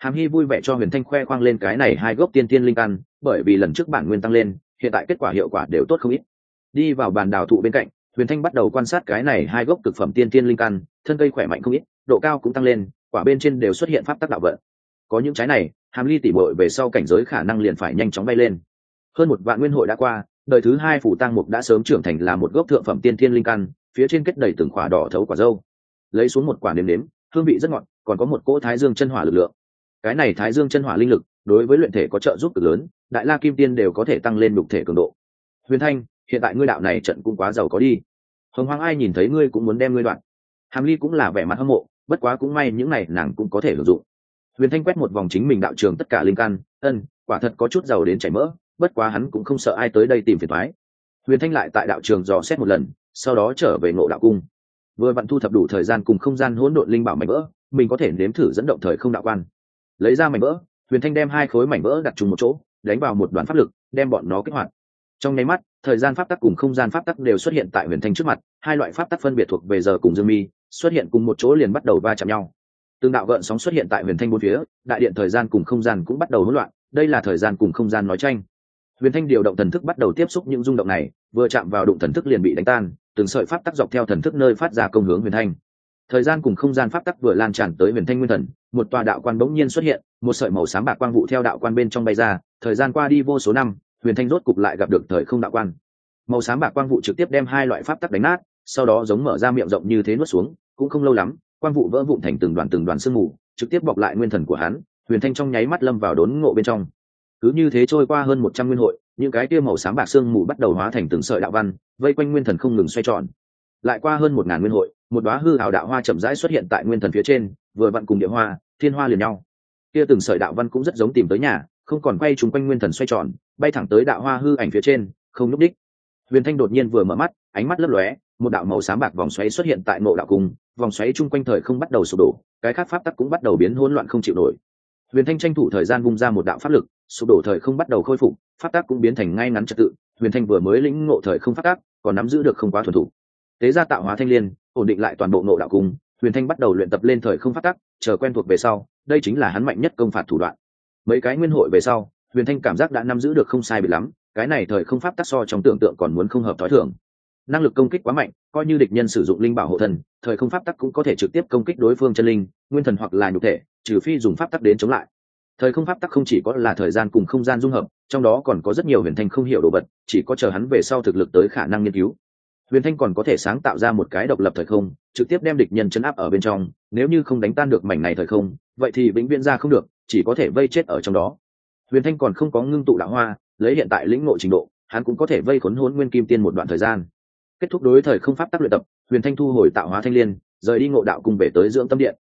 Hàm Hy vui vẻ cho Huyền Thanh khoe khoang lên cái này hai gốc tiên tiên linh căn, bởi vì lần trước bản nguyên tăng lên, hiện tại kết quả hiệu quả đều tốt không ít. Đi vào bàn đào thụ bên cạnh, Huyền Thanh bắt đầu quan sát cái này hai gốc cực phẩm tiên tiên linh căn, thân cây khỏe mạnh không ít, độ cao cũng tăng lên, quả bên trên đều xuất hiện pháp tắc đạo vận. Có những trái này, Hàm Ly tỉ muội về sau cảnh giới khả năng liền phải nhanh chóng bay lên. Hơn một vạn nguyên hội đã qua, đời thứ hai phủ tang mục đã sớm trưởng thành là một gốc thượng phẩm tiên thiên linh căn, phía trên kết đầy từng quả đỏ thấu quả dâu. Lấy xuống một quả nếm nếm, hương vị rất ngọt, còn có một cỗ thái dương chân hỏa lực lượng. Cái này thái dương chân hỏa linh lực, đối với luyện thể có trợ giúp cực lớn, đại la kim tiên đều có thể tăng lên nhục thể cường độ. Huyền Thanh, hiện tại ngươi đạo này trận cũng quá giàu có đi. Hồng Hoang ai nhìn thấy ngươi cũng muốn đem ngươi đoạn. Hàm Ly cũng là vẻ mặt hâm mộ, bất quá cũng may những này nàng cũng có thể sử dụng. Huyền Thanh quét một vòng chính mình đạo trường tất cả linh căn, ân, quả thật có chút giàu đến chảy mỡ, bất quá hắn cũng không sợ ai tới đây tìm phiền toái. Huyền Thanh lại tại đạo trường dò xét một lần, sau đó trở về Ngộ Đạo Cung. Vừa vặn thu thập đủ thời gian cùng không gian hỗn độn linh bảo mảnh vỡ, mình có thể nếm thử dẫn động thời không đạo quan. Lấy ra mảnh vỡ, Huyền Thanh đem hai khối mảnh vỡ đặt chung một chỗ, đánh vào một đoàn pháp lực, đem bọn nó kích hoạt. Trong nháy mắt, thời gian pháp tắc cùng không gian pháp tắc đều xuất hiện tại Huyền Thanh trước mặt, hai loại pháp tắc phân biệt thuộc về giờ cùng dương mi, xuất hiện cùng một chỗ liền bắt đầu va chạm nhau. Tương đạo gợn sóng xuất hiện tại Huyền Thanh bốn phía, đại điện thời gian cùng không gian cũng bắt đầu hỗn loạn, đây là thời gian cùng không gian nói tranh. Huyền Thanh điều động thần thức bắt đầu tiếp xúc những rung động này, vừa chạm vào đụng thần thức liền bị đánh tan, từng sợi pháp tắc dọc theo thần thức nơi phát ra công hướng Huyền Thanh. Thời gian cùng không gian pháp tắc vừa lan tràn tới Huyền Thanh nguyên thần, một tòa đạo quan bỗng nhiên xuất hiện, một sợi màu xám bạc quang vụ theo đạo quan bên trong bay ra, thời gian qua đi vô số năm, Huyền Thanh rốt cục lại gặp được thời không đạo quan. Màu xám bạc quang vụ trực tiếp đem hai loại pháp tắc đánh nát, sau đó giống mở ra miệng rộng như thế nuốt xuống, cũng không lâu lắm, quang vụ vỡ vụn thành từng đoàn từng đoàn sương mù, trực tiếp bọc lại nguyên thần của hắn. Huyền Thanh trong nháy mắt lâm vào đốn ngộ bên trong. Cứ như thế trôi qua hơn một trăm nguyên hội, những cái kia màu xám bạc sương mù bắt đầu hóa thành từng sợi đạo văn, vây quanh nguyên thần không ngừng xoay tròn. Lại qua hơn một ngàn nguyên hội, một đóa hư ảo đạo hoa chậm rãi xuất hiện tại nguyên thần phía trên, vừa vặn cùng địa hoa, thiên hoa liền nhau. Kia từng sợi đạo văn cũng rất giống tìm tới nhà, không còn quay trúng quanh nguyên thần xoay tròn, bay thẳng tới đạo hoa hư ảnh phía trên, không lúc đích. Huyền Thanh đột nhiên vừa mở mắt, ánh mắt lấp lóe, một đạo màu xám bạc vòng xoáy xuất hiện tại Ngộ Đạo Cung, vòng xoáy chung quanh thời không bắt đầu sụp đổ, cái khác pháp tắc cũng bắt đầu biến hỗn loạn không chịu nổi. Huyền Thanh tranh thủ thời gian vung ra một đạo pháp lực, sụp đổ thời không bắt đầu khôi phục, pháp tắc cũng biến thành ngay ngắn trật tự. Huyền Thanh vừa mới lĩnh ngộ thời không pháp tắc, còn nắm giữ được không quá thuần thủ. Tế ra tạo hóa thanh liên, ổn định lại toàn bộ Ngộ Đạo Cung, Huyền Thanh bắt đầu luyện tập lên thời không pháp tắc, chờ quen thuộc về sau, đây chính là hắn mạnh nhất công phạt thủ đoạn. Mấy cái nguyên hội về sau, Huyền Thanh cảm giác đã nắm giữ được không sai biệt lắm, cái này thời không pháp tắc so trong tưởng tượng còn muốn không hợp thói thường. Năng lực công kích quá mạnh, coi như địch nhân sử dụng linh bảo hộ thần, thời không pháp tắc cũng có thể trực tiếp công kích đối phương chân linh, nguyên thần hoặc là nhục thể, trừ phi dùng pháp tắc đến chống lại. Thời không pháp tắc không chỉ có là thời gian cùng không gian dung hợp, trong đó còn có rất nhiều Huyền Thanh không hiểu đồ vật, chỉ có chờ hắn về sau thực lực tới khả năng nghiên cứu. Huyền Thanh còn có thể sáng tạo ra một cái độc lập thời không, trực tiếp đem địch nhân chấn áp ở bên trong, nếu như không đánh tan được mảnh này thời không, vậy thì vĩnh viễn ra không được, chỉ có thể vây chết ở trong đó. Huyền Thanh còn không có ngưng tụ đạo hoa, lấy hiện tại lĩnh ngộ trình độ, hắn cũng có thể vây khốn Hỗn Nguyên Kim Tiên một đoạn thời gian. Kết thúc đối thời không pháp tắc luyện tập, Huyền Thanh thu hồi tạo hóa thanh liên, rời đi Ngộ Đạo Cung về tới dưỡng tâm điện.